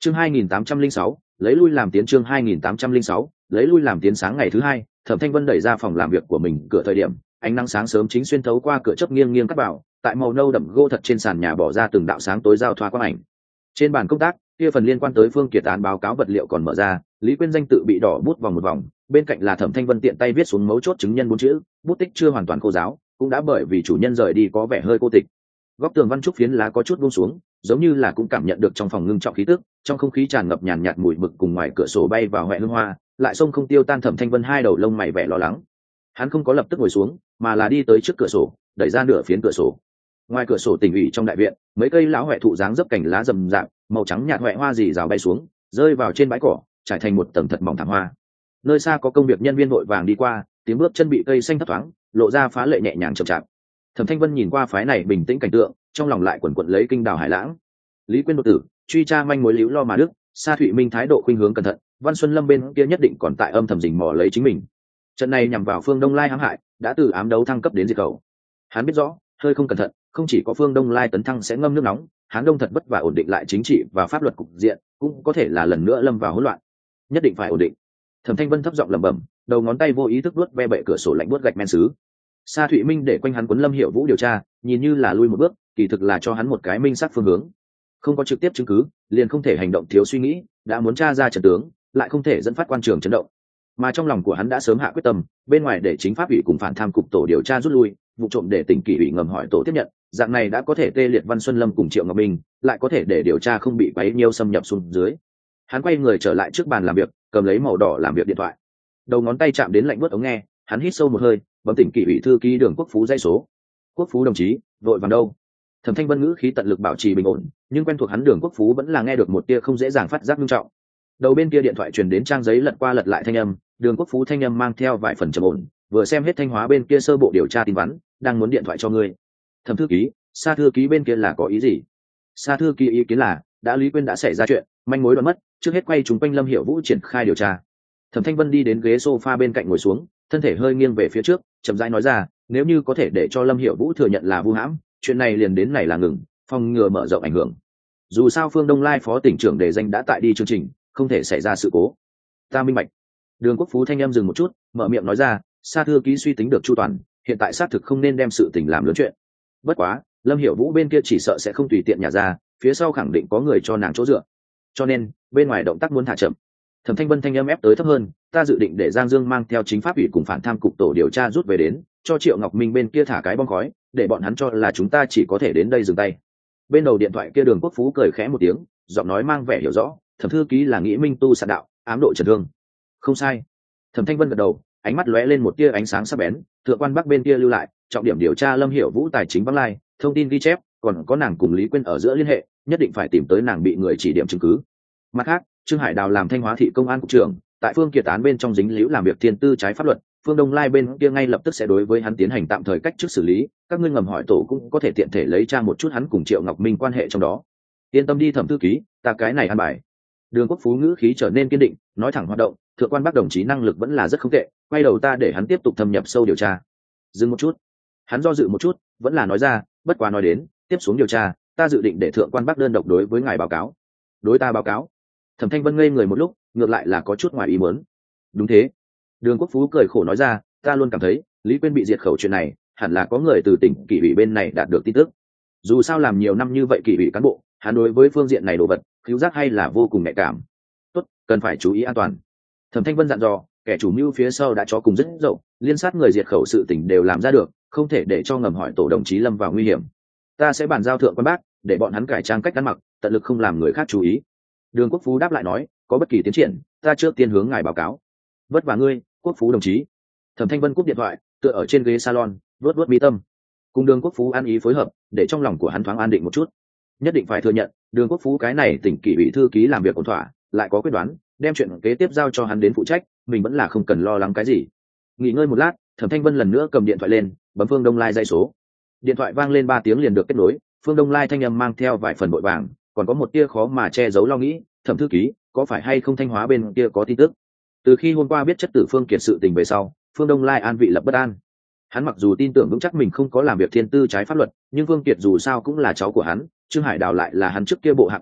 Chương 2806, lấy lui làm tiến. Chương 2806, lấy lui làm tiến. Sáng ngày thứ hai, Thẩm Thanh Vân đẩy ra phòng làm việc của mình cửa thời điểm, ánh nắng sáng sớm chính xuyên thấu qua cửa chớp nghiêng nghiêng cắt vào, tại màu nâu đậm gỗ thật trên sàn nhà bỏ ra từng đạo sáng tối giao thoa quang ảnh. Trên bàn công tác, kia phần liên quan tới Phương Kiệt án báo cáo vật liệu còn mở ra, Lý Quyên danh tự bị đỏ bút vòng một vòng, bên cạnh là Thẩm Thanh Vân tiện tay viết xuống mấu chốt chứng nhân 4 chữ, bút tích chưa hoàn toàn khô ráo, cũng đã bởi vì chủ nhân rời đi có vẻ hơi cô tịch. Góc tường văn trúc phiến lá có chút buông xuống, giống như là cũng cảm nhận được trong phòng ngưng trọng khí tức, trong không khí tràn ngập nhàn nhạt mùi mực cùng ngoài cửa sổ bay vào hoẹ hương hoa, lại sông không tiêu tan. Thẩm Thanh Vân hai đầu lông mày vẻ lo lắng. Hắn không có lập tức ngồi xuống, mà là đi tới trước cửa sổ, đẩy ra nửa phiến cửa sổ. Ngoài cửa sổ tỉnh ủy trong đại viện, mấy cây lão hoẹ thụ dáng dấp cành lá rậm rạp, màu trắng nhạt hoẹ hoa rì rào bay xuống, rơi vào trên bãi cỏ, trải thành một tầng thật mỏng thảm hoa. Nơi xa có công việc nhân viên vội vàng đi qua, tiếng bước chân bị cây xanh thấp thoáng, lộ ra phá lệ nhẹ nhàng chậm chạp. Thẩm Thanh Vân nhìn qua phái này bình tĩnh cảnh tượng, trong lòng lại quần quật lấy kinh đào hải lãng. Lý Quyên đột tử, truy tra manh mối líu lo mà đức, Sa Thụy Minh thái độ khuynh hướng cẩn thận, Văn Xuân Lâm bên kia nhất định còn tại âm thầm rình mò lấy chính mình. Trận này nhằm vào Phương Đông Lai hãm hại, đã từ ám đấu thăng cấp đến diệt khẩu. Hắn biết rõ, hơi không cẩn thận, không chỉ có Phương Đông Lai tấn thăng sẽ ngâm nước nóng, Hán Đông thật vất vả ổn định lại chính trị và pháp luật cục diện, cũng có thể là lần nữa lâm vào hỗn loạn. Nhất định phải ổn định. Thẩm Thanh Vân thấp giọng lẩm bẩm, đầu ngón tay vô ý thức vuốt ve bệ cửa sổ lạnh buốt gạch men sứ. Sa Thụy Minh để quanh hắn quấn Lâm Hiểu Vũ điều tra, nhìn như là lui một bước, kỳ thực là cho hắn một cái minh xác phương hướng. Không có trực tiếp chứng cứ, liền không thể hành động thiếu suy nghĩ, đã muốn tra ra trận tướng, lại không thể dẫn phát quan trường chấn động. Mà trong lòng của hắn đã sớm hạ quyết tâm, bên ngoài để chính pháp ủy cùng phản tham cục tổ điều tra rút lui, vụ trộm để tỉnh kỷ ủy ngầm hỏi tổ tiếp nhận, dạng này đã có thể tê liệt Văn Xuân Lâm cùng Triệu Ngọc Minh, lại có thể để điều tra không bị quấy nhiêu xâm nhập xuống dưới. Hắn quay người trở lại trước bàn làm việc, cầm lấy màu đỏ làm việc điện thoại, đầu ngón tay chạm đến lạnh buốt ống nghe, hắn hít sâu một hơi, bấm tỉnh kỷ ủy thư ký Đường Quốc Phú dây số. Quốc Phú đồng chí, vội vàng đâu? Thẩm Thanh Vân ngữ khí tận lực bảo trì bình ổn, nhưng quen thuộc hắn Đường Quốc Phú vẫn là nghe được một tia không dễ dàng phát giác nghiêm trọng. Đầu bên kia điện thoại truyền đến trang giấy lật qua lật lại thanh âm, Đường Quốc Phú thanh âm mang theo vài phần trầm ổn, vừa xem hết Thanh Hóa bên kia sơ bộ điều tra tin vắn, đang muốn điện thoại cho ngươi. Thẩm thư ký, Sa thư ký bên kia là có ý gì? Sa thư ký ý kiến là, đã Lý Quyên đã xảy ra chuyện, manh mối đoạn mất, trước hết quay chúng quanh Lâm Hiểu Vũ triển khai điều tra. Thẩm Thanh Vân đi đến ghế sofa bên cạnh ngồi xuống, thân thể hơi nghiêng về phía trước, chậm rãi nói ra, nếu như có thể để cho Lâm Hiểu Vũ thừa nhận là vu hãm, chuyện này liền đến này là ngừng, phòng ngừa mở rộng ảnh hưởng. Dù sao Phương Đông Lai phó tỉnh trưởng đề danh đã tại đi chương trình, không thể xảy ra sự cố. Ta minh bạch. Đường Quốc Phú thanh em dừng một chút, mở miệng nói ra, Sa thư ký suy tính được chu toàn, hiện tại xác thực không nên đem sự tình làm lớn chuyện. Bất quá, Lâm Hiểu Vũ bên kia chỉ sợ sẽ không tùy tiện nhả ra, phía sau khẳng định có người cho nàng chỗ dựa. Cho nên, bên ngoài động tác muốn thả chậm. Thẩm Thanh Vân thanh âm ép tới thấp hơn, ta dự định để Giang Dương mang theo chính pháp ủy cùng phản tham cục tổ điều tra rút về đến, cho Triệu Ngọc Minh bên kia thả cái bom khói, để bọn hắn cho là chúng ta chỉ có thể đến đây dừng tay. Bên đầu điện thoại kia Đường Quốc Phú cười khẽ một tiếng, giọng nói mang vẻ hiểu rõ, Thẩm thư ký là nghĩ minh tu sạn đạo, ám độ trần thương. Không sai. Thẩm Thanh Vân gật đầu, ánh mắt lóe lên một tia ánh sáng sắc bén, thượng quan Bắc bên kia lưu lại, trọng điểm điều tra Lâm Hiểu Vũ tài chính vắng lai, thông tin ghi chép, còn có nàng cùng Lý Quyên ở giữa liên hệ, nhất định phải tìm tới nàng bị người chỉ điểm chứng cứ. Mặt khác, Trương Hải Đào làm Thanh Hóa thị công an cục trưởng, tại Phương Kiệt án bên trong dính líu làm việc thiên tư trái pháp luật, Phương Đông Lai bên kia ngay lập tức sẽ đối với hắn tiến hành tạm thời cách chức xử lý, các ngươi ngầm hỏi tổ cũng có thể tiện thể lấy tra một chút hắn cùng Triệu Ngọc Minh quan hệ trong đó. Yên tâm đi Thẩm thư ký, ta cái này an bài. Đường Quốc Phú ngữ khí trở nên kiên định, nói thẳng hoạt động, thượng quan Bắc đồng chí năng lực vẫn là rất không tệ, quay đầu ta để hắn tiếp tục thâm nhập sâu điều tra. Dừng một chút, hắn do dự một chút, vẫn là nói ra, bất quá nói đến, tiếp xuống điều tra, ta dự định để thượng quan Bắc đơn độc đối với ngài báo cáo. Đối ta báo cáo? Thẩm Thanh Vân ngây người một lúc, ngược lại là có chút ngoài ý muốn. Đúng thế. Đường Quốc Phú cười khổ nói ra, ta luôn cảm thấy Lý Quyên bị diệt khẩu chuyện này, hẳn là có người từ tỉnh kỷ ủy bên này đạt được tin tức. Dù sao làm nhiều năm như vậy kỷ ủy cán bộ, hắn đối với phương diện này đồ vật, khiếu giác hay là vô cùng nhạy cảm. Tốt, cần phải chú ý an toàn. Thẩm Thanh Vân dặn dò, kẻ chủ mưu phía sau đã cho cùng rất dậu, liên sát người diệt khẩu sự tình đều làm ra được, không thể để cho ngầm hỏi tổ đồng chí lâm vào nguy hiểm. Ta sẽ bàn giao thượng quan Bác, để bọn hắn cải trang cách ăn mặc, tận lực không làm người khác chú ý. Đường Quốc Phú đáp lại nói, có bất kỳ tiến triển, ta trước tiên hướng ngài báo cáo. Vất vả ngươi, Quốc Phú đồng chí. Thẩm Thanh Vân cúp điện thoại, tựa ở trên ghế salon, vuốt mi tâm. Cùng Đường Quốc Phú an ý phối hợp, để trong lòng của hắn thoáng an định một chút. Nhất định phải thừa nhận, Đường Quốc Phú cái này tỉnh kỷ ủy thư ký làm việc ổn thỏa, lại có quyết đoán, đem chuyện kế tiếp giao cho hắn đến phụ trách, mình vẫn là không cần lo lắng cái gì. Nghỉ ngơi một lát, Thẩm Thanh Vân lần nữa cầm điện thoại lên, bấm Phương Đông Lai dây số. Điện thoại vang lên 3 tiếng liền được kết nối, Phương Đông Lai thanh âm mang theo vài phần vội vàng, còn có một tia khó mà che giấu lo nghĩ, Thẩm thư ký, có phải hay không Thanh Hóa bên kia có tin tức? Từ khi hôm qua biết chất tử Phương Kiệt sự tình về sau, Phương Đông Lai an vị lập bất an. Hắn mặc dù tin tưởng vững chắc mình không có làm việc thiên tư trái pháp luật, nhưng Phương Kiệt dù sao cũng là cháu của hắn, Trương Hải Đào lại là hắn trước kia bộ hạ cũ,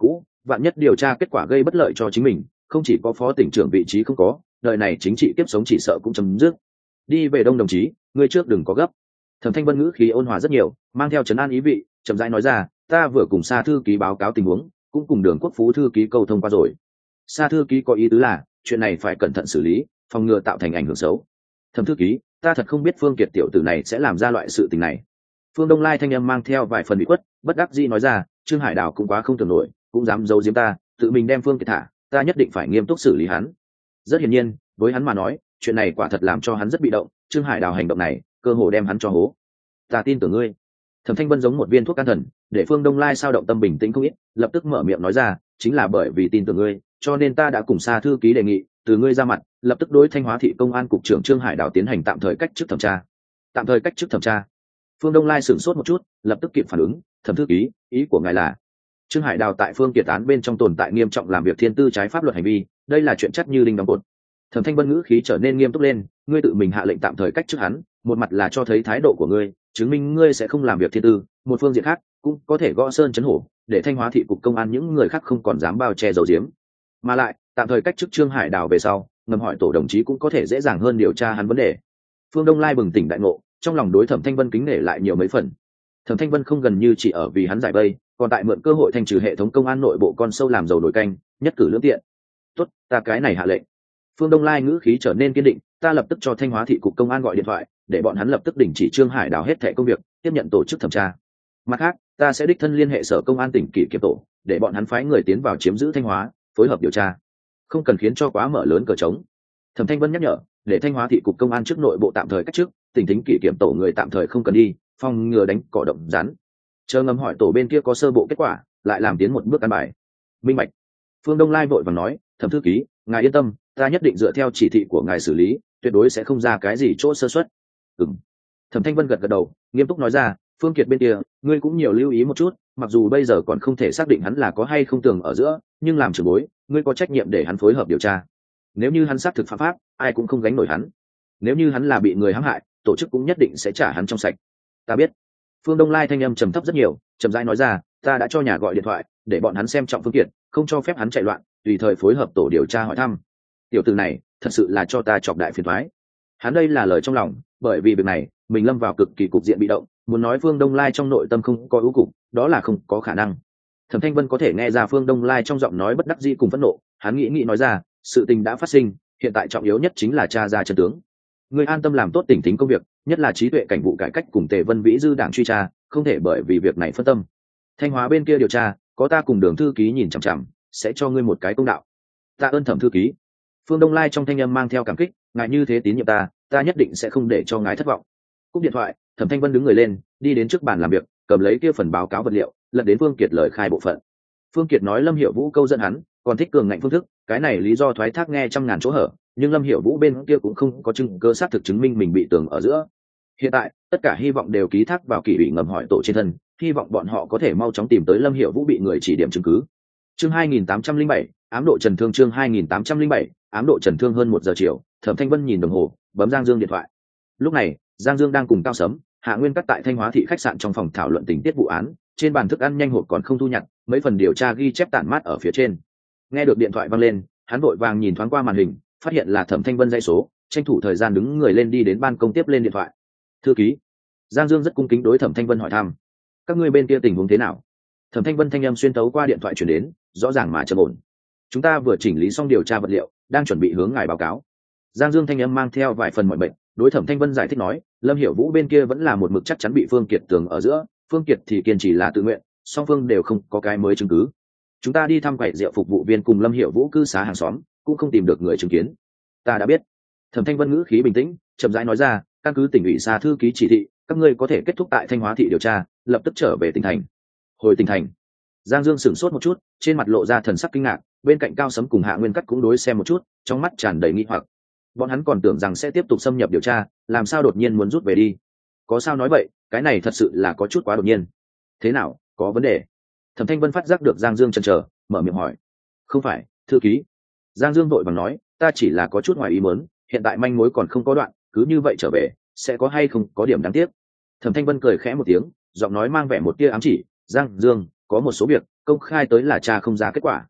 vạn nhất điều tra kết quả gây bất lợi cho chính mình, không chỉ có phó tỉnh trưởng vị trí không có, đời này chính trị kiếp sống chỉ sợ cũng chấm dứt. Đi về Đông đồng chí, ngươi trước đừng có gấp. Thẩm Thanh Vân ngữ khí ôn hòa rất nhiều, mang theo trấn an ý vị, chậm rãi nói ra, ta vừa cùng Sa thư ký báo cáo tình huống, cũng cùng Đường Quốc Phú thư ký câu thông qua rồi. Sa thư ký có ý tứ là, chuyện này phải cẩn thận xử lý, phòng ngừa tạo thành ảnh hưởng xấu. Thẩm thư ký, ta thật không biết Phương Kiệt tiểu tử này sẽ làm ra loại sự tình này. Phương Đông Lai thanh âm mang theo vài phần bị khuất, bất đắc dĩ nói ra, Trương Hải Đào cũng quá không tưởng nổi, cũng dám giấu giếm ta, tự mình đem Phương Kiệt thả, ta nhất định phải nghiêm túc xử lý hắn. Rất hiển nhiên, với hắn mà nói, chuyện này quả thật làm cho hắn rất bị động, Trương Hải Đào hành động này, cơ hồ đem hắn cho hố. Ta tin tưởng ngươi. Thẩm Thanh Vân giống một viên thuốc can thần, để Phương Đông Lai sao động tâm bình tĩnh không ít, lập tức mở miệng nói ra, chính là bởi vì tin tưởng ngươi, cho nên ta đã cùng Sa thư ký đề nghị, từ ngươi ra mặt, lập tức đối Thanh Hóa thị công an cục trưởng Trương Hải Đào tiến hành tạm thời cách chức thẩm tra. Tạm thời cách chức thẩm tra. Phương Đông Lai sửng sốt một chút, lập tức kịp phản ứng, Thẩm thư ký, ý của ngài là Trương Hải Đào tại Phương Kiệt án bên trong tồn tại nghiêm trọng làm việc thiên tư trái pháp luật hành vi, đây là chuyện chắc như đinh đóng cột. Thẩm Thanh Vân ngữ khí trở nên nghiêm túc lên, ngươi tự mình hạ lệnh tạm thời cách chức hắn, một mặt là cho thấy thái độ của ngươi, chứng minh ngươi sẽ không làm việc thiên tư, một phương diện khác cũng có thể gõ sơn chấn hổ, để Thanh Hóa thị cục công an những người khác không còn dám bao che giấu giếm. Mà lại, tạm thời cách chức Trương Hải Đào về sau, ngầm hỏi tổ đồng chí cũng có thể dễ dàng hơn điều tra hắn vấn đề. Phương Đông Lai bừng tỉnh đại ngộ, trong lòng đối Thẩm Thanh Vân kính nể lại nhiều mấy phần. Thẩm Thanh Vân không gần như chỉ ở vì hắn giải vây, còn tại mượn cơ hội thanh trừ hệ thống công an nội bộ con sâu làm dầu nổi canh, nhất cử lưỡng tiện. Tốt, ta cái này hạ lệnh. Phương Đông Lai ngữ khí trở nên kiên định, ta lập tức cho Thanh Hóa thị cục công an gọi điện thoại, để bọn hắn lập tức đình chỉ Trương Hải Đào hết thảy công việc, tiếp nhận tổ chức thẩm tra. Mặt khác, ta sẽ đích thân liên hệ sở công an tỉnh kỷ kiểm tổ, để bọn hắn phái người tiến vào chiếm giữ Thanh Hóa, phối hợp điều tra, không cần khiến cho quá mở lớn cờ trống. Thẩm Thanh Vân nhắc nhở, để Thanh Hóa thị cục công an trước nội bộ tạm thời cách chức, tỉnh thính kỷ kiểm tổ người tạm thời không cần đi, phòng ngừa đánh cỏ động rắn. Chờ ngầm hỏi tổ bên kia có sơ bộ kết quả, lại làm tiến một bước căn bài. Minh bạch. Phương Đông Lai vội vàng nói, Thẩm thư ký, ngài yên tâm, ta nhất định dựa theo chỉ thị của ngài xử lý, tuyệt đối sẽ không ra cái gì chỗ sơ suất. Ừm. Thẩm Thanh Vân gật gật đầu, nghiêm túc nói ra, Phương Kiệt bên kia, ngươi cũng nhiều lưu ý một chút, mặc dù bây giờ còn không thể xác định hắn là có hay không tường ở giữa, nhưng làm trưởng bối, ngươi có trách nhiệm để hắn phối hợp điều tra. Nếu như hắn xác thực phạm pháp, ai cũng không gánh nổi hắn. Nếu như hắn là bị người hãm hại, tổ chức cũng nhất định sẽ trả hắn trong sạch. Ta biết. Phương Đông Lai thanh âm trầm thấp rất nhiều, chậm rãi nói ra, ta đã cho nhà gọi điện thoại, để bọn hắn xem trọng Phương Kiệt, không cho phép hắn chạy loạn, tùy thời phối hợp tổ điều tra hỏi thăm. Tiểu tử này, thật sự là cho ta chọc đại phiền toái. Hắn đây là lời trong lòng, bởi vì việc này, mình lâm vào cực kỳ cục diện bị động, muốn nói Phương Đông Lai trong nội tâm không có ưu cục, đó là không có khả năng. Thẩm Thanh Vân có thể nghe ra Phương Đông Lai trong giọng nói bất đắc dĩ cùng phẫn nộ, hắn nghĩ nói ra, sự tình đã phát sinh, hiện tại trọng yếu nhất chính là tra ra chân tướng. Người an tâm làm tốt tỉnh thính công việc, nhất là trí tuệ cảnh vụ cải cách cùng Tề Vân Vĩ dư đảng truy tra, không thể bởi vì việc này phân tâm. Thanh Hóa bên kia điều tra, có ta cùng Đường thư ký nhìn chằm chằm, sẽ cho ngươi một cái công đạo. Tạ ơn Thẩm thư ký. Phương Đông Lai trong thanh âm mang theo cảm kích, ngài như thế tín nhiệm ta, ta nhất định sẽ không để cho ngài thất vọng. Cúp điện thoại, Thẩm Thanh Vân đứng người lên, đi đến trước bàn làm việc, cầm lấy kia phần báo cáo vật liệu, lật đến Phương Kiệt lời khai bộ phận. Phương Kiệt nói Lâm Hiểu Vũ câu dẫn hắn, còn thích cường ngạnh phương thức, cái này lý do thoái thác nghe trăm ngàn chỗ hở, nhưng Lâm Hiểu Vũ bên kia cũng không có chứng cơ xác thực chứng minh mình bị tường ở giữa. Hiện tại, tất cả hy vọng đều ký thác vào Kỷ ủy ngầm hỏi tổ trên thân, hy vọng bọn họ có thể mau chóng tìm tới Lâm Hiểu Vũ bị người chỉ điểm chứng cứ. Chương 2807, ám độ trần thương. Chương 2807, ám độ trần thương. Hơn 1 giờ chiều, Thẩm Thanh Vân nhìn đồng hồ, bấm Giang Dương điện thoại. Lúc này, Giang Dương đang cùng Cao Sấm, Hạ Nguyên Cắt tại Thanh Hóa thị khách sạn trong phòng thảo luận tình tiết vụ án, trên bàn thức ăn nhanh hộp còn không thu nhặt, mấy phần điều tra ghi chép tản mát ở phía trên. Nghe được điện thoại vang lên, hắn vội vàng nhìn thoáng qua màn hình, phát hiện là Thẩm Thanh Vân dây số, tranh thủ thời gian đứng người lên đi đến ban công tiếp lên điện thoại. Thư ký. Giang Dương rất cung kính đối Thẩm Thanh Vân hỏi thăm, các ngươi bên kia tình huống thế nào? Thẩm Thanh Vân thanh âm xuyên tấu qua điện thoại truyền đến, rõ ràng mà trầm ổn. Chúng ta vừa chỉnh lý xong điều tra vật liệu, đang chuẩn bị hướng ngài báo cáo. Giang Dương thanh âm mang theo vài phần mọi bệnh, đối Thẩm Thanh Vân giải thích nói, Lâm Hiểu Vũ bên kia vẫn là một mực chắc chắn bị Phương Kiệt tường ở giữa, Phương Kiệt thì kiên trì là tự nguyện, song phương đều không có cái mới chứng cứ. Chúng ta đi thăm quầy rượu phục vụ viên cùng Lâm Hiểu Vũ cư xá hàng xóm, cũng không tìm được người chứng kiến. Ta đã biết. Thẩm Thanh Vân ngữ khí bình tĩnh, chậm rãi nói ra, căn cứ tỉnh ủy Sa thư ký chỉ thị, các ngươi có thể kết thúc tại Thanh Hóa thị điều tra, lập tức trở về tỉnh thành. Hồi tỉnh thành. Giang Dương sửng sốt một chút, trên mặt lộ ra thần sắc kinh ngạc, bên cạnh Cao Sấm cùng Hạ Nguyên Cắt cũng đối xem một chút, trong mắt tràn đầy nghi hoặc. Bọn hắn còn tưởng rằng sẽ tiếp tục xâm nhập điều tra, làm sao đột nhiên muốn rút về đi? Có sao nói vậy, cái này thật sự là có chút quá đột nhiên. Thế nào, có vấn đề? Thẩm Thanh Vân phát giác được Giang Dương chần chờ, mở miệng hỏi. Không phải, thư ký. Giang Dương vội vàng nói, ta chỉ là có chút ngoài ý muốn, hiện tại manh mối còn không có đoạn, cứ như vậy trở về, sẽ có hay không có điểm đáng tiếc. Thẩm Thanh Vân cười khẽ một tiếng, giọng nói mang vẻ một tia ám chỉ, Giang Dương, có một số việc công khai tới là cha không ra kết quả.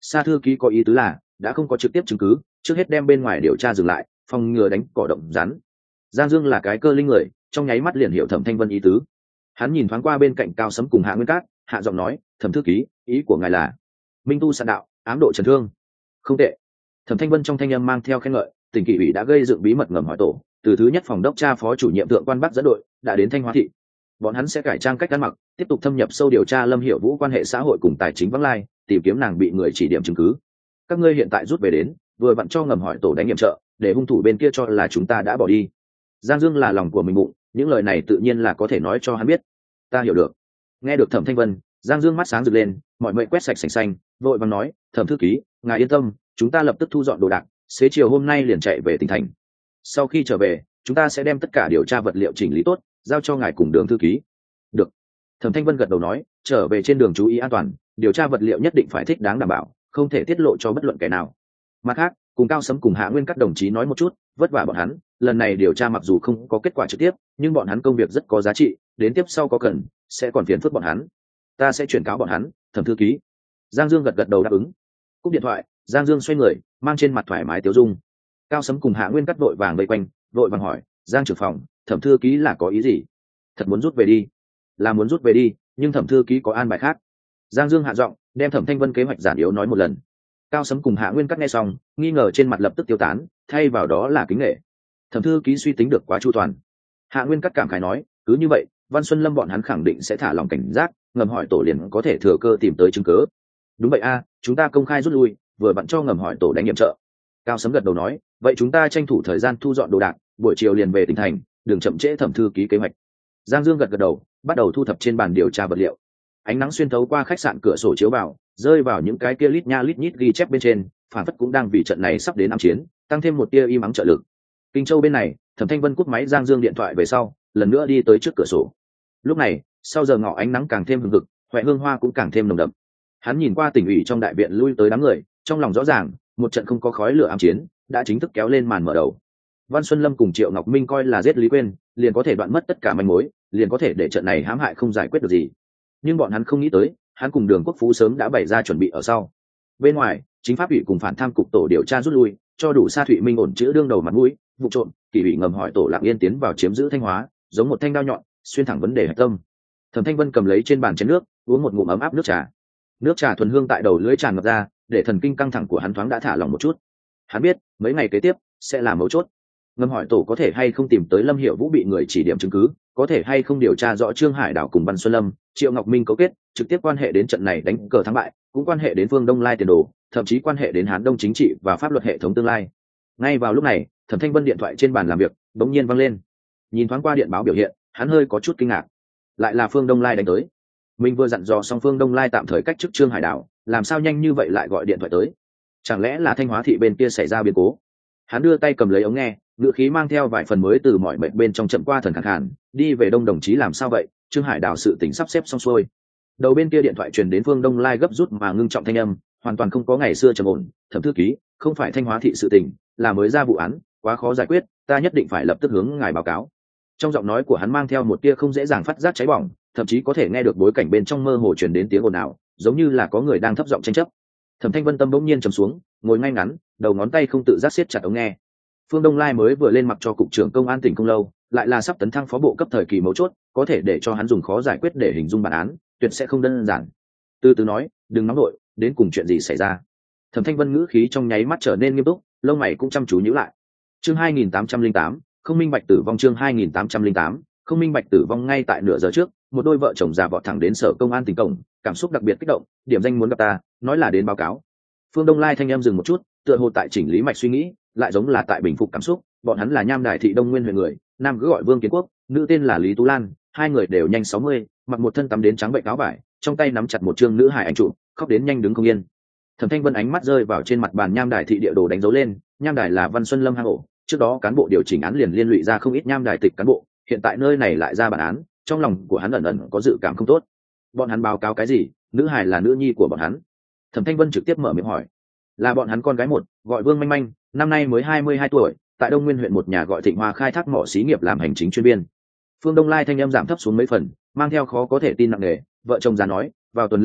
Sa thư ký có ý tứ là đã không có trực tiếp chứng cứ, trước hết đem bên ngoài điều tra dừng lại, phòng ngừa đánh cỏ động rắn. Giang Dương là cái cơ linh người, trong nháy mắt liền hiểu Thẩm Thanh Vân ý tứ. Hắn nhìn thoáng qua bên cạnh Cao Sấm cùng Hạ Nguyên Cát, hạ giọng nói, Thẩm thư ký, ý của ngài là minh tu sạn đạo, ám độ trần thương. Không tệ. Thẩm Thanh Vân trong thanh âm mang theo khen ngợi, tỉnh kỷ ủy đã gây dựng bí mật ngầm hỏi tổ, từ thứ nhất phòng đốc tra phó chủ nhiệm thượng quan Bắc dẫn đội đã đến Thanh Hóa thị. Bọn hắn sẽ cải trang cách ăn mặc, tiếp tục thâm nhập sâu điều tra Lâm Hiểu Vũ quan hệ xã hội cùng tài chính vắng lai, tìm kiếm nàng bị người chỉ điểm chứng cứ. Các ngươi hiện tại rút về đến, vừa vặn cho ngầm hỏi tổ đánh nghiệm trợ, để hung thủ bên kia cho là chúng ta đã bỏ đi. Giang Dương là lòng của mình bụng, những lời này tự nhiên là có thể nói cho hắn biết. Ta hiểu được. Nghe được Thẩm Thanh Vân, Giang Dương mắt sáng rực lên, mọi mệnh quét sạch sành xanh, vội vàng nói, Thẩm thư ký, ngài yên tâm, chúng ta lập tức thu dọn đồ đạc, xế chiều hôm nay liền chạy về tỉnh thành. Sau khi trở về, chúng ta sẽ đem tất cả điều tra vật liệu chỉnh lý tốt, giao cho ngài cùng Đường thư ký. Được. Thẩm Thanh Vân gật đầu nói, trở về trên đường chú ý an toàn, điều tra vật liệu nhất định phải thích đáng đảm bảo, không thể tiết lộ cho bất luận kẻ nào. Mặt khác, cùng Cao Sấm cùng Hạ Nguyên các đồng chí nói một chút, vất vả bọn hắn, lần này điều tra mặc dù không có kết quả trực tiếp, nhưng bọn hắn công việc rất có giá trị, đến tiếp sau có cần sẽ còn phiền phức bọn hắn. Ta sẽ chuyển cáo bọn hắn. Thẩm thư ký. Giang Dương gật đầu đáp ứng. Cúp điện thoại, Giang Dương xoay người, mang trên mặt thoải mái tiêu dung. Cao Sấm cùng Hạ Nguyên cắt vội vàng vây quanh, vội vàng hỏi, Giang trưởng phòng, Thẩm thư ký là có ý gì? Thật muốn rút về đi? Là muốn rút về đi, nhưng Thẩm thư ký có an bài khác. Giang Dương hạ giọng, đem Thẩm Thanh Vân kế hoạch giản yếu nói một lần. Cao Sấm cùng Hạ Nguyên cắt nghe xong, nghi ngờ trên mặt lập tức tiêu tán, thay vào đó là kính nể. Thẩm thư ký suy tính được quá chu toàn. Hạ Nguyên cắt cảm khái nói, cứ như vậy, Văn Xuân Lâm bọn hắn khẳng định sẽ thả lòng cảnh giác, ngầm hỏi tổ liền có thể thừa cơ tìm tới chứng cứ. Đúng vậy a, chúng ta công khai rút lui, vừa bận cho ngầm hỏi tổ đánh nghiệm trợ. Cao Sấm gật đầu nói, vậy chúng ta tranh thủ thời gian thu dọn đồ đạc, buổi chiều liền về tỉnh thành, đừng chậm trễ Thẩm thư ký kế hoạch. Giang Dương gật đầu, bắt đầu thu thập trên bàn điều tra vật liệu. Ánh nắng xuyên thấu qua khách sạn cửa sổ chiếu vào, rơi vào những cái kia lít nha lít nhít ghi chép bên trên, phản phất cũng đang vì trận này sắp đến ám chiến, tăng thêm một tia y mắng trợ lực. Kinh Châu bên này, Thẩm Thanh Vân cúp máy Giang Dương điện thoại về sau, lần nữa đi tới trước cửa sổ. Lúc này, sau giờ ngọ ánh nắng càng thêm hừng hực, huệ hương hoa cũng càng thêm nồng đậm. Hắn nhìn qua tỉnh ủy trong đại viện lui tới đám người, trong lòng rõ ràng, một trận không có khói lửa ám chiến đã chính thức kéo lên màn mở đầu. Văn Xuân Lâm cùng Triệu Ngọc Minh coi là giết Lý Quyên, liền có thể đoạn mất tất cả manh mối, liền có thể để trận này hãm hại không giải quyết được gì. Nhưng bọn hắn không nghĩ tới, hắn cùng Đường Quốc Phú sớm đã bày ra chuẩn bị ở sau. Bên ngoài, chính pháp ủy cùng phản tham cục tổ điều tra rút lui, cho đủ Sa Thụy Minh ổn chữ đương đầu mặt mũi, vụ trộm, kỷ ủy ngầm hỏi tổ Lạc Yên tiến vào chiếm giữ Thanh Hóa, giống một thanh đao nhọn, xuyên thẳng vấn đề hạch tâm. Thẩm Thanh Vân cầm lấy trên bàn chén nước, uống một ngụm ấm áp nước trà. Nước trà thuần hương tại đầu lưỡi tràn ngập ra, để thần kinh căng thẳng của hắn thoáng đã thả lỏng một chút. Hắn biết, mấy ngày kế tiếp sẽ là mấu chốt. Ngầm hỏi tổ có thể hay không tìm tới Lâm Hiểu Vũ bị người chỉ điểm chứng cứ, có thể hay không điều tra rõ Trương Hải Đảo cùng Văn Xuân Lâm, Triệu Ngọc Minh cấu kết, trực tiếp quan hệ đến trận này đánh cờ thắng bại, cũng quan hệ đến Phương Đông Lai tiền đồ, thậm chí quan hệ đến Hán Đông chính trị và pháp luật hệ thống tương lai. Ngay vào lúc này, Thẩm Thanh Vân điện thoại trên bàn làm việc bỗng nhiên vang lên. Nhìn thoáng qua điện báo biểu hiện, hắn hơi có chút kinh ngạc. Lại là Phương Đông Lai đánh tới. Mình vừa dặn dò xong Phương Đông Lai tạm thời cách chức Trương Hải Đảo, làm sao nhanh như vậy lại gọi điện thoại tới? Chẳng lẽ là Thanh Hóa thị bên kia xảy ra biến cố? Hắn đưa tay cầm lấy ống nghe, ngữ khí mang theo vài phần mới từ mọi mệnh bên trong chậm qua thần khàn khàn, đi về Đông đồng chí làm sao vậy? Trương Hải Đảo sự tình sắp xếp xong xuôi. Đầu bên kia điện thoại truyền đến Phương Đông Lai gấp rút mà ngưng trọng thanh âm, hoàn toàn không có ngày xưa trầm ổn. Thẩm thư ký, không phải Thanh Hóa thị sự tình, là mới ra vụ án, quá khó giải quyết, ta nhất định phải lập tức hướng ngài báo cáo. Trong giọng nói của hắn mang theo một tia không dễ dàng phát giác cháy bỏng, thậm chí có thể nghe được bối cảnh bên trong mơ hồ truyền đến tiếng ồn ào, giống như là có người đang thấp giọng tranh chấp. Thẩm Thanh Vân tâm bỗng nhiên trầm xuống, ngồi ngay ngắn, đầu ngón tay không tự giác siết chặt ống nghe. Phương Đông Lai mới vừa lên mặc cho cục trưởng công an tỉnh không lâu, lại là sắp tấn thăng phó bộ cấp thời kỳ mấu chốt, có thể để cho hắn dùng khó giải quyết để hình dung bản án, tuyệt sẽ không đơn giản. Từ từ nói, đừng nóng nổi, đến cùng chuyện gì xảy ra? Thẩm Thanh Vân ngữ khí trong nháy mắt trở nên nghiêm túc, lông mày cũng chăm chú nhíu lại. Chương 2808, không minh bạch tử vong. Chương 2808, không minh bạch tử vong. Ngay tại nửa giờ trước, một đôi vợ chồng già vọt thẳng đến sở công an tỉnh cổng, cảm xúc đặc biệt kích động, điểm danh muốn gặp ta, nói là đến báo cáo. Phương Đông Lai thanh em dừng một chút, tựa hồ tại chỉnh lý mạch suy nghĩ, lại giống là tại bình phục cảm xúc. Bọn hắn là Nham Đài thị Đông Nguyên huyện người, nam cứ gọi Vương Kiến Quốc, nữ tên là Lý Tú Lan, hai người đều nhanh 60, mặc một thân tắm đến trắng bệnh áo vải, trong tay nắm chặt một chương nữ hài ảnh chụp, khóc đến nhanh đứng không yên. Thẩm Thanh Vân ánh mắt rơi vào trên mặt bàn Nham Đài thị địa đồ đánh dấu lên, Nham Đài là Văn Xuân Lâm hang ổ, trước đó cán bộ điều chỉnh án liền liên lụy ra không ít Nham Đài tịch cán bộ, hiện tại nơi này lại ra bản án, trong lòng của hắn ẩn ẩn có dự cảm không tốt. Bọn hắn báo cáo cái gì? Nữ hài là nữ nhi của bọn hắn. Thẩm Thanh Vân trực tiếp mở miệng hỏi. Là bọn hắn con gái một, gọi Vương Manh Manh, năm nay mới 22 tuổi, tại Đông Nguyên huyện một nhà gọi Thịnh Hoa khai thác mỏ xí nghiệp làm hành chính chuyên viên. Phương Đông Lai thanh âm giảm thấp xuống mấy phần, mang theo khó có thể tin nặng nề, vợ chồng già nói, vào tuần lễ trước,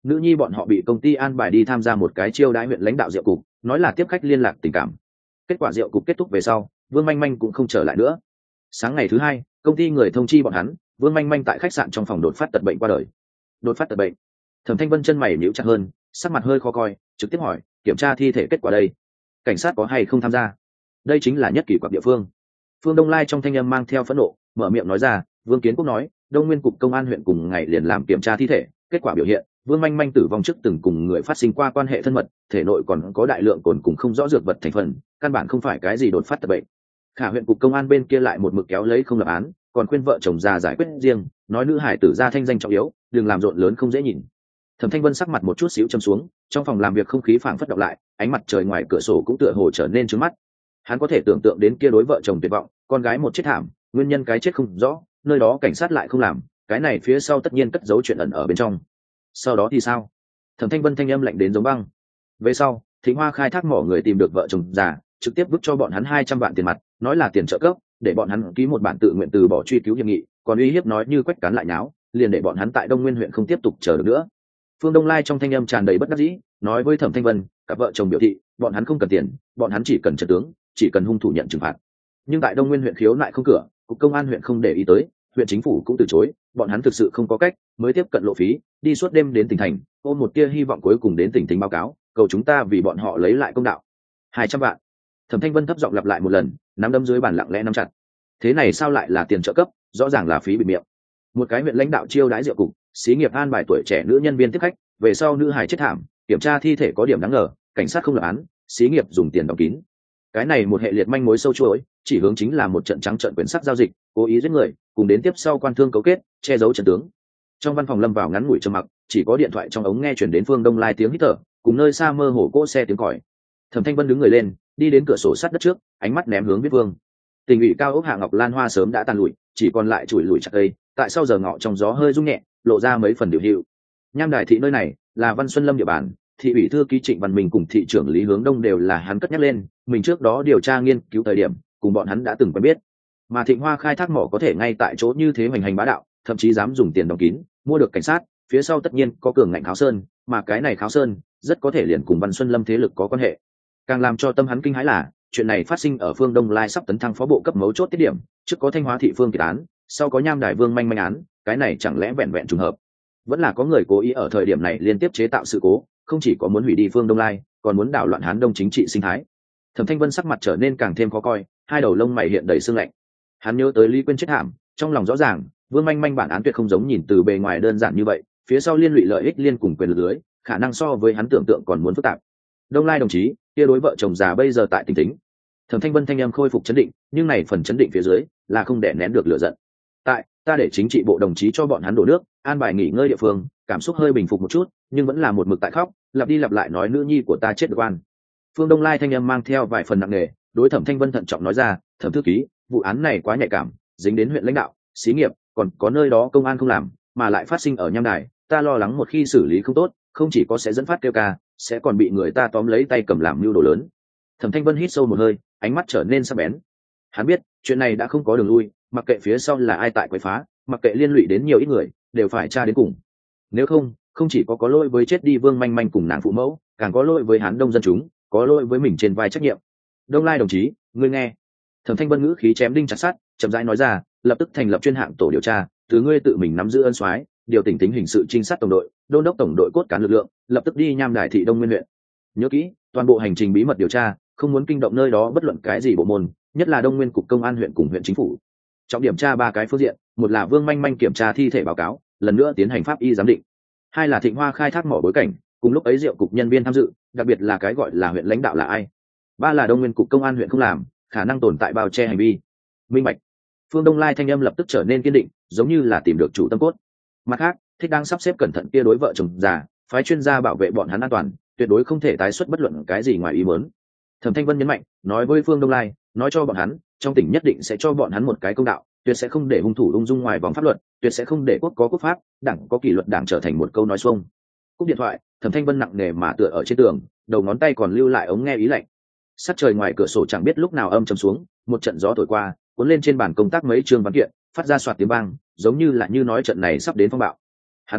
nữ nhi bọn họ bị công ty an bài đi tham gia một cái chiêu đãi huyện lãnh đạo rượu cục, nói là tiếp khách liên lạc tình cảm. Kết quả rượu cục kết thúc về sau, Vương Manh Manh cũng không trở lại nữa. Sáng ngày thứ hai, công ty người thông chi bọn hắn, Vương Manh Manh tại khách sạn trong phòng đột phát tật bệnh qua đời. Đột phát tật bệnh. Thẩm Thanh Vân chân mày nhíu chặt hơn, sắc mặt hơi khó coi, trực tiếp hỏi, kiểm tra thi thể kết quả đây, cảnh sát có hay không tham gia? Đây chính là nhất kỷ quặc địa phương. Phương Đông Lai trong thanh âm mang theo phẫn nộ, mở miệng nói ra. Vương Kiến Quốc nói, Đông Nguyên cục công an huyện cùng ngày liền làm kiểm tra thi thể, kết quả biểu hiện, Vương Manh Manh tử vong trước từng cùng người phát sinh qua quan hệ thân mật, thể nội còn có đại lượng cồn cùng không rõ dược vật thành phần, căn bản không phải cái gì đột phát tật bệnh. Khả huyện cục công an bên kia lại một mực kéo lấy không lập án, còn khuyên vợ chồng già giải quyết riêng, nói nữ hải tử ra thanh danh trọng yếu, đừng làm rộn lớn không dễ nhìn. Thẩm Thanh Vân sắc mặt một chút xíu châm xuống, trong phòng làm việc không khí phảng phất đọng lại, ánh mặt trời ngoài cửa sổ cũng tựa hồ trở nên trướng mắt. Hắn có thể tưởng tượng đến kia đối vợ chồng tuyệt vọng, con gái một chết thảm, nguyên nhân cái chết không rõ, nơi đó cảnh sát lại không làm, cái này phía sau tất nhiên cất giấu chuyện ẩn ở bên trong. Sau đó thì sao? Thẩm Thanh Vân thanh âm lạnh đến giống băng. Về sau, Thịnh Hoa khai thác mỏ người tìm được vợ chồng già, trực tiếp vứt cho bọn hắn 200 vạn tiền mặt, nói là tiền trợ cấp, để bọn hắn ký một bản tự nguyện từ bỏ truy cứu hiệp nghị, còn uy hiếp nói như quách cán lại nháo, liền để bọn hắn tại Đông Nguyên huyện không tiếp tục chờ được nữa. Phương Đông Lai trong thanh âm tràn đầy bất đắc dĩ, nói với Thẩm Thanh Vân, cặp vợ chồng biểu thị, bọn hắn không cần tiền, bọn hắn chỉ cần trận tướng, chỉ cần hung thủ nhận trừng phạt. Nhưng tại Đông Nguyên huyện khiếu nại không cửa, cục công an huyện không để ý tới, huyện chính phủ cũng từ chối, bọn hắn thực sự không có cách, mới tiếp cận lộ phí, đi suốt đêm đến tỉnh thành, ôm một tia hy vọng cuối cùng đến tỉnh tính báo cáo, cầu chúng ta vì bọn họ lấy lại công đạo. 200 vạn. Thẩm Thanh Vân thấp giọng lặp lại một lần, nắm đấm dưới bàn lặng lẽ nắm chặt. Thế này sao lại là tiền trợ cấp, rõ ràng là phí bịt miệng. Một cái huyện lãnh đạo chiêu đãi rượu cục, xí nghiệp an bài tuổi trẻ nữ nhân viên tiếp khách, về sau nữ hài chết thảm, kiểm tra thi thể có điểm đáng ngờ, cảnh sát không lập án, xí nghiệp dùng tiền đóng kín. Cái này một hệ liệt manh mối sâu chuỗi, chỉ hướng chính là một trận trắng trợn quyển sắc giao dịch, cố ý giết người, cùng đến tiếp sau quan thương cấu kết, che giấu trận tướng. Trong văn phòng lâm vào ngắn ngủi trầm mặc, chỉ có điện thoại trong ống nghe chuyển đến Phương Đông Lai tiếng hít thở, cùng nơi xa mơ hồ cỗ xe tiếng còi. Thẩm Thanh Vân đứng người lên, đi đến cửa sổ sát đất trước, ánh mắt ném hướng Viết Vương. Tỉnh ủy cao ốc Hạ Ngọc Lan Hoa sớm đã tàn lụi, chỉ còn lại chùi lùi chặt cây, tại sau giờ ngọ trong gió hơi rung nhẹ, lộ ra mấy phần điều hữu. Nham Đài thị nơi này là Văn Xuân Lâm địa bàn, thị ủy thư ký Trịnh Văn Minh cùng thị trưởng Lý Hướng Đông đều là hắn cất nhắc lên, mình trước đó điều tra nghiên cứu thời điểm, cùng bọn hắn đã từng quen biết. Mà Thịnh Hoa khai thác mỏ có thể ngay tại chỗ như thế hoành hành bá đạo, thậm chí dám dùng tiền đóng kín, mua được cảnh sát, phía sau tất nhiên có cường ngạnh Kháo Sơn, mà cái này Kháo Sơn rất có thể liền cùng Văn Xuân Lâm thế lực có quan hệ. Càng làm cho tâm hắn kinh hãi là, chuyện này phát sinh ở Phương Đông Lai sắp tấn thăng phó bộ cấp mấu chốt tiết điểm, trước có Thanh Hóa thị Phương Kiệt án, sau có Nham Đài Vương Manh Manh án, cái này chẳng lẽ vẹn vẹn trùng hợp? Vẫn là có người cố ý ở thời điểm này liên tiếp chế tạo sự cố, không chỉ có muốn hủy đi Phương Đông Lai, còn muốn đảo loạn Hán Đông chính trị sinh thái. Thẩm Thanh Vân sắc mặt trở nên càng thêm khó coi, hai đầu lông mày hiện đầy sương lạnh. Hắn nhớ tới Lý Quyên chết thảm, trong lòng rõ ràng, Vương Manh Manh bản án tuyệt không giống nhìn từ bề ngoài đơn giản như vậy, phía sau liên lụy lợi ích liên cùng quyền lực lưới, khả năng so với hắn tưởng tượng còn muốn phức tạp. Đông Lai đồng chí, kia đối vợ chồng già bây giờ tại tỉnh tính. Thẩm Thanh Vân thanh em khôi phục chấn định, nhưng này phần chấn định phía dưới là không để nén được lửa giận. Tại, ta để chính trị bộ đồng chí cho bọn hắn đổ nước, an bài nghỉ ngơi địa phương, cảm xúc hơi bình phục một chút, nhưng vẫn là một mực tại khóc, lặp đi lặp lại nói nữ nhi của ta chết được oan. Phương Đông Lai thanh âm mang theo vài phần nặng nề, đối Thẩm Thanh Vân thận trọng nói ra, Thẩm thư ký, vụ án này quá nhạy cảm, dính đến huyện lãnh đạo, xí nghiệp, còn có nơi đó công an không làm, mà lại phát sinh ở Nham Đài, ta lo lắng một khi xử lý không tốt, không chỉ có sẽ dẫn phát kêu ca, sẽ còn bị người ta tóm lấy tay cầm làm mưu đồ lớn. Thẩm Thanh Vân hít sâu một hơi, ánh mắt trở nên sắc bén. Hắn biết, chuyện này đã không có đường lui, mặc kệ phía sau là ai tại quấy phá, mặc kệ liên lụy đến nhiều ít người, đều phải tra đến cùng. Nếu không, không chỉ có lỗi với chết đi Vương Manh Manh cùng nàng phụ mẫu, càng có lỗi với Hán Đông dân chúng, có lỗi với mình trên vai trách nhiệm. Đông Lai đồng chí, ngươi nghe. Thẩm Thanh Vân ngữ khí chém đinh chặt sắt, chậm rãi nói ra, lập tức thành lập chuyên hạng tổ điều tra, từ ngươi tự mình nắm giữ ân soái, điều tỉnh tính hình sự trinh sát tổng đội, đôn đốc tổng đội cốt cán lực lượng, lập tức đi Nham Đài thị Đông Nguyên huyện. Nhớ kỹ, toàn bộ hành trình bí mật điều tra, không muốn kinh động nơi đó bất luận cái gì bộ môn, nhất là Đông Nguyên cục công an huyện cùng huyện chính phủ. Trọng điểm tra ba cái phương diện, một là Vương Manh Manh kiểm tra thi thể báo cáo, lần nữa tiến hành pháp y giám định. Hai là Thịnh Hoa khai thác mỏ bối cảnh, cùng lúc ấy rượu cục nhân viên tham dự, đặc biệt là cái gọi là huyện lãnh đạo là ai. Ba là Đông Nguyên cục công an huyện không làm, khả năng tồn tại bao che hành vi. Minh bạch. Phương Đông Lai thanh âm lập tức trở nên kiên định, giống như là tìm được chủ tâm cốt. Mặt khác, thích đang sắp xếp cẩn thận kia đối vợ chồng già, phái chuyên gia bảo vệ bọn hắn an toàn, tuyệt đối không thể tái xuất bất luận cái gì ngoài ý muốn. Thẩm Thanh Vân nhấn mạnh, nói với Phương Đông Lai, nói cho bọn hắn, trong tỉnh nhất định sẽ cho bọn hắn một cái công đạo, tuyệt sẽ không để hung thủ ung dung ngoài vòng pháp luật, tuyệt sẽ không để quốc có quốc pháp, đảng có kỷ luật đảng trở thành một câu nói xuông. Cúp điện thoại, Thẩm Thanh Vân nặng nề mà tựa ở trên tường, đầu ngón tay còn lưu lại ống nghe ý lạnh. Sắc trời ngoài cửa sổ chẳng biết lúc nào âm trầm xuống, một trận gió thổi qua, cuốn lên trên bàn công tác mấy chương văn kiện, phát ra soạt tiếng vang, giống như là như nói trận này sắp đến phong bạo. Hắn biết,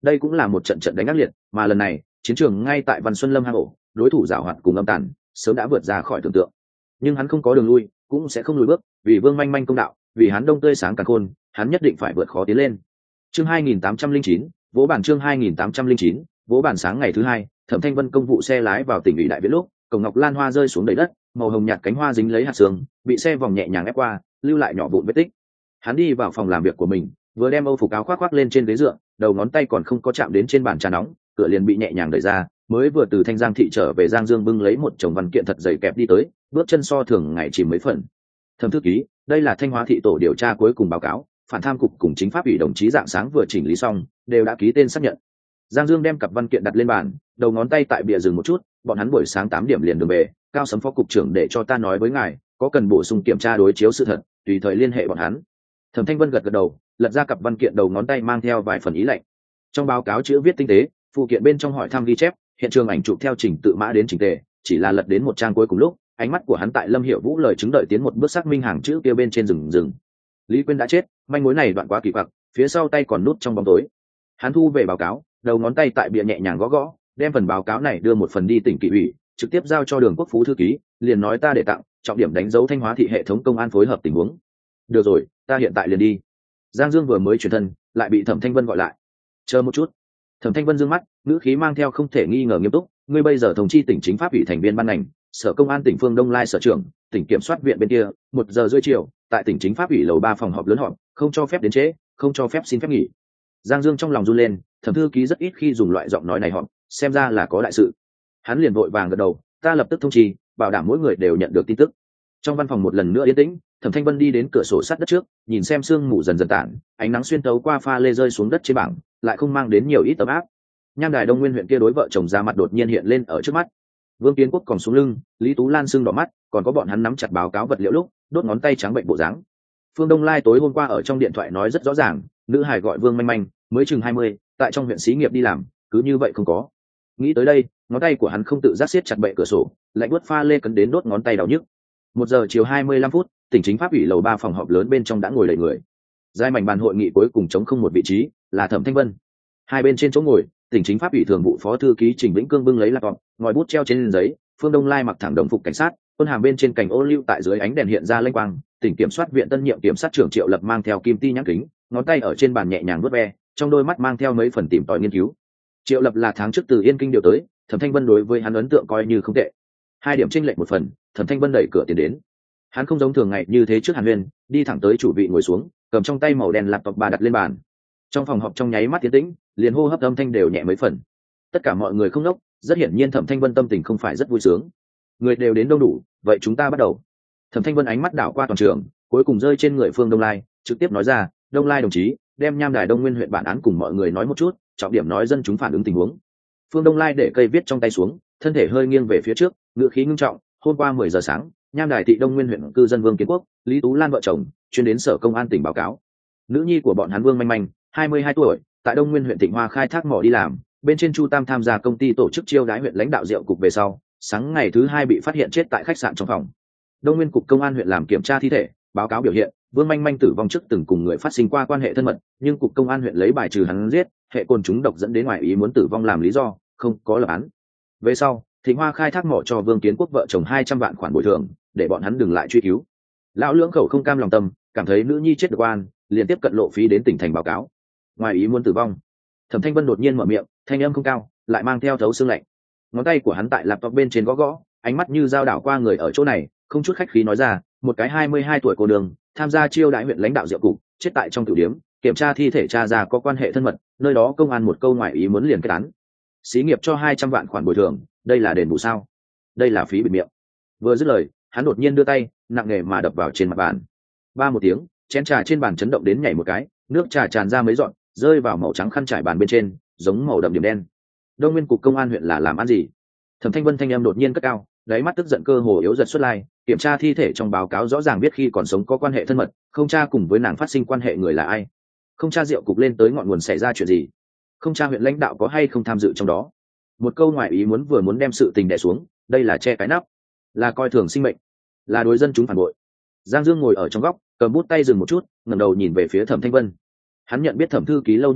đây cũng là một trận trận đánh ác liệt, mà lần này chiến trường ngay tại Văn Xuân Lâm hang ổ, đối thủ giảo hoạt cùng âm tàn sớm đã vượt ra khỏi tưởng tượng, nhưng hắn không có đường lui, cũng sẽ không lùi bước, vì Vương Manh Manh công đạo, vì hắn đông tươi sáng càng khôn, hắn nhất định phải vượt khó tiến lên. Chương 2809, vỗ bản. Chương 2809, vỗ bản. Sáng ngày thứ hai, Thẩm Thanh Vân công vụ xe lái vào tỉnh ủy đại viện lúc, cổng ngọc lan hoa rơi xuống đầy đất, màu hồng nhạt cánh hoa dính lấy hạt sương, bị xe vòng nhẹ nhàng ép qua, lưu lại nhỏ vụn vết tích. Hắn đi vào phòng làm việc của mình, vừa đem âu phục áo khoác lên trên ghế dựa, đầu ngón tay còn không có chạm đến trên bàn trà nóng, cửa liền bị nhẹ nhàng đẩy ra, mới vừa từ Thanh Giang thị trở về Giang Dương bưng lấy một chồng văn kiện thật dày kẹp đi tới, bước chân so thường ngày chìm mấy phần. Thẩm thư ký, đây là Thanh Hóa thị tổ điều tra cuối cùng báo cáo, phản tham cục cùng chính pháp ủy đồng chí dạng sáng vừa chỉnh lý xong, đều đã ký tên xác nhận. Giang Dương đem cặp văn kiện đặt lên bàn, đầu ngón tay tại bìa dừng một chút, bọn hắn buổi sáng 8 điểm liền đường về, Cao Sấm phó cục trưởng để cho ta nói với ngài, có cần bổ sung kiểm tra đối chiếu sự thật, tùy thời liên hệ bọn hắn. Thẩm Thanh Vân gật gật đầu, lật ra cặp văn kiện, đầu ngón tay mang theo vài phần ý lệnh. Trong báo cáo chữ viết tinh tế, phụ kiện bên trong hỏi thăm ghi chép, hiện trường ảnh chụp theo trình tự mã đến trình tề, chỉ là lật đến một trang cuối cùng lúc, ánh mắt của hắn tại Lâm Hiểu Vũ lời chứng đợi tiến một bước xác minh hàng chữ kia bên trên rừng. Lý Quyên đã chết, manh mối này đoạn quá kỳ quặc, phía sau tay còn nút trong bóng tối. Hắn thu về báo cáo, đầu ngón tay tại bìa nhẹ nhàng gõ gõ, đem phần báo cáo này đưa một phần đi tỉnh kỷ ủy, trực tiếp giao cho Đường Quốc Phú thư ký, liền nói ta để tặng, trọng điểm đánh dấu Thanh Hóa thị hệ thống công an phối hợp tình huống. Được rồi, ta hiện tại liền đi. Giang Dương vừa mới chuyển thân, lại bị Thẩm Thanh Vân gọi lại. Chờ một chút. Thẩm Thanh Vân dương mắt, ngữ khí mang theo không thể nghi ngờ nghiêm túc, ngươi bây giờ thống chi tỉnh chính pháp ủy thành viên ban ngành, sở công an tỉnh Phương Đông Lai sở trưởng, tỉnh kiểm soát viện bên kia, 1 giờ rưỡi chiều, tại tỉnh chính pháp ủy lầu 3 phòng họp lớn họp, không cho phép đến trễ, không cho phép xin phép nghỉ. Giang Dương trong lòng run lên, Thẩm thư ký rất ít khi dùng loại giọng nói này họp, xem ra là có đại sự. Hắn liền vội vàng gật đầu, ta lập tức thông chi, bảo đảm mỗi người đều nhận được tin tức. Trong văn phòng một lần nữa yên tĩnh, Thẩm Thanh Vân đi đến cửa sổ sát đất trước, nhìn xem sương mù dần dần tản, ánh nắng xuyên tấu qua pha lê rơi xuống đất trên bảng, lại không mang đến nhiều ít ấm áp. Nham Đài Đông Nguyên huyện kia đối vợ chồng ra mặt đột nhiên hiện lên ở trước mắt. Vương Kiến Quốc còn xuống lưng, Lý Tú Lan sưng đỏ mắt, còn có bọn hắn nắm chặt báo cáo vật liệu lúc, đốt ngón tay trắng bệnh bộ dáng. Phương Đông Lai tối hôm qua ở trong điện thoại nói rất rõ ràng, nữ hài gọi Vương Manh Manh, mới chừng 20, tại trong huyện xí nghiệp đi làm, cứ như vậy không có. Nghĩ tới đây, ngón tay của hắn không tự giác siết chặt bệ cửa sổ, lạnh buốt pha lê cấn đến đốt ngón tay đau nhức. 1 giờ chiều 25 phút, tỉnh chính pháp ủy lầu 3 phòng họp lớn bên trong đã ngồi đầy người. Giai mảnh bàn hội nghị cuối cùng trống không một vị trí, là Thẩm Thanh Vân. Hai bên trên chỗ ngồi, tỉnh chính pháp ủy thường vụ phó thư ký Trình Vĩnh Cương bưng lấy laptop, ngòi bút treo trên giấy, Phương Đông Lai mặc thẳng đồng phục cảnh sát, quân hàm bên trên cành ô liu tại dưới ánh đèn hiện ra lênh quang, tỉnh kiểm soát viện tân nhiệm kiểm sát trưởng Triệu Lập mang theo kim ti nhãn kính, ngón tay ở trên bàn nhẹ nhàng vuốt ve, trong đôi mắt mang theo mấy phần tìm tòi nghiên cứu. Triệu Lập là tháng trước từ Yên Kinh điều tới, Thẩm Thanh Vân đối với hắn ấn tượng coi như không tệ. 2 điểm chênh lệch một phần, Thẩm Thanh Vân đẩy cửa tiến đến. Hắn không giống thường ngày như thế trước Hàn Huyên, đi thẳng tới chủ vị ngồi xuống, cầm trong tay màu đen laptop bà đặt lên bàn. Trong phòng họp trong nháy mắt tiến tĩnh, liền hô hấp âm thanh đều nhẹ mấy phần. Tất cả mọi người không ngốc, rất hiển nhiên Thẩm Thanh Vân tâm tình không phải rất vui sướng. Người đều đến đông đủ, vậy chúng ta bắt đầu. Thẩm Thanh Vân ánh mắt đảo qua toàn trường, cuối cùng rơi trên người Phương Đông Lai, trực tiếp nói ra, Đông Lai đồng chí, đem Nham Đài Đông Nguyên huyện bản án cùng mọi người nói một chút, trọng điểm nói dân chúng phản ứng tình huống. Phương Đông Lai để cây viết trong tay xuống, thân thể hơi nghiêng về phía trước, ngữ khí ngưng trọng, hôm qua 10 giờ sáng, Nham Đài thị Đông Nguyên huyện cư dân Vương Kiến Quốc, Lý Tú Lan vợ chồng chuyên đến sở công an tỉnh báo cáo. Nữ nhi của bọn hắn Vương Manh Manh, 22 tuổi, tại Đông Nguyên huyện Thịnh Hoa khai thác mỏ đi làm, bên trên Chu Tam tham gia công ty tổ chức chiêu đãi huyện lãnh đạo rượu cục về sau, sáng ngày thứ 2 bị phát hiện chết tại khách sạn trong phòng. Đông Nguyên cục công an huyện làm kiểm tra thi thể, báo cáo biểu hiện, Vương Manh Manh tử vong trước từng cùng người phát sinh qua quan hệ thân mật, nhưng cục công an huyện lấy bài trừ hắn giết, hệ cồn trúng độc dẫn đến ngoài ý muốn tử vong làm lý do, không có lập án. Về sau, Thịnh Hoa khai thác mỏ cho Vương Kiến Quốc vợ chồng 200 vạn khoản bồi thường, để bọn hắn đừng lại truy cứu. Lão lưỡng khẩu không cam lòng tâm, cảm thấy nữ nhi chết được oan, liền tiếp cận lộ phí đến tỉnh thành báo cáo. Ngoài ý muốn tử vong. Thẩm Thanh Vân đột nhiên mở miệng, thanh âm không cao, lại mang theo thấu xương lạnh. Ngón tay của hắn tại laptop bên trên gõ gõ, ánh mắt như dao đảo qua người ở chỗ này, không chút khách khí nói ra, một cái 22 tuổi cô đường, tham gia chiêu đãi huyện lãnh đạo rượu cục, chết tại trong tiểu điếm, kiểm tra thi thể tra ra có quan hệ thân mật, nơi đó công an một câu ngoài ý muốn liền kết án. Xí nghiệp cho 200 vạn khoản bồi thường, đây là đền bù sao? Đây là phí bịt miệng. Vừa dứt lời, hắn đột nhiên đưa tay, nặng nề mà đập vào trên mặt bàn. Ba một tiếng, chén trà trên bàn chấn động đến nhảy một cái, nước trà tràn ra mấy giọt, rơi vào màu trắng khăn trải bàn bên trên, giống màu đậm điểm đen. Đông Nguyên cục công an huyện là làm ăn gì? Thẩm Thanh Vân thanh âm đột nhiên cất cao, đáy mắt tức giận cơ hồ yếu giật xuất lai, kiểm tra thi thể trong báo cáo rõ ràng biết khi còn sống có quan hệ thân mật, không tra cùng với nàng phát sinh quan hệ người là ai, không tra rượu cục lên tới ngọn nguồn xảy ra chuyện gì, không tra huyện lãnh đạo có hay không tham dự trong đó. Một câu ngoài ý muốn vừa muốn đem sự tình đè xuống, đây là che cái nắp, là coi thường sinh mệnh, là đối dân chúng phản bội. Giang Dương ngồi ở trong góc, cầm bút tay dừng một chút, ngẩng đầu nhìn về phía Thẩm Thanh Vân. Hắn nhận biết Thẩm thư ký lâu như vậy,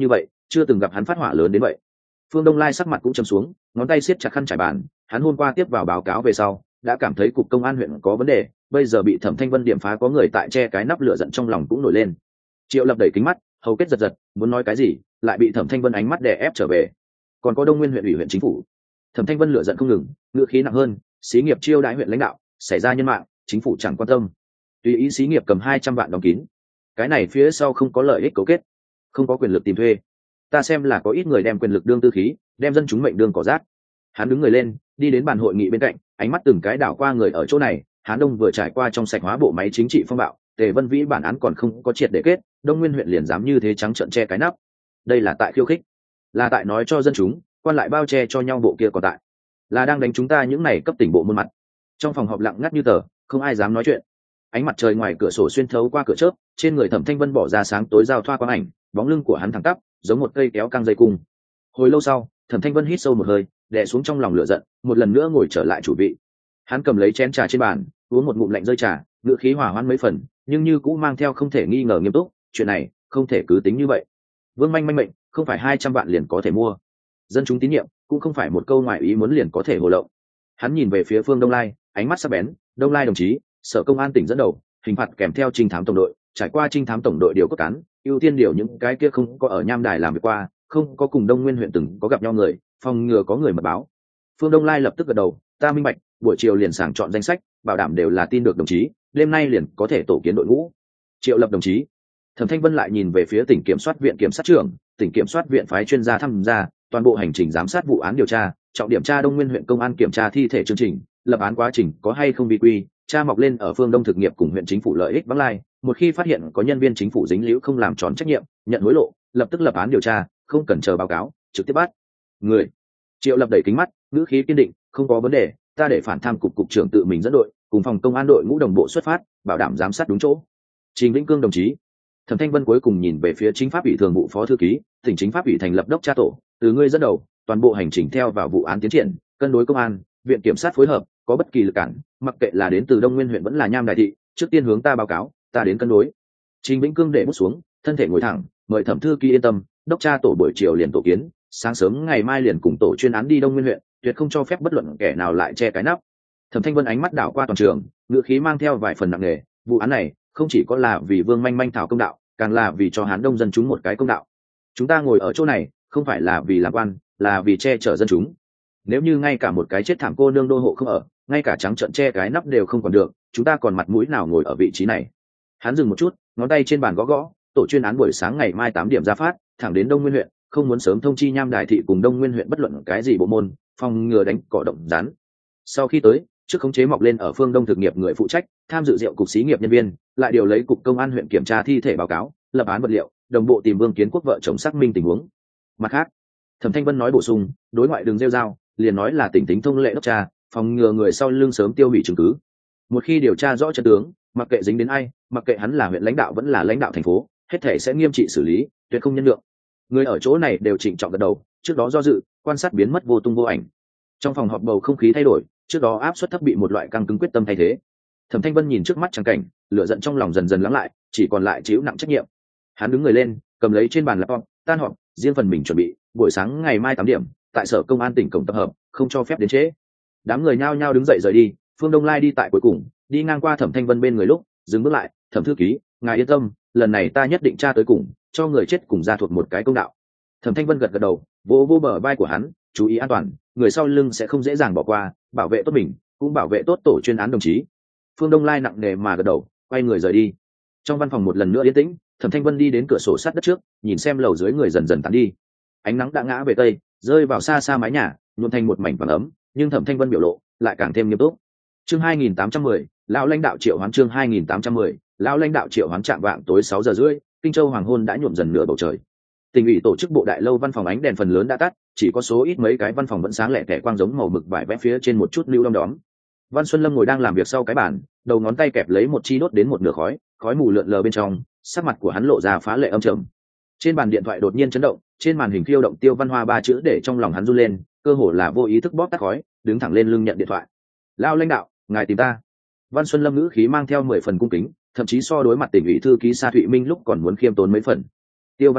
chưa từng gặp hắn phát hỏa lớn đến vậy. Phương Đông Lai sắc mặt cũng trầm xuống, ngón tay siết chặt khăn trải bàn. Hắn hôm qua tiếp vào báo cáo về sau, đã cảm thấy cục công an huyện có vấn đề, bây giờ bị Thẩm Thanh Vân điểm phá có người tại che cái nắp lửa giận trong lòng cũng nổi lên. Triệu Lập đẩy kính mắt, hầu kết giật giật, muốn nói cái gì, lại bị Thẩm Thanh Vân ánh mắt đè ép trở về. Còn có Đông Nguyên huyện ủy huyện chính phủ. Thẩm Thanh Vân lửa giận không ngừng, ngữ khí nặng hơn, xí nghiệp chiêu đãi huyện lãnh đạo, xảy ra nhân mạng, chính phủ chẳng quan tâm. Tùy ý xí nghiệp cầm 200 vạn đóng kín. Cái này phía sau không có lợi ích cấu kết, không có quyền lực tìm thuê. Ta xem là có ít người đem quyền lực đương tư khí, đem dân chúng mệnh đương cỏ rác. Hắn đứng người lên, đi đến bàn hội nghị bên cạnh, ánh mắt từng cái đảo qua người ở chỗ này. Hán Đông vừa trải qua trong sạch hóa bộ máy chính trị phong bạo, Tề Vân Vĩ bản án còn không có triệt để kết, Đông Nguyên huyện liền dám như thế trắng trợn che cái nắp. Đây là tại khiêu khích, là tại nói cho dân chúng, quan lại bao che cho nhau bộ kia còn tại, là đang đánh chúng ta những này cấp tỉnh bộ môn mặt. Trong phòng họp lặng ngắt như tờ, không ai dám nói chuyện. Ánh mặt trời ngoài cửa sổ xuyên thấu qua cửa chớp, trên người Thẩm Thanh Vân bỏ ra sáng tối giao thoa quang ảnh, bóng lưng của hắn thẳng tắp, giống một cây kéo căng dây cung. Hồi lâu sau, Thẩm Thanh Vân hít sâu một hơi, đè xuống trong lòng lửa giận, một lần nữa ngồi trở lại chủ vị. Hắn cầm lấy chén trà trên bàn, uống một ngụm lạnh rơi trà, ngữ khí hòa hoãn mấy phần, nhưng như cũng mang theo không thể nghi ngờ nghiêm túc. Chuyện này không thể cứ tính như vậy. Vương Manh mệnh, không phải 200 vạn liền có thể mua. Dân chúng tín nhiệm, cũng không phải một câu ngoại ý muốn liền có thể hồ lộng. Hắn nhìn về phía Phương Đông Lai, ánh mắt sắc bén. Đông Lai đồng chí, sở công an tỉnh dẫn đầu, hình phạt kèm theo trinh thám tổng đội, trải qua trinh thám tổng đội điều cốt cán, ưu tiên điều những cái kia không có ở Nham Đài làm việc qua, không có cùng Đông Nguyên huyện từng có gặp nhau người, phòng ngừa có người mật báo. Phương Đông Lai lập tức gật đầu, ta minh bạch, buổi chiều liền sàng chọn danh sách, bảo đảm đều là tin được đồng chí, đêm nay liền có thể tổ kiến đội ngũ. Triệu Lập đồng chí. Thẩm Thanh Vân lại nhìn về phía tỉnh kiểm soát viện kiểm sát trưởng, tỉnh kiểm soát viện phái chuyên gia tham gia, toàn bộ hành trình giám sát vụ án điều tra, trọng điểm tra Đông Nguyên huyện công an kiểm tra thi thể chương trình, lập án quá trình có hay không vi quy, tra mọc lên ở phương Đông thực nghiệp cùng huyện chính phủ lợi ích vắng lai, một khi phát hiện có nhân viên chính phủ dính líu không làm tròn trách nhiệm, nhận hối lộ, lập tức lập án điều tra, không cần chờ báo cáo, trực tiếp bắt người. Triệu Lập đẩy kính mắt, ngữ khí kiên định, không có vấn đề, ta để phản tham cục trưởng tự mình dẫn đội, cùng phòng công an đội ngũ đồng bộ xuất phát, bảo đảm giám sát đúng chỗ. Trình Vĩnh Cương đồng chí. Thẩm Thanh Vân cuối cùng nhìn về phía chính pháp ủy thường vụ phó thư ký, tỉnh chính pháp ủy thành lập đốc tra tổ, từ ngươi dẫn đầu, toàn bộ hành trình theo vào vụ án tiến triển, cân đối công an, viện kiểm sát phối hợp, có bất kỳ lực cản, mặc kệ là đến từ Đông Nguyên huyện vẫn là Nham Đài thị, trước tiên hướng ta báo cáo, ta đến cân đối. Trình Vĩnh Cương để bút xuống, thân thể ngồi thẳng, mời Thẩm thư ký yên tâm, đốc tra tổ buổi chiều liền tổ kiến, sáng sớm ngày mai liền cùng tổ chuyên án đi Đông Nguyên huyện, tuyệt không cho phép bất luận kẻ nào lại che cái nắp. Thẩm Thanh Vân ánh mắt đảo qua toàn trường, ngữ khí mang theo vài phần nặng nề, vụ án này không chỉ có là vì Vương Manh thảo công đạo, càng là vì cho Hán Đông dân chúng một cái công đạo. Chúng ta ngồi ở chỗ này không phải là vì làm quan, là vì che chở dân chúng. Nếu như ngay cả một cái chết thảm cô nương đô hộ không ở, ngay cả trắng trợn che cái nắp đều không còn được, chúng ta còn mặt mũi nào ngồi ở vị trí này. Hắn dừng một chút, ngón tay trên bàn gõ gõ, tổ chuyên án buổi sáng ngày mai 8 điểm ra phát, thẳng đến Đông Nguyên huyện, không muốn sớm thông chi Nham Đài thị cùng Đông Nguyên huyện bất luận cái gì bộ môn, phòng ngừa đánh cỏ động rắn. Sau khi tới, trước khống chế mọc lên ở phương Đông thực nghiệp người phụ trách, tham dự rượu cục xí nghiệp nhân viên, lại điều lấy cục công an huyện kiểm tra thi thể báo cáo, lập án vật liệu, đồng bộ tìm Vương Kiến Quốc vợ chồng xác minh tình huống. Mặt khác, Thẩm Thanh Vân nói bổ sung, đối ngoại đường rêu rao, liền nói là tỉnh tính thông lệ đốc tra, phòng ngừa người sau lưng sớm tiêu hủy chứng cứ. Một khi điều tra rõ chân tướng, mặc kệ dính đến ai, mặc kệ hắn là huyện lãnh đạo vẫn là lãnh đạo thành phố, hết thể sẽ nghiêm trị xử lý, tuyệt không nhân lượng. Người ở chỗ này đều trịnh trọng gật đầu, trước đó do dự, quan sát biến mất vô tung vô ảnh. Trong phòng họp bầu không khí thay đổi, trước đó áp suất thấp bị một loại căng cứng quyết tâm thay thế. Thẩm Thanh Vân nhìn trước mắt trắng cảnh, lửa giận trong lòng dần dần lắng lại, chỉ còn lại chịu nặng trách nhiệm. Hắn đứng người lên, cầm lấy trên bàn laptop, tan họp, riêng phần mình chuẩn bị, buổi sáng ngày mai 8 điểm, tại sở công an tỉnh cổng tập hợp, không cho phép đến trễ. Đám người nhao nhao đứng dậy rời đi, Phương Đông Lai đi tại cuối cùng, đi ngang qua Thẩm Thanh Vân bên người lúc, dừng bước lại, "Thẩm thư ký, ngài yên tâm, lần này ta nhất định tra tới cùng, cho người chết cùng gia thuộc một cái công đạo." Thẩm Thanh Vân gật gật đầu, vỗ vỗ bờ vai của hắn, "Chú ý an toàn, người sau lưng sẽ không dễ dàng bỏ qua, bảo vệ tốt mình, cũng bảo vệ tốt tổ chuyên án đồng chí." Phương Đông Lai nặng nề mà gật đầu, quay người rời đi. Trong văn phòng một lần nữa yên tĩnh, Thẩm Thanh Vân đi đến cửa sổ sát đất trước, nhìn xem lầu dưới người dần dần tán đi. Ánh nắng đã ngã về tây, rơi vào xa xa mái nhà, nhuộm thành một mảnh vàng ấm, nhưng Thẩm Thanh Vân biểu lộ lại càng thêm nghiêm túc. Chương 2810, lão lãnh đạo triệu hoán. Chương 2810, lão lãnh đạo triệu hoán. Chạm vạng tối 6 giờ rưỡi, Kinh Châu hoàng hôn đã nhuộm dần nửa bầu trời. Tỉnh ủy tổ chức bộ đại lâu văn phòng ánh đèn phần lớn đã tắt, chỉ có số ít mấy cái văn phòng vẫn sáng lẻ tẻ quang giống màu mực vải vẽ phía trên một chút lưu đom đóm. Văn Xuân Lâm ngồi đang làm việc sau cái bàn, đầu ngón tay kẹp lấy một chi đốt đến một nửa khói, khói mù lượn lờ bên trong, sắc mặt của hắn lộ ra phá lệ âm trầm. Trên bàn điện thoại đột nhiên chấn động, trên màn hình khiêu động Tiêu Văn Hoa 3 chữ để trong lòng hắn run lên, cơ hồ là vô ý thức bóp tắt khói, đứng thẳng lên lưng nhận điện thoại. "Lão lãnh đạo, ngài tìm ta." Văn Xuân Lâm ngữ khí mang theo 10 phần cung kính, thậm chí so đối mặt tỉnh ủy thư ký Sa Thụy Minh lúc còn muốn khiêm tốn mấy phần. "Tiêu Văn Hoa,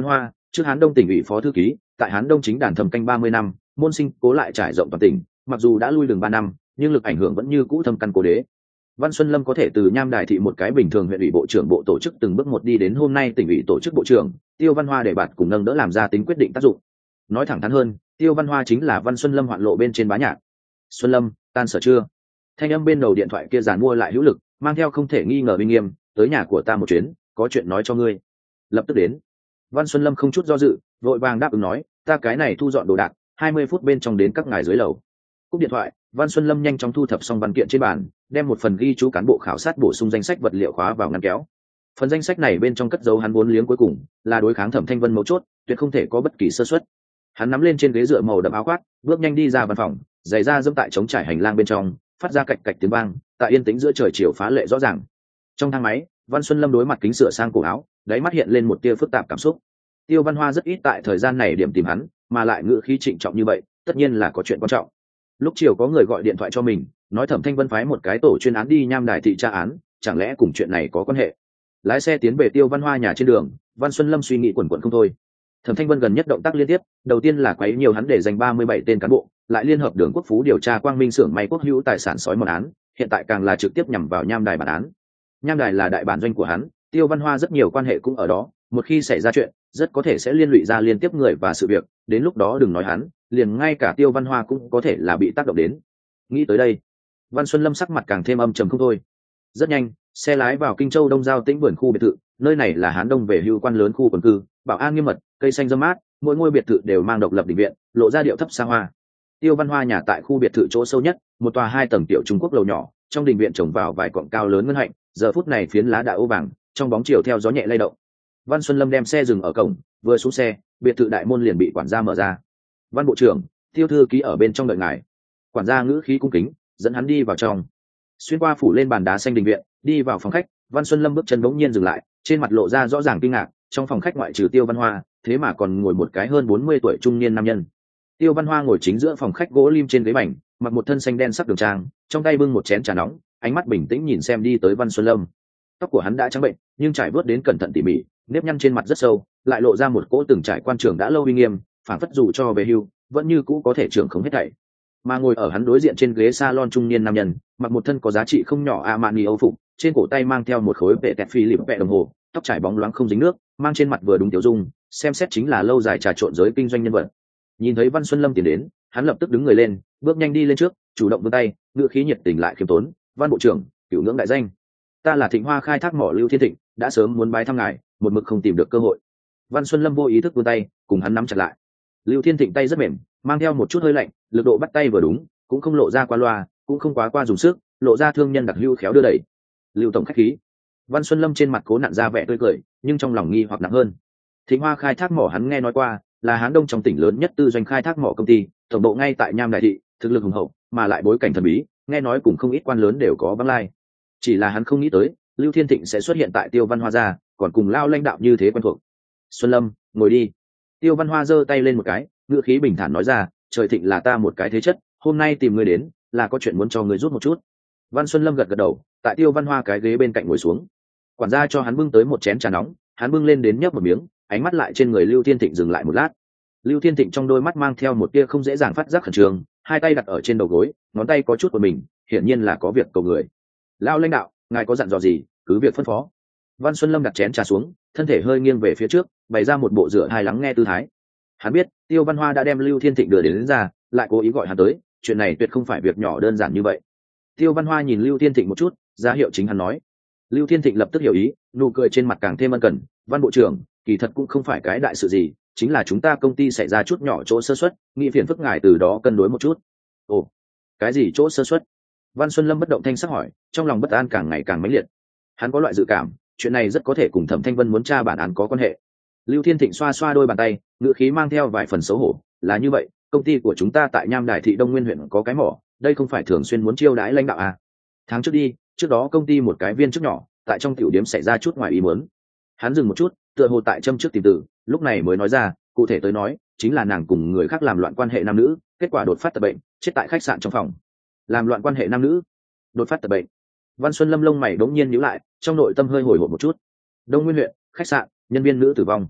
trước Hán Đông tỉnh ủy phó thư ký, tại Hán Đông chính đàn thầm canh 30 năm, môn sinh cố lại trải rộng toàn tỉnh, mặc dù đã lui đường 3 năm, nhưng lực ảnh hưởng vẫn như cũ thâm căn cố đế. Văn Xuân Lâm có thể từ Nham Đài thị một cái bình thường huyện ủy bộ trưởng bộ tổ chức từng bước một đi đến hôm nay tỉnh ủy tổ chức bộ trưởng, Tiêu Văn Hoa để bạt cùng nâng đỡ làm ra tính quyết định tác dụng. Nói thẳng thắn hơn, Tiêu Văn Hoa chính là Văn Xuân Lâm hoạn lộ bên trên bá nhạc. Xuân Lâm, tan sở chưa? Thanh âm bên đầu điện thoại kia giàn mua lại hữu lực, mang theo không thể nghi ngờ uy nghiêm, tới nhà của ta một chuyến, có chuyện nói cho ngươi. Lập tức đến. Văn Xuân Lâm không chút do dự, vội vàng đáp ứng nói, ta cái này thu dọn đồ đạc, 20 phút bên trong đến các ngài dưới lầu. Cúp điện thoại, Văn Xuân Lâm nhanh chóng thu thập xong văn kiện trên bàn, đem một phần ghi chú cán bộ khảo sát bổ sung danh sách vật liệu khóa vào ngăn kéo. Phần danh sách này bên trong cất dấu hắn vốn liếng cuối cùng, là đối kháng Thẩm Thanh Vân mấu chốt, tuyệt không thể có bất kỳ sơ suất. Hắn nắm lên trên ghế dựa màu đậm áo khoác, bước nhanh đi ra văn phòng, giày da dẫm tại trống trải hành lang bên trong, phát ra cạch cạch tiếng vang, tại yên tĩnh giữa trời chiều phá lệ rõ ràng. Trong thang máy, Văn Xuân Lâm đối mặt kính sửa sang cổ áo, đáy mắt hiện lên một tia phức tạp cảm xúc. Tiêu Văn Hoa rất ít tại thời gian này điểm tìm hắn, mà lại ngữ khí trịnh trọng như vậy, tất nhiên là có chuyện quan trọng. Lúc chiều có người gọi điện thoại cho mình, nói Thẩm Thanh Vân phái một cái tổ chuyên án đi Nham Đài thị tra án, chẳng lẽ cùng chuyện này có quan hệ? Lái xe tiến về Tiêu Văn Hoa nhà trên đường, Văn Xuân Lâm suy nghĩ quẩn quẩn không thôi. Thẩm Thanh Vân gần nhất động tác liên tiếp, đầu tiên là quấy nhiều hắn để giành 37 tên cán bộ, lại liên hợp Đường Quốc Phú điều tra Quang Minh xưởng may quốc hữu tài sản sói mòn án, hiện tại càng là trực tiếp nhằm vào Nham Đài bản án. Nham Đài là đại bản doanh của hắn, Tiêu Văn Hoa rất nhiều quan hệ cũng ở đó, một khi xảy ra chuyện, rất có thể sẽ liên lụy ra liên tiếp người và sự việc, đến lúc đó đừng nói hắn, liền ngay cả Tiêu Văn Hoa cũng có thể là bị tác động đến. Nghĩ tới đây, Văn Xuân Lâm sắc mặt càng thêm âm trầm không thôi. Rất nhanh, xe lái vào Kinh Châu Đông Giao Tĩnh vườn khu biệt thự, nơi này là Hán Đông về hưu quan lớn khu quần cư, bảo an nghiêm mật, cây xanh râm mát, mỗi ngôi biệt thự đều mang độc lập định viện, lộ ra điệu thấp xa hoa. Tiêu Văn Hoa nhà tại khu biệt thự chỗ sâu nhất, một tòa 2 tầng tiểu Trung Quốc lầu nhỏ, trong đình viện trồng vào vài cọng cao lớn ngân hạnh, giờ phút này phiến lá đã ố vàng, trong bóng chiều theo gió nhẹ lay động. Văn Xuân Lâm đem xe dừng ở cổng, vừa xuống xe, biệt thự đại môn liền bị quản gia mở ra. Văn bộ trưởng, Tiêu thư ký ở bên trong đợi ngài. Quản gia ngữ khí cung kính, dẫn hắn đi vào trong. Xuyên qua phủ lên bàn đá xanh đình viện, đi vào phòng khách, Văn Xuân Lâm bước chân bỗng nhiên dừng lại, trên mặt lộ ra rõ ràng kinh ngạc. Trong phòng khách ngoại trừ Tiêu Văn Hoa, thế mà còn ngồi một cái hơn 40 tuổi trung niên nam nhân. Tiêu Văn Hoa ngồi chính giữa phòng khách gỗ lim trên ghế bành, mặc một thân xanh đen sắc đường trang, trong tay bưng một chén trà nóng, ánh mắt bình tĩnh nhìn xem đi tới Văn Xuân Lâm. Tóc của hắn đã trắng bệnh, nhưng trải vớt đến cẩn thận tỉ mỉ, nếp nhăn trên mặt rất sâu, lại lộ ra một cỗ từng trải quan trưởng đã lâu uy nghiêm, phản phất dù cho về hưu, vẫn như cũ có thể trưởng không hết thảy. Mà ngồi ở hắn đối diện trên ghế salon trung niên nam nhân, mặc một thân có giá trị không nhỏ Armani Âu phục, trên cổ tay mang theo một khối vệ tẹt phi lịp vẹ đồng hồ, tóc trải bóng loáng không dính nước, mang trên mặt vừa đúng tiểu dung, xem xét chính là lâu dài trà trộn giới kinh doanh nhân vật. Nhìn thấy Văn Xuân Lâm tiến đến, hắn lập tức đứng người lên, bước nhanh đi lên trước, chủ động vươn tay, ngữ khí nhiệt tình lại khiêm tốn, "Văn bộ trưởng, cửu ngưỡng đại danh. Ta là Thịnh Hoa khai thác mỏ Lưu Thiên Thịnh, đã sớm muốn bái thăm ngài, một mực không tìm được cơ hội." Văn Xuân Lâm vô ý thức vươn tay, cùng hắn nắm chặt lại. Lưu Thiên Thịnh tay rất mềm, mang theo một chút hơi lạnh, lực độ bắt tay vừa đúng, cũng không lộ ra qua loa, cũng không quá qua dùng sức, lộ ra thương nhân đặc hữu khéo đưa đẩy. "Lưu tổng khách khí." Văn Xuân Lâm trên mặt cố nặn ra vẻ tươi cười, nhưng trong lòng nghi hoặc nặng hơn. Thịnh Hoa khai thác mỏ hắn nghe nói qua, là Hán Đông trong tỉnh lớn nhất tư doanh khai thác mỏ công ty, tổng bộ ngay tại Nham Đại thị, thực lực hùng hậu, mà lại bối cảnh thần bí, nghe nói cùng không ít quan lớn đều có băng lai. Chỉ là hắn không nghĩ tới, Lưu Thiên Thịnh sẽ xuất hiện tại Tiêu Văn Hoa gia, còn cùng lao lãnh đạo như thế quen thuộc. "Xuân Lâm, ngồi đi." Tiêu Văn Hoa giơ tay lên một cái, ngữ khí bình thản nói ra, "Trời Thịnh là ta một cái thế chất, hôm nay tìm ngươi đến, là có chuyện muốn cho ngươi rút một chút." Văn Xuân Lâm gật gật đầu, tại Tiêu Văn Hoa cái ghế bên cạnh ngồi xuống. Quản gia cho hắn bưng tới một chén trà nóng, hắn bưng lên đến nhấp một miếng, ánh mắt lại trên người Lưu Thiên Thịnh dừng lại một lát. Lưu Thiên Thịnh trong đôi mắt mang theo một tia không dễ dàng phát giác khẩn trương, hai tay đặt ở trên đầu gối, ngón tay có chút của mình, hiển nhiên là có việc cầu người. "Lao lãnh đạo, ngài có dặn dò gì, cứ việc phân phó." Văn Xuân Lâm đặt chén trà xuống, thân thể hơi nghiêng về phía trước, bày ra một bộ rửa hai lắng nghe tư thái. Hắn biết, Tiêu Văn Hoa đã đem Lưu Thiên Thịnh đưa đến ra, lại cố ý gọi hắn tới, chuyện này tuyệt không phải việc nhỏ đơn giản như vậy. Tiêu Văn Hoa nhìn Lưu Thiên Thịnh một chút, ra hiệu chính hắn nói. Lưu Thiên Thịnh lập tức hiểu ý, nụ cười trên mặt càng thêm ân cần, "Văn bộ trưởng, kỳ thật cũng không phải cái đại sự gì, chính là chúng ta công ty xảy ra chút nhỏ chỗ sơ suất, nghĩ phiền phức ngài từ đó cân đối một chút." "Ồ, cái gì chỗ sơ suất?" Văn Xuân Lâm bất động thanh sắc hỏi, trong lòng bất an càng ngày càng mãnh liệt. Hắn có loại dự cảm, chuyện này rất có thể cùng Thẩm Thanh Vân muốn tra bản án có quan hệ. Lưu Thiên Thịnh xoa xoa đôi bàn tay, ngữ khí mang theo vài phần xấu hổ, "Là như vậy, công ty của chúng ta tại Nham Đài thị Đông Nguyên huyện có cái mỏ, đây không phải thường xuyên muốn chiêu đãi lãnh đạo à? Tháng trước đó công ty một cái viên chức nhỏ, tại trong tiểu điểm xảy ra chút ngoài ý muốn." Hắn dừng một chút, tựa hồ tại châm trước tìm từ, lúc này mới nói ra, "Cụ thể tới nói, chính là nàng cùng người khác làm loạn quan hệ nam nữ, kết quả đột phát tật bệnh, chết tại khách sạn trong phòng." Làm loạn quan hệ nam nữ, đột phát tật bệnh. Văn Xuân Lâm lông mày đống nhiên nhíu lại, trong nội tâm hơi hồi hộp một chút. Đông Nguyên huyện, khách sạn, nhân viên nữ tử vong.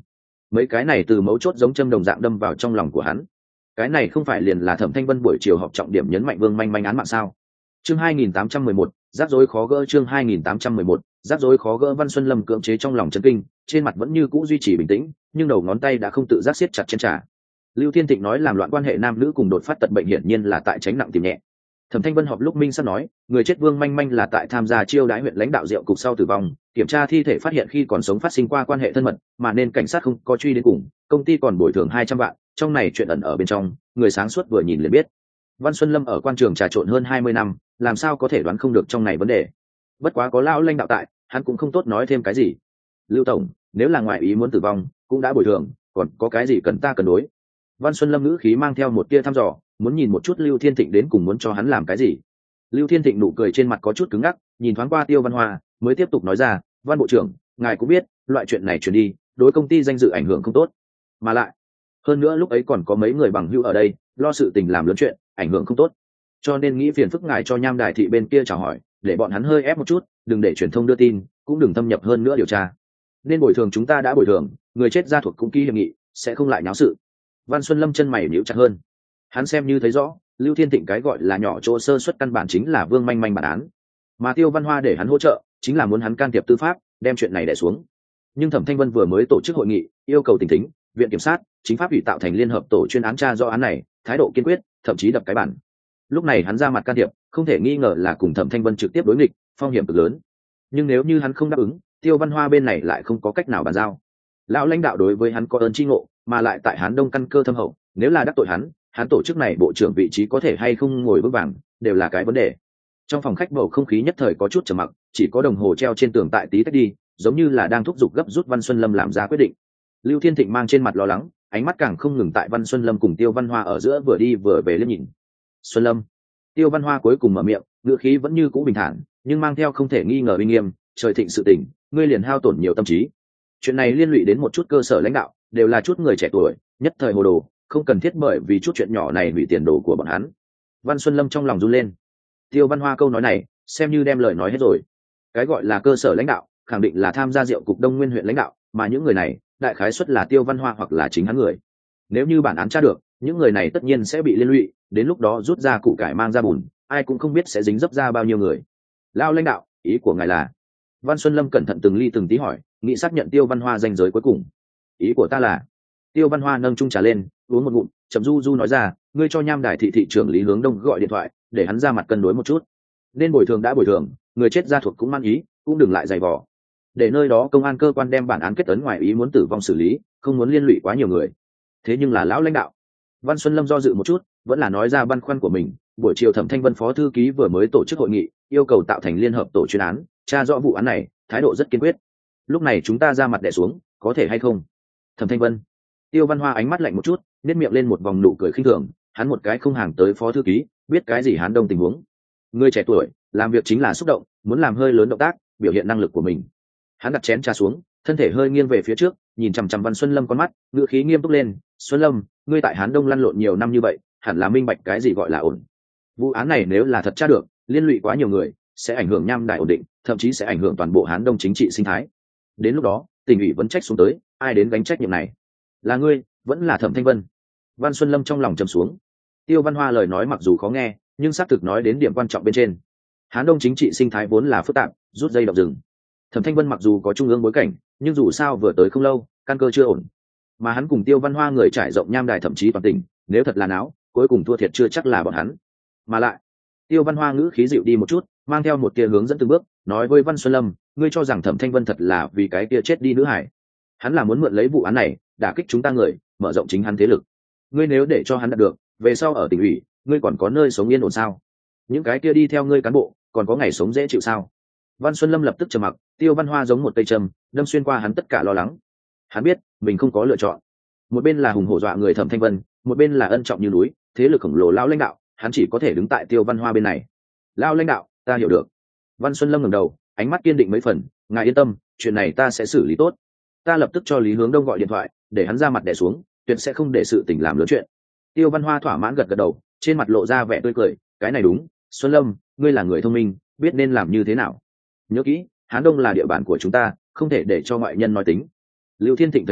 mấy cái này từ mấu chốt giống châm đồng dạng đâm vào trong lòng của hắn. Cái này không phải liền là Thẩm Thanh Vân buổi chiều họp trọng điểm nhấn mạnh Vương Manh Manh án mạng sao? Chương 2811, rắc rối khó gỡ. Chương 2811, rắc rối khó gỡ. Văn Xuân Lâm cưỡng chế trong lòng chấn kinh, trên mặt vẫn như cũ duy trì bình tĩnh, nhưng đầu ngón tay đã không tự giác siết chặt trên trà. Lưu Thiên Thịnh nói làm loạn quan hệ nam nữ cùng đột phát tật bệnh hiển nhiên là tại tránh nặng tìm nhẹ. Thẩm Thanh Vân họp lúc minh sắp nói, người chết Vương Manh Manh là tại tham gia chiêu đãi huyện lãnh đạo rượu cục sau tử vong, kiểm tra thi thể phát hiện khi còn sống phát sinh qua quan hệ thân mật, mà nên cảnh sát không có truy đến cùng, công ty còn bồi thường 200 vạn, trong này chuyện ẩn ở bên trong, người sáng suốt vừa nhìn liền biết. Văn Xuân Lâm ở quan trường trà trộn hơn 20 năm, làm sao có thể đoán không được trong này vấn đề. Bất quá có lão lãnh đạo tại, hắn cũng không tốt nói thêm cái gì. Lưu tổng, nếu là ngoại ý muốn tử vong, cũng đã bồi thường, còn có cái gì cần ta cân đối? Văn Xuân Lâm ngữ khí mang theo một tia thăm dò, muốn nhìn một chút Lưu Thiên Thịnh đến cùng muốn cho hắn làm cái gì. Lưu Thiên Thịnh nụ cười trên mặt có chút cứng ngắc, nhìn thoáng qua Tiêu Văn Hoa, mới tiếp tục nói ra, Văn bộ trưởng, ngài cũng biết, loại chuyện này truyền đi, đối công ty danh dự ảnh hưởng không tốt. Mà lại, hơn nữa lúc ấy còn có mấy người bằng hữu ở đây, lo sự tình làm lớn chuyện, ảnh hưởng không tốt. Cho nên nghĩ phiền phức ngài cho Nham Đài thị bên kia chào hỏi, để bọn hắn hơi ép một chút, đừng để truyền thông đưa tin, cũng đừng thâm nhập hơn nữa điều tra. Nên bồi thường chúng ta đã bồi thường, người chết gia thuộc cũng ký hiệp nghị, sẽ không lại náo sự. Văn Xuân Lâm chân mày nhíu chặt hơn. Hắn xem như thấy rõ, Lưu Thiên Thịnh cái gọi là nhỏ chỗ sơ suất căn bản chính là Vương Manh Manh bản án, mà Tiêu Văn Hoa để hắn hỗ trợ, chính là muốn hắn can thiệp tư pháp, đem chuyện này đè xuống. Nhưng Thẩm Thanh Vân vừa mới tổ chức hội nghị, yêu cầu tỉnh thính, viện kiểm sát, chính pháp ủy tạo thành liên hợp tổ chuyên án tra rõ án này, thái độ kiên quyết, thậm chí đập cái bản. Lúc này hắn ra mặt can thiệp, không thể nghi ngờ là cùng Thẩm Thanh Vân trực tiếp đối nghịch, phong hiểm cực lớn. Nhưng nếu như hắn không đáp ứng, Tiêu Văn Hoa bên này lại không có cách nào bàn giao. Lão lãnh đạo đối với hắn có ơn tri ngộ, mà lại tại Hán Đông căn cơ thâm hậu, nếu là đắc tội hắn tổ chức này bộ trưởng vị trí có thể hay không ngồi vững vàng, đều là cái vấn đề. Trong phòng khách bầu không khí nhất thời có chút trầm mặc, chỉ có đồng hồ treo trên tường tại tí tách đi, giống như là đang thúc giục gấp rút Văn Xuân Lâm làm ra quyết định. Lưu Thiên Thịnh mang trên mặt lo lắng, ánh mắt càng không ngừng tại Văn Xuân Lâm cùng Tiêu Văn Hoa ở giữa vừa đi vừa về liếc nhìn. Xuân Lâm, Tiêu Văn Hoa cuối cùng mở miệng, ngữ khí vẫn như cũ bình thản, nhưng mang theo không thể nghi ngờ uy nghiêm, trời thịnh sự tình, ngươi liền hao tổn nhiều tâm trí. Chuyện này liên lụy đến một chút cơ sở lãnh đạo, đều là chút người trẻ tuổi, nhất thời hồ đồ, không cần thiết bởi vì chút chuyện nhỏ này hủy tiền đồ của bọn hắn. Văn Xuân Lâm trong lòng run lên. Tiêu Văn Hoa câu nói này, xem như đem lời nói hết rồi. Cái gọi là cơ sở lãnh đạo, khẳng định là tham gia rượu cục Đông Nguyên huyện lãnh đạo, mà những người này, đại khái suất là Tiêu Văn Hoa hoặc là chính hắn người. Nếu như bản án tra được, những người này tất nhiên sẽ bị liên lụy, đến lúc đó rút ra củ cải mang ra bùn, ai cũng không biết sẽ dính dấp ra bao nhiêu người. Lao lãnh đạo, ý của ngài là? Văn Xuân Lâm cẩn thận từng ly từng tí hỏi, nghĩ xác nhận Tiêu Văn Hoa danh giới cuối cùng. Ý của ta là? Tiêu Văn Hoa nâng chung trà lên, uống một ngụm, chậm du du nói ra, ngươi cho Nham Đài thị thị trưởng Lý Hướng Đông gọi điện thoại, để hắn ra mặt cân đối một chút. Nên bồi thường đã bồi thường, người chết gia thuộc cũng mang ý, cũng đừng lại dày vò. Để nơi đó công an cơ quan đem bản án kết ấn ngoài ý muốn tử vong xử lý, không muốn liên lụy quá nhiều người. Thế nhưng là lão lãnh đạo. Văn Xuân Lâm do dự một chút, vẫn là nói ra băn khoăn của mình. Buổi chiều Thẩm Thanh Vân phó thư ký vừa mới tổ chức hội nghị, yêu cầu tạo thành liên hợp tổ chuyên án, tra rõ vụ án này, thái độ rất kiên quyết. Lúc này chúng ta ra mặt đè xuống, có thể hay không? Thẩm Thanh Vân. Tiêu Văn Hoa ánh mắt lạnh một chút, nét miệng lên một vòng nụ cười khinh thường, hắn một cái không hàng tới phó thư ký, biết cái gì Hán Đông tình huống. Người trẻ tuổi, làm việc chính là xúc động, muốn làm hơi lớn động tác, biểu hiện năng lực của mình. Hắn đặt chén trà xuống, thân thể hơi nghiêng về phía trước, nhìn chằm chằm Văn Xuân Lâm con mắt, ngữ khí nghiêm túc lên, "Xuân Lâm, ngươi tại Hán Đông lăn lộn nhiều năm như vậy, hẳn là minh bạch cái gì gọi là ổn. Vụ án này nếu là thật tra được, liên lụy quá nhiều người, sẽ ảnh hưởng Nham Đài ổn định, thậm chí sẽ ảnh hưởng toàn bộ Hán Đông chính trị sinh thái. Đến lúc đó, tỉnh ủy vấn trách xuống tới, ai đến gánh trách nhiệm này? Là ngươi, vẫn là Thẩm Thanh Vân?" Văn Xuân Lâm trong lòng trầm xuống. Tiêu Văn Hoa lời nói mặc dù khó nghe, nhưng xác thực nói đến điểm quan trọng bên trên. Hán Đông chính trị sinh thái vốn là phức tạp, rút dây động rừng. Thẩm Thanh Vân mặc dù có trung ương bối cảnh, nhưng dù sao vừa tới không lâu, căn cơ chưa ổn. Mà hắn cùng Tiêu Văn Hoa người trải rộng Nham Đài thậm chí toàn tỉnh, nếu thật là náo, cuối cùng thua thiệt chưa chắc là bọn hắn. Mà lại, Tiêu Văn Hoa ngữ khí dịu đi một chút, mang theo một tia hướng dẫn từng bước, nói với Văn Xuân Lâm, ngươi cho rằng Thẩm Thanh Vân thật là vì cái kia chết đi nữ hải? Hắn là muốn mượn lấy vụ án này, đả kích chúng ta người, mở rộng chính hắn thế lực. Ngươi nếu để cho hắn đạt được, về sau ở tỉnh ủy, ngươi còn có nơi sống yên ổn sao? Những cái kia đi theo ngươi cán bộ, còn có ngày sống dễ chịu sao? Văn Xuân Lâm lập tức trầm mặc, Tiêu Văn Hoa giống một cây châm, đâm xuyên qua hắn tất cả lo lắng. Hắn biết, mình không có lựa chọn. Một bên là hùng hổ dọa người Thẩm Thanh Vân, một bên là ân trọng như núi, thế lực khổng lồ lão lãnh đạo, hắn chỉ có thể đứng tại Tiêu Văn Hoa bên này. Lão lãnh đạo, ta hiểu được. Văn Xuân Lâm ngẩng đầu, ánh mắt kiên định mấy phần, ngài yên tâm, chuyện này ta sẽ xử lý tốt. Ta lập tức cho Lý Hướng Đông gọi điện thoại, để hắn ra mặt đè xuống, tuyệt sẽ không để sự tình làm lớn chuyện. Tiêu Văn Hoa thỏa mãn gật gật đầu, trên mặt lộ ra vẻ tươi cười, cái này đúng, Xuân Lâm, ngươi là người thông minh, biết nên làm như thế nào. Nhớ kỹ, Hán Đông là địa bàn của chúng ta, không thể để cho ngoại nhân nói tính. Lưu Thiên Thịnh thấy thế,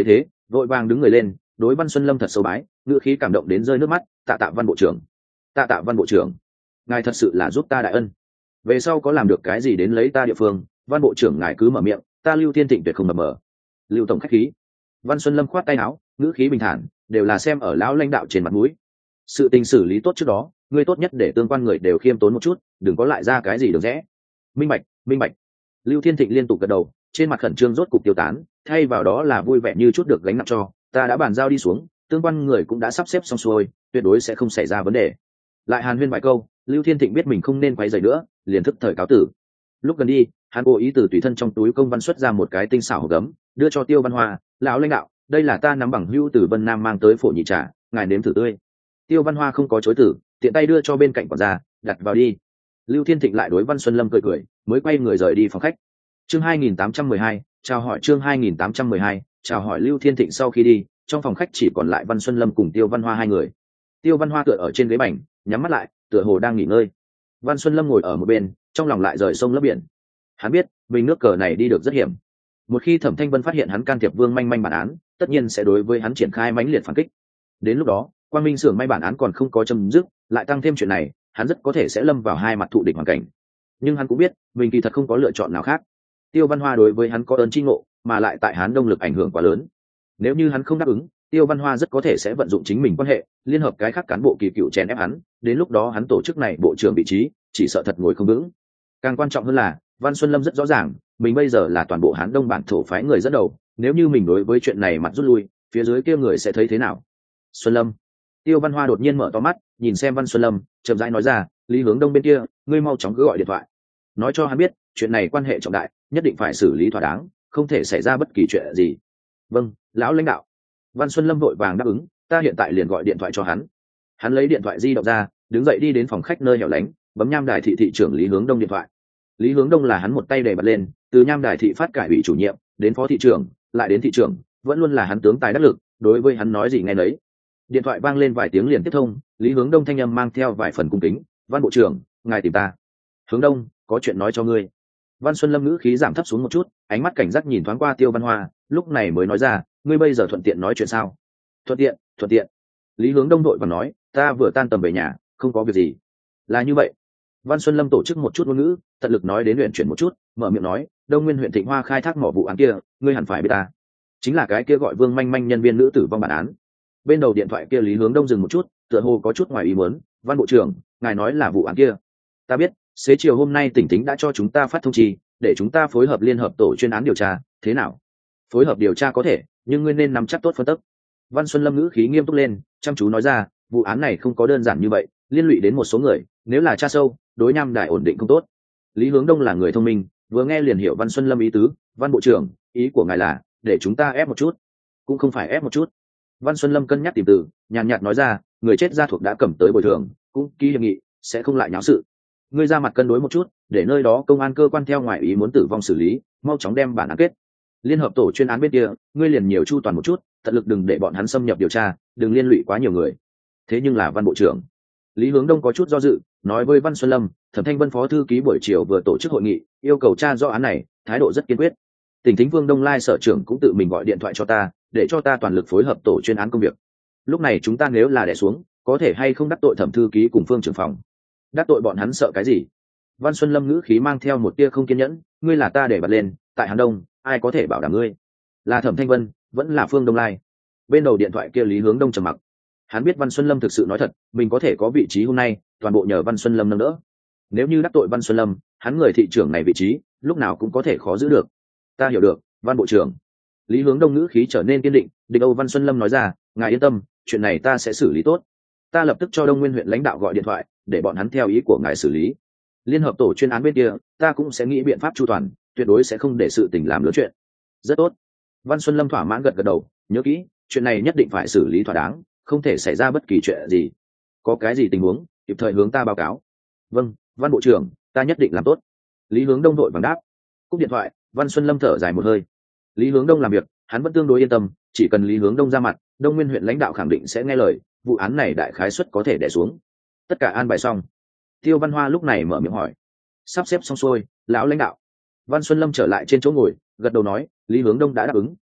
vội vàng đứng người lên đối Văn Xuân Lâm thật sâu bái, ngữ khí cảm động đến rơi nước mắt. Tạ tạ Văn bộ trưởng, tạ tạ Văn bộ trưởng, ngài thật sự là giúp ta đại ân. Về sau có làm được cái gì đến lấy ta địa phương, Văn bộ trưởng ngài cứ mở miệng, ta Lưu Thiên Thịnh tuyệt không mập mờ. Lưu tổng khách khí. Văn Xuân Lâm khoát tay áo, ngữ khí bình thản, đều là xem ở lão lãnh đạo trên mặt mũi. Sự tình xử lý tốt trước đó, ngươi tốt nhất để tương quan người đều khiêm tốn một chút, đừng có lại ra cái gì được rẽ. Minh bạch, minh bạch. Lưu Thiên Thịnh liên tục gật đầu, trên mặt khẩn trương rốt cục tiêu tán, thay vào đó là vui vẻ như chút được gánh nặng cho. Ta đã bàn giao đi xuống, tương quan người cũng đã sắp xếp xong xuôi, tuyệt đối sẽ không xảy ra vấn đề. Lại hàn huyên vài câu, Lưu Thiên Thịnh biết mình không nên quay rầy nữa, liền thức thời cáo tử. Lúc gần đi, hắn cố ý từ tùy thân trong túi công văn xuất ra một cái tinh xảo hộp gấm, đưa cho Tiêu Văn Hoa. Lão lãnh đạo, đây là ta nắm bằng hữu từ Vân Nam mang tới phổ nhị trà, ngài nếm thử tươi. Tiêu Văn Hoa không có chối từ, tiện tay đưa cho bên cạnh quản gia, đặt vào đi. Lưu Thiên Thịnh lại đối Văn Xuân Lâm cười cười, mới quay người rời đi phòng khách. Chương 2812, chào hỏi. Chương 2812, chào hỏi. Lưu Thiên Thịnh sau khi đi, trong phòng khách chỉ còn lại Văn Xuân Lâm cùng Tiêu Văn Hoa hai người. Tiêu Văn Hoa tựa ở trên ghế bành, nhắm mắt lại, tựa hồ đang nghỉ ngơi. Văn Xuân Lâm ngồi ở một bên, trong lòng lại rời sông lấp biển. Hắn biết, mình nước cờ này đi được rất hiểm. Một khi Thẩm Thanh Vân phát hiện hắn can thiệp Vương Manh Manh bản án, tất nhiên sẽ đối với hắn triển khai mãnh liệt phản kích. Đến lúc đó, Quang Minh xưởng may bản án còn không có chấm dứt, lại tăng thêm chuyện này, hắn rất có thể sẽ lâm vào hai mặt thụ địch hoàn cảnh. Nhưng hắn cũng biết, mình kỳ thật không có lựa chọn nào khác. Tiêu Văn Hoa đối với hắn có ơn tri ngộ, mà lại tại hắn đông lực ảnh hưởng quá lớn. Nếu như hắn không đáp ứng, Tiêu Văn Hoa rất có thể sẽ vận dụng chính mình quan hệ, liên hợp cái khác cán bộ kỳ cựu chèn ép hắn, đến lúc đó hắn tổ chức này bộ trưởng vị trí, chỉ sợ thật ngồi không vững. Càng quan trọng hơn là, Văn Xuân Lâm rất rõ ràng, mình bây giờ là toàn bộ Hán Đông bản thổ phái người dẫn đầu, nếu như mình đối với chuyện này mặt rút lui, phía dưới kia người sẽ thấy thế nào? Xuân Lâm. Tiêu Văn Hoa đột nhiên mở to mắt, nhìn xem Văn Xuân Lâm, chậm rãi nói ra, Lý Hướng Đông bên kia, ngươi mau chóng cứ gọi điện thoại, nói cho hắn biết, chuyện này quan hệ trọng đại, nhất định phải xử lý thỏa đáng, không thể xảy ra bất kỳ chuyện gì. Vâng, lão lãnh đạo. Văn Xuân Lâm vội vàng đáp ứng, ta hiện tại liền gọi điện thoại cho hắn. Hắn lấy điện thoại di động ra, đứng dậy đi đến phòng khách nơi hẻo lánh, bấm Nham Đài thị thị trưởng Lý Hướng Đông điện thoại. Lý Hướng Đông là hắn một tay đè bật lên, từ Nham Đài thị phát cải ủy chủ nhiệm, đến phó thị trưởng, lại đến thị trưởng, vẫn luôn là hắn tướng tài đắc lực, đối với hắn nói gì nghe nấy. Điện thoại vang lên vài tiếng liền tiếp thông, Lý Hướng Đông thanh âm mang theo vài phần cung kính, "Văn bộ trưởng, ngài tìm ta." "Hướng Đông, có chuyện nói cho ngươi." Văn Xuân Lâm ngữ khí giảm thấp xuống một chút, ánh mắt cảnh giác nhìn thoáng qua Tiêu Văn Hoa, lúc này mới nói ra, "Ngươi bây giờ thuận tiện nói chuyện sao?" "Thuận tiện, thuận tiện." Lý Hướng Đông đội và nói, "Ta vừa tan tầm về nhà, không có việc gì." "Là như vậy." Văn Xuân Lâm tổ chức một chút ngôn ngữ, tận lực nói đến luyện chuyển một chút, mở miệng nói, "Đông Nguyên huyện Thịnh Hoa khai thác mỏ vụ án kia, ngươi hẳn phải biết ta. Chính là cái kia gọi Vương Manh Manh nhân viên nữ tử vong bản án." Bên đầu điện thoại kia Lý Hướng Đông dừng một chút, tựa hồ có chút ngoài ý muốn, "Văn bộ trưởng, ngài nói là vụ án kia." "Ta biết, xế chiều hôm nay tỉnh Tính đã cho chúng ta phát thông chi, để chúng ta phối hợp liên hợp tổ chuyên án điều tra, thế nào?" "Phối hợp điều tra có thể, nhưng ngươi nên nắm chắc tốt phân tích." Văn Xuân Lâm ngữ khí nghiêm túc lên, chăm chú nói ra, "Vụ án này không có đơn giản như vậy, liên lụy đến một số người, nếu là tra sâu, đối Nham Đài ổn định không tốt." Lý Hướng Đông là người thông minh, vừa nghe liền hiểu Văn Xuân Lâm ý tứ, "Văn bộ trưởng, ý của ngài là để chúng ta ép một chút?" "Cũng không phải ép một chút." Văn Xuân Lâm cân nhắc tìm từ, nhàn nhạt nói ra, "Người chết gia thuộc đã cầm tới bồi thường, cũng ký hiệp nghị, sẽ không lại nháo sự. Ngươi ra mặt cân đối một chút, để nơi đó công an cơ quan theo ngoại ý muốn tử vong xử lý, mau chóng đem bản án kết. Liên hợp tổ chuyên án bên kia, ngươi liền nhiều chu toàn một chút, tận lực đừng để bọn hắn xâm nhập điều tra, đừng liên lụy quá nhiều người." "Thế nhưng là Văn bộ trưởng." Lý Hướng Đông có chút do dự, nói với Văn Xuân Lâm, "Thẩm Thanh Vân phó thư ký buổi chiều vừa tổ chức hội nghị, yêu cầu tra rõ án này, thái độ rất kiên quyết. Tỉnh Thính Vương Đông Lai sở trưởng cũng tự mình gọi điện thoại cho ta, để cho ta toàn lực phối hợp tổ chuyên án công việc. Lúc này chúng ta nếu là đè xuống, có thể hay không đắc tội Thẩm thư ký cùng Phương trưởng phòng?" "Đắc tội bọn hắn sợ cái gì?" Văn Xuân Lâm ngữ khí mang theo một tia không kiên nhẫn, "Ngươi là ta để bật lên, tại Hàn Đông, ai có thể bảo đảm ngươi? Là Thẩm Thanh Vân, vẫn là Phương Đông Lai?" Bên đầu điện thoại kia Lý Hướng Đông trầm mặc. Hắn biết Văn Xuân Lâm thực sự nói thật, mình có thể có vị trí hôm nay, toàn bộ nhờ Văn Xuân Lâm nâng đỡ. Nếu như đắc tội Văn Xuân Lâm, hắn người thị trưởng này vị trí, lúc nào cũng có thể khó giữ được. "Ta hiểu được, Văn bộ trưởng." Lý Hướng Đông ngữ khí trở nên kiên định, địch Âu Văn Xuân Lâm nói ra, "Ngài yên tâm, chuyện này ta sẽ xử lý tốt. Ta lập tức cho Đông Nguyên huyện lãnh đạo gọi điện thoại, để bọn hắn theo ý của ngài xử lý. Liên hợp tổ chuyên án bên kia, ta cũng sẽ nghĩ biện pháp chu toàn, tuyệt đối sẽ không để sự tình làm lớn chuyện." "Rất tốt." Văn Xuân Lâm thỏa mãn gật gật đầu, "Nhớ kỹ, chuyện này nhất định phải xử lý thỏa đáng, không thể xảy ra bất kỳ chuyện gì. Có cái gì tình huống, kịp thời hướng ta báo cáo." "Vâng, Văn bộ trưởng, ta nhất định làm tốt." Lý Hướng Đông đội vàng đáp. Cúp điện thoại, Văn Xuân Lâm thở dài một hơi. Lý Hướng Đông làm việc, hắn vẫn tương đối yên tâm, chỉ cần Lý Hướng Đông ra mặt, Đông Nguyên huyện lãnh đạo khẳng định sẽ nghe lời, vụ án này đại khái suất có thể đè xuống. Tất cả an bài xong. Tiêu Văn Hoa lúc này mở miệng hỏi, "Sắp xếp xong xuôi, lão lãnh đạo." Văn Xuân Lâm trở lại trên chỗ ngồi, gật đầu nói, "Lý Hướng Đông đã đáp ứng,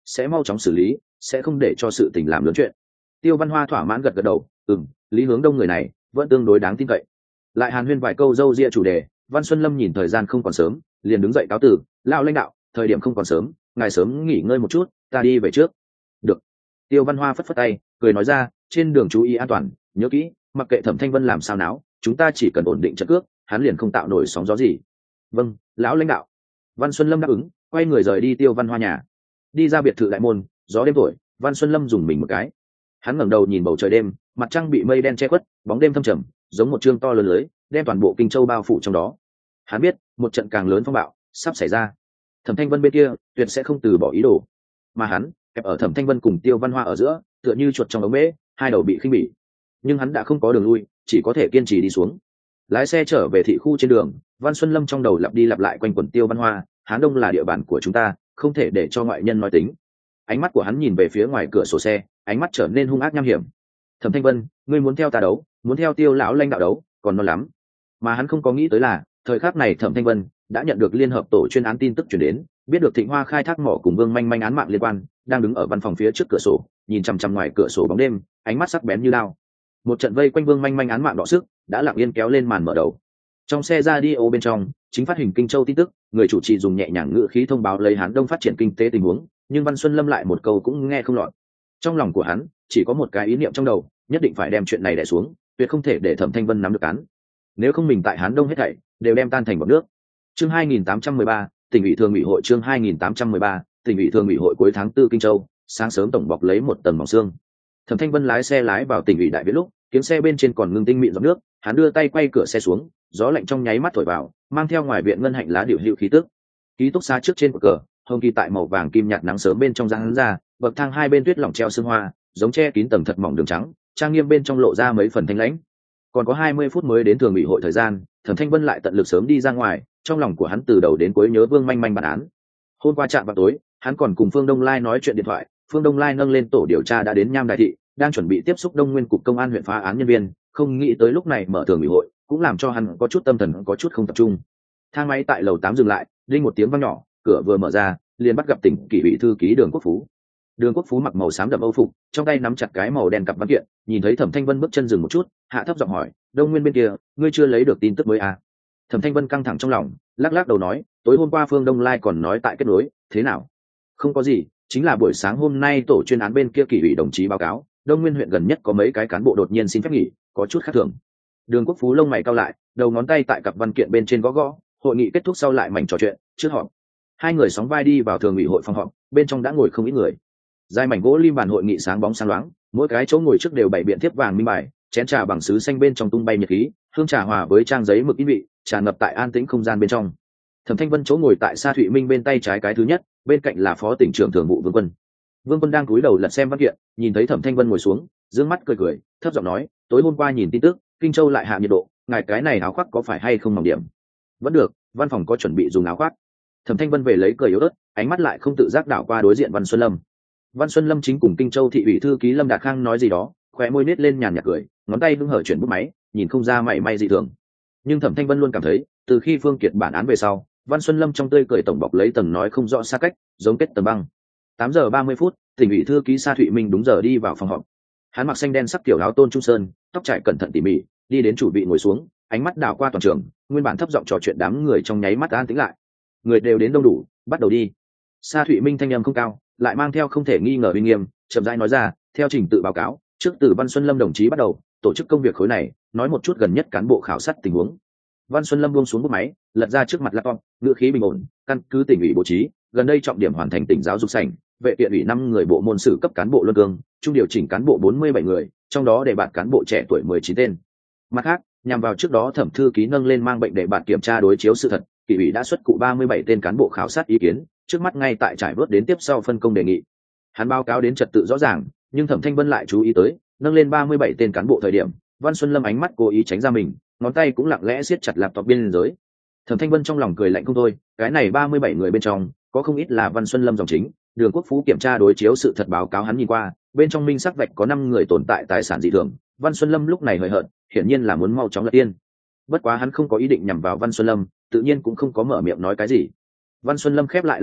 sẽ mau chóng xử lý, sẽ không để cho sự tình làm lớn chuyện. Tiêu Văn Hoa thỏa mãn gật gật đầu, Lý Hướng Đông người này vẫn tương đối đáng tin cậy. Lại hàn huyên vài câu râu ria chủ đề, Văn Xuân Lâm nhìn thời gian không còn sớm, liền đứng dậy cáo từ, lão lãnh đạo, thời điểm không còn sớm, ngài sớm nghỉ ngơi một chút, ta đi về trước. Được. Tiêu Văn Hoa phất phất tay, cười nói ra, trên đường chú ý an toàn, nhớ kỹ, mặc kệ Thẩm Thanh Vân làm sao náo, chúng ta chỉ cần ổn định trận cước, hắn liền không tạo nổi sóng gió gì. Vâng, lão lãnh đạo. Văn Xuân Lâm đáp ứng, quay người rời đi Tiêu Văn Hoa nhà. Đi ra biệt thự đại môn, gió đêm thổi, Văn Xuân Lâm dùng mình một cái. Hắn ngẩng đầu nhìn bầu trời đêm, mặt trăng bị mây đen che khuất, bóng đêm thâm trầm, giống một chương to lớn lưới, đem toàn bộ Kinh Châu bao phủ trong đó. Hắn biết, một trận càng lớn phong bạo sắp xảy ra. Thẩm Thanh Vân bên kia tuyệt sẽ không từ bỏ ý đồ, mà hắn kẹp ở Thẩm Thanh Vân cùng Tiêu Văn Hoa ở giữa, tựa như chuột trong ống bể, hai đầu bị khinh bỉ. Nhưng hắn đã không có đường lui, chỉ có thể kiên trì đi xuống. Lái xe trở về thị khu trên đường, Văn Xuân Lâm trong đầu lặp đi lặp lại quanh quẩn Tiêu Văn Hoa, Hán Đông là địa bàn của chúng ta, không thể để cho ngoại nhân nói tính. Ánh mắt của hắn nhìn về phía ngoài cửa sổ xe, ánh mắt trở nên hung ác nham hiểm. Thẩm Thanh Vân, ngươi muốn theo ta đấu, muốn theo Tiêu lão lãnh đạo đấu, còn non lắm. Mà hắn không có nghĩ tới là, thời khắc này Thẩm Thanh Vân đã nhận được liên hợp tổ chuyên án tin tức chuyển đến, biết được Thịnh Hoa khai thác mỏ cùng Vương Manh Manh án mạng liên quan, đang đứng ở văn phòng phía trước cửa sổ, nhìn chằm chằm ngoài cửa sổ bóng đêm, ánh mắt sắc bén như đao. Một trận vây quanh Vương Manh Manh án mạng đọ sức đã lặng yên kéo lên màn mở đầu. Trong xe radio bên trong chính phát hình Kinh Châu tin tức, người chủ trì dùng nhẹ nhàng ngữ khí thông báo lấy Hán Đông phát triển kinh tế tình huống, nhưng Văn Xuân Lâm lại một câu cũng nghe không lọt. Trong lòng của hắn chỉ có một cái ý niệm trong đầu, nhất định phải đem chuyện này đè xuống, tuyệt không thể để Thẩm Thanh Vân nắm được án. Nếu không mình tại Hán Đông hết thảy đều đem tan thành bọt nước. Chương 2813, tỉnh ủy thường ủy hội, chương 2813, tỉnh ủy thường ủy hội cuối tháng 4 Kinh Châu, sáng sớm tổng bọc lấy một tầng mỏng sương. Thẩm Thanh Vân lái xe lái vào tỉnh ủy đại viện lúc, tiếng xe bên trên còn ngưng tinh mịn giọt nước, hắn đưa tay quay cửa xe xuống, gió lạnh trong nháy mắt thổi vào, mang theo ngoài viện ngân hạnh lá điệu hữu khí tức. Ký túc xá trước trên cờ, hồng kỳ tại màu vàng kim nhạt nắng sớm bên trong giáng ra, bậc thang hai bên tuyết lỏng treo sương hoa, giống che kín tầng thật mỏng đường trắng, trang nghiêm bên trong lộ ra mấy phần thanh lãnh. Còn có 20 phút mới đến thường ủy hội thời gian, Thẩm Thanh Vân lại tận lực sớm đi ra ngoài, trong lòng của hắn từ đầu đến cuối nhớ Vương Manh Manh bản án. Hôm qua trạm vào tối, hắn còn cùng Phương Đông Lai nói chuyện điện thoại, Phương Đông Lai nâng lên tổ điều tra đã đến Nham Đại thị, đang chuẩn bị tiếp xúc Đông Nguyên cục công an huyện phá án nhân viên, không nghĩ tới lúc này mở thường ủy hội, cũng làm cho hắn có chút tâm thần có chút không tập trung. Thang máy tại lầu 8 dừng lại, đinh một tiếng vang nhỏ, cửa vừa mở ra, liền bắt gặp tỉnh kỷ ủy thư ký Đường Quốc Phú. Đường Quốc Phú mặc màu xám đậm âu phục, trong tay nắm chặt cái màu đen cặp văn kiện, nhìn thấy Thẩm Thanh Vân bước chân dừng một chút, hạ thấp giọng hỏi, Đông Nguyên bên kia, ngươi chưa lấy được tin tức mới à? Thẩm Thanh Vân căng thẳng trong lòng, lắc lắc đầu nói, tối hôm qua Phương Đông Lai còn nói tại kết nối, thế nào? Không có gì, chính là buổi sáng hôm nay tổ chuyên án bên kia kỷ ủy đồng chí báo cáo, Đông Nguyên huyện gần nhất có mấy cái cán bộ đột nhiên xin phép nghỉ, có chút khác thường. Đường Quốc Phú lông mày cau lại, đầu ngón tay tại cặp văn kiện bên trên gõ gõ, hội nghị kết thúc sau lại mảnh trò chuyện, trước họp. Hai người sóng vai đi vào thường ủy hội phòng họp, bên trong đã ngồi không ít người. Dài mảnh gỗ lim bàn hội nghị sáng bóng sáng loáng, mỗi cái chỗ ngồi trước đều bày biện thiếp vàng minh bài, chén trà bằng sứ xanh bên trong tung bay nhiệt khí, hương trà hòa với trang giấy mực in vị, tràn ngập tại an tĩnh không gian bên trong. Thẩm Thanh Vân chỗ ngồi tại Sa Thụy Minh bên tay trái cái thứ nhất, bên cạnh là phó tỉnh trưởng thường vụ Vương Quân. Vương Quân đang cúi đầu lật xem văn kiện, nhìn thấy Thẩm Thanh Vân ngồi xuống, dương mắt cười cười, thấp giọng nói, tối hôm qua nhìn tin tức, Kinh Châu lại hạ nhiệt độ, ngài cái này áo khoác có phải hay không mỏng điểm? Vẫn được, văn phòng có chuẩn bị dùng áo khoác. Thẩm Thanh Vân về lấy cười yếu ớt, ánh mắt lại không tự giác đảo qua đối diện Văn Xuân Lâm. Văn Xuân Lâm chính cùng Kinh Châu thị ủy thư ký Lâm Đạt Khang nói gì đó, khóe môi nết lên nhàn nhạt cười, ngón tay hưng hở chuyển bút máy, nhìn không ra mảy may dị thường. Nhưng Thẩm Thanh Vân luôn cảm thấy, từ khi Phương Kiệt bản án về sau, Văn Xuân Lâm trong tươi cười tổng bọc lấy tầng nói không rõ xa cách, giống kết tầng băng. 8 giờ 30 phút, tỉnh ủy thư ký Sa Thụy Minh đúng giờ đi vào phòng họp. Hắn mặc xanh đen sắc kiểu áo tôn trung sơn, tóc trải cẩn thận tỉ mỉ, đi đến chủ vị ngồi xuống, ánh mắt đảo qua toàn trường, nguyên bản thấp giọng trò chuyện đám người trong nháy mắt an tĩnh lại. Người đều đến đông đủ, bắt đầu đi. Sa Thụy Minh thanh âm không cao, lại mang theo không thể nghi ngờ uy nghiêm, chậm rãi nói ra, theo trình tự báo cáo, trước từ Văn Xuân Lâm đồng chí bắt đầu, tổ chức công việc khối này, nói một chút gần nhất cán bộ khảo sát tình huống. Văn Xuân Lâm buông xuống bút máy, lật ra trước mặt laptop, ngữ khí bình ổn, căn cứ tỉnh ủy bố trí, gần đây trọng điểm hoàn thành tỉnh giáo dục sảnh, vệ tiện ủy 5 người bộ môn sử cấp cán bộ luân cương, trung điều chỉnh cán bộ 47 người, trong đó đề bạt cán bộ trẻ tuổi 19 tên. Mặt khác, nhằm vào trước đó thẩm thư ký nâng lên mang bệnh đề bạt kiểm tra đối chiếu sự thật, kỷ ủy đã xuất cụ 37 tên cán bộ khảo sát ý kiến, trước mắt ngay tại trải vớt đến tiếp sau phân công đề nghị. Hắn báo cáo đến trật tự rõ ràng, nhưng Thẩm Thanh Vân lại chú ý tới, nâng lên 37 tên cán bộ thời điểm, Văn Xuân Lâm ánh mắt cố ý tránh ra mình, ngón tay cũng lặng lẽ siết chặt laptop biên giới. Thẩm Thanh Vân trong lòng cười lạnh không thôi, cái này 37 người bên trong, có không ít là Văn Xuân Lâm dòng chính, Đường Quốc Phú kiểm tra đối chiếu sự thật báo cáo hắn nhìn qua, bên trong minh sắc vạch có 5 người tồn tại tài sản dị thường, Văn Xuân Lâm lúc này hời hợt, hiển nhiên là muốn mau chóng lật tiên. Bất quá hắn không có ý định nhằm vào Văn Xuân Lâm, tự nhiên cũng không có mở miệng nói cái gì. Văn Xuân Lâm khép lại laptop,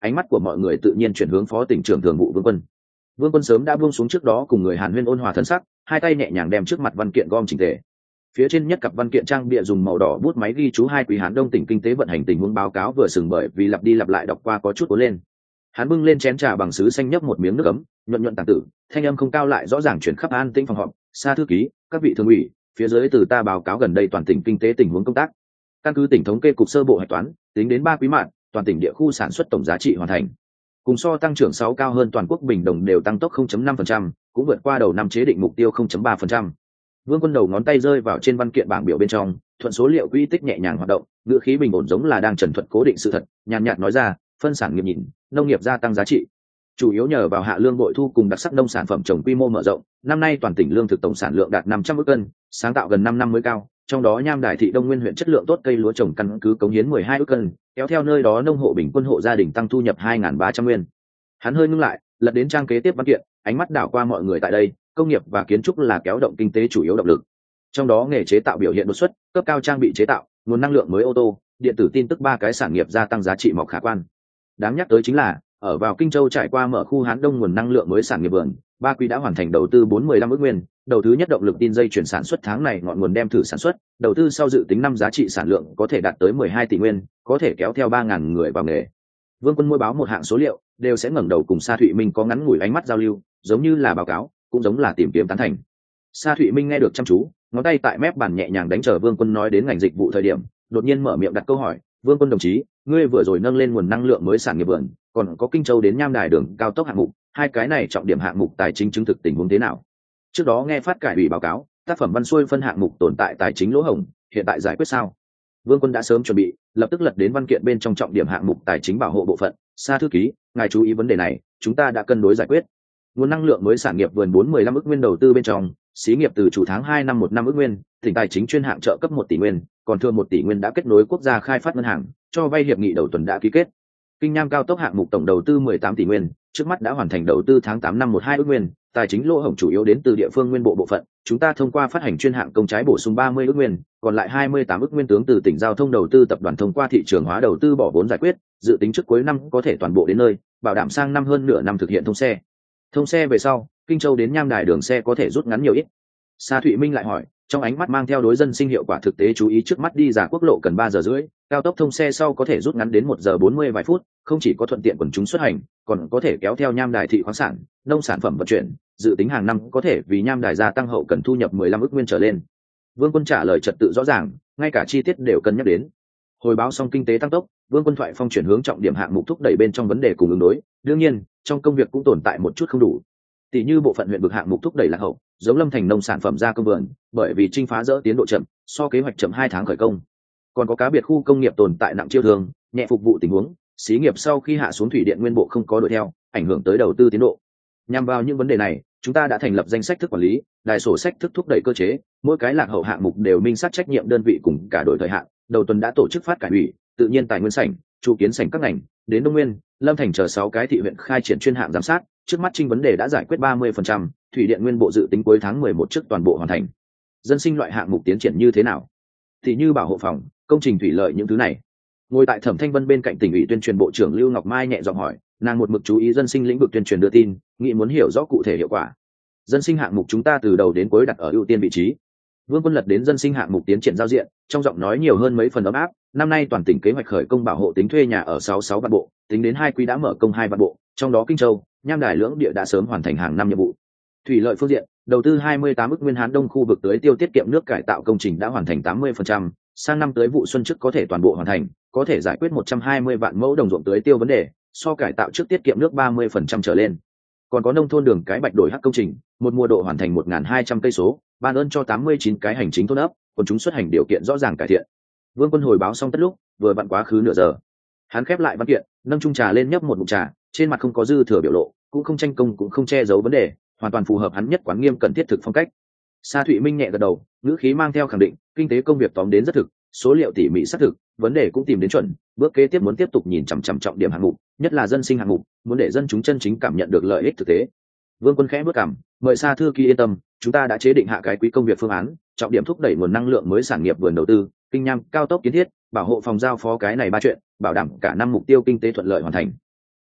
ánh mắt của mọi người tự nhiên chuyển hướng phó tỉnh trưởng thường vụ Vương Quân. Vương Quân sớm đã buông xuống trước đó cùng người Hàn Huyên ôn hòa thân sắc, hai tay nhẹ nhàng đem trước mặt văn kiện gom chỉnh tề. Phía trên nhất cặp văn kiện trang bìa dùng màu đỏ bút máy ghi chú hai quý Hán Đông tỉnh kinh tế vận hành tình huống báo cáo vừa sừng bởi vì lặp đi lặp lại đọc qua có chút cố lên. Hắn bưng lên chén trà bằng sứ xanh nhấp một miếng nước ấm, nhuận nhuận tàng tử, thanh âm không cao lại rõ ràng chuyển khắp an tĩnh phòng họp. Sa thư ký, các vị thường ủy, phía dưới từ ta báo cáo gần đây toàn tỉnh kinh tế tình huống công tác. Căn cứ tỉnh thống kê cục sơ bộ hạch toán, tính đến 3 quý mạn, toàn tỉnh địa khu sản xuất tổng giá trị hoàn thành. Cùng so tăng trưởng 6 cao hơn toàn quốc bình đồng đều tăng tốc 0.5%, cũng vượt qua đầu năm chế định mục tiêu 0.3%. Vương Quân đầu ngón tay rơi vào trên văn kiện bảng biểu bên trong, thuận số liệu quỹ tích nhẹ nhàng hoạt động, ngữ khí bình ổn giống là đang trần thuật cố định sự thật, nhàn nhạt nói ra, phân sản nghiệp nhìn, nông nghiệp gia tăng giá trị. Chủ yếu nhờ vào hạ lương bội thu cùng đặc sắc nông sản phẩm trồng quy mô mở rộng, năm nay toàn tỉnh lương thực tổng sản lượng đạt 500 ức cân, sáng tạo gần 5 năm mới cao, trong đó Nham Đài thị Đông Nguyên huyện chất lượng tốt cây lúa trồng căn cứ cống hiến 12 ức cân, kéo theo nơi đó nông hộ bình quân hộ gia đình tăng thu nhập 2.300 nguyên. Hắn hơi ngưng lại, lật đến trang kế tiếp văn kiện, ánh mắt đảo qua mọi người tại đây, công nghiệp và kiến trúc là kéo động kinh tế chủ yếu động lực. Trong đó nghề chế tạo biểu hiện đột xuất, cấp cao trang bị chế tạo, nguồn năng lượng mới ô tô, điện tử tin tức ba cái sản nghiệp gia tăng giá trị mọc khả quan. Đáng nhắc tới chính là, ở vào Kinh Châu trải qua mở khu Hán Đông nguồn năng lượng mới sản nghiệp vườn, ba quý đã hoàn thành đầu tư 415 ức nguyên, đầu thứ nhất động lực tin dây chuyển sản xuất tháng này ngọn nguồn đem thử sản xuất, đầu tư sau dự tính năm giá trị sản lượng có thể đạt tới 12 tỷ nguyên, có thể kéo theo 3.000 người vào nghề. Vương Quân mỗi báo một hạng số liệu, đều sẽ ngẩng đầu cùng Sa Thụy Minh có ngắn ngủi ánh mắt giao lưu, giống như là báo cáo, cũng giống là tìm kiếm tán thành. Sa Thụy Minh nghe được chăm chú, ngón tay tại mép bàn nhẹ nhàng đánh chờ Vương Quân nói đến ngành dịch vụ thời điểm, đột nhiên mở miệng đặt câu hỏi, Vương Quân đồng chí, ngươi vừa rồi nâng lên nguồn năng lượng mới sản nghiệp vườn, còn có Kinh Châu đến Nham Đài đường cao tốc hạng mục, hai cái này trọng điểm hạng mục tài chính chứng thực tình huống thế nào? Trước đó nghe phát cải ủy báo cáo, tác phẩm văn xuôi phân hạng mục tồn tại tài chính lỗ hổng, hiện tại giải quyết sao? Vương Quân đã sớm chuẩn bị, lập tức lật đến văn kiện bên trong trọng điểm hạng mục tài chính bảo hộ bộ phận. Sa thư ký, ngài chú ý vấn đề này, chúng ta đã cân đối giải quyết. Nguồn năng lượng mới sản nghiệp vườn 415 ức nguyên đầu tư bên trong, xí nghiệp từ chủ tháng 2 năm 15 ức nguyên, tỉnh tài chính chuyên hạng trợ cấp 1 tỷ nguyên, còn thừa 1 tỷ nguyên đã kết nối quốc gia khai phát ngân hàng, cho vay hiệp nghị đầu tuần đã ký kết. Kinh Nham cao tốc hạng mục tổng đầu tư 18 tỷ nguyên, trước mắt đã hoàn thành đầu tư tháng 8 năm 12 ức nguyên, tài chính lỗ hổng chủ yếu đến từ địa phương nguyên bộ phận, chúng ta thông qua phát hành chuyên hạng công trái bổ sung 30 ức nguyên, còn lại 28 ức nguyên tướng từ tỉnh giao thông đầu tư tập đoàn thông qua thị trường hóa đầu tư bỏ vốn giải quyết, dự tính trước cuối năm có thể toàn bộ đến nơi, bảo đảm sang năm hơn nửa năm thực hiện thông xe. Thông xe về sau, Kinh Châu đến Nham Đài đường xe có thể rút ngắn nhiều ít. Sa Thụy Minh lại hỏi, trong ánh mắt mang theo đối dân sinh hiệu quả thực tế chú ý trước mắt đi giả quốc lộ cần 3 giờ rưỡi, cao tốc thông xe sau có thể rút ngắn đến 1 giờ 40 vài phút, không chỉ có thuận tiện quần chúng xuất hành, còn có thể kéo theo Nham Đài thị khoáng sản, nông sản phẩm vận chuyển, dự tính hàng năm có thể vì Nham Đài gia tăng hậu cần thu nhập 15 ức nguyên trở lên. Vương Quân trả lời trật tự rõ ràng, ngay cả chi tiết đều cân nhắc đến. Hồi báo xong kinh tế tăng tốc, Vương Quân thoại phong chuyển hướng trọng điểm hạng mục thúc đẩy bên trong vấn đề cùng ứng đối, đương nhiên, trong công việc cũng tồn tại một chút không đủ. Tỷ như bộ phận huyện vực hạng mục thúc đẩy lạc hậu, giống Lâm Thành nông sản phẩm gia công vườn, bởi vì trinh phá dỡ tiến độ chậm, so kế hoạch chậm 2 tháng khởi công. Còn có cá biệt khu công nghiệp tồn tại nặng chiêu thường, nhẹ phục vụ tình huống, xí nghiệp sau khi hạ xuống thủy điện nguyên bộ không có đuổi theo, ảnh hưởng tới đầu tư tiến độ. Nhằm vào những vấn đề này, chúng ta đã thành lập danh sách thức quản lý, đài sổ sách thức thúc đẩy cơ chế, mỗi cái lạc hậu hạng mục đều minh xác trách nhiệm đơn vị cùng cả đổi thời hạn. Đầu tuần đã tổ chức phát cải ủy, tự nhiên tài nguyên sảnh, chu kiến sảnh các ngành, đến Đông Nguyên, Lâm Thành chờ 6 cái thị huyện khai triển chuyên hạng giám sát, trước mắt trinh vấn đề đã giải quyết 30%, thủy điện nguyên bộ dự tính cuối tháng 11 trước toàn bộ hoàn thành. Dân sinh loại hạng mục tiến triển như thế nào? Thì như bảo hộ phòng, công trình thủy lợi những thứ này. Ngồi tại Thẩm Thanh Vân bên cạnh tỉnh ủy tuyên truyền bộ trưởng Lưu Ngọc Mai nhẹ giọng hỏi, nàng một mực chú ý dân sinh lĩnh vực tuyên truyền đưa tin, nghĩ muốn hiểu rõ cụ thể hiệu quả. Dân sinh hạng mục chúng ta từ đầu đến cuối đặt ở ưu tiên vị trí. Vương Quân lật đến dân sinh hạng mục tiến triển giao diện, trong giọng nói nhiều hơn mấy phần ấm áp. Năm nay toàn tỉnh kế hoạch khởi công bảo hộ tính thuê nhà ở 66 vạn bộ, tính đến 2 quý đã mở công 2 vạn bộ, trong đó Kinh Châu, Nham Đài lưỡng địa đã sớm hoàn thành hàng năm nhiệm vụ. Thủy lợi phương diện, đầu tư 28 ức nguyên Hán Đông khu vực tưới tiêu tiết kiệm nước cải tạo công trình đã hoàn thành 80%, sang năm tới vụ xuân trước có thể toàn bộ hoàn thành, có thể giải quyết 120 vạn mẫu đồng ruộng tưới tiêu vấn đề, so cải tạo trước tiết kiệm nước 30% trở lên. Còn có nông thôn đường cái Bạch đổi hắc công trình, một mùa độ hoàn thành 1.200 cây số, ban ơn cho 89 cái hành chính thôn ấp, còn chúng xuất hành điều kiện rõ ràng cải thiện. Vương Quân hồi báo xong tất lúc, vừa vặn quá khứ nửa giờ. Hắn khép lại văn kiện, nâng chung trà lên nhấp một ngụm trà, trên mặt không có dư thừa biểu lộ, cũng không tranh công cũng không che giấu vấn đề, hoàn toàn phù hợp hắn nhất quán nghiêm cần thiết thực phong cách. Sa Thụy Minh nhẹ gật đầu, ngữ khí mang theo khẳng định, kinh tế công việc tóm đến rất thực, số liệu tỉ mỉ xác thực, vấn đề cũng tìm đến chuẩn, bước kế tiếp muốn tiếp tục nhìn chằm chằm trọng điểm hạng mục, nhất là dân sinh hạng mục, muốn để dân chúng chân chính cảm nhận được lợi ích thực tế. Vương Quân khẽ bước cảm, mời Sa thư ký yên tâm, chúng ta đã chế định hạ cái quý công việc phương án, trọng điểm thúc đẩy nguồn năng lượng mới sản nghiệp vườn đầu tư, kinh nham cao tốc kiến thiết, bảo hộ phòng giao phó cái này 3 chuyện, bảo đảm cả năm mục tiêu kinh tế thuận lợi hoàn thành.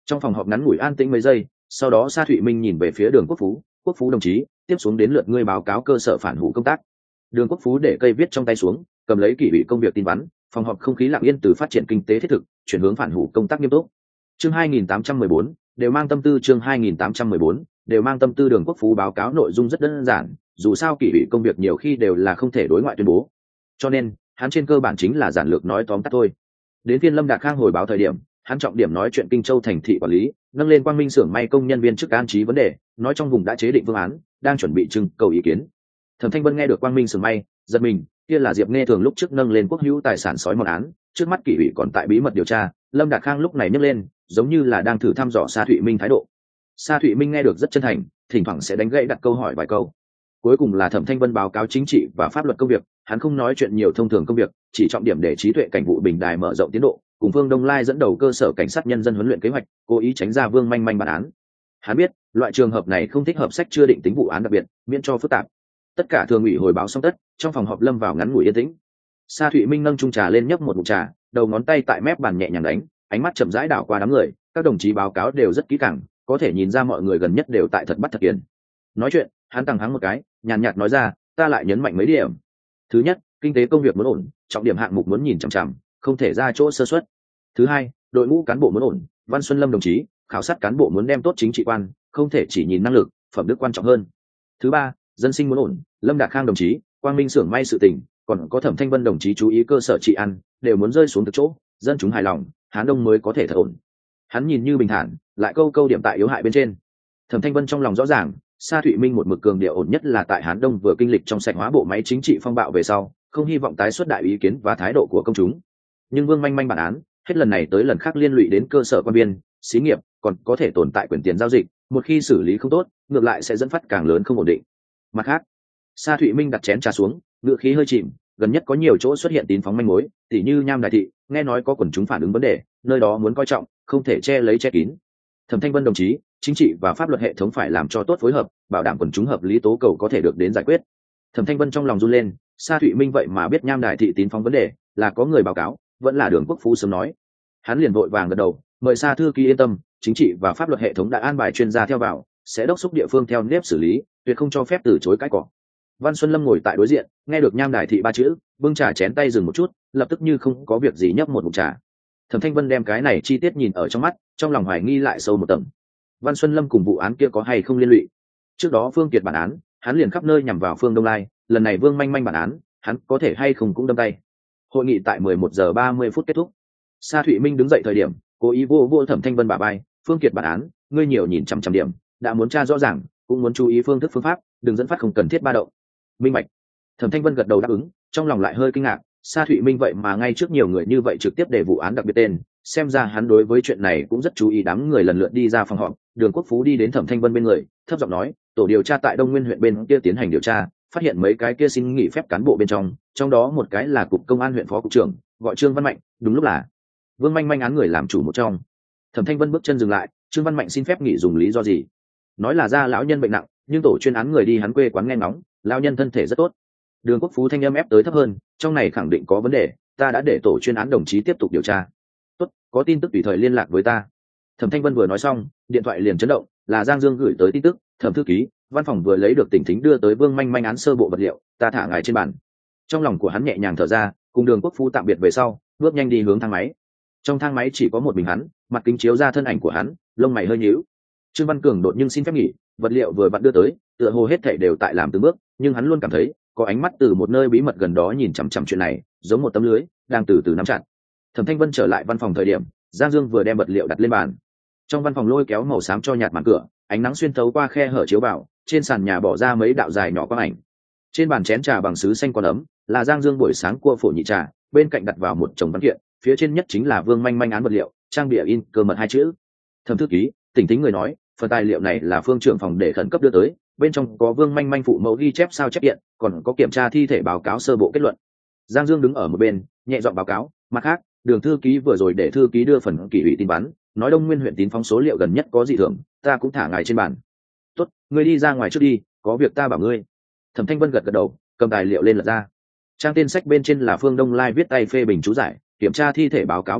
Trong phòng họp ngắn ngủi an tĩnh mấy giây, sau đó Sa Thụy Minh nhìn về phía Đường Quốc Phú. Quốc Phú đồng chí, tiếp xuống đến lượt ngươi báo cáo cơ sở phản hủ công tác. Đường Quốc Phú để cây viết trong tay xuống, cầm lấy kỷ ủy công việc tin vắn. Phòng họp không khí lặng yên từ phát triển kinh tế thiết thực chuyển hướng phản hủ công tác nghiêm túc. Chương 2814, đều mang tâm tư. Chương 2814, đều mang tâm tư. Đường Quốc Phú báo cáo nội dung rất đơn giản, dù sao kỷ ủy công việc nhiều khi đều là không thể đối ngoại tuyên bố, cho nên hắn trên cơ bản chính là giản lược nói tóm tắt thôi. Đến phiên Lâm Đạt Khang hồi báo thời điểm, hắn trọng điểm nói chuyện Kinh Châu thành thị quản lý, nâng lên Quang Minh xưởng may công nhân viên chức an trí vấn đề, nói trong vùng đã chế định phương án, đang chuẩn bị trưng cầu ý kiến. Thẩm Thanh Vân nghe được Quang Minh xưởng may, giật mình, kia là Diệp Nghe Thường lúc trước nâng lên quốc hữu tài sản sói mòn án, trước mắt kỷ ủy còn tại bí mật điều tra. Lâm Đạt Khang lúc này nhấc lên, giống như là đang thử thăm dò Sa Thụy Minh thái độ. Sa Thụy Minh nghe được rất chân thành, thỉnh thoảng sẽ đánh gãy đặt câu hỏi vài câu. Cuối cùng là Thẩm Thanh Vân báo cáo chính trị và pháp luật công việc, hắn không nói chuyện nhiều thông thường công việc, chỉ trọng điểm để trí tuệ cảnh vụ bình đài mở rộng tiến độ, cùng Vương Đông Lai dẫn đầu cơ sở cảnh sát nhân dân huấn luyện kế hoạch, cố ý tránh ra Vương Manh Manh bản án. Hắn biết, loại trường hợp này không thích hợp sách chưa định tính vụ án đặc biệt, miễn cho phức tạp. Tất cả thường ủy hồi báo xong tất, trong phòng họp lâm vào ngắn ngủi yên tĩnh. Sa Thụy Minh nâng chung trà lên nhấp một ngụm trà, đầu ngón tay tại mép bàn nhẹ nhàng đánh, ánh mắt chậm rãi đảo qua đám người, các đồng chí báo cáo đều rất kỹ càng, có thể nhìn ra mọi người gần nhất đều tại thật bắt thật kiên. Nói chuyện, hắn tăng hắng một cái, nhàn nhạt nói ra, ta lại nhấn mạnh mấy điểm. Thứ nhất, kinh tế công việc muốn ổn, trọng điểm hạng mục muốn nhìn chằm chằm, không thể ra chỗ sơ suất. Thứ hai, đội ngũ cán bộ muốn ổn, Văn Xuân Lâm đồng chí, khảo sát cán bộ muốn đem tốt chính trị quan, không thể chỉ nhìn năng lực, phẩm đức quan trọng hơn. Thứ ba, dân sinh muốn ổn, Lâm Đạt Khang đồng chí, Quang Minh xưởng may sự tình, còn có Thẩm Thanh Vân đồng chí chú ý cơ sở trị ăn, đều muốn rơi xuống từ chỗ, dân chúng hài lòng, Hán Đông mới có thể thật ổn. Hắn nhìn như bình thản, lại câu câu điểm tại yếu hại bên trên. Thẩm Thanh Vân trong lòng rõ ràng, Sa Thụy Minh một mực cường điệu ổn nhất là tại Hán Đông vừa kinh lịch trong sạch hóa bộ máy chính trị phong bạo về sau, không hy vọng tái xuất đại ý kiến và thái độ của công chúng. Nhưng Vương Manh Manh bản án, hết lần này tới lần khác liên lụy đến cơ sở quan biên, xí nghiệp, còn có thể tồn tại quyền tiền giao dịch, một khi xử lý không tốt, ngược lại sẽ dẫn phát càng lớn không ổn định. Mặt khác, Sa Thụy Minh đặt chén trà xuống, ngữ khí hơi chìm, gần nhất có nhiều chỗ xuất hiện tín phóng manh mối, tỉ như Nham Đại thị, nghe nói có quần chúng phản ứng vấn đề, nơi đó muốn coi trọng, không thể che lấy che kín. Thẩm Thanh Vân đồng chí, chính trị và pháp luật hệ thống phải làm cho tốt phối hợp, bảo đảm quần chúng hợp lý tố cầu có thể được đến giải quyết. Thẩm Thanh Vân trong lòng run lên, Sa Thụy Minh vậy mà biết Nham Đại thị tín phóng vấn đề, là có người báo cáo, vẫn là Đường Quốc Phú sớm nói. Hắn liền vội vàng gật đầu, mời Sa thư ký yên tâm, chính trị và pháp luật hệ thống đã an bài chuyên gia theo vào, sẽ đốc thúc địa phương theo nếp xử lý, tuyệt không cho phép từ chối cãi cọ. Văn Xuân Lâm ngồi tại đối diện, nghe được Nham Đại thị ba chữ, bưng trà chén tay dừng một chút, lập tức như không có việc gì nhấp một ngụm trà. Thẩm Thanh Vân đem cái này chi tiết nhìn ở trong mắt, trong lòng hoài nghi lại sâu một tầng. Văn Xuân Lâm cùng vụ án kia có hay không liên lụy? Trước đó Phương Kiệt bản án, hắn liền khắp nơi nhằm vào Phương Đông Lai, lần này Vương Manh Manh bản án, hắn có thể hay không cũng đâm tay. Hội nghị tại 11 giờ 30 phút kết thúc. Sa Thụy Minh đứng dậy thời điểm, cố ý vô Thẩm Thanh Vân bả vai, Phương Kiệt bản án, ngươi nhiều nhìn chằm chằm điểm, đã muốn tra rõ ràng, cũng muốn chú ý phương thức phương pháp, đừng dẫn phát không cần thiết ba động. Minh bạch. Thẩm Thanh Vân gật đầu đáp ứng, trong lòng lại hơi kinh ngạc, Sa Thụy Minh vậy mà ngay trước nhiều người như vậy trực tiếp để vụ án đặc biệt tên, xem ra hắn đối với chuyện này cũng rất chú ý. Đám người lần lượt đi ra phòng họp, Đường Quốc Phú đi đến Thẩm Thanh Vân bên người, thấp giọng nói, tổ điều tra tại Đông Nguyên huyện bên kia tiến hành điều tra, phát hiện mấy cái kia xin nghỉ phép cán bộ bên trong đó một cái là cục công an huyện phó cục trưởng, gọi Trương Văn Mạnh, đúng lúc là Vương Manh Manh án người làm chủ một trong. Thẩm Thanh Vân bước chân dừng lại, Trương Văn Mạnh xin phép nghỉ dùng lý do gì? Nói là ra lão nhân bệnh nặng, nhưng tổ chuyên án người đi hắn quê quán nghe ngóng, lão nhân thân thể rất tốt. Đường Quốc Phú thanh âm ép tới thấp hơn, trong này khẳng định có vấn đề, ta đã để tổ chuyên án đồng chí tiếp tục điều tra. Tốt, có tin tức tùy thời liên lạc với ta. Thẩm Thanh Vân vừa nói xong, điện thoại liền chấn động, là Giang Dương gửi tới tin tức, Thẩm thư ký, văn phòng vừa lấy được tỉnh thính đưa tới Vương Manh Manh án sơ bộ vật liệu, ta thả ngài trên bàn. Trong lòng của hắn nhẹ nhàng thở ra, cùng Đường Quốc Phú tạm biệt về sau, bước nhanh đi hướng thang máy. Trong thang máy chỉ có một mình hắn, mặt kính chiếu ra thân ảnh của hắn, lông mày hơi nhíu. Trương Văn Cường đột nhiên xin phép nghỉ, vật liệu vừa vặn đưa tới, tựa hồ hết thảy đều tại làm từng bước, nhưng hắn luôn cảm thấy có ánh mắt từ một nơi bí mật gần đó nhìn chằm chằm chuyện này, giống một tấm lưới đang từ từ nắm chặt. Thẩm Thanh Vân trở lại văn phòng thời điểm, Giang Dương vừa đem vật liệu đặt lên bàn. Trong văn phòng lôi kéo màu xám cho nhạt màn cửa, ánh nắng xuyên thấu qua khe hở chiếu vào, trên sàn nhà bỏ ra mấy đạo dài nhỏ quang ảnh. Trên bàn chén trà bằng sứ xanh còn ấm, là Giang Dương buổi sáng cua phổ nhị trà, bên cạnh đặt vào một chồng văn kiện, phía trên nhất chính là Vương Manh Manh án vật liệu, trang bìa in cơ mật hai chữ. Thẩm thư ký, tỉnh thính người nói, phần tài liệu này là Phương trưởng phòng để khẩn cấp đưa tới, bên trong có Vương Manh Manh phụ mẫu ghi chép sao chép điện, còn có kiểm tra thi thể báo cáo sơ bộ kết luận. Giang Dương đứng ở một bên, nhẹ giọng báo cáo, mặt khác, Đường thư ký vừa rồi để thư ký đưa phần kỷ ủy tin vắn, nói Đông Nguyên huyện tín phóng số liệu gần nhất có dị thường, ta cũng thả ngài trên bàn. Tốt, ngươi đi ra ngoài trước đi, có việc ta bảo ngươi. Thẩm Thanh Vân gật gật đầu, cầm tài liệu lên lật ra. Trang tên sách bên trên là Phương Đông Lai viết tay phê bình chú giải, kiểm tra thi thể báo cáo biểu hiện,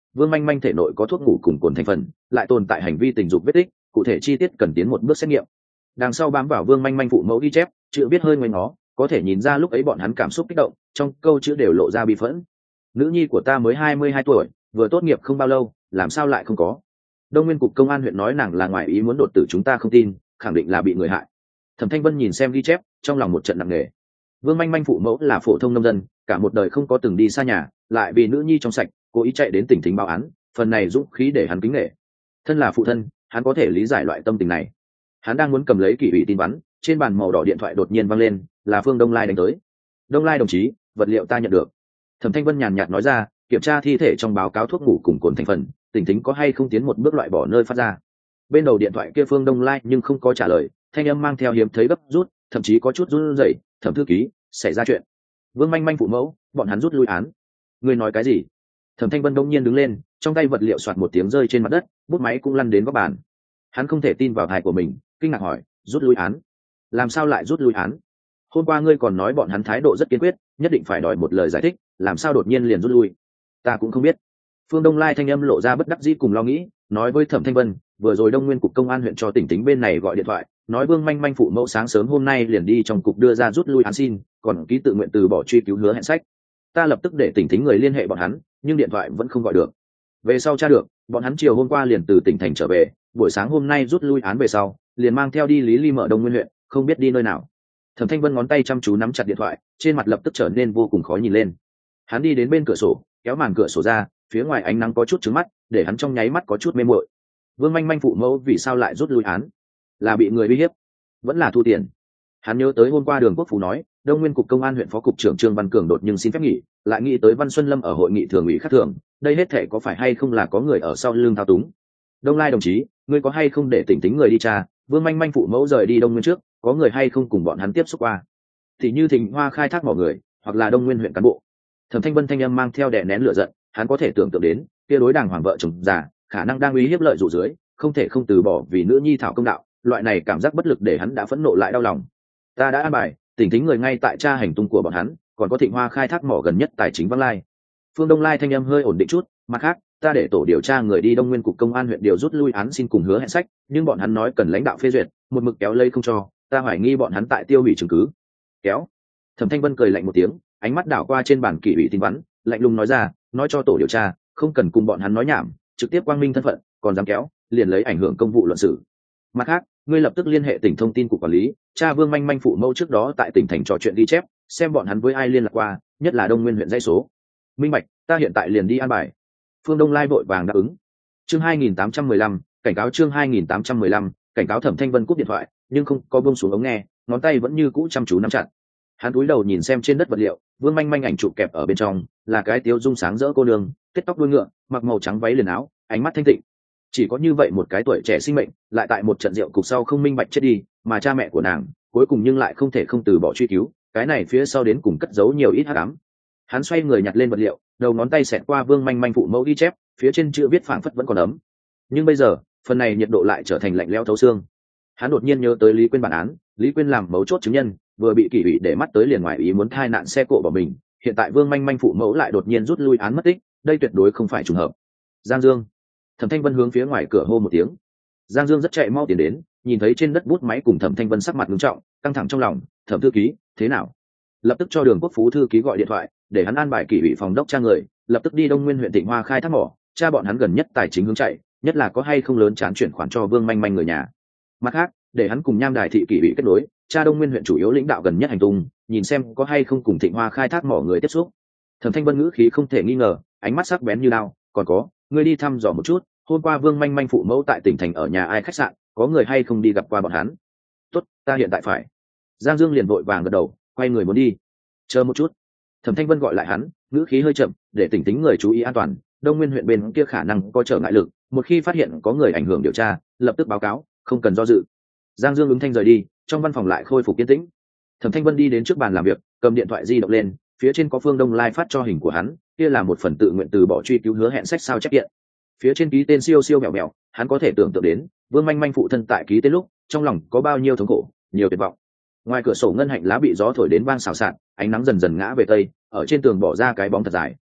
Vương Manh Manh thể nội có thuốc ngủ cùng cồn thành phần, lại tồn tại hành vi tình dục vết tích, cụ thể chi tiết cần tiến một bước xét nghiệm. Đằng sau bám vào Vương Manh Manh phụ mẫu ghi chép, chữ biết hơi ngoảnh ngó, có thể nhìn ra lúc ấy bọn hắn cảm xúc kích động, trong câu chữ đều lộ ra bi phẫn. Nữ nhi của ta mới 22 tuổi, vừa tốt nghiệp không bao lâu, làm sao lại không có? Đông Nguyên cục công an huyện nói nàng là ngoài ý muốn đột tử, chúng ta không tin, khẳng định là bị người hại. Thẩm Thanh Vân nhìn xem ghi chép, trong lòng một trận nặng nề. Vương Manh Manh phụ mẫu là phổ thông nông dân, cả một đời không có từng đi xa nhà, lại vì nữ nhi trong sạch, cố ý chạy đến tỉnh thính báo án, phần này dũng khí để hắn kính nể. Thân là phụ thân, hắn có thể lý giải loại tâm tình này. Hắn đang muốn cầm lấy kỷ ủy tin vắn, trên bàn màu đỏ điện thoại đột nhiên vang lên, là Phương Đông Lai đánh tới. Đông Lai đồng chí, vật liệu ta nhận được. Thẩm Thanh Vân nhàn nhạt nói ra, kiểm tra thi thể trong báo cáo thuốc ngủ cùng cồn thành phần, tỉnh thính có hay không tiến một bước loại bỏ nơi phát ra. Bên đầu điện thoại kia Phương Đông Lai nhưng không có trả lời, thanh âm mang theo hiếm thấy gấp rút, thậm chí có chút run rẩy. Thẩm thư ký, xảy ra chuyện. Vương Manh Manh phụ mẫu, bọn hắn rút lui án. Ngươi nói cái gì? Thẩm Thanh Vân đông nhiên đứng lên, trong tay vật liệu soạt một tiếng rơi trên mặt đất, bút máy cũng lăn đến góc bàn. Hắn không thể tin vào tai của mình, kinh ngạc hỏi, rút lui án? Làm sao lại rút lui án? Hôm qua ngươi còn nói bọn hắn thái độ rất kiên quyết, nhất định phải đòi một lời giải thích, làm sao đột nhiên liền rút lui? Ta cũng không biết. Phương Đông Lai thanh âm lộ ra bất đắc dĩ cùng lo nghĩ, nói với Thẩm Thanh Vân, vừa rồi Đông Nguyên cục công an huyện cho tỉnh tính bên này gọi điện thoại, nói Vương Manh Manh phụ mẫu sáng sớm hôm nay liền đi trong cục đưa ra rút lui án xin, còn ký tự nguyện từ bỏ truy cứu hứa hẹn sách. Ta lập tức để tỉnh tính người liên hệ bọn hắn, nhưng điện thoại vẫn không gọi được. Về sau tra được, bọn hắn chiều hôm qua liền từ tỉnh thành trở về, buổi sáng hôm nay rút lui án về sau, liền mang theo đi Lý Ly mở Đông Nguyên huyện, không biết đi nơi nào. Thẩm Thanh Vân ngón tay chăm chú nắm chặt điện thoại, trên mặt lập tức trở nên vô cùng khó nhìn lên. Hắn đi đến bên cửa sổ, kéo màn cửa sổ ra, phía ngoài ánh nắng có chút trướng mắt, để hắn trong nháy mắt có chút mê muội. Vương Manh Manh phụ mẫu vì sao lại rút lui án? Là bị người uy hiếp, vẫn là thu tiền? Hắn nhớ tới hôm qua Đường Quốc Phú nói, Đông Nguyên cục công an huyện phó cục trưởng Trương Văn Cường đột nhưng xin phép nghỉ, lại nghĩ tới Văn Xuân Lâm ở hội nghị thường ủy khác thường, đây hết thể có phải hay không là có người ở sau lưng thao túng? Đông Lai đồng chí, ngươi có hay không để tỉnh tính người đi tra, Vương Manh Manh phụ mẫu rời đi Đông Nguyên trước, có người hay không cùng bọn hắn tiếp xúc qua? Thì như Thịnh Hoa khai thác mỏ người, hoặc là Đông Nguyên huyện cán bộ. Thẩm Thanh Vân thanh âm mang theo đè nén lửa giận, hắn có thể tưởng tượng đến, kia đối đảng hoàng vợ chồng già, khả năng đang uy hiếp lợi dụ dưới, không thể không từ bỏ vì nữ nhi thảo công đạo, loại này cảm giác bất lực để hắn đã phẫn nộ lại đau lòng. Ta đã an bài, tỉnh tính người ngay tại tra hành tung của bọn hắn, còn có Thịnh Hoa khai thác mỏ gần nhất tài chính Văng Lai. Phương Đông Lai thanh âm hơi ổn định chút, mặt khác, ta để tổ điều tra người đi Đông Nguyên cục công an huyện điều rút lui án xin cùng hứa hẹn sách, nhưng bọn hắn nói cần lãnh đạo phê duyệt, một mực kéo lây không cho, ta hoài nghi bọn hắn tại tiêu hủy chứng cứ. Kéo. Thẩm Thanh Vân cười lạnh một tiếng, ánh mắt đảo qua trên bản kỷ ủy tin vắn, lạnh lùng nói ra, nói cho tổ điều tra, không cần cùng bọn hắn nói nhảm, trực tiếp quang minh thân phận, còn dám kéo, liền lấy ảnh hưởng công vụ luận xử. Mặt khác, ngươi lập tức liên hệ tỉnh thông tin cục quản lý, cha Vương Manh Manh phụ mẫu trước đó tại tỉnh thành trò chuyện ghi chép, xem bọn hắn với ai liên lạc qua, nhất là Đông Nguyên huyện dãy số. Minh bạch, ta hiện tại liền đi an bài. Phương Đông Lai vội vàng đáp ứng. Chương 2815, cảnh cáo chương 2815, cảnh cáo. Thẩm Thanh Vân cúp điện thoại, nhưng không có buông xuống ống nghe, ngón tay vẫn như cũ chăm chú nắm chặt. Hắn cúi đầu nhìn xem trên đất vật liệu, Vương Manh Manh ảnh chụp kẹp ở bên trong, là cái tiêu dung sáng rỡ cô nương, tết tóc đuôi ngựa, mặc màu trắng váy liền áo, ánh mắt thanh tịnh. Chỉ có như vậy một cái tuổi trẻ sinh mệnh, lại tại một trận rượu cục sau không minh bạch chết đi, mà cha mẹ của nàng, cuối cùng nhưng lại không thể không từ bỏ truy cứu, cái này phía sau đến cùng cất giấu nhiều ít hắc ám. Hắn xoay người nhặt lên vật liệu, đầu ngón tay xẹt qua Vương Manh Manh phụ mẫu ghi chép, phía trên chữ viết phảng phất vẫn còn ấm. Nhưng bây giờ, phần này nhiệt độ lại trở thành lạnh lẽo thấu xương. Hắn đột nhiên nhớ tới Lý Quyên bản án, Lý Quyên làm mấu chốt chứng nhân, vừa bị kỷ ủy để mắt tới liền ngoài ý muốn thai nạn xe cộ bỏ mình, hiện tại Vương Manh Manh phụ mẫu lại đột nhiên rút lui án mất tích, đây tuyệt đối không phải trùng hợp. Giang Dương. Thẩm Thanh Vân hướng phía ngoài cửa hô một tiếng. Giang Dương rất chạy mau tiến đến, nhìn thấy trên đất bút máy cùng Thẩm Thanh Vân sắc mặt nghiêm trọng, căng thẳng trong lòng, "Thẩm thư ký, thế nào?" Lập tức cho Đường Quốc Phú thư ký gọi điện thoại, để hắn an bài kỷ ủy phòng đốc tra người, lập tức đi Đông Nguyên huyện Thịnh Hoa khai thác mỏ, tra bọn hắn gần nhất tài chính hướng chạy, nhất là có hay không lớn chán chuyển khoản cho Vương Manh Manh người nhà. Mặt khác, để hắn cùng Nham Đài thị kỷ ủy kết nối, tra Đông Nguyên huyện chủ yếu lãnh đạo gần nhất hành tung, nhìn xem có hay không cùng Thịnh Hoa khai thác mỏ người tiếp xúc. Thẩm Thanh Vân ngữ khí không thể nghi ngờ, ánh mắt sắc bén như đao, "Còn có, ngươi đi thăm dò một chút, hôm qua Vương Manh Manh phụ mẫu tại tỉnh thành ở nhà ai khách sạn, có người hay không đi gặp qua bọn hắn?" "Tốt, ta hiện tại phải." Giang Dương liền vội vàng gật đầu, quay người muốn đi. "Chờ một chút." Thẩm Thanh Vân gọi lại hắn, ngữ khí hơi chậm, để tỉnh tính người chú ý an toàn, Đông Nguyên huyện bên kia khả năng có trở ngại lực, một khi phát hiện có người ảnh hưởng điều tra, lập tức báo cáo, không cần do dự. Giang Dương ứng thanh rời đi, trong văn phòng lại khôi phục yên tĩnh. Thẩm Thanh Vân đi đến trước bàn làm việc, cầm điện thoại di động lên, phía trên có Phương Đông Lai phát cho hình của hắn, kia là một phần tự nguyện từ bỏ truy cứu hứa hẹn sách sao chép kiện. Phía trên ký tên siêu siêu mèo mèo, hắn có thể tưởng tượng đến, Vương Manh Manh phụ thân tại ký tên lúc, trong lòng có bao nhiêu thống khổ, nhiều tuyệt vọng. Ngoài cửa sổ ngân hạnh lá bị gió thổi đến vang xào xạc, ánh nắng dần dần ngã về tây, ở trên tường bỏ ra cái bóng thật dài.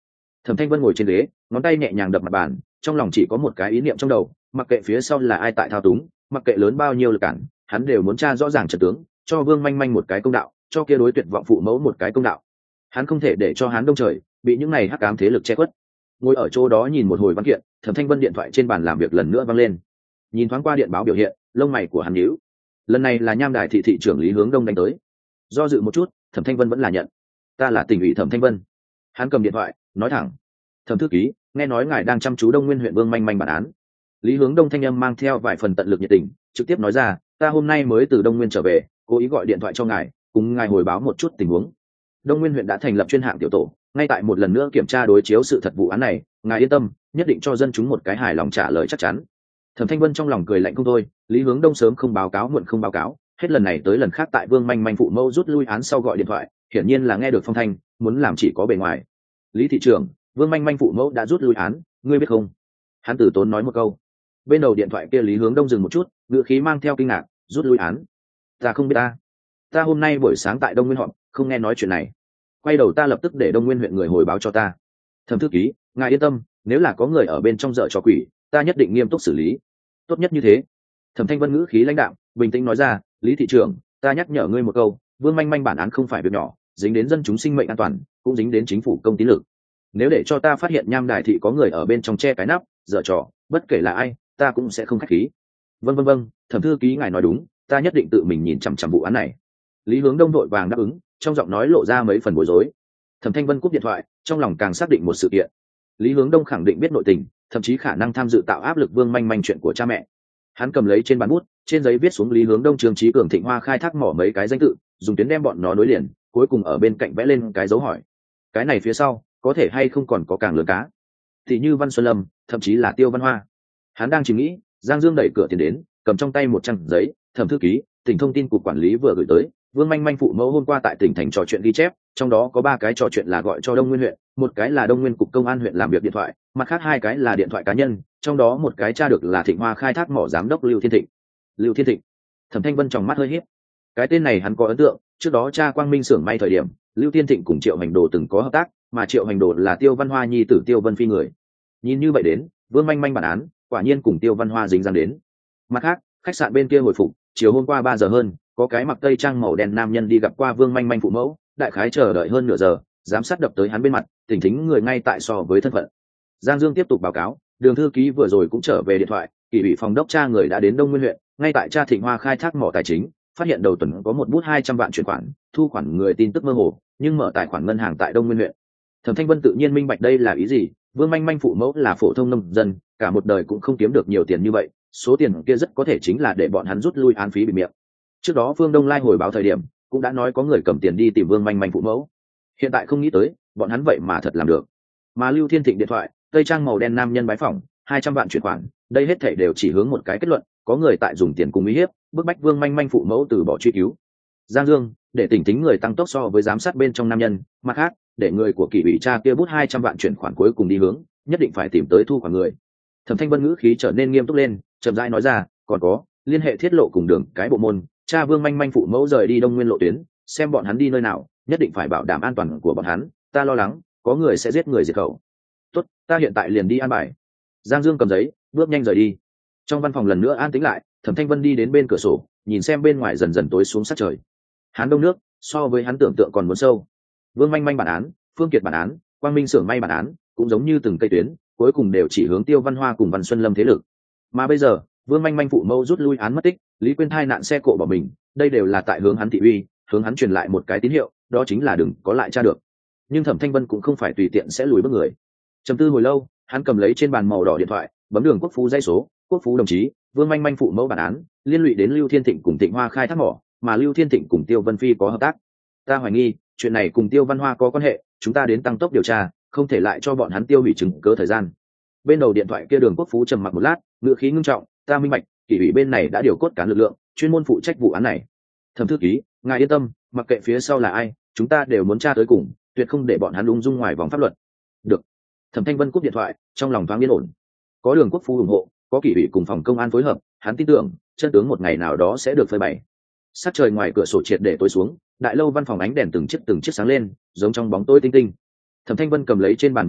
Thẩm Thanh Vân ngồi trên ghế, ngón tay nhẹ nhàng đập mặt bàn, trong lòng chỉ có một cái ý niệm trong đầu, mặc kệ phía sau là ai tại thao túng, mặc kệ lớn bao nhiêu lực cản, hắn đều muốn tra rõ ràng trận tướng, cho Vương Manh Manh một cái công đạo, cho kia đối tuyệt vọng phụ mẫu một cái công đạo. Hắn không thể để cho hắn đông trời bị những này hắc ám thế lực che khuất. Ngồi ở chỗ đó nhìn một hồi văn kiện, Thẩm Thanh Vân điện thoại trên bàn làm việc lần nữa vang lên. Nhìn thoáng qua điện báo biểu hiện, lông mày của hắn nhíu. Lần này là Nham Đài thị thị trưởng Lý Hướng Đông đánh tới. Do dự một chút, Thẩm Thanh Vân vẫn là nhận. Ta là tỉnh ủy Thẩm Thanh Vân. Hắn cầm điện thoại, nói thẳng. Thẩm thư ký, nghe nói ngài đang chăm chú Đông Nguyên huyện Vương Manh Manh bản án. Lý Hướng Đông thanh âm mang theo vài phần tận lực nhiệt tình, trực tiếp nói ra, ta hôm nay mới từ Đông Nguyên trở về, cố ý gọi điện thoại cho ngài, cùng ngài hồi báo một chút tình huống. Đông Nguyên huyện đã thành lập chuyên hạng tiểu tổ, ngay tại một lần nữa kiểm tra đối chiếu sự thật vụ án này, ngài yên tâm, nhất định cho dân chúng một cái hài lòng trả lời chắc chắn. Thẩm Thanh Vân trong lòng cười lạnh không thôi, Lý Hướng Đông sớm không báo cáo muộn không báo cáo, hết lần này tới lần khác tại Vương Manh Manh phụ mẫu rút lui án sau gọi điện thoại, hiển nhiên là nghe được phong thanh, muốn làm chỉ có bề ngoài. Lý thị trưởng, Vương Manh Manh phụ mẫu đã rút lui án, ngươi biết không? Hắn từ tốn nói một câu. Bên đầu điện thoại kia Lý Hướng Đông dừng một chút, ngữ khí mang theo kinh ngạc, rút lui án? Ta không biết ta hôm nay buổi sáng tại Đông Nguyên họp, không nghe nói chuyện này. Quay đầu ta lập tức để Đông Nguyên huyện người hồi báo cho ta. Thẩm thư ký, ngài yên tâm, nếu là có người ở bên trong dở trò quỷ, ta nhất định nghiêm túc xử lý. Tốt nhất như thế. Thẩm Thanh Vân ngữ khí lãnh đạm, bình tĩnh nói ra, Lý thị trưởng, ta nhắc nhở ngươi một câu, Vương Manh Manh bản án không phải việc nhỏ, dính đến dân chúng sinh mệnh an toàn, cũng dính đến chính phủ công tín lực. Nếu để cho ta phát hiện Nham Đài thị có người ở bên trong che cái nắp, dở trò, bất kể là ai, ta cũng sẽ không khách khí. Vâng, Thẩm thư ký ngài nói đúng, ta nhất định tự mình nhìn chằm chằm vụ án này. Lý Hướng Đông vội vàng đáp ứng, trong giọng nói lộ ra mấy phần bối rối. Thẩm Thanh Vân cúp điện thoại, trong lòng càng xác định một sự kiện. Lý Hướng Đông khẳng định biết nội tình, thậm chí khả năng tham dự tạo áp lực Vương Manh Manh chuyện của cha mẹ. Hắn cầm lấy trên bàn bút, trên giấy viết xuống Lý Hướng Đông, Trương Chí Cường, Thịnh Hoa khai thác mỏ mấy cái danh tự, dùng tuyến đem bọn nó nối liền, cuối cùng ở bên cạnh vẽ lên cái dấu hỏi. Cái này phía sau, có thể hay không còn có càng lớn cá? Thì như Văn Xuân Lâm, thậm chí là Tiêu Văn Hoa. Hắn đang chìm nghĩ, Giang Dương đẩy cửa tiến đến, cầm trong tay một trang giấy, Thẩm thư ký, tỉnh thông tin cục quản lý vừa gửi tới, Vương Manh Manh phụ mẫu hôm qua tại tỉnh thành trò chuyện ghi chép, trong đó có 3 cái trò chuyện là gọi cho Đông Nguyên huyện, một cái là Đông Nguyên cục công an huyện làm việc điện thoại, mặt khác 2 cái là điện thoại cá nhân, trong đó một cái tra được là Thịnh Hoa khai thác mỏ giám đốc Lưu Thiên Thịnh. Lưu Thiên Thịnh. Thẩm Thanh Vân trong mắt hơi híp. Cái tên này hắn có ấn tượng, trước đó cha Quang Minh xưởng may thời điểm, Lưu Thiên Thịnh cùng Triệu Hành Đồ từng có hợp tác, mà Triệu Hành Đồ là Tiêu Văn Hoa nhi tử Tiêu Vân Phi người. Nhìn như vậy đến, Vương Manh Manh bản án, quả nhiên cùng Tiêu Văn Hoa dính dáng đến. Mặt khác, khách sạn bên kia hồi phục, chiều hôm qua 3 giờ hơn, có cái mặc tây trang màu đen nam nhân đi gặp qua Vương Manh Manh phụ mẫu, đại khái chờ đợi hơn nửa giờ, giám sát đập tới hắn bên mặt, tỉnh thính người ngay tại so với thân phận. Giang Dương tiếp tục báo cáo, Đường thư ký vừa rồi cũng trở về điện thoại, kỷ ủy phòng đốc tra người đã đến Đông Nguyên huyện, ngay tại tra Thịnh Hoa khai thác mỏ tài chính, phát hiện đầu tuần có một bút 200 vạn chuyển khoản, thu khoản người tin tức mơ hồ, nhưng mở tài khoản ngân hàng tại Đông Nguyên huyện. Thẩm Thanh Vân tự nhiên minh bạch đây là ý gì, Vương Manh Manh phụ mẫu là phổ thông nông dân, cả một đời cũng không kiếm được nhiều tiền như vậy, số tiền kia rất có thể chính là để bọn hắn rút lui án phí bị miệng. Trước đó Phương Đông Lai hồi báo thời điểm, cũng đã nói có người cầm tiền đi tìm Vương Manh Manh phụ mẫu. Hiện tại không nghĩ tới, bọn hắn vậy mà thật làm được. Mà Lưu Thiên Thịnh điện thoại, tây trang màu đen nam nhân bái phỏng, 200 vạn chuyển khoản, đây hết thảy đều chỉ hướng một cái kết luận, có người tại dùng tiền cùng uy hiếp, bức bách Vương Manh Manh phụ mẫu từ bỏ truy cứu. Giang Dương, để tỉnh tính người tăng tốc so với giám sát bên trong nam nhân, mặt khác, để người của kỷ ủy tra kia bút 200 vạn chuyển khoản cuối cùng đi hướng, nhất định phải tìm tới thu khoản người. Thẩm Thanh Vân ngữ khí trở nên nghiêm túc lên, chậm rãi nói ra, còn có, liên hệ thiết lộ cùng đường cái bộ môn, cha Vương Manh Manh phụ mẫu rời đi Đông Nguyên lộ tuyến, xem bọn hắn đi nơi nào, nhất định phải bảo đảm an toàn của bọn hắn, ta lo lắng, có người sẽ giết người diệt khẩu. Tốt, ta hiện tại liền đi an bài. Giang Dương cầm giấy, bước nhanh rời đi. Trong văn phòng lần nữa an tĩnh lại, Thẩm Thanh Vân đi đến bên cửa sổ, nhìn xem bên ngoài dần dần tối xuống sát trời. Hắn đông nước, so với hắn tưởng tượng còn muốn sâu. Vương Manh Manh bản án, Phương Kiệt bản án, Quang Minh xưởng may bản án, cũng giống như từng cây tuyến, cuối cùng đều chỉ hướng Tiêu Văn Hoa cùng Văn Xuân Lâm thế lực. Mà bây giờ, Vương Manh Manh phụ mẫu rút lui án mất tích, Lý Quyên thai nạn xe cộ bỏ mình, đây đều là tại hướng hắn thị uy, hướng hắn truyền lại một cái tín hiệu, đó chính là đừng có lại tra được. Nhưng Thẩm Thanh Vân cũng không phải tùy tiện sẽ lùi bước người. Trầm tư hồi lâu, hắn cầm lấy trên bàn màu đỏ điện thoại, bấm đường Quốc Phú dây số, Quốc Phú đồng chí, Vương Manh Manh phụ mẫu bản án, liên lụy đến Lưu Thiên Thịnh cùng Thịnh Hoa khai thác mỏ, mà Lưu Thiên Thịnh cùng Tiêu Vân Phi có hợp tác. Ta hoài nghi, chuyện này cùng Tiêu Văn Hoa có quan hệ, chúng ta đến tăng tốc điều tra, không thể lại cho bọn hắn tiêu hủy chứng cớ thời gian. Bên đầu điện thoại kia đường Quốc Phú trầm mặc một lát, ngữ khí ngưng trọng, ta minh bạch, kỷ ủy bên này đã điều cốt cán lực lượng, chuyên môn phụ trách vụ án này. Thẩm thư ký, ngài yên tâm, mặc kệ phía sau là ai, chúng ta đều muốn tra tới cùng, tuyệt không để bọn hắn ung dung ngoài vòng pháp luật. Được. Thẩm Thanh Vân cúp điện thoại, trong lòng thoáng yên ổn. Có đường Quốc Phú ủng hộ, có kỷ ủy cùng phòng công an phối hợp, hắn tin tưởng, chân tướng một ngày nào đó sẽ được phơi bày. Sát trời ngoài cửa sổ triệt để tối xuống, đại lâu văn phòng ánh đèn từng chiếc sáng lên, giống trong bóng tối tinh tinh. Thẩm Thanh Vân cầm lấy trên bàn vật liệu,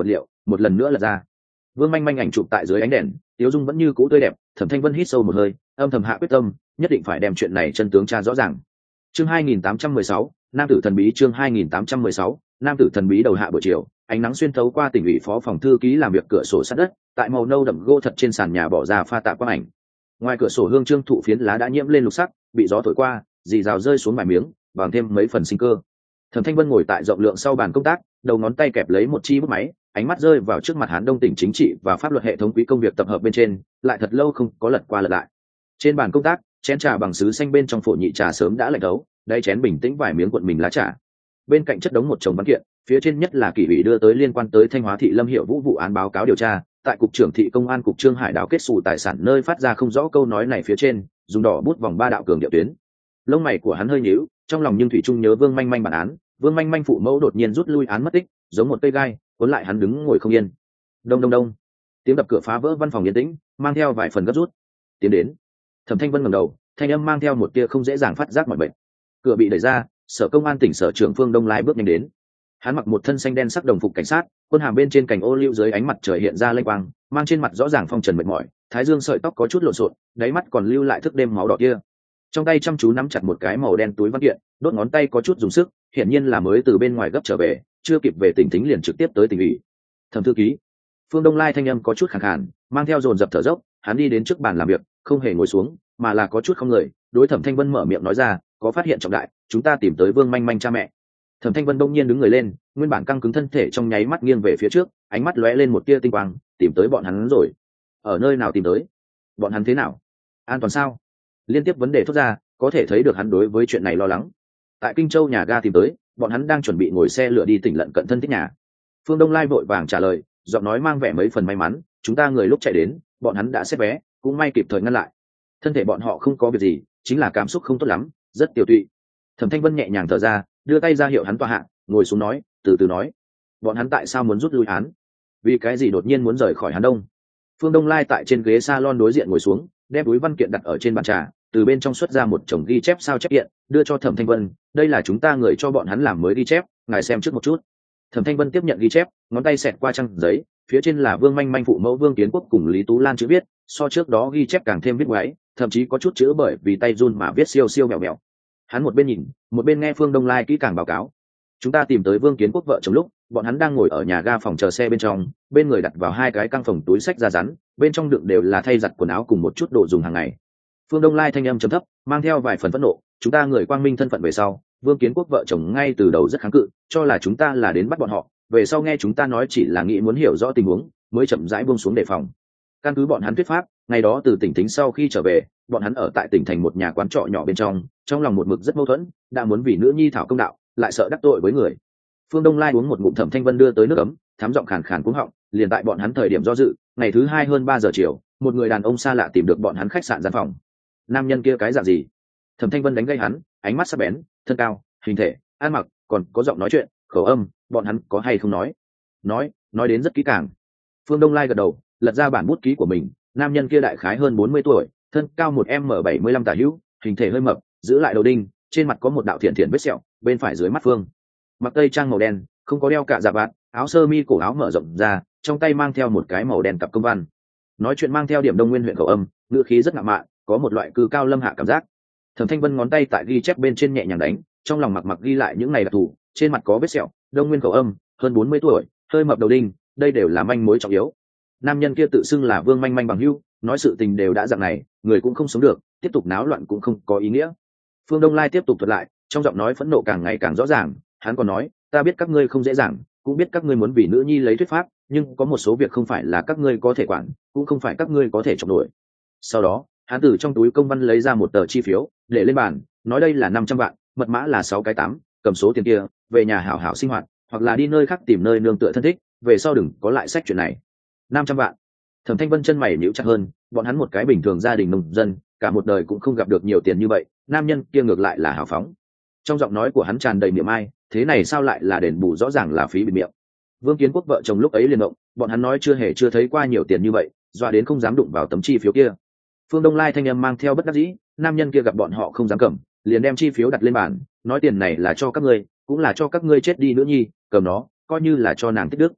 một lần nữa lật ra. Vương Manh Manh ảnh chụp tại dưới ánh đèn, tiếu dung vẫn như cũ tươi đẹp. Thẩm Thanh Vân hít sâu một hơi, âm thầm hạ quyết tâm, nhất định phải đem chuyện này chân tướng tra rõ ràng. Chương 2816, nam tử thần bí. Chương 2816, nam tử thần bí. Đầu hạ buổi chiều, ánh nắng xuyên thấu qua tỉnh ủy phó phòng thư ký làm việc cửa sổ sát đất, tại màu nâu đậm gỗ thật trên sàn nhà bỏ ra pha tạ quang ảnh. Ngoài cửa sổ hương trương thụ phiến lá đã nhiễm lên lục sắc, bị gió thổi qua, rì rào rơi xuống vài miếng, bằng thêm mấy phần sinh cơ. Thẩm Thanh Vân ngồi tại rộng lượng sau bàn công tác, đầu ngón tay kẹp lấy một chi bút máy, ánh mắt rơi vào trước mặt Hán Đông tỉnh chính trị và pháp luật hệ thống quý công việc tập hợp bên trên, lại thật lâu không có lật qua lật lại. Trên bàn công tác, chén trà bằng sứ xanh bên trong phổ nhị trà sớm đã lạnh thấu, đáy chén bình tĩnh vài miếng cuộn mình lá trà. Bên cạnh chất đống một chồng văn kiện, phía trên nhất là kỷ ủy đưa tới liên quan tới Thanh Hóa thị Lâm Hiệu Vũ vụ án báo cáo điều tra, tại cục trưởng thị công an cục Trương Hải đào kết xù tài sản nơi phát ra không rõ câu nói này phía trên, dùng đỏ bút vòng 3 đạo cường điệu tuyến. Lông mày của hắn hơi nhíu, trong lòng nhưng thủy chung nhớ Vương Manh Manh bản án, Vương Manh Manh phụ mẫu đột nhiên rút lui án mất tích, giống một cây gai, cuốn lại hắn đứng ngồi không yên. Đông đông đông, tiếng đập cửa phá vỡ văn phòng yên tĩnh, mang theo vài phần gấp rút. Tiến đến. Thẩm Thanh Vân ngẩng đầu, thanh âm mang theo một tia không dễ dàng phát giác mọi bệnh. Cửa bị đẩy ra, sở công an tỉnh sở trưởng Phương Đông Lai bước nhanh đến. Hắn mặc một thân xanh đen sắc đồng phục cảnh sát, quân hàm bên trên cành ô liu dưới ánh mặt trời hiện ra lênh quang, mang trên mặt rõ ràng phong trần mệt mỏi, thái dương sợi tóc có chút lộn xộn, đáy mắt còn lưu lại thức đêm máu đỏ kia. Trong tay chăm chú nắm chặt một cái màu đen túi văn kiện, đốt ngón tay có chút dùng sức, hiển nhiên là mới từ bên ngoài gấp trở về, chưa kịp về tỉnh thính liền trực tiếp tới tỉnh ủy. Thẩm thư ký. Phương Đông Lai thanh âm có chút khàn khàn, mang theo dồn dập thở dốc, hắn đi đến trước bàn làm việc, không hề ngồi xuống, mà là có chút không người, đối Thẩm Thanh Vân mở miệng nói ra, có phát hiện trọng đại, chúng ta tìm tới Vương Manh Manh cha mẹ. Thẩm Thanh Vân đông nhiên đứng người lên, nguyên bản căng cứng thân thể trong nháy mắt nghiêng về phía trước, ánh mắt lóe lên một tia tinh quang, tìm tới bọn hắn rồi. Ở nơi nào tìm tới? Bọn hắn thế nào? An toàn sao? Liên tiếp vấn đề thốt ra, có thể thấy được hắn đối với chuyện này lo lắng. Tại Kinh Châu nhà ga tìm tới, bọn hắn đang chuẩn bị ngồi xe lửa đi tỉnh lận cận thân thích nhà. Phương Đông Lai vội vàng trả lời, giọng nói mang vẻ mấy phần may mắn, chúng ta người lúc chạy đến, bọn hắn đã xếp vé, cũng may kịp thời ngăn lại. Thân thể bọn họ không có việc gì, chính là cảm xúc không tốt lắm, rất tiêu tụy. Thẩm Thanh Vân nhẹ nhàng thở ra, đưa tay ra hiệu hắn tọa hạ, ngồi xuống nói, từ từ nói. Bọn hắn tại sao muốn rút lui án? Vì cái gì đột nhiên muốn rời khỏi Hán Đông? Phương Đông Lai tại trên ghế salon đối diện ngồi xuống, đem túi văn kiện đặt ở trên bàn trà, từ bên trong xuất ra một chồng ghi chép sao chép điện, đưa cho Thẩm Thanh Vân, đây là chúng ta người cho bọn hắn làm mới ghi chép, ngài xem trước một chút. Thẩm Thanh Vân tiếp nhận ghi chép, ngón tay xẹt qua trang giấy, phía trên là Vương Manh Manh phụ mẫu Vương Kiến Quốc cùng Lý Tú Lan chữ viết, so trước đó ghi chép càng thêm viết ngoáy, thậm chí có chút chữ bởi vì tay run mà viết siêu siêu mèo mèo. Hắn một bên nhìn, một bên nghe Phương Đông Lai kỹ càng báo cáo. Chúng ta tìm tới Vương Kiến Quốc vợ chồng lúc, bọn hắn đang ngồi ở nhà ga phòng chờ xe bên trong, bên người đặt vào 2 cái căng phòng túi xách da rắn, bên trong đựng đều là thay giặt quần áo cùng một chút đồ dùng hàng ngày. Phương Đông Lai thanh âm trầm thấp, mang theo vài phần phẫn nộ, chúng ta người quang minh thân phận về sau, Vương Kiến Quốc vợ chồng ngay từ đầu rất kháng cự, cho là chúng ta là đến bắt bọn họ, về sau nghe chúng ta nói chỉ là nghĩ muốn hiểu rõ tình huống, mới chậm rãi buông xuống đề phòng. Căn cứ bọn hắn thuyết pháp, ngày đó từ tỉnh Tính sau khi trở về, bọn hắn ở tại tỉnh thành một nhà quán trọ nhỏ bên trong lòng một mực rất mâu thuẫn, đã muốn vì nữ nhi thảo công đạo, lại sợ đắc tội với người. Phương Đông Lai uống một ngụm Thẩm Thanh Vân đưa tới nước ấm, thám giọng khàn khàn cuống họng, liền tại bọn hắn thời điểm do dự, ngày thứ 2 hơn 3 giờ chiều, một người đàn ông xa lạ tìm được bọn hắn khách sạn gian phòng. Nam nhân kia cái dạng gì? Thẩm Thanh Vân đánh gây hắn, ánh mắt sắc bén, thân cao, hình thể, ăn mặc, còn có giọng nói chuyện, khẩu âm, bọn hắn có hay không nói? Nói đến rất kỹ càng. Phương Đông Lai gật đầu, lật ra bản bút ký của mình, nam nhân kia đại khái hơn 40 tuổi, thân cao 1m75 tả hữu, hình thể hơi mập, giữ lại đầu đinh, trên mặt có một đạo thiện thiện vết sẹo, bên phải dưới mắt phương. Mặc tây trang màu đen, không có đeo cả dạ vạt, áo sơ mi cổ áo mở rộng ra, trong tay mang theo một cái màu đen cặp công văn. Nói chuyện mang theo điểm Đông Nguyên huyện khẩu âm, ngữ khí rất ngạo mạn, có một loại cư cao lâm hạ cảm giác. Thẩm Thanh Vân ngón tay tại ghi chép bên trên nhẹ nhàng đánh, trong lòng mặc ghi lại những này đặc thù, trên mặt có vết sẹo, Đông Nguyên khẩu âm, hơn 40 tuổi, hơi mập đầu đinh, đây đều là manh mối trọng yếu. Nam nhân kia tự xưng là Vương Manh Manh bằng hữu, nói sự tình đều đã dạng này, người cũng không sống được, tiếp tục náo loạn cũng không có ý nghĩa. Phương Đông Lai tiếp tục thuật lại, trong giọng nói phẫn nộ càng ngày càng rõ ràng, hắn còn nói, ta biết các ngươi không dễ dàng, cũng biết các ngươi muốn vì nữ nhi lấy thuyết pháp, nhưng có một số việc không phải là các ngươi có thể quản, cũng không phải các ngươi có thể chọc nổi. Sau đó, hắn từ trong túi công văn lấy ra một tờ chi phiếu, để lên bàn, nói đây là 500 vạn, mật mã là 6 cái 8, cầm số tiền kia, về nhà hảo hảo sinh hoạt, hoặc là đi nơi khác tìm nơi nương tựa thân thích, về sau đừng có lại sách chuyện này. 500 vạn. Thẩm Thanh Vân chân mày nhíu chặt hơn, bọn hắn một cái bình thường gia đình nông dân, cả một đời cũng không gặp được nhiều tiền như vậy, nam nhân kia ngược lại là hào phóng. Trong giọng nói của hắn tràn đầy miệng ai, thế này sao lại là đền bù rõ ràng là phí bịt miệng. Vương Kiến Quốc vợ chồng lúc ấy liền động, bọn hắn nói chưa thấy qua nhiều tiền như vậy, dọa đến không dám đụng vào tấm chi phiếu kia. Phương Đông Lai thanh âm mang theo bất đắc dĩ, nam nhân kia gặp bọn họ không dám cầm, liền đem chi phiếu đặt lên bàn, nói tiền này là cho các ngươi, cũng là cho các ngươi chết đi nữa nhi, cầm nó, coi như là cho nàng tích đức.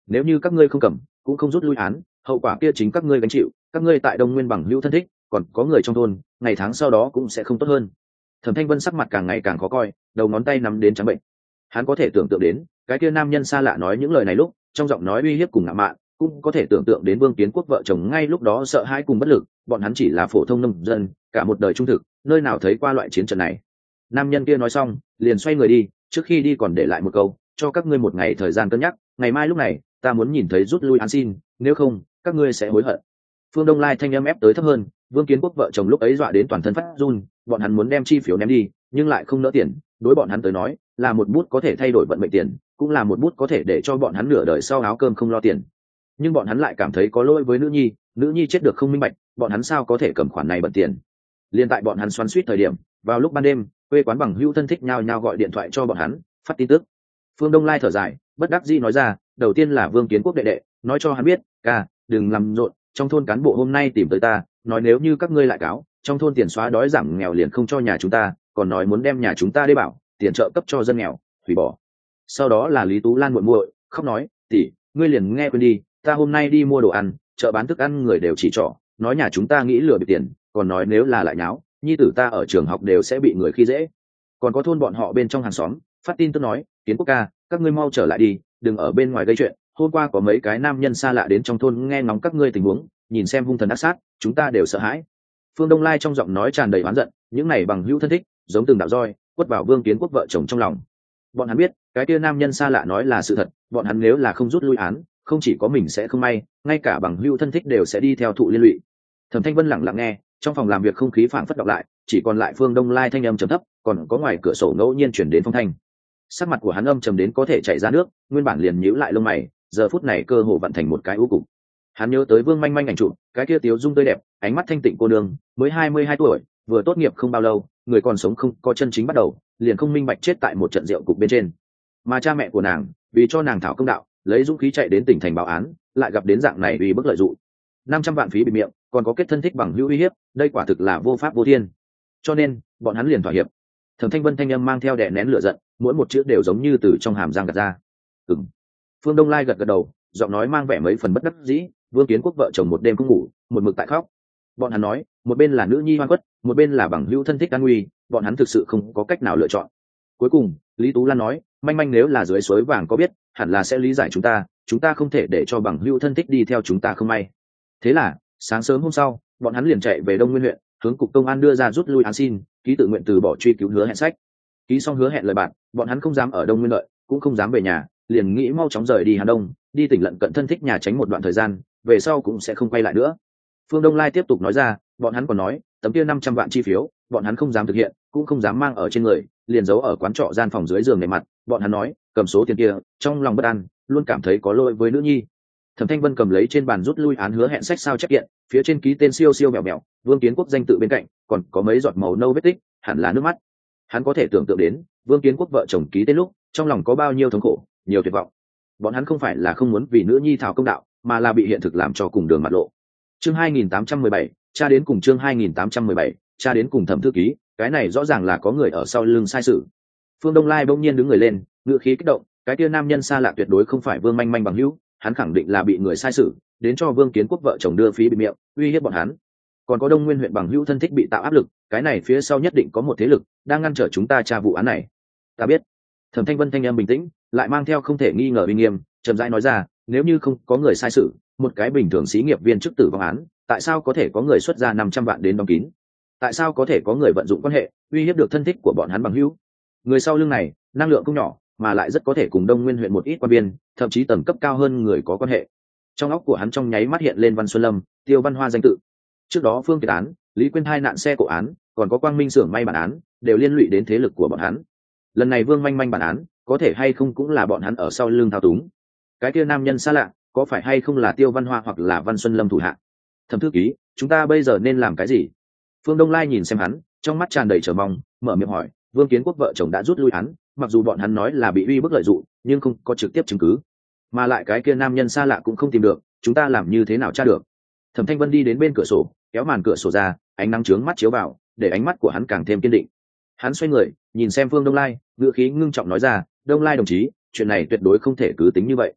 nếu như các ngươi không cầm cũng không rút lui án, hậu quả kia chính các ngươi gánh chịu. Các ngươi tại Đông Nguyên bằng hữu thân thích, còn có người trong thôn, ngày tháng sau đó cũng sẽ không tốt hơn. Thẩm Thanh Vân sắc mặt càng ngày càng khó coi, đầu ngón tay nắm đến trắng bệnh. Hắn có thể tưởng tượng đến cái kia nam nhân xa lạ nói những lời này lúc trong giọng nói uy hiếp cùng ngạo mạn, cũng có thể tưởng tượng đến Vương Kiến Quốc vợ chồng ngay lúc đó sợ hãi cùng bất lực. Bọn hắn chỉ là phổ thông nông dân, cả một đời trung thực, nơi nào thấy qua loại chiến trận này. Nam nhân kia nói xong liền xoay người đi, trước khi đi còn để lại một câu: cho các ngươi một ngày thời gian cân nhắc, ngày mai lúc này ta muốn nhìn thấy rút lui án xin, nếu không các ngươi sẽ hối hận. Phương Đông Lai thanh âm ép tới thấp hơn. Vương Kiến Quốc vợ chồng lúc ấy dọa đến toàn thân phát run, bọn hắn muốn đem chi phiếu ném đi nhưng lại không nỡ tiền. Đối bọn hắn tới nói là một bút có thể thay đổi vận mệnh tiền, cũng là một bút có thể để cho bọn hắn nửa đời sau áo cơm không lo tiền. Nhưng bọn hắn lại cảm thấy có lỗi với nữ nhi chết được không minh bạch, bọn hắn sao có thể cầm khoản này bận tiền. Liên tại bọn hắn xoắn xuýt thời điểm, vào lúc ban đêm, quê quán bằng hữu thân thích nhao nhao gọi điện thoại cho bọn hắn phát tin tức. Phương Đông Lai thở dài bất đắc dĩ nói ra, đầu tiên là Vương Kiến Quốc đệ đệ nói cho hắn biết: ca, đừng làm rộn, trong thôn cán bộ hôm nay tìm tới ta, nói nếu như các ngươi lại cáo, trong thôn tiền xóa đói giảm nghèo liền không cho nhà chúng ta, còn nói muốn đem nhà chúng ta đê bảo, tiền trợ cấp cho dân nghèo hủy bỏ. Sau đó là Lý Tú Lan muội muội khóc nói: tỷ, ngươi liền nghe quên đi, ta hôm nay đi mua đồ ăn, chợ bán thức ăn người đều chỉ trỏ, nói nhà chúng ta nghĩ lừa bịp tiền, còn nói nếu là lại nháo, nhi tử ta ở trường học đều sẽ bị người khi dễ. Còn có thôn bọn họ bên trong hàng xóm phát tin tức nói: Kiến Quốc ca, các ngươi mau trở lại đi, đừng ở bên ngoài gây chuyện, hôm qua có mấy cái nam nhân xa lạ đến trong thôn nghe ngóng các ngươi tình huống, nhìn xem hung thần ác sát, chúng ta đều sợ hãi. Phương Đông Lai trong giọng nói tràn đầy oán giận, những này bằng hữu thân thích giống từng đạo roi quất vào Vương Kiến Quốc vợ chồng trong lòng. Bọn hắn biết cái kia nam nhân xa lạ nói là sự thật, bọn hắn nếu là không rút lui án, không chỉ có mình sẽ không may, ngay cả bằng hữu thân thích đều sẽ đi theo thụ liên lụy. Thẩm Thanh Vân lặng lặng nghe, trong phòng làm việc không khí phảng phất đọc lại, chỉ còn lại Phương Đông Lai thanh âm trầm thấp, còn có ngoài cửa sổ ngẫu nhiên chuyển đến phong thanh. Sắc mặt của hắn âm trầm đến có thể chảy ra nước, nguyên bản liền nhíu lại lông mày, giờ phút này cơ hồ vặn thành một cái u cục. Hắn nhớ tới Vương Manh Manh ảnh chụp, cái kia tiếu dung tươi đẹp, ánh mắt thanh tịnh cô nương, mới 22 tuổi, vừa tốt nghiệp không bao lâu, người còn sống không có chân chính bắt đầu, liền không minh bạch chết tại một trận rượu cục bên trên. Mà cha mẹ của nàng, vì cho nàng thảo công đạo, lấy dũng khí chạy đến tỉnh thành báo án, lại gặp đến dạng này uy bức lợi dụng. 500 vạn phí bị miệng, còn có kết thân thích bằng hữu uy hiếp, đây quả thực là vô pháp vô thiên. Cho nên, bọn hắn liền thỏa hiệp. Thẩm Thanh Vân thanh âm mang theo đè nén lửa giận, mỗi một chữ đều giống như từ trong hàm răng gạt ra. Ừm. Phương Đông Lai gật gật đầu, giọng nói mang vẻ mấy phần bất đắc dĩ. Vương Kiến Quốc vợ chồng một đêm không ngủ, một mực tại khóc. Bọn hắn nói, một bên là nữ nhi hoan quất, một bên là bằng hữu thân thích an nguy, bọn hắn thực sự không có cách nào lựa chọn. Cuối cùng, Lý Tú Lan nói, Manh Manh nếu là dưới suối vàng có biết, hẳn là sẽ lý giải chúng ta không thể để cho bằng hữu thân thích đi theo chúng ta không may. Thế là, sáng sớm hôm sau, bọn hắn liền chạy về Đông Nguyên huyện, hướng cục công an đưa ra rút lui án xin, ký tự nguyện từ bỏ truy cứu hứa hẹn sách. Ký xong hứa hẹn lời bạn, bọn hắn không dám ở Đông Nguyên đợi, cũng không dám về nhà, liền nghĩ mau chóng rời đi Hà Đông, đi tỉnh lận cận thân thích nhà tránh một đoạn thời gian, về sau cũng sẽ không quay lại nữa. Phương Đông Lai tiếp tục nói ra, bọn hắn còn nói, tấm kia 500 vạn chi phiếu, bọn hắn không dám thực hiện, cũng không dám mang ở trên người, liền giấu ở quán trọ gian phòng dưới giường này mặt. Bọn hắn nói, cầm số tiền kia, trong lòng bất an, luôn cảm thấy có lỗi với nữ nhi. Thẩm Thanh Vân cầm lấy trên bàn rút lui án hứa hẹn sách sao chép kiện, phía trên ký tên siêu siêu mèo mèo, Vương Kiến Quốc danh tự bên cạnh, còn có mấy giọt màu nâu vết tích, hẳn là nước mắt. Hắn có thể tưởng tượng đến, Vương Kiến Quốc vợ chồng ký tên lúc, trong lòng có bao nhiêu thống khổ, nhiều tuyệt vọng. Bọn hắn không phải là không muốn vì nữ nhi thảo công đạo, mà là bị hiện thực làm cho cùng đường mặt lộ. Chương 2817, cha đến cùng chương 2817, cha đến cùng Thẩm thư ký, cái này rõ ràng là có người ở sau lưng sai sự. Phương Đông Lai bỗng nhiên đứng người lên, ngữ khí kích động, cái kia nam nhân xa lạ tuyệt đối không phải Vương Manh Manh bằng hữu, hắn khẳng định là bị người sai sự, đến cho Vương Kiến Quốc vợ chồng đưa phí bị miệng, uy hiếp bọn hắn. Còn có Đông Nguyên huyện bằng hữu thân thích bị tạo áp lực, cái này phía sau nhất định có một thế lực đang ngăn trở chúng ta tra vụ án này. Ta biết. Thẩm Thanh Vân thanh em bình tĩnh, lại mang theo không thể nghi ngờ uy nghiêm, chậm rãi nói ra, nếu như không có người sai sự, một cái bình thường xí nghiệp viên chức tử vong án, tại sao có thể có người xuất ra 500 vạn đến đóng kín? Tại sao có thể có người vận dụng quan hệ uy hiếp được thân thích của bọn hắn bằng hữu? Người sau lưng này, năng lượng không nhỏ, mà lại rất có thể cùng Đông Nguyên huyện một ít quan viên, thậm chí tầng cấp cao hơn người có quan hệ. Trong óc của hắn trong nháy mắt hiện lên Văn Xuân Lâm, Tiêu Văn Hoa danh tự. Trước đó Phương Kiệt án, Lý Quyên hai nạn xe cộ án, còn có Quang Minh xưởng may bản án, đều liên lụy đến thế lực của bọn hắn. Lần này Vương Manh Manh bản án, có thể hay không cũng là bọn hắn ở sau lưng thao túng. Cái kia nam nhân xa lạ, có phải hay không là Tiêu Văn Hoa hoặc là Văn Xuân Lâm thủ hạ? Thẩm thư ký, chúng ta bây giờ nên làm cái gì? Phương Đông Lai nhìn xem hắn, trong mắt tràn đầy chờ mong, mở miệng hỏi. Vương Kiến Quốc vợ chồng đã rút lui án, mặc dù bọn hắn nói là bị uy bức lợi dụng, nhưng không có trực tiếp chứng cứ, mà lại cái kia nam nhân xa lạ cũng không tìm được, chúng ta làm như thế nào tra được? Thẩm Thanh Vân đi đến bên cửa sổ, kéo màn cửa sổ ra, ánh nắng chướng mắt chiếu vào, để ánh mắt của hắn càng thêm kiên định. Hắn xoay người, nhìn xem Phương Đông Lai, ngữ khí ngưng trọng nói ra, Đông Lai đồng chí, chuyện này tuyệt đối không thể cứ tính như vậy.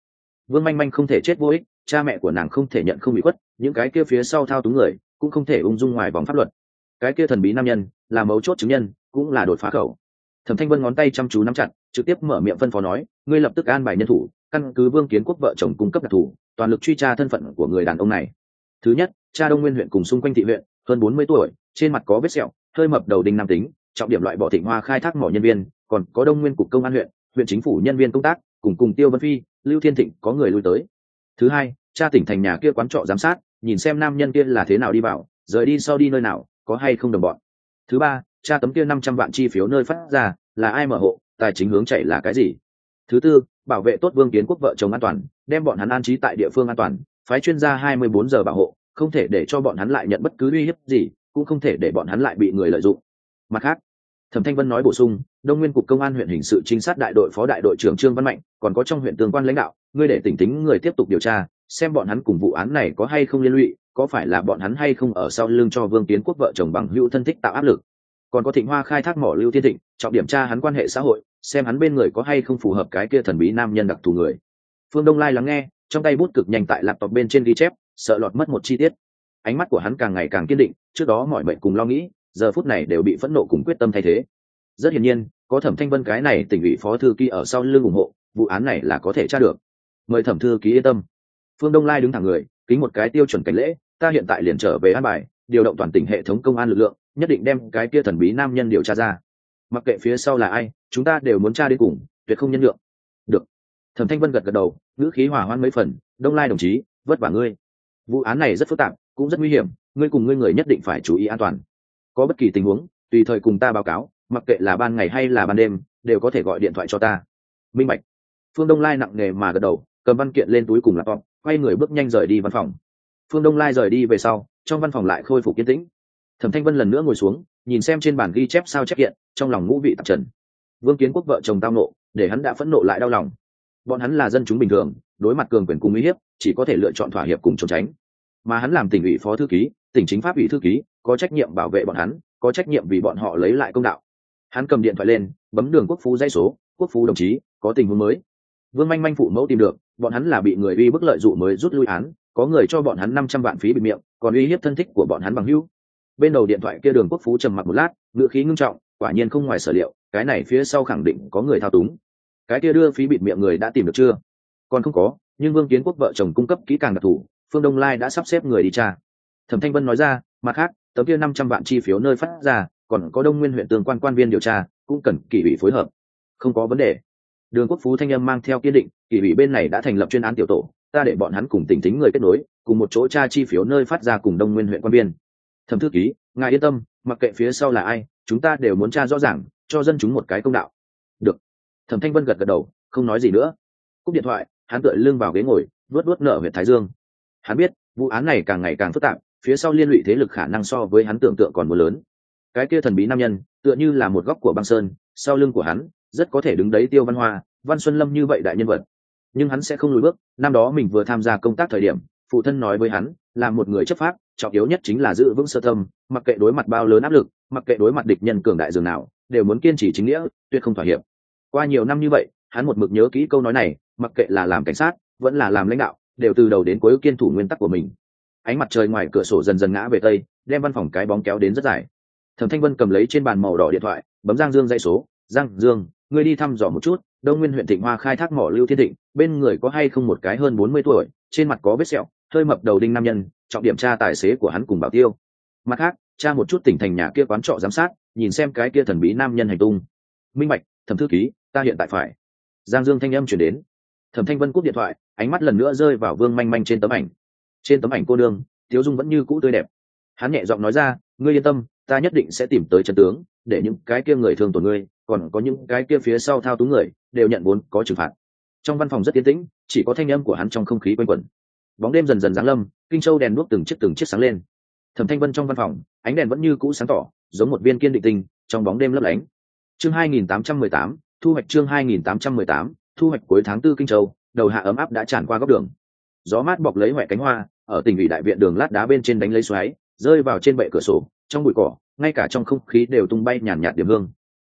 Vương Manh Manh không thể chết vô ích, cha mẹ của nàng không thể nhận không bị khuất, những cái kia phía sau thao túng người cũng không thể ung dung ngoài vòng pháp luật. Cái kia thần bí nam nhân là mấu chốt chứng nhân, cũng là đột phá khẩu. Thẩm Thanh Vân ngón tay chăm chú nắm chặt, trực tiếp mở miệng phân phó nói, ngươi lập tức an bài nhân thủ, căn cứ Vương Kiến Quốc vợ chồng cung cấp đặc thù, toàn lực truy tra thân phận của người đàn ông này. Thứ nhất, cha Đông Nguyên huyện cùng xung quanh thị huyện, hơn 40 tuổi, trên mặt có vết sẹo, hơi mập đầu đinh nam tính, trọng điểm loại bỏ Thịnh Hoa khai thác mỏ nhân viên, còn có Đông Nguyên cục công an huyện, huyện chính phủ nhân viên công tác, cùng Tiêu Vân Phi, Lưu Thiên Thịnh có người lui tới. Thứ hai, cha tỉnh thành nhà kia quán trọ giám sát, nhìn xem nam nhân kia là thế nào đi vào, rời đi sau đi nơi nào, có hay không đồng bọn. Thứ ba, cha tấm kia 500 vạn chi phiếu nơi phát ra, là ai mở hộ, tài chính hướng chạy là cái gì. Thứ tư, bảo vệ tốt Vương Kiến Quốc vợ chồng an toàn, đem bọn hắn an trí tại địa phương an toàn, phái chuyên gia 24 giờ bảo hộ, không thể để cho bọn hắn lại nhận bất cứ uy hiếp gì, cũng không thể để bọn hắn lại bị người lợi dụng. Mặt khác, Thẩm Thanh Vân nói bổ sung, Đông Nguyên cục công an huyện hình sự trinh sát đại đội phó đại đội trưởng Trương Văn Mạnh, còn có trong huyện tương quan lãnh đạo, ngươi để tỉnh tính người tiếp tục điều tra, xem bọn hắn cùng vụ án này có hay không liên lụy, có phải là bọn hắn hay không ở sau lưng cho Vương Kiến Quốc vợ chồng bằng hữu thân thích tạo áp lực. Còn có Thịnh Hoa khai thác mỏ Lưu Thiên Thịnh, trọng điểm tra hắn quan hệ xã hội, xem hắn bên người có hay không phù hợp cái kia thần bí nam nhân đặc thù người. Phương Đông Lai lắng nghe, trong tay bút cực nhanh tại laptop bên trên ghi chép, sợ lọt mất một chi tiết. Ánh mắt của hắn càng ngày càng kiên định, trước đó mọi mệnh cùng lo nghĩ, giờ phút này đều bị phẫn nộ cùng quyết tâm thay thế. Rất hiển nhiên, có Thẩm Thanh Vân cái này tỉnh ủy phó thư ký ở sau lưng ủng hộ, vụ án này là có thể tra được. Mời Thẩm thư ký yên tâm. Phương Đông Lai đứng thẳng người, kính một cái tiêu chuẩn cảnh lễ, ta hiện tại liền trở về an bài, điều động toàn tỉnh hệ thống công an lực lượng, nhất định đem cái kia thần bí nam nhân điều tra ra. Mặc kệ phía sau là ai, chúng ta đều muốn tra đến cùng, tuyệt không nhân nhượng. Được. Thẩm Thanh Vân gật gật đầu, ngữ khí hòa hoãn mấy phần, Đông Lai đồng chí, vất vả ngươi. Vụ án này rất phức tạp, cũng rất nguy hiểm, ngươi cùng ngươi người nhất định phải chú ý an toàn. Có bất kỳ tình huống, tùy thời cùng ta báo cáo, mặc kệ là ban ngày hay là ban đêm, đều có thể gọi điện thoại cho ta. Minh bạch. Phương Đông Lai nặng nề mà gật đầu, cầm văn kiện lên túi cùng laptop, quay người bước nhanh rời đi văn phòng. Phương Đông Lai rời đi về sau, trong văn phòng lại khôi phục yên tĩnh. Thẩm Thanh Vân lần nữa ngồi xuống, nhìn xem trên bàn ghi chép sao chép kiện, trong lòng ngũ vị tạp trần. Vương Kiến Quốc vợ chồng tao nộ, để hắn đã phẫn nộ lại đau lòng. Bọn hắn là dân chúng bình thường, đối mặt cường quyền cùng uy hiếp, chỉ có thể lựa chọn thỏa hiệp cùng trốn tránh. Mà hắn làm tỉnh ủy phó thư ký, tỉnh chính pháp ủy thư ký, có trách nhiệm bảo vệ bọn hắn, có trách nhiệm vì bọn họ lấy lại công đạo. Hắn cầm điện thoại lên, bấm đường Quốc Phú dây số, Quốc Phú đồng chí, có tình huống mới. Vương Manh Manh phụ mẫu tìm được, bọn hắn là bị người uy bức lợi dụ mới rút lui án, có người cho bọn hắn 500 vạn phí bịt miệng, còn uy hiếp thân thích của bọn hắn bằng hữu. Bên đầu điện thoại kia đường Quốc Phú trầm mặc một lát, ngữ khí ngưng trọng, quả nhiên không ngoài sở liệu, cái này phía sau khẳng định có người thao túng. Cái kia đưa phí bịt miệng người đã tìm được chưa? Còn không có, nhưng Vương Kiến Quốc vợ chồng cung cấp kỹ càng đặc thù, Phương Đông Lai đã sắp xếp người đi tra. Thẩm Thanh Vân nói ra, mặt khác, tấm kia 500 vạn chi phiếu nơi phát ra, còn có Đông Nguyên huyện tương quan quan viên điều tra, cũng cần kỷ ủy phối hợp. Không có vấn đề. Đường Quốc Phú thanh âm mang theo kiên định, kỷ ủy bên này đã thành lập chuyên án tiểu tổ, ta để bọn hắn cùng tỉnh tính người kết nối, cùng một chỗ tra chi phiếu nơi phát ra cùng Đông Nguyên huyện quan viên. Thẩm thư ký, ngài yên tâm, mặc kệ phía sau là ai, chúng ta đều muốn tra rõ ràng, cho dân chúng một cái công đạo. Được. Thẩm Thanh Vân gật gật đầu, không nói gì nữa. Cúp điện thoại, hắn tựa lưng vào ghế ngồi, vuốt nở huyệt thái dương. Hắn biết, vụ án này càng ngày càng phức tạp, phía sau liên lụy thế lực khả năng so với hắn tưởng tượng còn muốn lớn. Cái kia thần bí nam nhân, tựa như là một góc của băng sơn, sau lưng của hắn, rất có thể đứng đấy Tiêu Văn Hoa, Văn Xuân Lâm như vậy đại nhân vật. Nhưng hắn sẽ không lùi bước, năm đó mình vừa tham gia công tác thời điểm, phụ thân nói với hắn, là một người chấp pháp, trọng yếu nhất chính là giữ vững sơ tâm, mặc kệ đối mặt bao lớn áp lực, mặc kệ đối mặt địch nhân cường đại dường nào, đều muốn kiên trì chính nghĩa, tuyệt không thỏa hiệp. Qua nhiều năm như vậy, hắn một mực nhớ kỹ câu nói này, mặc kệ là làm cảnh sát, vẫn là làm lãnh đạo, đều từ đầu đến cuối kiên thủ nguyên tắc của mình. Ánh mặt trời ngoài cửa sổ dần dần ngã về tây, đem văn phòng cái bóng kéo đến rất dài. Thẩm Thanh Vân cầm lấy trên bàn màu đỏ điện thoại, bấm Giang Dương dãy số, "Giang Dương, ngươi đi thăm dò một chút, Đông Nguyên huyện Thịnh Hoa khai thác mỏ Lưu Thiên Thịnh, bên người có hay không một cái hơn 40 tuổi, trên mặt có vết sẹo, hơi mập đầu đinh nam nhân, trọng điểm tra tài xế của hắn cùng Bảo Tiêu. Mặt khác, tra một chút tỉnh thành nhà kia quán trọ giám sát, nhìn xem cái kia thần bí nam nhân hành tung." Minh bạch, Thẩm thư ký, ta hiện tại phải. Giang Dương thanh âm truyền đến. Thẩm Thanh Vân cúp điện thoại, ánh mắt lần nữa rơi vào Vương Manh Manh trên tấm ảnh. Trên tấm ảnh cô nương, Tiếu Dung vẫn như cũ tươi đẹp. Hắn nhẹ giọng nói ra, ngươi yên tâm, ta nhất định sẽ tìm tới chân tướng, để những cái kia người thương tổn ngươi, còn có những cái kia phía sau thao túng người, đều nhận vốn có trừng phạt. Trong văn phòng rất yên tĩnh, chỉ có thanh âm của hắn trong không khí quanh quẩn. Bóng đêm dần dần giáng lâm, kinh châu đèn đuốc từng chiếc sáng lên. Thẩm Thanh Vân trong văn phòng, ánh đèn vẫn như cũ sáng tỏ, giống một viên kiên định tinh, trong bóng đêm lấp lánh. Chương 2818, thu hoạch chương 2818, thu hoạch cuối tháng 4 kinh châu, đầu hạ ấm áp đã tràn qua góc đường. Gió mát bọc lấy hoại cánh hoa, ở tỉnh ủy đại viện đường lát đá bên trên đánh lấy xoáy, rơi vào trên bệ cửa sổ, trong bụi cỏ, ngay cả trong không khí đều tung bay nhàn nhạt điểm hương.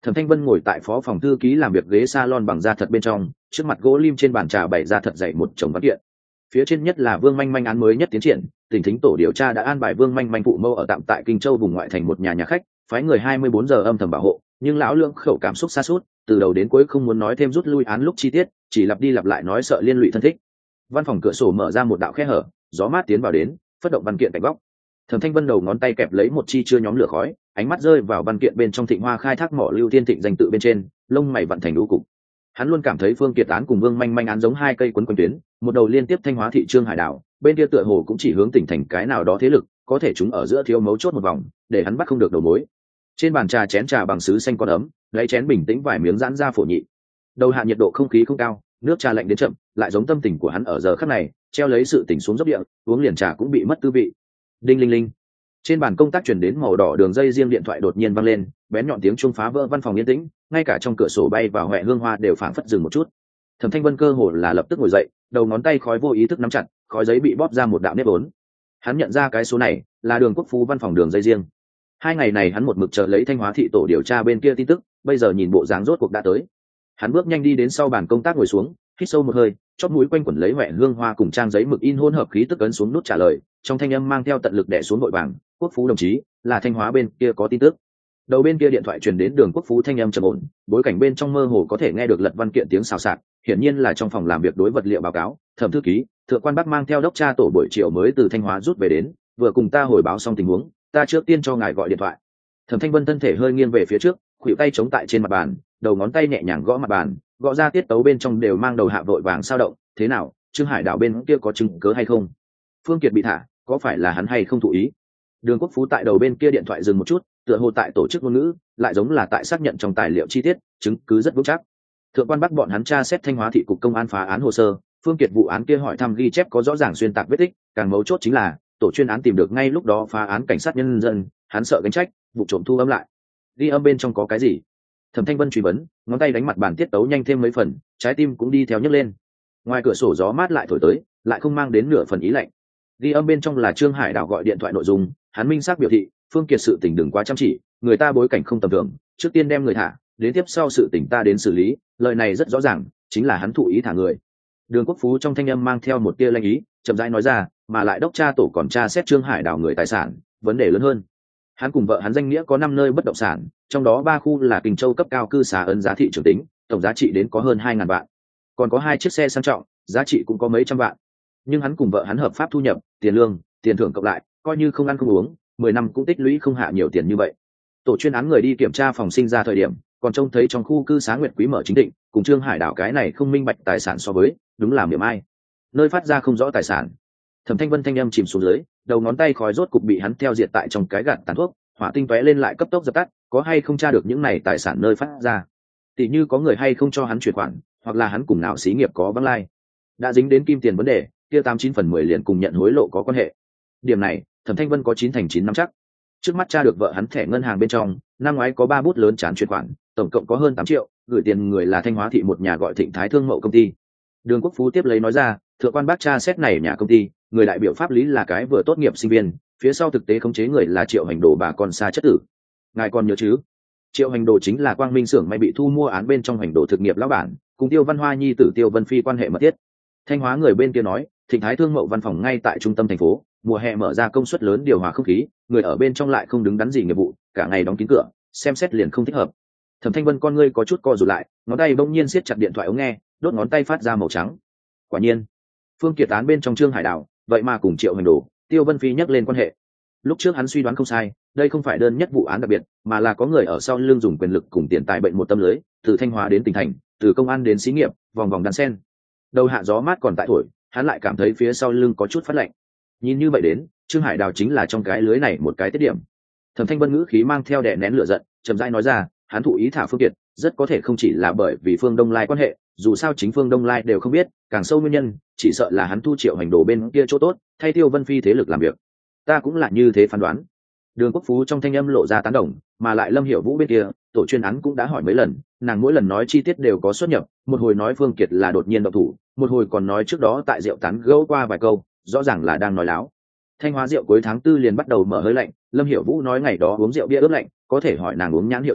Thẩm Thanh Vân ngồi tại phó phòng thư ký làm việc ghế salon bằng da thật bên trong, trước mặt gỗ lim trên bàn trà bày ra thật dày một chồng văn kiện. Phía trên nhất là Vương Manh Manh án mới nhất tiến triển, tỉnh thính tổ điều tra đã an bài Vương Manh Manh phụ mâu ở tạm tại Kinh Châu vùng ngoại thành một nhà khách, phái người 24 giờ âm thầm bảo hộ, nhưng lão Lương khẩu cảm xúc sa sút, từ đầu đến cuối không muốn nói thêm rút lui án lúc chi tiết, chỉ lặp đi lặp lại nói sợ liên lụy thân thích. Văn phòng cửa sổ mở ra một đạo khe hở, gió mát tiến vào đến, phất động văn kiện cạnh góc. Thẩm Thanh Vân đầu ngón tay kẹp lấy một chi chưa nhóm lửa khói, ánh mắt rơi vào văn kiện bên trong Thịnh Hoa khai thác mỏ Lưu Thiên Thịnh danh tự bên trên, lông mày vặn thành lũ cục. Hắn luôn cảm thấy Phương Kiệt án cùng Vương Manh Manh án giống hai cây quấn quanh tuyến, một đầu liên tiếp Thanh Hóa thị Trương Hải đảo, bên kia tựa hồ cũng chỉ hướng tỉnh thành cái nào đó thế lực, có thể chúng ở giữa thiếu mấu chốt một vòng, để hắn bắt không được đầu mối. Trên bàn trà chén trà bằng sứ xanh con ấm, lấy chén bình tĩnh vài miếng giãn ra phổ nhị. Đầu hạ nhiệt độ không khí không cao, nước trà lạnh đến chậm, lại giống tâm tình của hắn ở giờ khắc này, treo lấy sự tỉnh xuống dốc địa, uống liền trà cũng bị mất tư vị. Đinh linh linh. Trên bàn công tác truyền đến màu đỏ đường dây riêng điện thoại đột nhiên vang lên, bén nhọn tiếng chuông phá vỡ văn phòng yên tĩnh, ngay cả trong cửa sổ bay vào hoẹ hương hoa đều phảng phất dừng một chút. Thẩm Thanh Vân cơ hồ là lập tức ngồi dậy, đầu ngón tay khói vô ý thức nắm chặt, khói giấy bị bóp ra một đạo nếp vốn. Hắn nhận ra cái số này là Đường Quốc Phú văn phòng đường dây riêng. Hai ngày này hắn một mực chờ lấy Thanh Hóa thị tổ điều tra bên kia tin tức, bây giờ nhìn bộ dáng rốt cuộc đã tới. Hắn bước nhanh đi đến sau bàn công tác ngồi xuống, hít sâu một hơi, chóp mũi quanh quẩn lấy hoẹ hương hoa cùng trang giấy mực in hỗn hợp khí tức ấn xuống nút trả lời, trong thanh âm mang theo tận lực đè xuống vội vàng, Quốc Phú đồng chí, là Thanh Hóa bên kia có tin tức. Đầu bên kia điện thoại truyền đến Đường Quốc Phú thanh âm trầm ổn, bối cảnh bên trong mơ hồ có thể nghe được lật văn kiện tiếng xào xạc, hiển nhiên là trong phòng làm việc đối vật liệu báo cáo. Thẩm thư ký, thượng quan Bắc mang theo đốc tra tổ buổi chiều mới từ Thanh Hóa rút về đến, vừa cùng ta hồi báo xong tình huống, ta trước tiên cho ngài gọi điện thoại. Thẩm Thanh Vân thân thể hơi nghiêng về phía trước, khuỷu tay chống tại trên mặt bàn, đầu ngón tay nhẹ nhàng gõ mặt bàn, gõ ra tiết tấu bên trong đều mang đầu hạ vội vàng sao động. Thế nào, Trương Hải đảo bên kia có chứng cớ hay không? Phương Kiệt bị thả, có phải là hắn hay không thụ ý? Đường Quốc Phú tại đầu bên kia điện thoại dừng một chút, tựa hồ tại tổ chức ngôn ngữ, lại giống là tại xác nhận trong tài liệu chi tiết, chứng cứ rất vững chắc. Thượng quan Bắc bọn hắn tra xét Thanh Hóa thị cục công an phá án hồ sơ, Phương Kiệt vụ án kia hỏi thăm ghi chép có rõ ràng xuyên tạc vết tích, càng mấu chốt chính là tổ chuyên án tìm được ngay lúc đó phá án cảnh sát nhân dân, hắn sợ gánh trách, vụ trộm thu âm lại. Ghi âm bên trong có cái gì? Thẩm Thanh Vân truy vấn, ngón tay đánh mặt bàn tiết tấu nhanh thêm mấy phần, trái tim cũng đi theo nhấc lên. Ngoài cửa sổ gió mát lại thổi tới, lại không mang đến nửa phần ý lạnh. Ghi âm bên trong là Trương Hải đảo gọi điện thoại nội dung, hắn minh xác biểu thị, Phương Kiệt sự tình đừng quá chăm chỉ, người ta bối cảnh không tầm thường, trước tiên đem người thả, đến tiếp sau sự tình ta đến xử lý. Lời này rất rõ ràng, chính là hắn thụ ý thả người. Đường Quốc Phú trong thanh âm mang theo một tia lanh ý, chậm rãi nói ra, mà lại đốc tra tổ còn tra xét Trương Hải đảo người tài sản, vấn đề lớn hơn. Hắn cùng vợ hắn danh nghĩa có 5 nơi bất động sản, trong đó 3 khu là Kinh Châu cấp cao cư xá ấn giá thị trường tính, tổng giá trị đến có hơn 2.000 vạn. Còn có 2 chiếc xe sang trọng, giá trị cũng có mấy trăm vạn. Nhưng hắn cùng vợ hắn hợp pháp thu nhập, tiền lương, tiền thưởng cộng lại, coi như không ăn không uống, 10 năm cũng tích lũy không hạ nhiều tiền như vậy. Tổ chuyên án người đi kiểm tra phòng sinh ra thời điểm, còn trông thấy trong khu cư xá Nguyệt Quý mở chính định, cùng Trương Hải đảo cái này không minh bạch tài sản so với, đúng là miệng ai. Nơi phát ra không rõ tài sản. Thẩm Thanh Vân thanh âm chìm xuống dưới, đầu ngón tay khói rốt cục bị hắn theo diệt tại trong cái gạt tàn thuốc, hỏa tinh tóe lên lại cấp tốc dập tắt, có hay không tra được những này tài sản nơi phát ra? Tỷ như có người hay không cho hắn chuyển khoản, hoặc là hắn cùng nào xí nghiệp có vắng lai. Đã dính đến kim tiền vấn đề, kia 89 phần 10 liền cùng nhận hối lộ có quan hệ. Điểm này, Thẩm Thanh Vân có 9 thành 9 nắm chắc. Trước mắt tra được vợ hắn thẻ ngân hàng bên trong, năm ngoái có 3 bút lớn chán chuyển khoản, tổng cộng có hơn 8 triệu, gửi tiền người là Thanh Hóa thị một nhà gọi Thịnh Thái Thương Mậu công ty. Đường Quốc Phú tiếp lấy nói ra, thượng quan Bắc tra xét này nhà công ty, người đại biểu pháp lý là cái vừa tốt nghiệp sinh viên, phía sau thực tế khống chế người là Triệu Hành Đồ bà con xa chất tử. Ngài còn nhớ chứ? Triệu Hành Đồ chính là Quang Minh xưởng may bị thu mua án bên trong Hành Đồ thực nghiệp lão bản, cùng Tiêu Văn Hoa nhi tử Tiêu Vân Phi quan hệ mật thiết. Thanh Hóa người bên kia nói, Thịnh Thái Thương Mậu văn phòng ngay tại trung tâm thành phố, mùa hè mở ra công suất lớn điều hòa không khí, người ở bên trong lại không đứng đắn gì nghiệp vụ, cả ngày đóng kín cửa, xem xét liền không thích hợp. Thẩm Thanh Vân con ngươi có chút co rụt lại, ngón tay bỗng nhiên siết chặt điện thoại ống nghe, đốt ngón tay phát ra màu trắng. Quả nhiên, Phương Kiệt án bên trong Trương Hải đảo, vậy mà cùng Triệu Hành Đồ, Tiêu Vân Phi nhắc lên quan hệ. Lúc trước hắn suy đoán không sai, đây không phải đơn nhất vụ án đặc biệt, mà là có người ở sau lưng dùng quyền lực cùng tiền tài bệnh một tâm lưới, từ Thanh Hóa đến tỉnh thành, từ công an đến xí nghiệp, vòng vòng đan sen. Đầu hạ gió mát còn tại thổi, hắn lại cảm thấy phía sau lưng có chút phát lạnh. Nhìn như vậy đến, Trương Hải đào chính là trong cái lưới này một cái tiết điểm. Thẩm Thanh Vân ngữ khí mang theo đè nén lửa giận, chậm rãi nói ra, hắn thụ ý thả Phương Kiệt, rất có thể không chỉ là bởi vì Phương Đông Lai quan hệ, dù sao chính Phương Đông Lai đều không biết, càng sâu nguyên nhân, chỉ sợ là hắn thu Triệu Hành Đồ bên kia chỗ tốt, thay Tiêu Vân Phi thế lực làm việc. Ta cũng là như thế phán đoán. Đường Quốc Phú trong thanh âm lộ ra tán đồng, mà lại Lâm Hiểu Vũ bên kia, tổ chuyên án cũng đã hỏi mấy lần, nàng mỗi lần nói chi tiết đều có xuất nhập, một hồi nói Phương Kiệt là đột nhiên động thủ, một hồi còn nói trước đó tại rượu tán gẫu qua vài câu, rõ ràng là đang nói láo. Thanh Hóa rượu cuối tháng 4 liền bắt đầu mở hơi lạnh, Lâm Hiểu Vũ nói ngày đó uống rượu bia ướp lạnh, có thể hỏi nàng uống nhãn hiệu gì,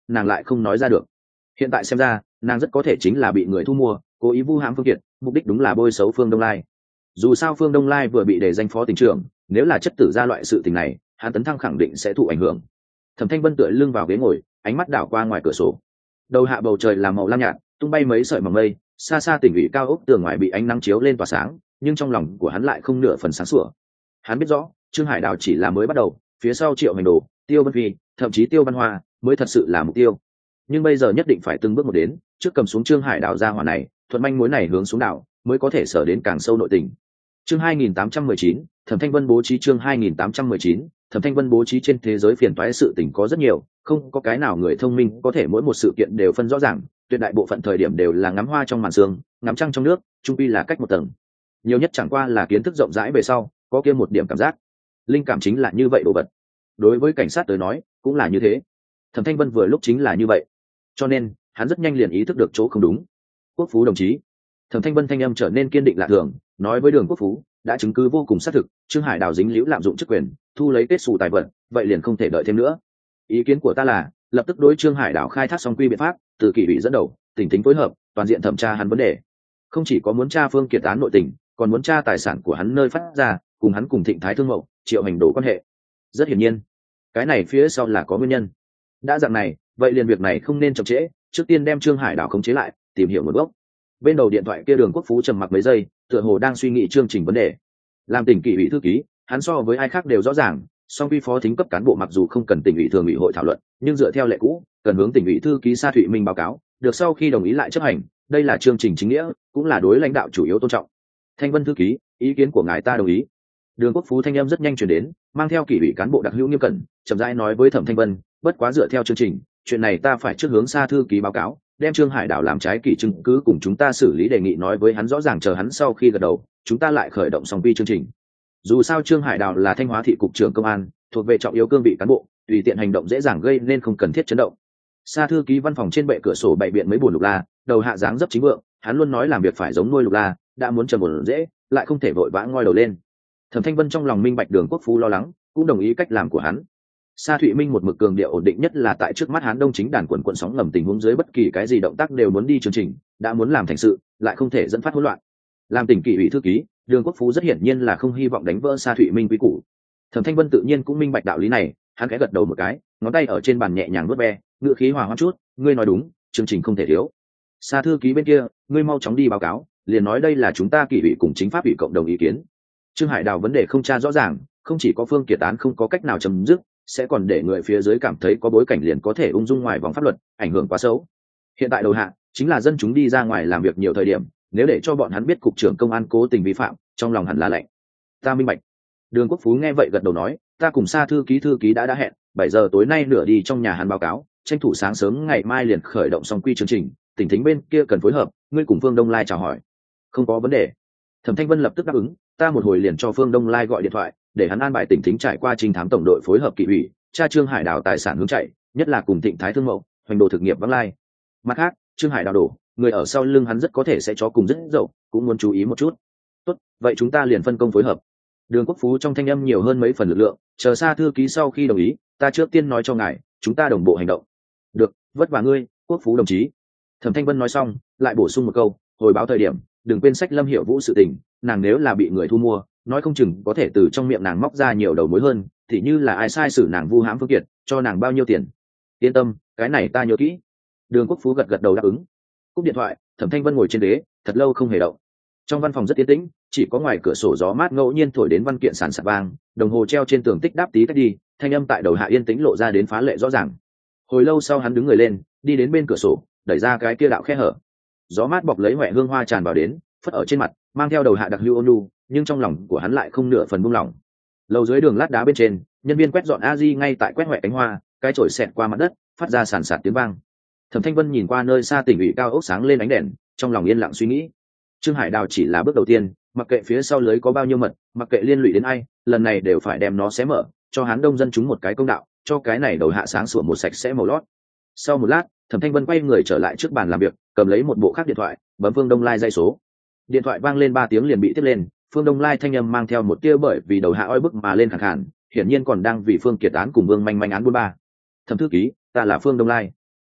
nàng lại không nói ra được. Hiện tại xem ra nàng rất có thể chính là bị người thu mua, cố ý vu hãm Phương Kiệt, mục đích đúng là bôi xấu Phương Đông Lai. Dù sao Phương Đông Lai vừa bị đề danh phó tỉnh trưởng, nếu là chất tử ra loại sự tình này, hắn Tấn Thăng khẳng định sẽ thụ ảnh hưởng. Thẩm Thanh Vân tựa lưng vào ghế ngồi, ánh mắt đảo qua ngoài cửa sổ. Đầu hạ bầu trời là màu lam nhạt, tung bay mấy sợi mỏng mây, xa xa tỉnh ủy cao ốc tường ngoài bị ánh nắng chiếu lên tỏa sáng, nhưng trong lòng của hắn lại không nửa phần sáng sủa. Hắn biết rõ, Trương Hải Đào chỉ là mới bắt đầu, phía sau Triệu Hành Đồ, Tiêu Vân Phi, thậm chí Tiêu Văn Hoa mới thật sự là mục tiêu. Nhưng bây giờ nhất định phải từng bước một đến, trước cầm xuống Trương Hải Đào ra hỏa này, thuận manh mối này hướng xuống đảo, mới có thể sở đến càng sâu nội tình. Chương 2819, Thẩm Thanh Vân bố trí. Chương 2819, Thẩm Thanh Vân bố trí. Trên thế giới phiền toái sự tình có rất nhiều, không có cái nào người thông minh có thể mỗi một sự kiện đều phân rõ ràng, tuyệt đại bộ phận thời điểm đều là ngắm hoa trong màn sương, ngắm trăng trong nước, chung quy là cách một tầng. Nhiều nhất chẳng qua là kiến thức rộng rãi về sau, có kia một điểm cảm giác. Linh cảm chính là như vậy đồ vật. Đối với cảnh sát tới nói, cũng là như thế. Thẩm Thanh Vân vừa lúc chính là như vậy, cho nên hắn rất nhanh liền ý thức được chỗ không đúng. Quốc Phú đồng chí. Thẩm Thanh Vân thanh âm trở nên kiên định lạ thường, nói với Đường Quốc Phú, đã chứng cứ vô cùng xác thực, Trương Hải Đào dính líu lạm dụng chức quyền, thu lấy kết xù tài vật, vậy liền không thể đợi thêm nữa. Ý kiến của ta là, lập tức đối Trương Hải Đào khai thác song quy biện pháp, từ kỷ ủy dẫn đầu, tỉnh tính phối hợp, toàn diện thẩm tra hắn vấn đề. Không chỉ có muốn tra Phương Kiệt án nội tình, còn muốn tra tài sản của hắn nơi phát ra, cùng hắn cùng Thịnh Thái Thương Mậu, Triệu Hành Đồ quan hệ. Rất hiển nhiên, cái này phía sau là có nguyên nhân. Đã dạng này, vậy liền việc này không nên chậm trễ, trước tiên đem Trương Hải Đào khống chế lại, tìm hiểu nguồn gốc. Bên đầu điện thoại kia Đường Quốc Phú trầm mặc mấy giây, tựa hồ đang suy nghĩ chương trình vấn đề. Làm tỉnh kỷ ủy thư ký, hắn so với ai khác đều rõ ràng, song vi phó thính cấp cán bộ mặc dù không cần tỉnh ủy thường ủy hội thảo luận, nhưng dựa theo lệ cũ, cần hướng tỉnh ủy thư ký Sa Thụy Minh báo cáo, được sau khi đồng ý lại chấp hành, đây là chương trình chính nghĩa, cũng là đối lãnh đạo chủ yếu tôn trọng. Thanh Vân thư ký, ý kiến của ngài ta đồng ý. Đường Quốc Phú thanh âm rất nhanh truyền đến, mang theo kỷ ủy cán bộ đặc hữu nghiêm cẩn, chậm rãi nói với Thẩm Thanh Vân, bất quá dựa theo chương trình, chuyện này ta phải trước hướng Sa thư ký báo cáo, đem Trương Hải Đào làm trái kỷ chứng cứ cùng chúng ta xử lý, đề nghị nói với hắn rõ ràng, chờ hắn sau khi gật đầu, chúng ta lại khởi động song vi chương trình. Dù sao Trương Hải Đào là Thanh Hóa thị cục trưởng công an, thuộc về trọng yếu cương vị cán bộ, tùy tiện hành động dễ dàng gây nên không cần thiết chấn động. Sa thư ký văn phòng trên bệ cửa sổ bày biện mấy buồn lục la, đầu hạ dáng dấp chính vượng, hắn luôn nói làm việc phải giống nuôi lục la, đã muốn trầm ổn dễ, lại không thể vội vã ngoi đầu lên. Thẩm Thanh Vân trong lòng minh bạch Đường Quốc Phú lo lắng, cũng đồng ý cách làm của hắn. Sa Thụy Minh một mực cường điệu ổn định nhất là tại trước mắt Hán Đông chính đàn quần sóng ngầm tình huống dưới bất kỳ cái gì động tác đều muốn đi chương trình, đã muốn làm thành sự, lại không thể dẫn phát hỗn loạn. Làm tỉnh kỷ ủy thư ký, Đường Quốc Phú rất hiển nhiên là không hy vọng đánh vỡ Sa Thụy Minh quý củ. Thẩm Thanh Vân tự nhiên cũng minh bạch đạo lý này, hắn khẽ gật đầu một cái, ngón tay ở trên bàn nhẹ nhàng vuốt ve, ngữ khí hòa hoãn chút, ngươi nói đúng, chương trình không thể thiếu. Sa thư ký bên kia, ngươi mau chóng đi báo cáo, liền nói đây là chúng ta kỷ ủy cùng chính pháp ủy cộng đồng ý kiến. Trương Hải Đào vấn đề không tra rõ ràng, không chỉ có Phương Kiệt án không có cách nào chấm dứt, sẽ còn để người phía dưới cảm thấy có bối cảnh liền có thể ung dung ngoài vòng pháp luật, ảnh hưởng quá xấu. Hiện tại đầu hạ chính là dân chúng đi ra ngoài làm việc nhiều thời điểm, nếu để cho bọn hắn biết cục trưởng công an cố tình vi phạm, trong lòng hẳn là lạnh. Ta minh bạch. Đường Quốc Phú nghe vậy gật đầu nói, ta cùng Sa thư ký đã hẹn 7 giờ tối nay nửa đi trong nhà hắn báo cáo, tranh thủ sáng sớm ngày mai liền khởi động xong quy chương trình, tỉnh thính bên kia cần phối hợp, ngươi cùng Phương Đông Lai chào hỏi. Không có vấn đề. Thẩm Thanh Vân lập tức đáp ứng, ta một hồi liền cho Phương Đông Lai gọi điện thoại, để hắn an bài tỉnh thính trải qua trinh thám tổng đội phối hợp kỷ ủy, tra Trương Hải Đào tài sản hướng chạy, nhất là cùng Thịnh Thái Thương Mậu, hoành đồ thực nghiệp vắng lai. Mặt khác, Trương Hải Đào đổ, người ở sau lưng hắn rất có thể sẽ cho cùng rất dậu, cũng muốn chú ý một chút. Tốt, vậy chúng ta liền phân công phối hợp. Đường Quốc Phú trong thanh âm nhiều hơn mấy phần lực lượng, chờ Sa thư ký sau khi đồng ý, ta trước tiên nói cho ngài, chúng ta đồng bộ hành động. Được, vất vả ngươi, Quốc Phú đồng chí. Thẩm Thanh Vân nói xong, lại bổ sung một câu, hồi báo thời điểm, đừng quên sách Lâm Hiểu Vũ sự tình, nàng nếu là bị người thu mua, nói không chừng có thể từ trong miệng nàng móc ra nhiều đầu mối hơn, thì như là ai sai xử nàng vu hãm Phương Kiệt, cho nàng bao nhiêu tiền. Yên tâm, cái này ta nhớ kỹ. Đường Quốc Phú gật gật đầu đáp ứng. Cúp điện thoại, Thẩm Thanh Vân ngồi trên ghế, thật lâu không hề động. Trong văn phòng rất yên tĩnh, chỉ có ngoài cửa sổ gió mát ngẫu nhiên thổi đến văn kiện sàn sạt vang, đồng hồ treo trên tường tích đáp tí cách đi, thanh âm tại đầu hạ yên tĩnh lộ ra đến phá lệ rõ ràng. Hồi lâu sau hắn đứng người lên, đi đến bên cửa sổ, đẩy ra cái kia đạo khe hở. Gió mát bọc lấy hoẹ hương hoa tràn vào đến, phất ở trên mặt, mang theo đầu hạ đặc hữu ôn nhu, nhưng trong lòng của hắn lại không nửa phần buông lỏng. Lầu dưới đường lát đá bên trên, nhân viên quét dọn a-di ngay tại quét hoẹ cánh hoa, cái chổi xẹt qua mặt đất, phát ra sàn sạt tiếng vang. Thẩm Thanh Vân nhìn qua nơi xa tỉnh ủy cao ốc sáng lên ánh đèn, trong lòng yên lặng suy nghĩ. Trương Hải Đào chỉ là bước đầu tiên, mặc kệ phía sau lưới có bao nhiêu mật, mặc kệ liên lụy đến ai, lần này đều phải đem nó xé mở, cho Hán Đông dân chúng một cái công đạo, cho cái này đầu hạ sáng sủa một sạch sẽ màu lót. Sau một lát, Thẩm Thanh Vân quay người trở lại trước bàn làm việc, cầm lấy một bộ khác điện thoại, bấm Phương Đông Lai dây số. Điện thoại vang lên 3 tiếng liền bị tiếp lên, Phương Đông Lai thanh âm mang theo một tia bởi vì đầu hạ oi bức mà lên khàn khàn, hiển nhiên còn đang vì Phương Kiệt án cùng Vương Manh Manh án 43. Thẩm thư ký, ta là Phương Đông Lai.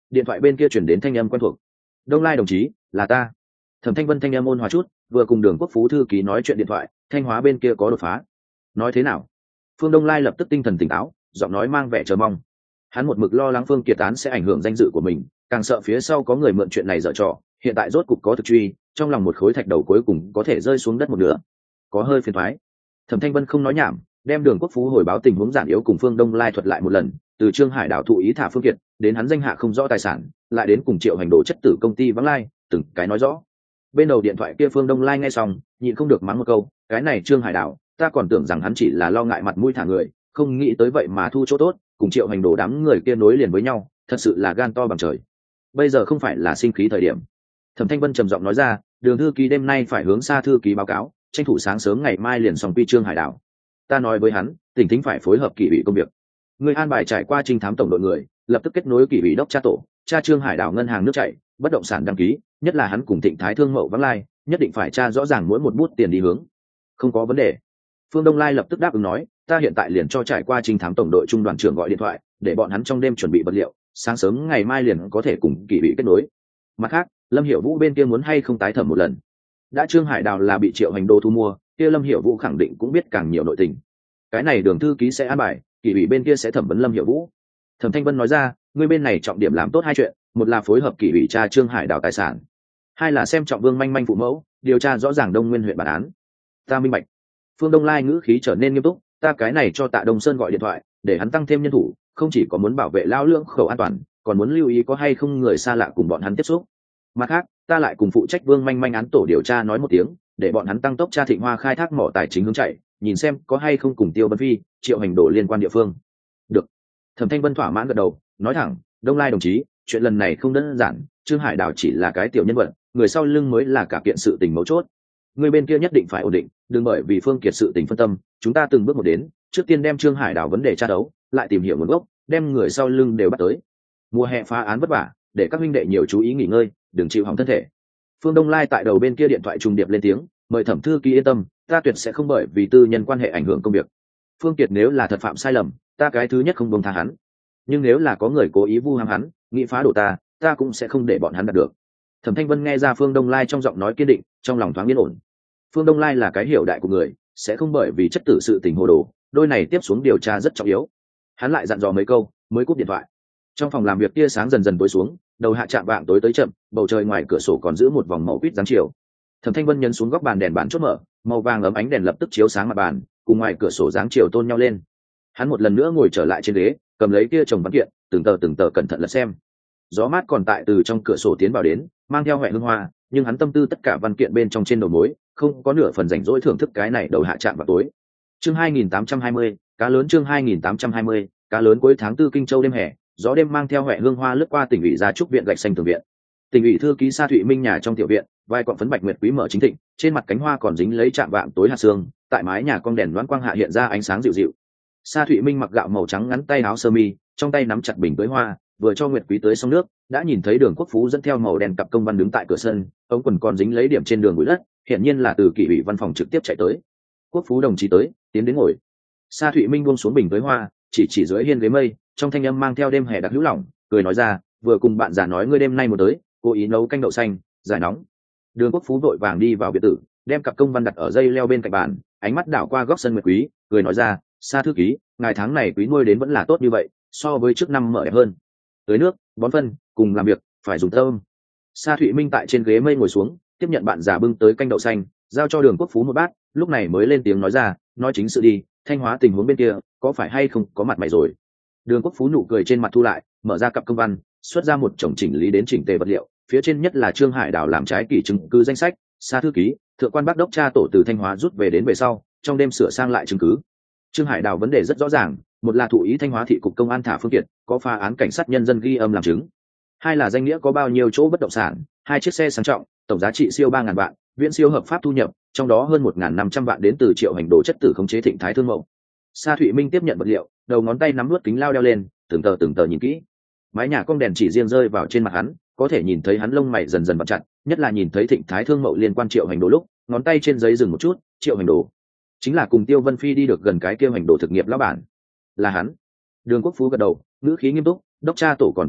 Điện thoại bên kia chuyển đến thanh âm quen thuộc. Đông Lai đồng chí, là ta. Thẩm Thanh Vân thanh âm ôn hòa chút, vừa cùng Đường Quốc Phú thư ký nói chuyện điện thoại, Thanh Hóa bên kia có đột phá. Nói thế nào? Phương Đông Lai lập tức tinh thần tỉnh táo, giọng nói mang vẻ chờ mong. Hắn một mực lo lắng Phương Kiệt án sẽ ảnh hưởng danh dự của mình, càng sợ phía sau có người mượn chuyện này giở trò, hiện tại rốt cục có thực truy, trong lòng một khối thạch đầu cuối cùng có thể rơi xuống đất một nửa. Có hơi phiền toái. Thẩm Thanh Vân không nói nhảm, đem Đường Quốc Phú hồi báo tình huống giản yếu cùng Phương Đông Lai thuật lại một lần, từ Trương Hải đảo thụ ý thả Phương Kiệt, đến hắn danh hạ không rõ tài sản, lại đến cùng Triệu Hành Đồ chất tử công ty vắng lai, từng cái nói rõ. Bên đầu điện thoại kia Phương Đông Lai nghe xong, nhịn không được mắng một câu, cái này Trương Hải đảo, ta còn tưởng rằng hắn chỉ là lo ngại mặt mũi thả người, không nghĩ tới vậy mà thu chỗ tốt, cùng Triệu Hành Đồ đám người kia nối liền với nhau, thật sự là gan to bằng trời. Bây giờ không phải là sinh khí thời điểm. Thẩm Thanh Vân trầm giọng nói ra, Đường thư ký đêm nay phải hướng Sa thư ký báo cáo, tranh thủ sáng sớm ngày mai liền xong quy Trương Hải đảo. Ta nói với hắn, tỉnh thính phải phối hợp kỷ ủy công việc. Người an bài trải qua trinh thám tổng đội người, lập tức kết nối kỷ ủy đốc tra tổ, tra Trương Hải đảo ngân hàng nước chảy, bất động sản đăng ký, nhất là hắn cùng Thịnh Thái Thương Mậu vắng lai, nhất định phải tra rõ ràng mỗi một bút tiền đi hướng. Không có vấn đề. Phương Đông Lai lập tức đáp ứng nói, ta hiện tại liền cho trải qua trinh thám tổng đội trung đoàn trưởng gọi điện thoại, để bọn hắn trong đêm chuẩn bị vật liệu, sáng sớm ngày mai liền có thể cùng kỷ ủy kết nối. Mặt khác, Lâm Hiểu Vũ bên kia muốn hay không tái thẩm một lần. Đã Trương Hải đảo là bị Triệu Hành Đô thu mua, kia Lâm Hiểu Vũ khẳng định cũng biết càng nhiều nội tình. Cái này Đường thư ký sẽ an bài, kỷ ủy bên kia sẽ thẩm vấn Lâm Hiểu Vũ. Thẩm Thanh Vân nói ra, người bên này trọng điểm làm tốt hai chuyện, một là phối hợp kỷ ủy tra Trương Hải đảo tài sản, hai là xem trọng Vương Manh Manh phụ mẫu, điều tra rõ ràng Đông Nguyên huyện bản án. Ta minh bạch. Phương Đông Lai ngữ khí trở nên nghiêm túc, ta cái này cho Tạ Đông Sơn gọi điện thoại, để hắn tăng thêm nhân thủ, không chỉ có muốn bảo vệ lao lưỡng khẩu an toàn, còn muốn lưu ý có hay không người xa lạ cùng bọn hắn tiếp xúc. Mặt khác, ta lại cùng phụ trách Vương Manh Manh án tổ điều tra nói một tiếng, để bọn hắn tăng tốc tra Thịnh Hoa khai thác mỏ tài chính hướng chạy, nhìn xem có hay không cùng Tiêu Bân Phi, Triệu Hành Đồ liên quan địa phương. Được. Thẩm Thanh Vân thỏa mãn gật đầu, nói thẳng, Đông Lai đồng chí, chuyện lần này không đơn giản, Trương Hải đảo chỉ là cái tiểu nhân vật, người sau lưng mới là cả kiện sự tình mấu chốt. Người bên kia nhất định phải ổn định, đừng bởi vì Phương Kiệt sự tình phân tâm, chúng ta từng bước một đến, trước tiên đem Trương Hải đảo vấn đề tra đấu, lại tìm hiểu nguồn gốc, đem người sau lưng đều bắt tới. Mùa hè phá án vất vả, để các huynh đệ nhiều chú ý nghỉ ngơi, đừng chịu hỏng thân thể. Phương Đông Lai tại đầu bên kia điện thoại trùng điệp lên tiếng, mời Thẩm thư ký yên tâm, ta tuyệt sẽ không bởi vì tư nhân quan hệ ảnh hưởng công việc. Phương Kiệt nếu là thật phạm sai lầm, ta cái thứ nhất không buông tha hắn, nhưng nếu là có người cố ý vu ham hắn, nghĩ phá đổ ta cũng sẽ không để bọn hắn đạt được. Thẩm Thanh Vân nghe ra Phương Đông Lai trong giọng nói kiên định, trong lòng thoáng yên ổn. Phương Đông Lai là cái hiểu đại của người, sẽ không bởi vì chất tử sự tình hồ đồ, đôi này tiếp xuống điều tra rất trọng yếu. Hắn lại dặn dò mấy câu, mới cúp điện thoại. Trong phòng làm việc tia sáng dần dần tối xuống, đầu hạ chạm vạng tối tới chậm, bầu trời ngoài cửa sổ còn giữ một vòng màu quýt dáng chiều. Thẩm Thanh Vân nhấn xuống góc bàn đèn bàn chốt mở, màu vàng ấm ánh đèn lập tức chiếu sáng mặt bàn, cùng ngoài cửa sổ dáng chiều tôn nhau lên. Hắn một lần nữa ngồi trở lại trên ghế, cầm lấy kia chồng văn kiện, từng tờ cẩn thận lật xem. Gió mát còn tại từ trong cửa sổ tiến vào đến, mang theo hoẹ hương hoa, nhưng hắn tâm tư tất cả văn kiện bên trong trên đầu mối, không có nửa phần rảnh rỗi thưởng thức cái này đầu hạ chạm vào tối. Chương 2820, cá lớn chương 2820, cá lớn cuối tháng 4 Kinh Châu đêm hè, gió đêm mang theo hoẹ hương hoa lướt qua tỉnh ủy gia trúc viện gạch xanh tường viện. Tỉnh ủy thư ký Sa Thụy Minh nhà trong tiểu viện, vai cọng phấn bạch nguyệt quý mở chính thịnh, trên mặt cánh hoa còn dính lấy chạm vạng tối hạt sương, tại mái nhà con đèn loáng quang hạ hiện ra ánh sáng dịu dịu. Sa Thụy Minh mặc gạo màu trắng ngắn tay áo sơ mi, trong tay nắm chặt bình tưới hoa, vừa cho nguyệt quý tưới xong nước, đã nhìn thấy Đường Quốc Phú dẫn theo màu đen cặp công văn đứng tại cửa sân, ống quần còn dính lấy điểm trên đường bụi đất, hiển nhiên là từ kỷ ủy văn phòng trực tiếp chạy tới. Quốc Phú đồng chí tới, tiến đến ngồi. Sa Thụy Minh buông xuống bình tưới hoa, chỉ dưới hiên ghế mây, trong thanh âm mang theo đêm hè đặc hữu lỏng, cười nói ra, vừa cùng bạn già nói ngươi đêm nay một tới, cố ý nấu canh đậu xanh, giải nóng. Đường Quốc Phú vội vàng đi vào biệt tử, đem cặp công văn đặt ở dây leo bên cạnh bàn, ánh mắt đảo qua góc sân nguyệt quý, cười nói ra, Sa thư ký, ngày tháng này quý nuôi đến vẫn là tốt như vậy, so với trước năm mở đẹp hơn. Tưới nước, bón phân, cùng làm việc, phải dùng thơm. Sa Thụy Minh tại trên ghế mây ngồi xuống, tiếp nhận bạn già bưng tới canh đậu xanh, giao cho Đường Quốc Phú một bát, lúc này mới lên tiếng nói ra, nói chính sự đi, Thanh Hóa tình huống bên kia, có phải hay không có mặt mày rồi. Đường Quốc Phú nụ cười trên mặt thu lại, mở ra cặp công văn, xuất ra một chồng chỉnh lý đến chỉnh tề vật liệu, phía trên nhất là Trương Hải đảo làm trái kỷ chứng cứ danh sách. Sa thư ký, thượng quan Bắc đốc tra tổ từ Thanh Hóa rút về đến về sau, trong đêm sửa sang lại chứng cứ. Trương Hải đảo vấn đề rất rõ ràng, một là thụ ý Thanh Hóa thị cục công an thả Phương Kiệt, có phá án cảnh sát nhân dân ghi âm làm chứng, hai là danh nghĩa có bao nhiêu chỗ bất động sản, 2 chiếc xe sang trọng, tổng giá trị siêu 3.000 vạn, viễn siêu hợp pháp thu nhập, trong đó hơn 1.500 vạn đến từ Triệu Hành Đồ chất tử khống chế Thịnh Thái Thương Mậu. Sa Thụy Minh tiếp nhận vật liệu, đầu ngón tay nắm nuốt kính lao đeo lên, từng tờ nhìn kỹ. Mái nhà cong đèn chỉ riêng rơi vào trên mặt hắn, có thể nhìn thấy hắn lông mày dần dần bật chặt, nhất là nhìn thấy Thịnh Thái Thương Mậu liên quan Triệu Hành Đồ lúc, ngón tay trên giấy dừng một chút, Triệu Hành Đồ chính là cùng Tiêu Vân Phi đi được gần cái Tiêu Hành Đồ thực nghiệp lão bản. Là hắn. Đường Quốc Phú gật đầu, ngữ khí nghiêm túc, đốc tra tổ còn tra được,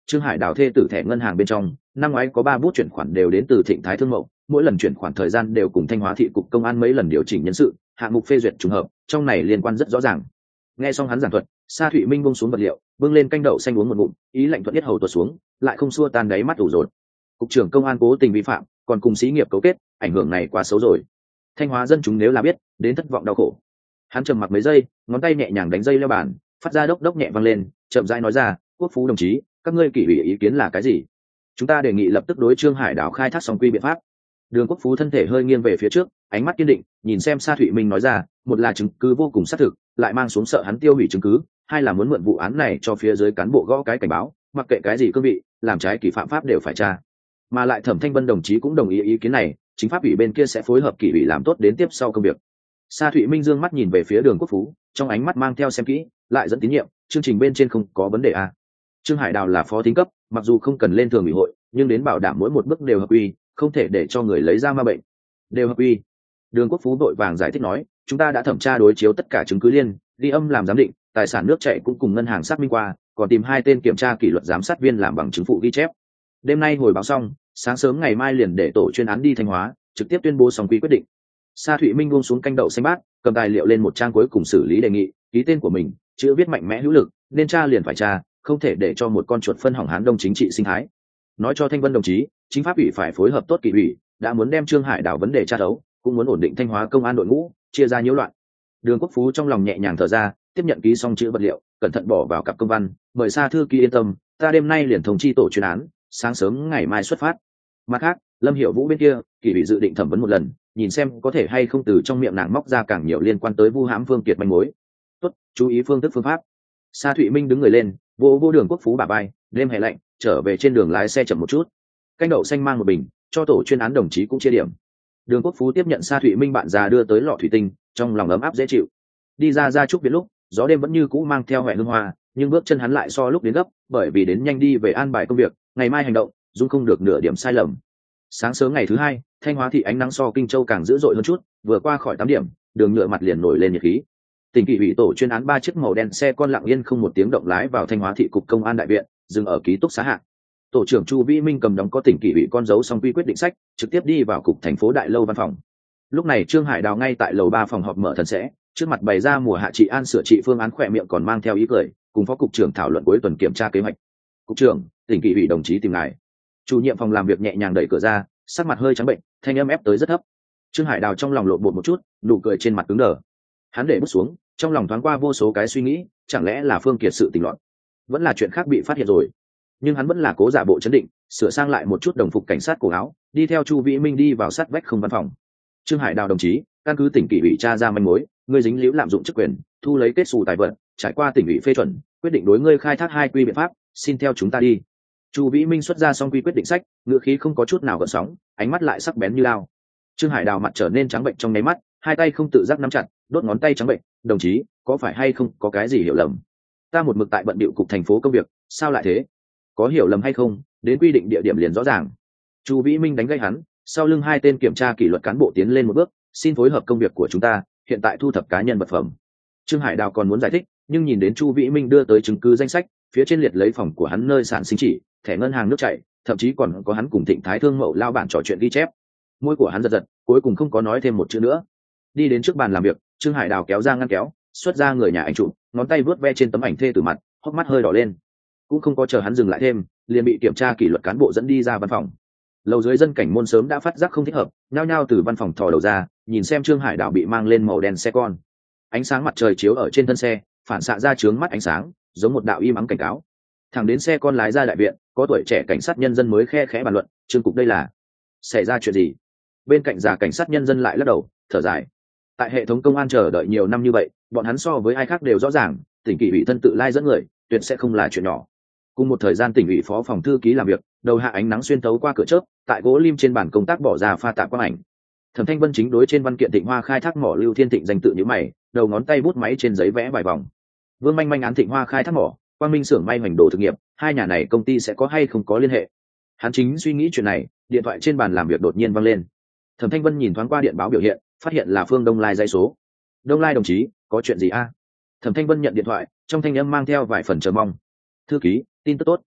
Trương Hải Đào thê tử thẻ ngân hàng bên trong năm ngoái có 3 bút chuyển khoản đều đến từ Thịnh Thái Thương Mậu, mỗi lần chuyển khoản thời gian đều cùng Thanh Hóa thị cục công an mấy lần điều chỉnh nhân sự, hạng mục phê duyệt trùng hợp, trong này liên quan rất rõ ràng. Nghe xong hắn giảng thuật, Sa Thụy Minh buông xuống vật liệu, bưng lên canh đậu xanh uống một ngụm, ý lạnh thuận nhất hầu tuột xuống, lại không xua tan đáy mắt ủ rột. Cục trưởng công an cố tình vi phạm, còn cùng xí nghiệp cấu kết, ảnh hưởng này quá xấu rồi. Thanh Hóa dân chúng nếu là biết, đến thất vọng đau khổ. Hắn trầm mặc mấy giây, ngón tay nhẹ nhàng đánh dây leo bàn, phát ra đốc đốc nhẹ vang lên, chậm rãi nói ra, Quốc Phú đồng chí, các ngươi kỷ ủy ý kiến là cái gì? Chúng ta đề nghị lập tức đối Trương Hải Đào khai thác song quy biện pháp. Đường Quốc Phú thân thể hơi nghiêng về phía trước, ánh mắt kiên định, nhìn xem Sa Thụy Minh nói ra, một là chứng cứ vô cùng xác thực, lại mang xuống sợ hắn tiêu hủy chứng cứ, hai là muốn mượn vụ án này cho phía dưới cán bộ gõ cái cảnh báo, mặc kệ cái gì cương vị, làm trái kỷ phạm pháp đều phải tra. Mà lại Thẩm Thanh Vân đồng chí cũng đồng ý ý kiến này, chính pháp ủy bên kia sẽ phối hợp kỷ ủy làm tốt đến tiếp sau công việc. Sa Thụy Minh dương mắt nhìn về phía Đường Quốc Phú, trong ánh mắt mang theo xem kỹ, lại dẫn tín nhiệm, chương trình bên trên không có vấn đề à? Trương Hải Đào là phó thính cấp, mặc dù không cần lên thường ủy hội, nhưng đến bảo đảm mỗi một bước đều hợp quy, không thể để cho người lấy ra ma bệnh. Đều hợp quy. Đường Quốc Phú đội vàng giải thích nói, chúng ta đã thẩm tra đối chiếu tất cả chứng cứ liên, ghi âm làm giám định, tài sản nước chảy cũng cùng ngân hàng xác minh qua, còn tìm 2 tên kiểm tra kỷ luật giám sát viên làm bằng chứng phụ ghi chép. Đêm nay hồi báo xong, sáng sớm ngày mai liền để tổ chuyên án đi Thanh Hóa, trực tiếp tuyên bố xong quy quyết định. Sa Thụy Minh buông xuống canh đậu xanh bát, cầm tài liệu lên một trang cuối cùng xử lý đề nghị, ký tên của mình, chữ viết mạnh mẽ hữu lực, nên tra liền phải tra, không thể để cho một con chuột phân hỏng Hán Đông chính trị sinh thái. Nói cho Thanh Vân đồng chí, chính pháp ủy phải phối hợp tốt kỷ ủy, đã muốn đem Trương Hải Đào vấn đề tra đấu, cũng muốn ổn định Thanh Hóa công an đội ngũ, chia ra nhiễu loạn. Đường Quốc Phú trong lòng nhẹ nhàng thở ra, tiếp nhận ký xong chữ vật liệu, cẩn thận bỏ vào cặp công văn, mời Sa thư ký yên tâm, ta đêm nay liền thông chi tổ chuyên án, sáng sớm ngày mai xuất phát. Mặt khác, Lâm Hiểu Vũ bên kia, kỷ ủy dự định thẩm vấn một lần, nhìn xem có thể hay không từ trong miệng nàng móc ra càng nhiều liên quan tới vu hãm Vương Kiệt manh mối. Tốt, chú ý phương thức phương pháp. Sa Thụy Minh đứng người lên, vô Đường Quốc Phú bả vai, đêm hè lạnh, trở về trên đường lái xe chậm một chút. Canh đậu xanh mang một bình, cho tổ chuyên án đồng chí cũng chia điểm. Đường Quốc Phú tiếp nhận Sa Thụy Minh bạn già đưa tới lọ thủy tinh, trong lòng ấm áp dễ chịu. Đi ra trúc viện lúc, gió đêm vẫn như cũ mang theo hoẹ hương hoa, nhưng bước chân hắn lại so lúc đến gấp, bởi vì đến nhanh đi về an bài công việc, ngày mai hành động, dung không được nửa điểm sai lầm. Sáng sớm ngày thứ 2, Thanh Hóa thị ánh nắng so Kinh Châu càng dữ dội hơn chút, vừa qua khỏi 8 điểm, đường nhựa mặt liền nổi lên nhiệt khí. Tỉnh kỷ ủy tổ chuyên án 3 chiếc màu đen xe con lặng yên không một tiếng động lái vào Thanh Hóa thị cục công an đại viện, dừng ở ký túc xá hạng. Tổ trưởng Chu Vĩ Minh cầm đóng có tỉnh kỷ ủy con dấu xong quy quyết định sách, trực tiếp đi vào cục thành phố đại lâu văn phòng. Lúc này Trương Hải Đào ngay tại lầu 3 phòng họp mở thần sẽ, trước mặt bày ra mùa hạ trị an sửa trị phương án, khỏe miệng còn mang theo ý cười, cùng phó cục trưởng thảo luận cuối tuần kiểm tra kế hoạch. Cục trưởng, tỉnh kỷ ủy đồng chí tìm ngài. Chủ nhiệm phòng làm việc nhẹ nhàng đẩy cửa ra, sắc mặt hơi trắng bệnh, thanh âm ép tới rất thấp. Trương Hải Đào trong lòng lộn bột một chút, nụ cười trên mặt cứng đờ. Hắn để bút xuống, trong lòng thoáng qua vô số cái suy nghĩ, chẳng lẽ là Phương Kiệt sự tình loạn, vẫn là chuyện khác bị phát hiện rồi. Nhưng hắn vẫn là cố giả bộ trấn định, sửa sang lại một chút đồng phục cảnh sát cổ áo, đi theo Chu Vĩ Minh đi vào sát vách không văn phòng. Trương Hải Đào đồng chí, căn cứ tỉnh kỷ ủy tra ra manh mối, ngươi dính líu lạm dụng chức quyền, thu lấy kết xù tài vật, trải qua tỉnh ủy phê chuẩn, quyết định đối ngươi khai thác 2 quy biện pháp, xin theo chúng ta đi. Chu Vĩ Minh xuất ra xong quy quyết định sách, ngựa khí không có chút nào gợn sóng, ánh mắt lại sắc bén như lao. Trương Hải Đào mặt trở nên trắng bệnh trong nháy mắt, hai tay không tự giác nắm chặt, đốt ngón tay trắng bệnh. Đồng chí, có phải hay không có cái gì hiểu lầm? Ta một mực tại bận bịu cục thành phố công việc, sao lại thế? Có hiểu lầm hay không? Đến quy định địa điểm liền rõ ràng. Chu Vĩ Minh đánh gây hắn, sau lưng 2 tên kiểm tra kỷ luật cán bộ tiến lên một bước, xin phối hợp công việc của chúng ta, hiện tại thu thập cá nhân vật phẩm. Trương Hải Đào còn muốn giải thích, nhưng nhìn đến Chu Vĩ Minh đưa tới chứng cứ danh sách, phía trên liệt lấy phòng của hắn nơi sản sinh chỉ, thẻ ngân hàng nước chảy, thậm chí còn có hắn cùng Thịnh Thái Thương Mậu lao bản trò chuyện ghi chép. Môi của hắn giật giật, cuối cùng không có nói thêm một chữ nữa. Đi đến trước bàn làm việc, Trương Hải Đào kéo ra ngăn kéo, xuất ra người nhà ảnh chụp, ngón tay vớt ve trên tấm ảnh thê từ mặt, hốc mắt hơi đỏ lên. Cũng không có chờ hắn dừng lại thêm, liền bị kiểm tra kỷ luật cán bộ dẫn đi ra văn phòng. Lầu dưới dân cảnh môn sớm đã phát giác không thích hợp, nhao nhao từ văn phòng thò đầu ra, nhìn xem Trương Hải Đào bị mang lên màu đen xe con. Ánh sáng mặt trời chiếu ở trên thân xe, phản xạ ra chướng mắt ánh sáng, giống một đạo im ắng cảnh cáo. Thẳng đến xe con lái ra đại viện, có tuổi trẻ cảnh sát nhân dân mới khe khẽ bàn luận, Trương cục đây là xảy ra chuyện gì? Bên cạnh già cảnh sát nhân dân lại lắc đầu, thở dài. Tại hệ thống công an chờ đợi nhiều năm như vậy, bọn hắn so với ai khác đều rõ ràng, tỉnh kỷ ủy thân tự lai dẫn người, tuyệt sẽ không là chuyện nhỏ. Cùng một thời gian tỉnh ủy phó phòng thư ký làm việc, đầu hạ ánh nắng xuyên thấu qua cửa chớp, tại gỗ lim trên bàn công tác bỏ ra pha tạp quang ảnh. Thẩm Thanh Vân chính đối trên văn kiện Thịnh Hoa khai thác mỏ Lưu Thiên Thịnh danh tự như mày, đầu ngón tay bút máy trên giấy vẽ vài vòng. Vương Manh Manh án Thịnh Hoa khai thác mỏ, Quang Minh xưởng may hoành đồ thực nghiệp, hai nhà này công ty sẽ có hay không có liên hệ? Hắn chính suy nghĩ chuyện này, điện thoại trên bàn làm việc đột nhiên vang lên. Thẩm Thanh Vân nhìn thoáng qua điện báo biểu hiện, phát hiện là Phương Đông Lai dây số. Đông Lai đồng chí, có chuyện gì a? Thẩm Thanh Vân nhận điện thoại, trong thanh âm mang theo vài phần chờ mong. Thư ký, tin tức tốt.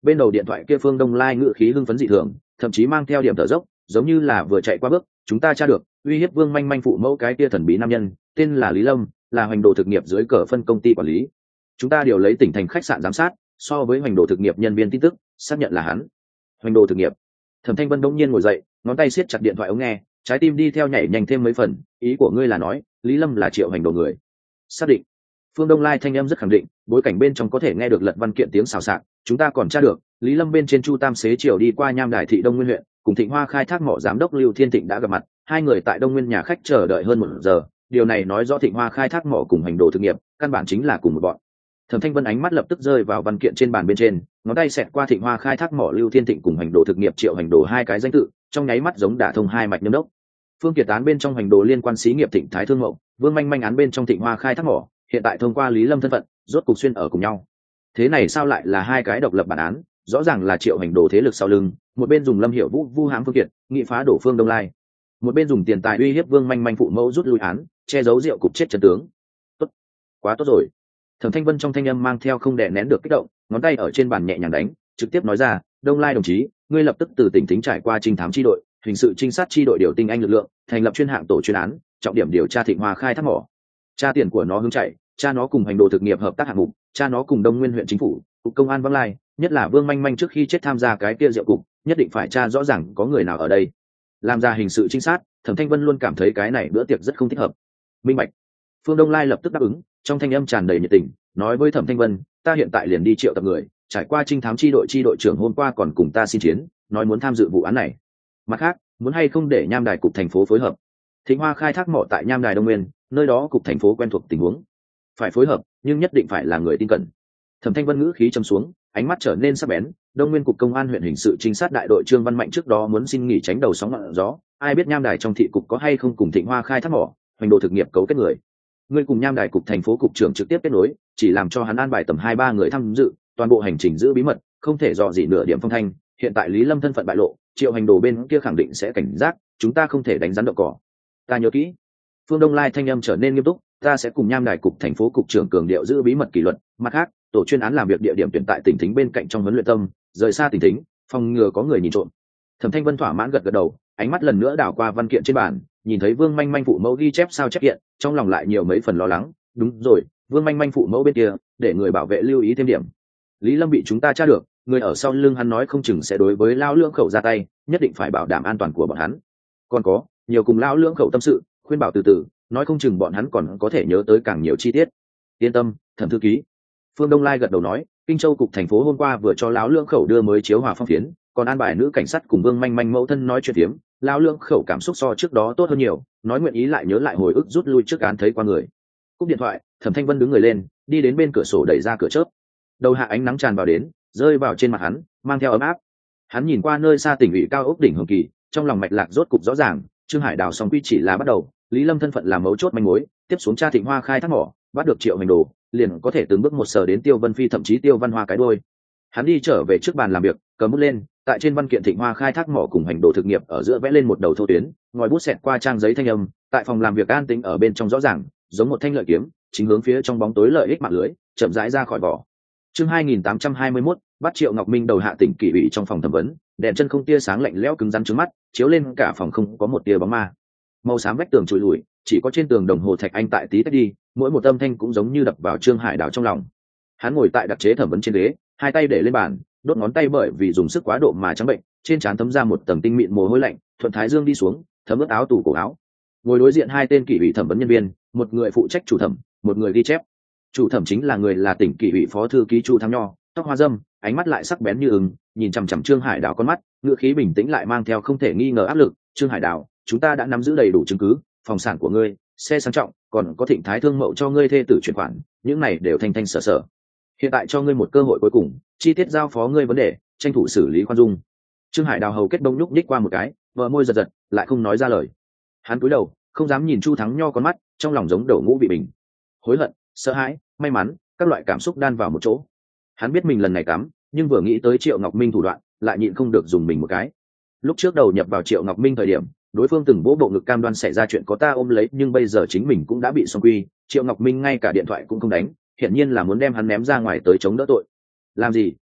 Bên đầu điện thoại kia Phương Đông Lai ngữ khí hưng phấn dị thường, thậm chí mang theo điểm thở dốc, giống như là vừa chạy qua bước. Chúng ta tra được uy hiếp Vương Manh Manh phụ mẫu cái kia thần bí nam nhân, tên là Lý Lâm, là hoành đồ thực nghiệp dưới cờ phân công ty quản lý. Chúng ta điều lấy tỉnh thành khách sạn giám sát, so với hoành đồ thực nghiệp nhân viên tin tức, xác nhận là hắn. Hoành đồ thực nghiệp. Thẩm Thanh Vân đống nhiên ngồi dậy, ngón tay siết chặt điện thoại ống nghe, trái tim đi theo nhảy nhanh thêm mấy phần. Ý của ngươi là nói Lý Lâm là Triệu Hoành đồ người? Xác định. Phương Đông Lai thanh em rất khẳng định, bối cảnh bên trong có thể nghe được lật văn kiện tiếng xào xạc. Chúng ta còn tra được Lý Lâm bên trên Chu Tam Xế Triều đi qua Nham Đài thị Đông Nguyên huyện, cùng Thịnh Hoa khai thác mỏ giám đốc Lưu Thiên Thịnh đã gặp mặt, hai người tại Đông Nguyên nhà khách chờ đợi hơn 1 giờ. Điều này nói rõ Thịnh Hoa khai thác mỏ cùng hành đồ thực nghiệp căn bản chính là cùng một bọn. Thẩm Thanh Vân ánh mắt lập tức rơi vào văn kiện trên bàn bên trên, ngón tay xẹt qua Thịnh Hoa khai thác mỏ Lưu Thiên Thịnh cùng hành đồ thực nghiệp Triệu Hành đồ hai cái danh tự, trong nháy mắt giống đả thông hai mạch nhâm đốc. Phương Kiệt án bên trong hành đồ liên quan xí nghiệp Thịnh Thái Thương Mậu, Vương Manh Manh án bên trong Thịnh Hoa khai thác mỏ, hiện tại thông qua Lý Lâm thân phận, rốt cục xuyên ở cùng nhau. Thế này sao lại là hai cái độc lập bản án, rõ ràng là Triệu Hành đồ thế lực sau lưng, một bên dùng Lâm Hiểu Vũ vu hãm Phương Kiệt, nghị phá đổ Phương Đông Lai, một bên dùng tiền tài uy hiếp Vương Manh Manh phụ mẫu rút lui án, che giấu rượu cục chết chân tướng. Tốt, quá tốt rồi. Thẩm Thanh Vân trong thanh âm mang theo không đè nén được kích động, ngón tay ở trên bàn nhẹ nhàng đánh, trực tiếp nói ra, Đông Lai đồng chí, ngươi lập tức từ tỉnh Tính trải qua trinh thám chi đội, hình sự trinh sát chi đội điều tinh anh lực lượng, thành lập chuyên hạng tổ chuyên án, trọng điểm điều tra Thịnh Hoa khai thác mỏ. Tra tiền của nó hướng chạy, tra nó cùng hành đồ thực nghiệp hợp tác hạng mục, tra nó cùng Đông Nguyên huyện chính phủ, cục công an vắng lai, nhất là Vương Manh Manh trước khi chết tham gia cái kia rượu cục, nhất định phải tra rõ ràng có người nào ở đây. Làm ra hình sự trinh sát, Thẩm Thanh Vân luôn cảm thấy cái này bữa tiệc rất không thích hợp. Minh bạch. Phương Đông Lai lập tức đáp ứng, trong thanh âm tràn đầy nhiệt tình, nói với Thẩm Thanh Vân, ta hiện tại liền đi triệu tập người, trải qua trinh thám chi đội trưởng hôm qua còn cùng ta xin chiến, nói muốn tham dự vụ án này. Mặt khác, muốn hay không để Nham Đài cục thành phố phối hợp. Thịnh Hoa khai thác mỏ tại Nham Đài Đông Nguyên, nơi đó cục thành phố quen thuộc tình huống. Phải phối hợp, nhưng nhất định phải là người tin cẩn. Thẩm Thanh Vân ngữ khí trầm xuống, ánh mắt trở nên sắc bén. Đông Nguyên cục công an huyện hình sự trinh sát đại đội Trương Văn Mạnh trước đó muốn xin nghỉ tránh đầu sóng ngọn gió, ai biết Nham Đài trong thị cục có hay không cùng Thịnh Hoa khai thác mỏ, hoành đồ thực nghiệp cấu kết người. Ngươi cùng Nham Đài cục thành phố cục trưởng trực tiếp kết nối, chỉ làm cho hắn an bài tầm 2-3 người tham dự, toàn bộ hành trình giữ bí mật, không thể dò dỉ nửa điểm phong thanh. Hiện tại Lý Lâm thân phận bại lộ, Triệu Hành đồ bên kia khẳng định sẽ cảnh giác, chúng ta không thể đánh rắn đậu cỏ. Ta nhớ kỹ. Phương Đông Lai thanh âm trở nên nghiêm túc, ta sẽ cùng Nham Đài cục thành phố cục trưởng cường điệu giữ bí mật kỷ luật. Mặt khác, tổ chuyên án làm việc địa điểm tuyển tại tỉnh Thính bên cạnh trong huấn luyện tâm, rời xa tỉnh Thính, phòng ngừa có người nhìn trộm. Thẩm Thanh Vân thỏa mãn gật gật đầu, ánh mắt lần nữa đảo qua văn kiện trên bàn, nhìn thấy Vương Manh Manh phụ mẫu ghi chép sao chép hiện, trong lòng lại nhiều mấy phần lo lắng. Đúng rồi, Vương Manh Manh phụ mẫu bên kia, để người bảo vệ lưu ý thêm điểm. Lý Lâm bị chúng ta tra được, người ở sau lưng hắn nói không chừng sẽ đối với Lão Lưỡng Khẩu ra tay, nhất định phải bảo đảm an toàn của bọn hắn. Còn có, nhiều cùng Lão Lưỡng Khẩu tâm sự, khuyên bảo từ từ, nói không chừng bọn hắn còn có thể nhớ tới càng nhiều chi tiết. Yên tâm, Thẩm thư ký. Phương Đông Lai gật đầu nói, Kinh Châu cục thành phố hôm qua vừa cho Lão Lưỡng Khẩu đưa mới chiếu hòa phong phiến, còn an bài nữ cảnh sát cùng Vương Manh Manh mẫu thân nói chuyện tiếm. Lão Lưỡng Khẩu cảm xúc so trước đó tốt hơn nhiều, nói nguyện ý lại nhớ lại hồi ức rút lui trước án thấy qua người. Cúp điện thoại, Thẩm Thanh Vân đứng người lên, đi đến bên cửa sổ đẩy ra cửa chớp. Đầu hạ ánh nắng tràn vào đến, rơi vào trên mặt hắn, mang theo ấm áp. Hắn nhìn qua nơi xa tỉnh ủy cao ốc đỉnh Hồng Kỳ, trong lòng mạch lạc rốt cục rõ ràng, Trương Hải Đào song quy chỉ là bắt đầu, Lý Lâm thân phận là mấu chốt manh mối, tiếp xuống tra Thịnh Hoa khai thác mỏ, bắt được Triệu Hành đồ, liền có thể từng bước một sở đến Tiêu Vân Phi thậm chí Tiêu Văn Hoa cái đuôi. Hắn đi trở về trước bàn làm việc, cầm bút lên, tại trên văn kiện Thịnh Hoa khai thác mỏ cùng hành đồ thực nghiệp ở giữa vẽ lên một đầu thô tuyến, ngòi bút xẹt qua trang giấy thanh âm, tại phòng làm việc an tĩnh ở bên trong rõ ràng, giống một thanh lợi kiếm, chính hướng phía trong bóng tối lợi ích mạng lưới, chậm rãi ra khỏi vỏ. Chương 2821, bắt Triệu Ngọc Minh đầu hạ tỉnh kỷ ủy trong phòng thẩm vấn, đèn chân không tia sáng lạnh lẽo cứng rắn trước mắt, chiếu lên cả phòng không có một tia bóng ma. Màu xám vách tường trụi lùi, chỉ có trên tường đồng hồ thạch anh tại tí tách đi, mỗi một âm thanh cũng giống như đập vào Trương Hải Đào trong lòng. Hắn ngồi tại đặc chế thẩm vấn trên ghế, hai tay để lên bàn, đốt ngón tay bởi vì dùng sức quá độ mà trắng bệnh, trên trán thấm ra một tầng tinh mịn mồ hôi lạnh, thuận thái dương đi xuống, thấm ướt áo tủ cổ áo. Ngồi đối diện hai tên kỷ ủy thẩm vấn nhân viên, một người phụ trách chủ thẩm, một người ghi chép. Chủ thẩm chính là người là tỉnh kỷ ủy phó thư ký Chu Thắng Nho, tóc hoa râm, ánh mắt lại sắc bén như ưng, nhìn chằm chằm Trương Hải Đào con mắt, ngữ khí bình tĩnh lại mang theo không thể nghi ngờ áp lực. Trương Hải Đào, chúng ta đã nắm giữ đầy đủ chứng cứ, phòng sản của ngươi, xe sang trọng, còn có Thịnh Thái Thương Mậu cho ngươi thê tử chuyển khoản, những này đều thanh thanh sở sở. Hiện tại cho ngươi một cơ hội cuối cùng, chi tiết giao phó ngươi vấn đề, tranh thủ xử lý khoan dung. Trương Hải Đào hầu kết đông nhúc nhích qua một cái, vợ môi giật giật, lại không nói ra lời. Hắn cúi đầu, không dám nhìn Chu Thắng Nho con mắt, trong lòng giống đổ ngũ bị bình, hối hận, sợ hãi, may mắn, các loại cảm xúc đan vào một chỗ. Hắn biết mình lần này cắm, nhưng vừa nghĩ tới Triệu Ngọc Minh thủ đoạn, lại nhịn không được dùng mình một cái. Lúc trước đầu nhập vào Triệu Ngọc Minh thời điểm, đối phương từng vỗ bộ ngực cam đoan xảy ra chuyện có ta ôm lấy, nhưng bây giờ chính mình cũng đã bị xong quy, Triệu Ngọc Minh ngay cả điện thoại cũng không đánh, hiển nhiên là muốn đem hắn ném ra ngoài tới chống đỡ tội. Làm gì?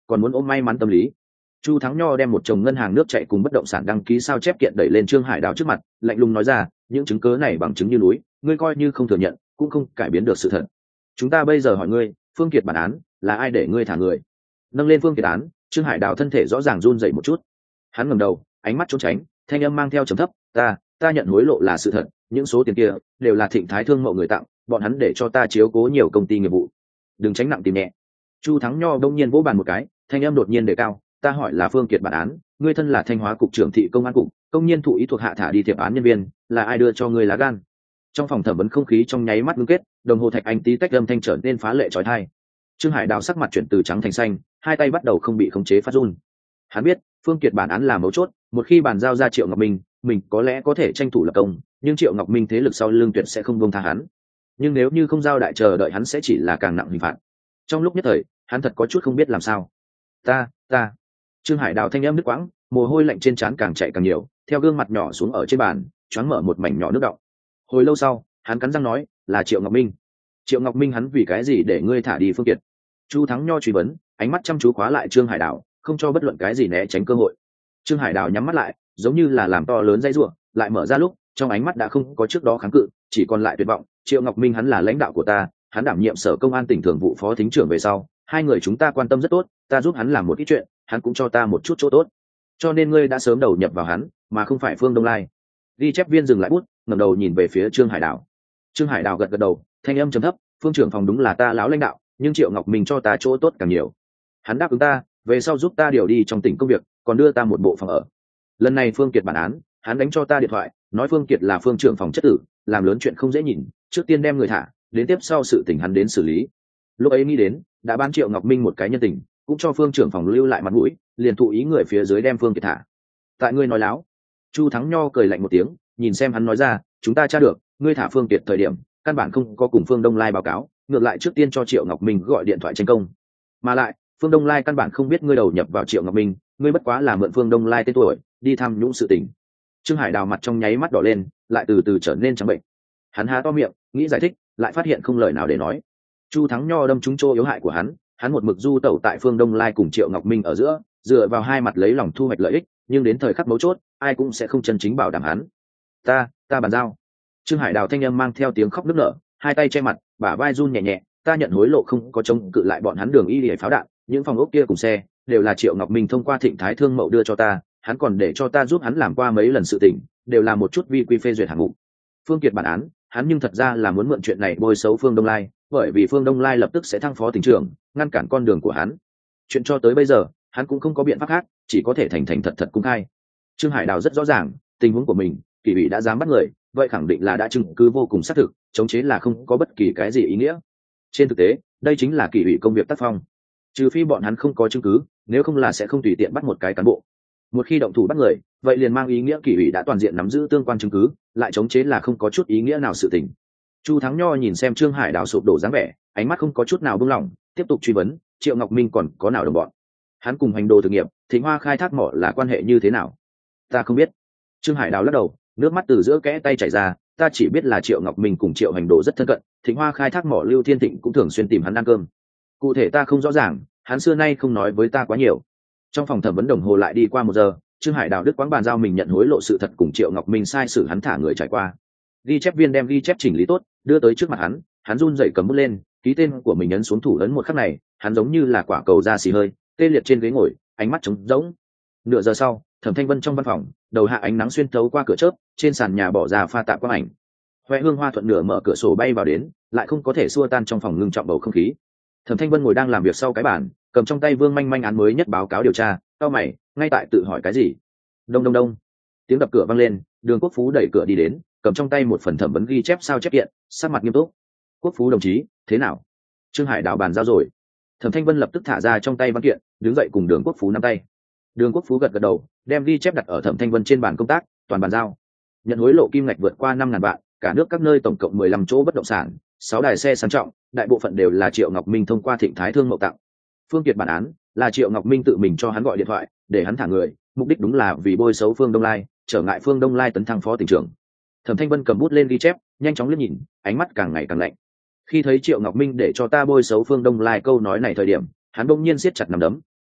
còn muốn ôm may mắn tâm lý. Chu Thắng Nho đem một chồng ngân hàng nước chạy cùng bất động sản đăng ký sao chép kiện đẩy lên Trương Hải Đào trước mặt, lạnh lùng nói ra, những chứng cớ này bằng chứng như núi, ngươi coi như không thừa nhận cũng không cải biến được sự thật. Chúng ta bây giờ hỏi ngươi, Phương Kiệt bản án là ai để ngươi thả người? Nâng lên Phương Kiệt án, Trương Hải Đào thân thể rõ ràng run dậy một chút. Hắn ngẩng đầu, ánh mắt trốn tránh, thanh âm mang theo trầm thấp, ta nhận hối lộ là sự thật, những số tiền kia đều là Thịnh Thái Thương Mậu người tặng, bọn hắn để cho ta chiếu cố nhiều công ty nghiệp vụ, đừng tránh nặng tìm nhẹ. Chu Thắng Nho đông nhiên vỗ bàn một cái, thanh âm đột nhiên đề cao, ta hỏi là Phương Kiệt bản án, ngươi thân là Thanh Hóa cục trưởng thị công an cục, công nhân thụ ý thuộc hạ thả đi thiệp án nhân viên, là ai đưa cho ngươi lá gan? Trong phòng thẩm vấn không khí trong nháy mắt ngưng kết, đồng hồ thạch anh tí tách âm thanh trở nên phá lệ chói tai. Trương Hải Đào sắc mặt chuyển từ trắng thành xanh, hai tay bắt đầu không bị khống chế phát run. Hắn biết Phương Kiệt bản án là mấu chốt, một khi bàn giao ra Triệu Ngọc Minh, mình có lẽ có thể tranh thủ lập công, nhưng Triệu Ngọc Minh thế lực sau lưng tuyệt sẽ không buông tha hắn. Nhưng nếu như không giao đại chờ đợi hắn sẽ chỉ là càng nặng hình phạt. Trong lúc nhất thời, hắn thật có chút không biết làm sao. Ta. Trương Hải Đào thanh âm nứt quãng, mồ hôi lạnh trên trán càng chạy càng nhiều, theo gương mặt nhỏ xuống ở trên bàn, choáng mở một mảnh nhỏ nước đọng. Hồi lâu sau, hắn cắn răng nói, là Triệu Ngọc Minh. Triệu Ngọc Minh hắn vì cái gì để ngươi thả đi Phương Kiệt? Chu Thắng Nho truy vấn, ánh mắt chăm chú khóa lại Trương Hải Đào, không cho bất luận cái gì né tránh cơ hội. Trương Hải Đào nhắm mắt lại, giống như là làm to lớn dây rủa, lại mở ra lúc, trong ánh mắt đã không có trước đó kháng cự, chỉ còn lại tuyệt vọng. Triệu Ngọc Minh hắn là lãnh đạo của ta, hắn đảm nhiệm sở công an tỉnh thường vụ phó thính trưởng về sau, hai người chúng ta quan tâm rất tốt, ta giúp hắn làm một ít chuyện, hắn cũng cho ta một chút chỗ tốt, cho nên ngươi đã sớm đầu nhập vào hắn, mà không phải Phương Đông Lai. Ghi chép viên dừng lại bút, ngẩng đầu nhìn về phía Trương Hải Đào. Trương Hải Đào gật gật đầu, thanh âm trầm thấp, Phương trưởng phòng đúng là ta lão lãnh đạo, nhưng Triệu Ngọc Minh cho ta chỗ tốt càng nhiều. Hắn đáp ứng ta, về sau giúp ta điều đi trong tỉnh công việc, còn đưa ta một bộ phòng ở. Lần này Phương Kiệt bản án, hắn đánh cho ta điện thoại, nói Phương Kiệt là Phương trưởng phòng chất tử, làm lớn chuyện không dễ nhìn, trước tiên đem người thả, đến tiếp sau sự tình hắn đến xử lý. Lúc ấy nghĩ đến, đã ban Triệu Ngọc Minh một cái nhân tình, cũng cho Phương trưởng phòng lưu lại mặt mũi, liền thụ ý người phía dưới đem Phương Kiệt thả. Tại ngươi nói láo. Chu Thắng Nho cười lạnh một tiếng, nhìn xem hắn nói ra, chúng ta tra được, ngươi thả Phương Kiệt thời điểm, căn bản không có cùng Phương Đông Lai báo cáo, ngược lại trước tiên cho Triệu Ngọc Minh gọi điện thoại tranh công. Mà lại, Phương Đông Lai căn bản không biết ngươi đầu nhập vào Triệu Ngọc Minh, ngươi bất quá là mượn Phương Đông Lai tên tuổi, đi tham nhũng sự tình. Trương Hải Đào mặt trong nháy mắt đỏ lên, lại từ từ trở nên trắng bệnh. Hắn há to miệng, nghĩ giải thích, lại phát hiện không lời nào để nói. Chu Thắng Nho đâm trúng chỗ yếu hại của hắn một mực du tẩu tại Phương Đông Lai cùng Triệu Ngọc Minh ở giữa, dựa vào hai mặt lấy lòng thu hoạch lợi ích, nhưng đến thời khắc mấu chốt, ai cũng sẽ không chân chính bảo đảm hắn. Ta bàn giao. Trương Hải Đào thanh âm mang theo tiếng khóc nức nở, hai tay che mặt, bả vai run nhẹ nhẹ, ta nhận hối lộ không có chống cự lại bọn hắn đường y để pháo đạn, những phòng ốc kia cùng xe đều là Triệu Ngọc Minh thông qua Thịnh Thái Thương Mậu đưa cho ta, hắn còn để cho ta giúp hắn làm qua mấy lần sự tình, đều là một chút vi quy phê duyệt hạng mục. Phương Kiệt bản án, hắn nhưng thật ra là muốn mượn chuyện này bôi xấu Phương Đông Lai, bởi vì Phương Đông Lai lập tức sẽ thăng phó tỉnh trưởng, ngăn cản con đường của hắn. Chuyện cho tới bây giờ, hắn cũng không có biện pháp khác, chỉ có thể thành thật thật cung khai. Trương Hải Đào rất rõ ràng tình huống của mình, Kỷ ủy đã dám bắt người, vậy khẳng định là đã chứng cứ vô cùng xác thực, chống chế là không có bất kỳ cái gì ý nghĩa. Trên thực tế, đây chính là Kỷ ủy công việc tác phong. Trừ phi bọn hắn không có chứng cứ, nếu không là sẽ không tùy tiện bắt một cái cán bộ. Một khi động thủ bắt người, vậy liền mang ý nghĩa Kỷ ủy đã toàn diện nắm giữ tương quan chứng cứ, lại chống chế là không có chút ý nghĩa nào sự tình. Chu Thắng Nho nhìn xem Trương Hải Đào sụp đổ dáng vẻ, ánh mắt không có chút nào buông lỏng, tiếp tục truy vấn, Triệu Ngọc Minh còn có nào đồng bọn? Hắn cùng Hành Đồ thực nghiệp, Thịnh Hoa khai thác mỏ là quan hệ như thế nào? Ta không biết. Trương Hải Đào lắc đầu, nước mắt từ giữa kẽ tay chảy ra, ta chỉ biết là Triệu Ngọc Minh cùng Triệu Hành Đồ rất thân cận, Thịnh Hoa khai thác mỏ Lưu Thiên Thịnh cũng thường xuyên tìm hắn ăn cơm. Cụ thể ta không rõ ràng, hắn xưa nay không nói với ta quá nhiều. Trong phòng thẩm vấn đồng hồ lại đi qua 1 giờ, Trương Hải Đào đứt quãng bàn giao mình nhận hối lộ sự thật cùng Triệu Ngọc Minh sai sử hắn thả người trải qua. Ghi chép viên đem ghi chép chỉnh lý tốt, đưa tới trước mặt hắn run rẩy cầm bút lên, ký tên của mình ấn xuống thủ ấn một khắc này, hắn giống như là quả cầu da xì hơi, tê liệt trên ghế ngồi, ánh mắt trống rỗng. Nửa giờ sau, Thẩm Thanh Vân trong văn phòng, đầu hạ ánh nắng xuyên thấu qua cửa chớp, trên sàn nhà bỏ ra pha tạp quang ảnh. Hoè Hương Hoa thuận nửa mở cửa sổ bay vào đến, lại không có thể xua tan trong phòng ngưng trọng bầu không khí. Thẩm Thanh Vân ngồi đang làm việc sau cái bàn, cầm trong tay Vương Manh Manh án mới nhất báo cáo điều tra, cau mày, ngay tại tự hỏi cái gì. Đông đông đông, tiếng đập cửa vang lên, Đường Quốc Phú đẩy cửa đi đến, cầm trong tay một phần thẩm vấn ghi chép sao chép kiện, sắc mặt nghiêm túc. Quốc Phú đồng chí, thế nào? Trương Hải Đào bàn giao rồi. Thẩm Thanh Vân lập tức thả ra trong tay văn kiện, đứng dậy cùng Đường Quốc Phú nắm tay. Đường Quốc Phú gật gật đầu, đem ghi chép đặt ở Thẩm Thanh Vân trên bàn công tác, toàn bàn giao. Nhận hối lộ kim ngạch vượt qua 5.000 vạn, cả nước các nơi tổng cộng 15 chỗ bất động sản, 6 đài xe sang trọng, đại bộ phận đều là Triệu Ngọc Minh thông qua Thịnh Thái Thương Mậu tặng. Phương Kiệt bản án là Triệu Ngọc Minh tự mình cho hắn gọi điện thoại, để hắn thả người, mục đích đúng là vì bôi xấu Phương Đông Lai, trở ngại Phương Đông Lai tấn thăng phó tỉnh trưởng. Thẩm Thanh Vân cầm bút lên ghi chép, nhanh chóng liếc nhìn, ánh mắt càng ngày càng lạnh. Khi thấy Triệu Ngọc Minh để cho ta bôi xấu Phương Đông Lai câu nói này thời điểm, hắn bỗng nhiên siết chặt nắm đấm,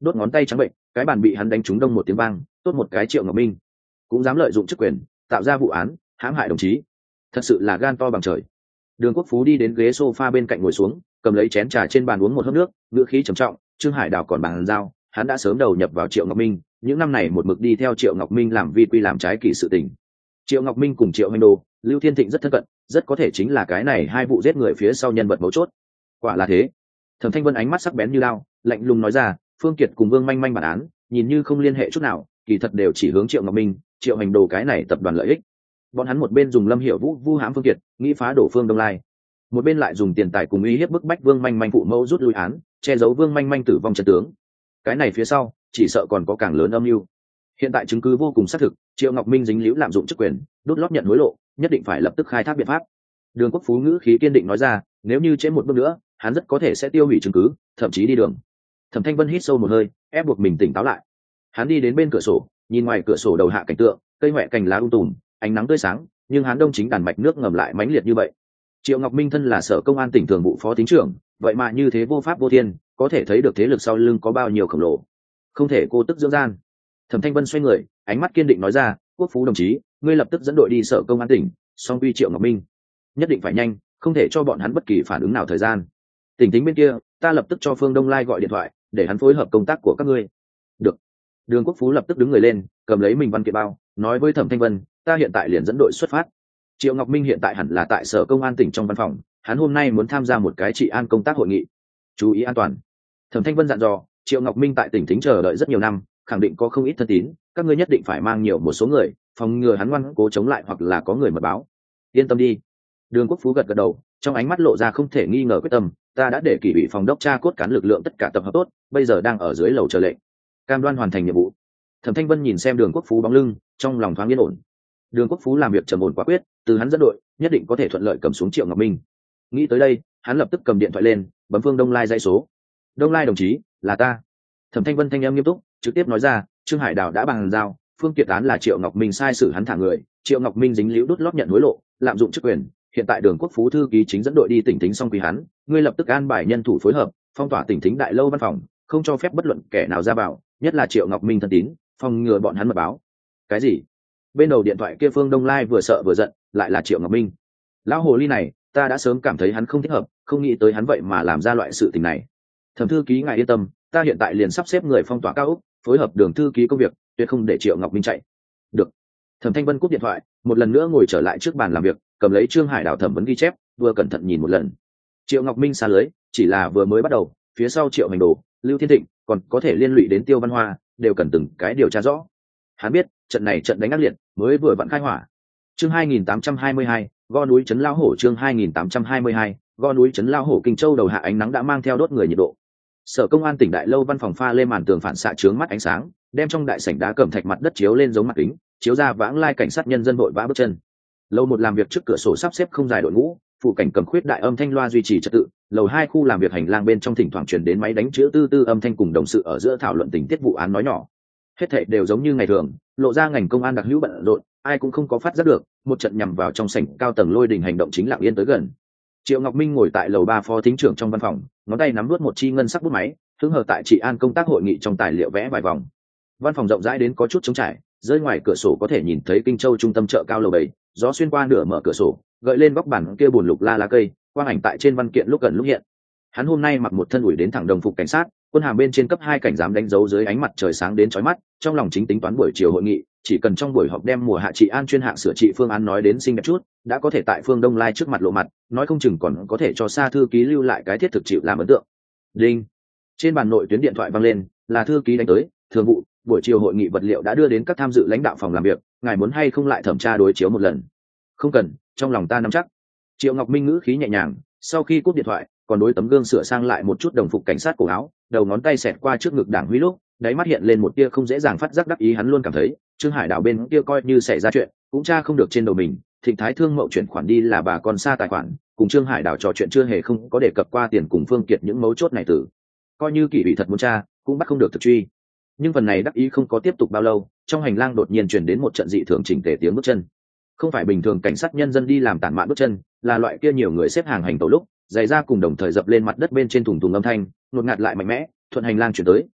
đốt ngón tay trắng bệnh, cái bàn bị hắn đánh trúng đông một tiếng vang. Tốt một cái Triệu Ngọc Minh cũng dám lợi dụng chức quyền tạo ra vụ án hãm hại đồng chí, thật sự là gan to bằng trời. Đường Quốc Phú đi đến ghế sofa bên cạnh ngồi xuống, cầm lấy chén trà trên bàn uống một hớp nước, ngữ khí trầm trọng. Trương Hải Đào còn bàn giao, hắn đã sớm đầu nhập vào Triệu Ngọc Minh, những năm này một mực đi theo Triệu Ngọc Minh làm vi quy làm trái kỷ sự tình. Triệu Ngọc Minh cùng Triệu Hành Đô, Lưu Thiên Thịnh rất thân cận, rất có thể chính là cái này hai vụ giết người phía sau nhân vật mấu chốt. Quả là thế. Thẩm Thanh Vân ánh mắt sắc bén như lao, lạnh lùng nói ra, Phương Kiệt cùng Vương Manh Manh bản án, nhìn như không liên hệ chút nào, kỳ thật đều chỉ hướng Triệu Ngọc Minh, Triệu Hành Đồ cái này tập đoàn lợi ích. Bọn hắn một bên dùng Lâm Hiểu Vũ vu hãm Phương Kiệt, nghĩ phá đổ Phương Đông Lai, một bên lại dùng tiền tài cùng uy hiếp bức bách Vương Manh Manh phụ mẫu rút lui án, che giấu Vương Manh Manh tử vong chân tướng. Cái này phía sau, chỉ sợ còn có càng lớn âm mưu. Hiện tại chứng cứ vô cùng xác thực, Triệu Ngọc Minh dính líu lạm dụng chức quyền, đốt lót nhận hối lộ, nhất định phải lập tức khai thác biện pháp. Đường Quốc Phú ngữ khí kiên định nói ra, nếu như trễ một bước nữa, hắn rất có thể sẽ tiêu hủy chứng cứ, thậm chí đi đường. Thẩm Thanh Vân hít sâu một hơi, ép buộc mình tỉnh táo lại. Hắn đi đến bên cửa sổ, nhìn ngoài cửa sổ đầu hạ cảnh tượng, cây hoẹ cành lá tùm, ánh nắng tươi sáng, nhưng Hán Đông chính đàn mạch nước ngầm lại mãnh liệt như vậy. Triệu Ngọc Minh thân là Sở Công an tỉnh thường vụ phó thính trưởng, vậy mà như thế vô pháp vô thiên, có thể thấy được thế lực sau lưng có bao nhiêu khổng lồ. Không thể cô tức dưỡng gian. Thẩm Thanh Vân xoay người, ánh mắt kiên định nói ra, Quốc Phú đồng chí, ngươi lập tức dẫn đội đi Sở Công an tỉnh, song quy Triệu Ngọc Minh, nhất định phải nhanh, không thể cho bọn hắn bất kỳ phản ứng nào thời gian. Tỉnh tính bên kia, ta lập tức cho Phương Đông Lai gọi điện thoại, để hắn phối hợp công tác của các ngươi. Được. Đường Quốc Phú lập tức đứng người lên, cầm lấy mình văn kiện bao, nói với Thẩm Thanh Vân, ta hiện tại liền dẫn đội xuất phát. Triệu Ngọc Minh hiện tại hẳn là tại Sở Công an tỉnh trong văn phòng, hắn hôm nay muốn tham gia một cái trị an công tác hội nghị, chú ý an toàn. Thẩm Thanh Vân dặn dò, Triệu Ngọc Minh tại tỉnh Thính chờ đợi rất nhiều năm, khẳng định có không ít thân tín, các ngươi nhất định phải mang nhiều một số người, phòng ngừa hắn ngoan cố chống lại hoặc là có người mật báo. Yên tâm đi. Đường Quốc Phú gật gật đầu, trong ánh mắt lộ ra không thể nghi ngờ quyết tâm, ta đã để kỷ ủy phòng đốc tra cốt cán lực lượng tất cả tập hợp tốt, bây giờ đang ở dưới lầu chờ lệnh, cam đoan hoàn thành nhiệm vụ. Thẩm Thanh Vân nhìn xem Đường Quốc Phú bóng lưng, trong lòng thoáng yên ổn. Đường Quốc Phú làm việc trầm ổn quả quyết, từ hắn dẫn đội, nhất định có thể thuận lợi cầm xuống Triệu Ngọc Minh. Nghĩ tới đây, hắn lập tức cầm điện thoại lên, bấm Phương Đông Lai dãy số. Đông Lai đồng chí, là ta. Thẩm Thanh Vân thanh em nghiêm túc, trực tiếp nói ra, Trương Hải Đào đã bàn giao, Phương Kiệt án là Triệu Ngọc Minh sai sử hắn thả người, Triệu Ngọc Minh dính líu đút lót nhận hối lộ, lạm dụng chức quyền. Hiện tại Đường Quốc Phú thư ký chính dẫn đội đi tỉnh Thính xong quý hắn, ngươi lập tức an bài nhân thủ phối hợp, phong tỏa tỉnh Thính đại lâu văn phòng, không cho phép bất luận kẻ nào ra vào, nhất là Triệu Ngọc Minh thân tín, phòng ngừa bọn hắn mật báo. Cái gì? Bên đầu điện thoại kia Phương Đông Lai vừa sợ vừa giận, lại là Triệu Ngọc Minh. Lão hồ ly này, ta đã sớm cảm thấy hắn không thích hợp, không nghĩ tới hắn vậy mà làm ra loại sự tình này. Thẩm thư ký ngài yên tâm, ta hiện tại liền sắp xếp người phong tỏa cao ốc, phối hợp Đường thư ký công việc, tuyệt không để Triệu Ngọc Minh chạy. Được. Thẩm Thanh Vân cúp điện thoại, một lần nữa ngồi trở lại trước bàn làm việc, cầm lấy Trương Hải Đào thẩm vấn ghi chép, vừa cẩn thận nhìn một lần. Triệu Ngọc Minh xa lưới, chỉ là vừa mới bắt đầu, phía sau Triệu Hành Đồ, Lưu Thiên Thịnh, còn có thể liên lụy đến Tiêu Văn Hoa, đều cần từng cái điều tra rõ. Hắn biết, trận này trận đánh ác liệt, mới vừa vặn khai hỏa. Chương 2822, go núi trấn lao hổ. Chương 2822, go núi trấn lao hổ. Kinh Châu đầu hạ ánh nắng đã mang theo đốt người nhiệt độ. Sở Công an tỉnh đại lâu văn phòng pha lên màn tường phản xạ chướng mắt ánh sáng, đem trong đại sảnh đá cẩm thạch mặt đất chiếu lên giống mặt kính, chiếu ra vãng lai cảnh sát nhân dân vội vã bước chân. Lầu một làm việc trước cửa sổ sắp xếp không dài đội ngũ, phụ cảnh cầm khuyết đại âm thanh loa duy trì trật tự. Lầu hai khu làm việc hành lang bên trong thỉnh thoảng truyền đến máy đánh chữ tư tư âm thanh cùng đồng sự ở giữa thảo luận tình tiết vụ án nói nhỏ. Hết thảy đều giống như ngày thường, lộ ra ngành công an đặc hữu bận rộn, ai cũng không có phát giác được, một trận nhằm vào trong sảnh cao tầng lôi đình hành động chính lặng yên tới gần. Triệu Ngọc Minh ngồi tại lầu 3 phó thính trưởng trong văn phòng, ngón tay nắm nuốt một chi ngân sắc bút máy, hứng hờ tại trị an công tác hội nghị trong tài liệu vẽ vài vòng. Văn phòng rộng rãi đến có chút trống trải, rơi ngoài cửa sổ có thể nhìn thấy Kinh Châu trung tâm chợ cao lầu 7, gió xuyên qua nửa mở cửa sổ, gợi lên góc bàn kia buồn lục la lá cây, quang ảnh tại trên văn kiện lúc gần lúc hiện. Hắn hôm nay mặc một thân ủi đến thẳng đồng phục cảnh sát, quân hàm bên trên cấp 2 cảnh giám đánh dấu dưới ánh mặt trời sáng đến chói mắt, trong lòng chính tính toán buổi chiều hội nghị, chỉ cần trong buổi họp đem mùa hạ trị an chuyên hạng sửa trị phương án nói đến xinh đẹp chút, đã có thể tại Phương Đông Lai trước mặt lộ mặt, nói không chừng còn có thể cho Sa thư ký lưu lại cái thiết thực chịu làm ấn tượng. Đinh. Trên bàn nội tuyến điện thoại vang lên, là thư ký đánh tới, thường vụ, buổi chiều hội nghị vật liệu đã đưa đến các tham dự lãnh đạo phòng làm việc, ngài muốn hay không lại thẩm tra đối chiếu một lần? Không cần, trong lòng ta nắm chắc. Triệu Ngọc Minh ngữ khí nhẹ nhàng, sau khi cúp điện thoại, còn đối tấm gương sửa sang lại một chút đồng phục cảnh sát cổ áo, đầu ngón tay xẹt qua trước ngực Đảng Huy lúc, đáy mắt hiện lên một tia không dễ dàng phát giác đắc ý. Hắn luôn cảm thấy Trương Hải Đào bên kia coi như xảy ra chuyện, cũng tra không được trên đầu mình. Thịnh Thái Thương Mậu chuyển khoản đi là bà con xa tài khoản, cùng Trương Hải Đào trò chuyện chưa hề không có đề cập qua tiền cùng Phương Kiệt những mấu chốt này tử. Coi như kỷ ủy thật muốn tra, cũng bắt không được thực truy. Nhưng phần này đắc ý không có tiếp tục bao lâu, trong hành lang đột nhiên truyền đến một trận dị thường chỉnh tề tiếng bước chân. Không phải bình thường cảnh sát nhân dân đi làm tản mạn bước chân, là loại kia nhiều người xếp hàng hành tẩu lúc, giày ra cùng đồng thời dập lên mặt đất bên trên thùng thùng âm thanh, ngột ngạt lại mạnh mẽ, thuận hành lang chuyển tới,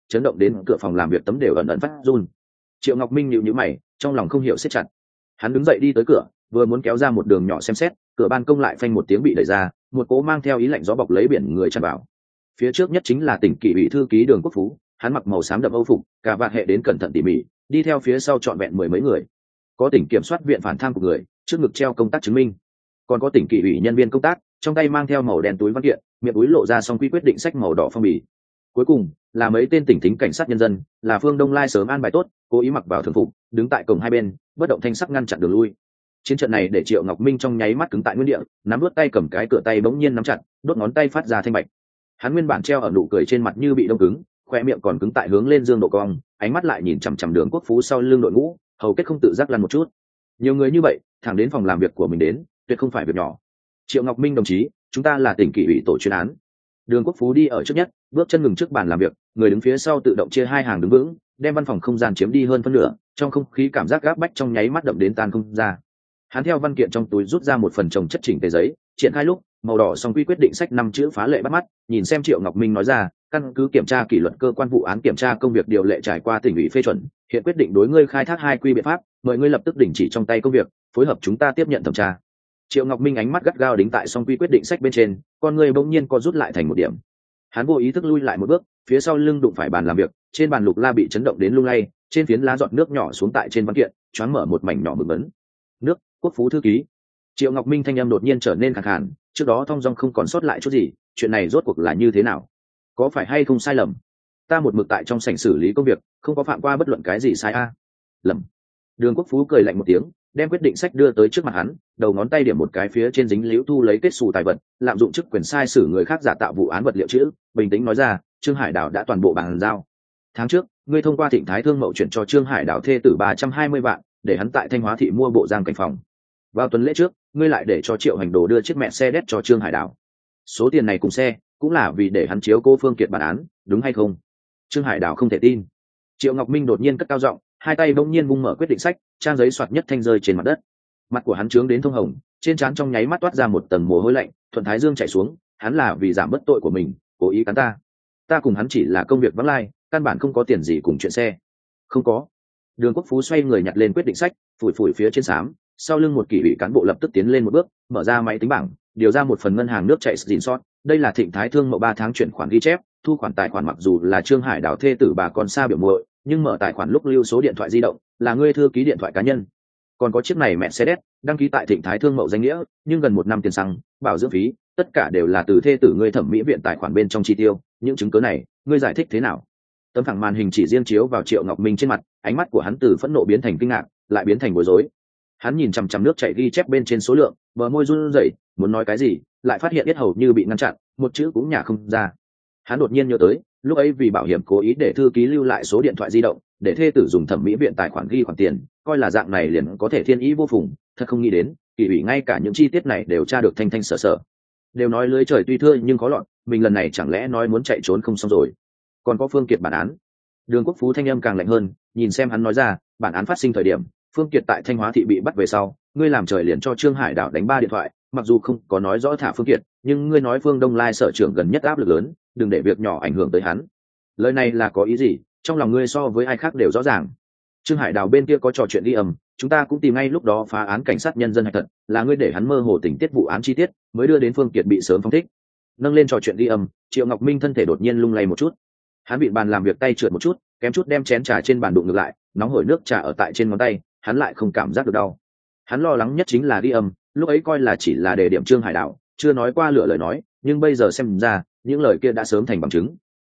chấn động đến cửa phòng làm việc tấm đều ẩn ẩn phát run. Triệu Ngọc Minh nhíu nhíu mày, trong lòng không hiểu siết chặt. Hắn đứng dậy đi tới cửa, vừa muốn kéo ra một đường nhỏ xem xét, cửa ban công lại phanh một tiếng bị đẩy ra, một cỗ mang theo ý lạnh gió bọc lấy biển người tràn vào. Phía trước nhất chính là tỉnh kỷ ủy thư ký Đường Quốc Phú, hắn mặc màu xám đậm âu phục, cả vạt hệ đến cẩn thận tỉ mỉ, đi theo phía sau trọn vẹn mười mấy người. Có tỉnh kiểm soát viện phản tham của người, trước ngực treo công tác chứng minh. Còn có tỉnh kỷ ủy nhân viên công tác, trong tay mang theo màu đen túi văn kiện, miệng túi lộ ra xong quy quyết định sách màu đỏ phong bì. Cuối cùng là mấy tên tỉnh thính cảnh sát nhân dân, là Phương Đông Lai sớm an bài tốt, cố ý mặc vào thường phục, đứng tại cổng hai bên, bất động thanh sắc ngăn chặn đường lui. Chiến trận này để Triệu Ngọc Minh trong nháy mắt cứng tại nguyên địa, nắm đuốt tay cầm cái cửa tay bỗng nhiên nắm chặt, đốt ngón tay phát ra thanh bạch. Hắn nguyên bản treo ở nụ cười trên mặt như bị đông cứng, khoe miệng còn cứng tại hướng lên dương độ cong, ánh mắt lại nhìn chằm chằm Đường Quốc Phú sau lưng đội ngũ, hầu kết không tự giác lăn một chút. Nhiều người như vậy, thẳng đến phòng làm việc của mình đến, tuyệt không phải việc nhỏ. Triệu Ngọc Minh đồng chí, chúng ta là tỉnh kỷ ủy tổ chuyên án. Đường Quốc Phú đi ở trước nhất, bước chân ngừng trước bàn làm việc, người đứng phía sau tự động chia hai hàng đứng vững, đem văn phòng không gian chiếm đi hơn phân nửa, trong không khí cảm giác gáp bách trong nháy mắt đậm đến tan không ra. Hắn theo văn kiện trong túi rút ra một phần chồng chất chỉnh tề giấy, triển khai lúc, màu đỏ song quy quyết định sách 5 chữ phá lệ bắt mắt, nhìn xem Triệu Ngọc Minh nói ra, căn cứ kiểm tra kỷ luật cơ quan vụ án kiểm tra công việc điều lệ trải qua tỉnh ủy phê chuẩn, hiện quyết định đối ngươi khai thác 2 quy biện pháp, mời ngươi lập tức đình chỉ trong tay công việc, phối hợp chúng ta tiếp nhận thẩm tra. Triệu Ngọc Minh ánh mắt gắt gao đính tại song quy quyết định sách bên trên, con người bỗng nhiên co rút lại thành một điểm. Hắn vô ý thức lui lại một bước, phía sau lưng đụng phải bàn làm việc, trên bàn lục la bị chấn động đến lung lay, trên phiến lá giọt nước nhỏ xuống tại trên văn kiện, choáng mở một mảnh nhỏ mực vấn. Nước, Quốc Phú thư ký. Triệu Ngọc Minh thanh âm đột nhiên trở nên khàn khàn, trước đó thong dong không còn sót lại chút gì, chuyện này rốt cuộc là như thế nào? Có phải hay không sai lầm? Ta một mực tại trong sảnh xử lý công việc, không có phạm qua bất luận cái gì sai a. Lầm. Đường Quốc Phú cười lạnh một tiếng, đem quyết định sách đưa tới trước mặt hắn, đầu ngón tay điểm một cái phía trên dính liễu thu lấy kết xù tài vật, lạm dụng chức quyền sai sử người khác giả tạo vụ án vật liệu chữ, bình tĩnh nói ra, Trương Hải Đào đã toàn bộ bàn giao. Tháng trước, ngươi thông qua Thịnh Thái Thương Mậu chuyển cho Trương Hải Đào thê tử 320 vạn, để hắn tại Thanh Hóa thị mua bộ giang cảnh phòng. Vào tuần lễ trước, ngươi lại để cho Triệu Hành Đồ đưa chiếc mẹ xe đét cho Trương Hải Đào. Số tiền này cùng xe, cũng là vì để hắn chiếu cố Phương Kiệt bản án, đúng hay không? Trương Hải Đào không thể tin. Triệu Ngọc Minh đột nhiên cất cao giọng, hai tay bỗng nhiên vung mở quyết định sách, trang giấy soạt nhất thanh rơi trên mặt đất. Mặt của hắn trướng đến thông hồng, trên trán trong nháy mắt toát ra một tầng mồ hôi lạnh, thuận thái dương chảy xuống, hắn là vì giảm bất tội của mình, cố ý cắn ta. Ta cùng hắn chỉ là công việc vắng lai, căn bản không có tiền gì cùng chuyện xe. Không có. Đường Quốc Phú xoay người nhặt lên quyết định sách, phủi phủi phía trên xám, sau lưng một kỷ ủy cán bộ lập tức tiến lên một bước, mở ra máy tính bảng, điều ra một phần ngân hàng nước chảy gìn sót. Đây là Thịnh Thái Thương Mậu 3 tháng chuyển khoản ghi chép, thu khoản tài khoản mặc dù là Trương Hải Đào thê tử bà con xa biểu muội, nhưng mở tài khoản lúc lưu số điện thoại di động là ngươi thư ký điện thoại cá nhân. Còn có chiếc này mẹ xe đét đăng ký tại Thịnh Thái Thương Mậu danh nghĩa, nhưng gần 1 năm tiền xăng, bảo dưỡng phí, tất cả đều là từ thê tử ngươi thẩm mỹ viện tài khoản bên trong chi tiêu. Những chứng cứ này, ngươi giải thích thế nào? Tấm phẳng màn hình chỉ riêng chiếu vào Triệu Ngọc Minh trên mặt, ánh mắt của hắn từ phẫn nộ biến thành kinh ngạc, lại biến thành bối rối. Hắn nhìn chằm chằm nước chảy ghi chép bên trên số lượng, bờ môi run rẩy, muốn nói cái gì, lại phát hiện yết hầu như bị ngăn chặn, một chữ cũng nhả không ra. Hắn đột nhiên nhớ tới, lúc ấy vì bảo hiểm cố ý để thư ký lưu lại số điện thoại di động, để thê tử dùng thẩm mỹ viện tài khoản ghi khoản tiền, coi là dạng này liền có thể thiên ý vô phùng, thật không nghĩ đến, kỷ ủy ngay cả những chi tiết này đều tra được thanh thanh sở sở. Đều nói lưới trời tuy thưa nhưng khó lọt, mình lần này chẳng lẽ nói muốn chạy trốn không xong rồi? Còn có Phương Kiệt bản án. Đường Quốc Phú thanh âm càng lạnh hơn, nhìn xem hắn nói ra, bản án phát sinh thời điểm, Phương Kiệt tại Thanh Hóa thị bị bắt về sau, ngươi làm trời liền cho Trương Hải Đào đánh 3 điện thoại, mặc dù không có nói rõ thả Phương Kiệt, nhưng ngươi nói Phương Đông Lai sở trưởng gần nhất áp lực lớn, đừng để việc nhỏ ảnh hưởng tới hắn. Lời này là có ý gì? Trong lòng ngươi so với ai khác đều rõ ràng. Trương Hải Đào bên kia có trò chuyện ghi âm, chúng ta cũng tìm ngay lúc đó phá án cảnh sát nhân dân hạch thật, là ngươi để hắn mơ hồ tình tiết vụ án chi tiết, mới đưa đến Phương Kiệt bị sớm phóng thích. Nâng lên trò chuyện ghi âm, Triệu Ngọc Minh thân thể đột nhiên lung lay một chút. Hắn bị bàn làm việc tay trượt một chút, kém chút đem chén trà trên bàn đụng ngược lại, nóng hổi nước trà ở tại trên ngón tay, hắn lại không cảm giác được đau. Hắn lo lắng nhất chính là ghi âm, lúc ấy coi là chỉ là đề điểm Trương Hải Đào, chưa nói qua lựa lời nói, nhưng bây giờ xem ra, những lời kia đã sớm thành bằng chứng.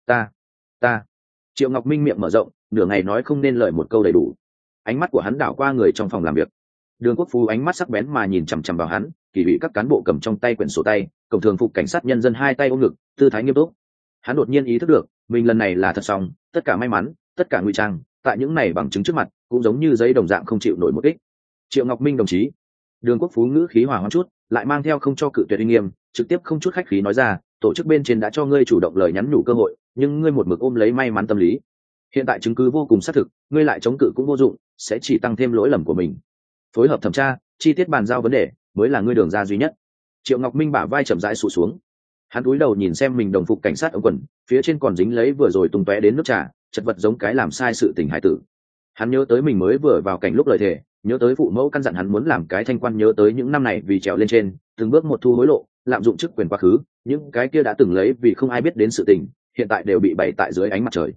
Ta. Triệu Ngọc Minh miệng mở rộng, nửa ngày nói không nên lời một câu đầy đủ. Ánh mắt của hắn đảo qua người trong phòng làm việc. Đường Quốc Phú ánh mắt sắc bén mà nhìn chằm chằm vào hắn, kỳ bị các cán bộ cầm trong tay quyển sổ tay, cổng thường phục cảnh sát nhân dân hai tay ôm ngực, tư thái nghiêm túc. Hắn đột nhiên ý thức được, mình lần này là thật xong, tất cả may mắn, tất cả ngụy trang, tại những này bằng chứng trước mặt, cũng giống như giấy đồng dạng không chịu nổi một kích. Triệu Ngọc Minh đồng chí. Đường Quốc Phú ngữ khí hòa hoãn chút, lại mang theo không cho cự tuyệt uy nghiêm, trực tiếp không chút khách khí nói ra, tổ chức bên trên đã cho ngươi chủ động lời nhắn nhủ cơ hội, nhưng ngươi một mực ôm lấy may mắn tâm lý. Hiện tại chứng cứ vô cùng xác thực, ngươi lại chống cự cũng vô dụng, sẽ chỉ tăng thêm lỗi lầm của mình. Phối hợp thẩm tra, chi tiết bàn giao vấn đề, mới là ngươi đường ra duy nhất. Triệu Ngọc Minh bả vai chậm rãi sụ xuống. Hắn cúi đầu nhìn xem mình đồng phục cảnh sát ống quần, phía trên còn dính lấy vừa rồi tung tóe đến nước trà, chật vật giống cái làm sai sự tình hải tử. Hắn nhớ tới mình mới vừa vào cảnh lúc lời thề, nhớ tới phụ mẫu căn dặn hắn muốn làm cái thanh quan, nhớ tới những năm này vì trèo lên trên từng bước một thu hối lộ, lạm dụng chức quyền quá khứ, những cái kia đã từng lấy vì không ai biết đến sự tình, hiện tại đều bị bày tại dưới ánh mặt trời.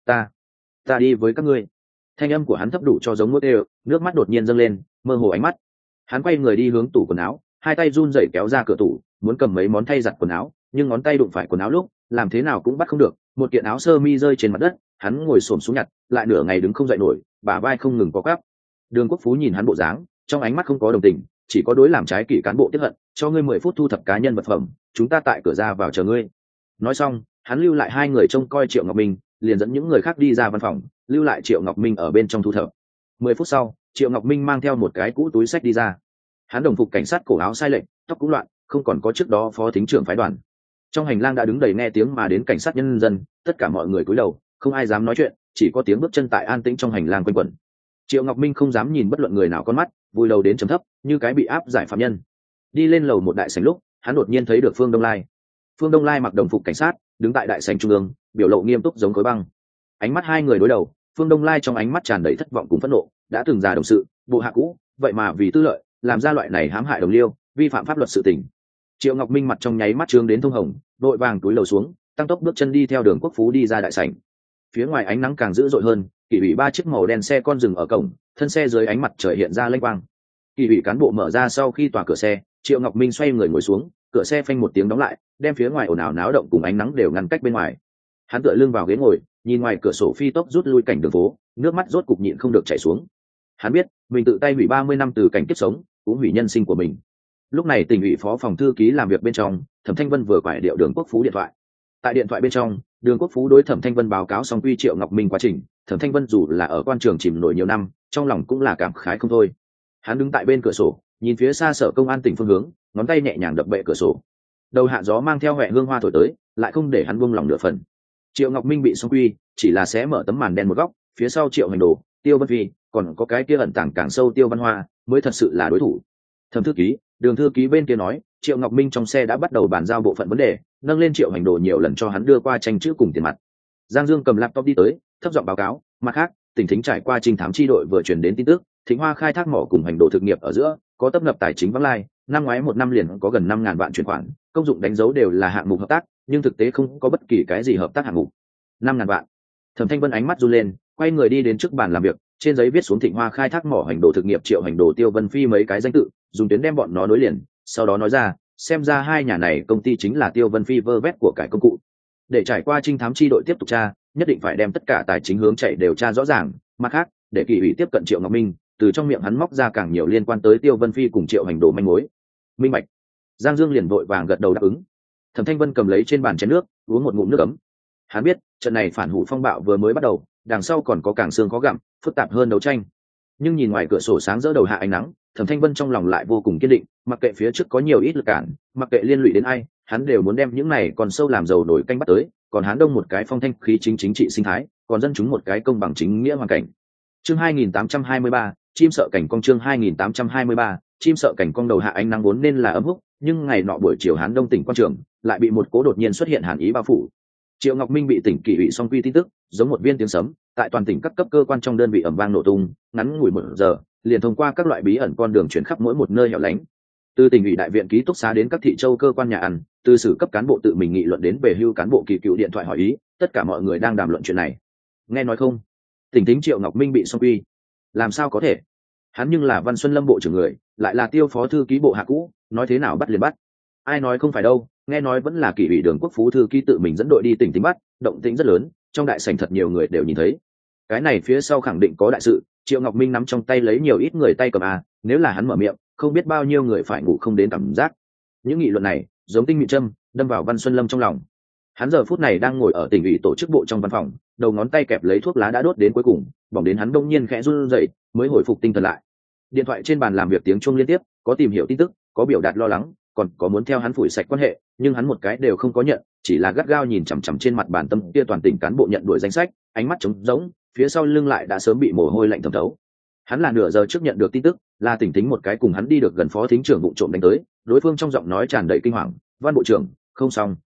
Ta đi với các ngươi. Thanh âm của hắn thấp đủ cho giống nuốt đều, nước mắt đột nhiên dâng lên, mơ hồ ánh mắt. Hắn quay người đi hướng tủ quần áo, hai tay run rẩy kéo ra cửa tủ, muốn cầm mấy món thay giặt quần áo, nhưng ngón tay đụng phải quần áo lúc, làm thế nào cũng bắt không được. Một kiện áo sơ mi rơi trên mặt đất, hắn ngồi xổm xuống nhặt, lại nửa ngày đứng không dậy nổi, bả vai không ngừng co quắp. Đường Quốc Phú nhìn hắn bộ dáng, trong ánh mắt không có đồng tình, chỉ có đối làm trái kỷ cán bộ tiếp hận. Cho ngươi 10 phút thu thập cá nhân vật phẩm, chúng ta tại cửa ra vào chờ ngươi. Nói xong, hắn lưu lại hai người trông coi Triệu Ngọc Minh, liền dẫn những người khác đi ra văn phòng, lưu lại Triệu Ngọc Minh ở bên trong thu thập. 10 phút sau, Triệu Ngọc Minh mang theo một cái cũ túi xách đi ra. Hắn đồng phục cảnh sát, cổ áo sai lệch, tóc cũng loạn, không còn có trước đó phó thính trưởng phái đoàn. Trong hành lang đã đứng đầy nghe tiếng mà đến cảnh sát nhân dân, tất cả mọi người cúi đầu, không ai dám nói chuyện, chỉ có tiếng bước chân tại an tĩnh trong hành lang quanh quẩn. Triệu Ngọc Minh không dám nhìn bất luận người nào con mắt, vùi đầu đến trầm thấp, như cái bị áp giải phạm nhân. Đi lên lầu một đại sảnh lúc, hắn đột nhiên thấy được Phương Đông Lai. Phương Đông Lai mặc đồng phục cảnh sát, đứng tại đại sảnh trung ương, biểu lộ nghiêm túc giống khối băng. Ánh mắt hai người đối đầu, Phương Đông Lai trong ánh mắt tràn đầy thất vọng cùng phẫn nộ, đã từng già đồng sự, bộ hạ cũ, vậy mà vì tư lợi, làm ra loại này hãm hại đồng liêu, vi phạm pháp luật sự tình. Triệu Ngọc Minh mặt trong nháy mắt trướng đến thông hồng, đội vàng túi lầu xuống, tăng tốc bước chân đi theo Đường Quốc Phú đi ra đại sảnh. Phía ngoài ánh nắng càng dữ dội hơn, kỷ ủy ba chiếc màu đen xe con dừng ở cổng, thân xe dưới ánh mặt trời hiện ra lênh quang. Kỷ ủy cán bộ mở ra sau khi tòa cửa xe, Triệu Ngọc Minh xoay người ngồi xuống, cửa xe phanh một tiếng đóng lại, đem phía ngoài ồn ào náo động cùng ánh nắng đều ngăn cách bên ngoài. Hắn tựa lưng vào ghế ngồi, nhìn ngoài cửa sổ phi tốc rút lui cảnh đường phố, nước mắt rốt cục nhịn không được chảy xuống. Hắn biết, mình tự tay hủy 30 năm từ cảnh kiếp sống, cũng hủy nhân sinh của mình. Lúc này tỉnh ủy phó phòng thư ký làm việc bên trong, Thẩm Thanh Vân vừa quải điệu Đường Quốc Phú điện thoại. Tại điện thoại bên trong, Đường Quốc Phú đối Thẩm Thanh Vân báo cáo xong quy Triệu Ngọc Minh quá trình. Thẩm Thanh Vân dù là ở quan trường chìm nổi nhiều năm, trong lòng cũng là cảm khái không thôi. Hắn đứng tại bên cửa sổ, nhìn phía xa sở công an tỉnh phương hướng, ngón tay nhẹ nhàng đập bệ cửa sổ. Đầu hạ gió mang theo huệ hương hoa thổi tới, lại không để hắn buông lòng nửa phần. Triệu Ngọc Minh bị xong quy, chỉ là xé mở tấm màn đen một góc, phía sau Triệu Hành Đồ, Tiêu Vân Phi, còn có cái kia ẩn tàng càng sâu Tiêu Văn Hoa, mới thật sự là đối thủ. Thẩm thư ký, Đường thư ký bên kia nói, Triệu Ngọc Minh trong xe đã bắt đầu bàn giao bộ phận vấn đề, nâng lên Triệu Hành Đồ nhiều lần cho hắn đưa qua tranh chữ cùng tiền mặt. Giang Dương cầm laptop đi tới, thấp giọng báo cáo, mặt khác, tỉnh Thính trải qua trinh thám chi đội vừa truyền đến tin tức, Thính Hoa khai thác mỏ cùng Hành Đồ thực nghiệp ở giữa có tấp nập tài chính vắng lai, năm ngoái một năm liền có gần 5.000 vạn chuyển khoản, công dụng đánh dấu đều là hạng mục hợp tác, nhưng thực tế không có bất kỳ cái gì hợp tác hạng mục. 5.000 vạn. Thẩm Thanh Vân ánh mắt run lên, quay người đi đến trước bàn làm việc, trên giấy viết xuống Thịnh Hoa khai thác mỏ Hành Đồ thực nghiệp Triệu Hành Đồ Tiêu Vân Phi mấy cái danh tự, dùng tuyến đem bọn nó nối liền, sau đó nói ra, xem ra hai nhà này công ty chính là Tiêu Vân Phi vơ vét của cải công cụ. Để trải qua trinh thám chi đội tiếp tục tra, nhất định phải đem tất cả tài chính hướng chạy đều tra rõ ràng, mặt khác, để kỳ ủy tiếp cận Triệu Ngọc Minh, từ trong miệng hắn móc ra càng nhiều liên quan tới Tiêu Vân Phi cùng Triệu Hành Đồ manh mối. Minh bạch. Giang Dương liền vội vàng gật đầu đáp ứng. Thẩm Thanh Vân cầm lấy trên bàn chén nước, uống một ngụm nước ấm. Hắn biết, trận này phản hủ phong bạo vừa mới bắt đầu, đằng sau còn có càng xương khó gặm, phức tạp hơn đấu tranh. Nhưng nhìn ngoài cửa sổ sáng rỡ đầu hạ ánh nắng, Thẩm Thanh Vân trong lòng lại vô cùng kiên định, mặc kệ phía trước có nhiều ít lực cản, mặc kệ liên lụy đến ai, hắn đều muốn đem những này còn sâu làm giàu nổi canh bắt tới, còn Hán Đông một cái phong thanh khí chính trị sinh thái, còn dân chúng một cái công bằng chính nghĩa hoàn cảnh. Chương 2823, chim sợ cảnh cong. Chương 2823, chim sợ cảnh cong. Đầu hạ ánh nắng vốn nên là ấm húc, nhưng ngày nọ buổi chiều Hán Đông tỉnh quan trường lại bị một cố đột nhiên xuất hiện hàn ý bao phủ. Triệu Ngọc Minh bị tỉnh kỷ ủy song quy tin tức, giống một viên tiếng sấm, tại toàn tỉnh các cấp cơ quan trong đơn vị ầm vang nổ tung, ngắn ngủi 1 giờ, liền thông qua các loại bí ẩn con đường chuyển khắp mỗi một nơi hẻo lánh. Từ tỉnh ủy đại viện ký túc xá đến các thị châu cơ quan nhà ăn, từ sử cấp cán bộ tự mình nghị luận đến về hưu cán bộ kỳ cựu điện thoại hỏi ý, tất cả mọi người đang đàm luận chuyện này. Nghe nói không? Tỉnh tính Triệu Ngọc Minh bị song quy. Làm sao có thể? Hắn nhưng là Văn Xuân Lâm bộ trưởng người, lại là Tiêu phó thư ký bộ hạ cũ, nói thế nào bắt liền bắt. Ai nói không phải đâu, nghe nói vẫn là kỷ ủy Đường Quốc Phú thư ký tự mình dẫn đội đi tỉnh tính bắt, động tĩnh rất lớn, trong đại sảnh thật nhiều người đều nhìn thấy. Cái này phía sau khẳng định có đại sự, Triệu Ngọc Minh nắm trong tay lấy nhiều ít người tay cầm à, nếu là hắn mở miệng, không biết bao nhiêu người phải ngủ không đến cảm giác. Những nghị luận này, giống tinh mịn châm, đâm vào Văn Xuân Lâm trong lòng. Hắn giờ phút này đang ngồi ở tỉnh ủy tổ chức bộ trong văn phòng, đầu ngón tay kẹp lấy thuốc lá đã đốt đến cuối cùng, bỏng đến hắn đông nhiên khẽ run rẩy, mới hồi phục tinh thần lại. Điện thoại trên bàn làm việc tiếng chuông liên tiếp, có tìm hiểu tin tức, có biểu đạt lo lắng, còn có muốn theo hắn phủi sạch quan hệ, nhưng hắn một cái đều không có nhận, chỉ là gắt gao nhìn chằm chằm trên mặt bàn tâm kia toàn tỉnh cán bộ nhận đuổi danh sách, ánh mắt trống rỗng, phía sau lưng lại đã sớm bị mồ hôi lạnh thấm thấu. Hắn là nửa giờ trước nhận được tin tức, là tỉnh tính một cái cùng hắn đi được gần phó thính trưởng vụ trộm đánh tới, đối phương trong giọng nói tràn đầy kinh hoàng, "Văn bộ trưởng, không xong."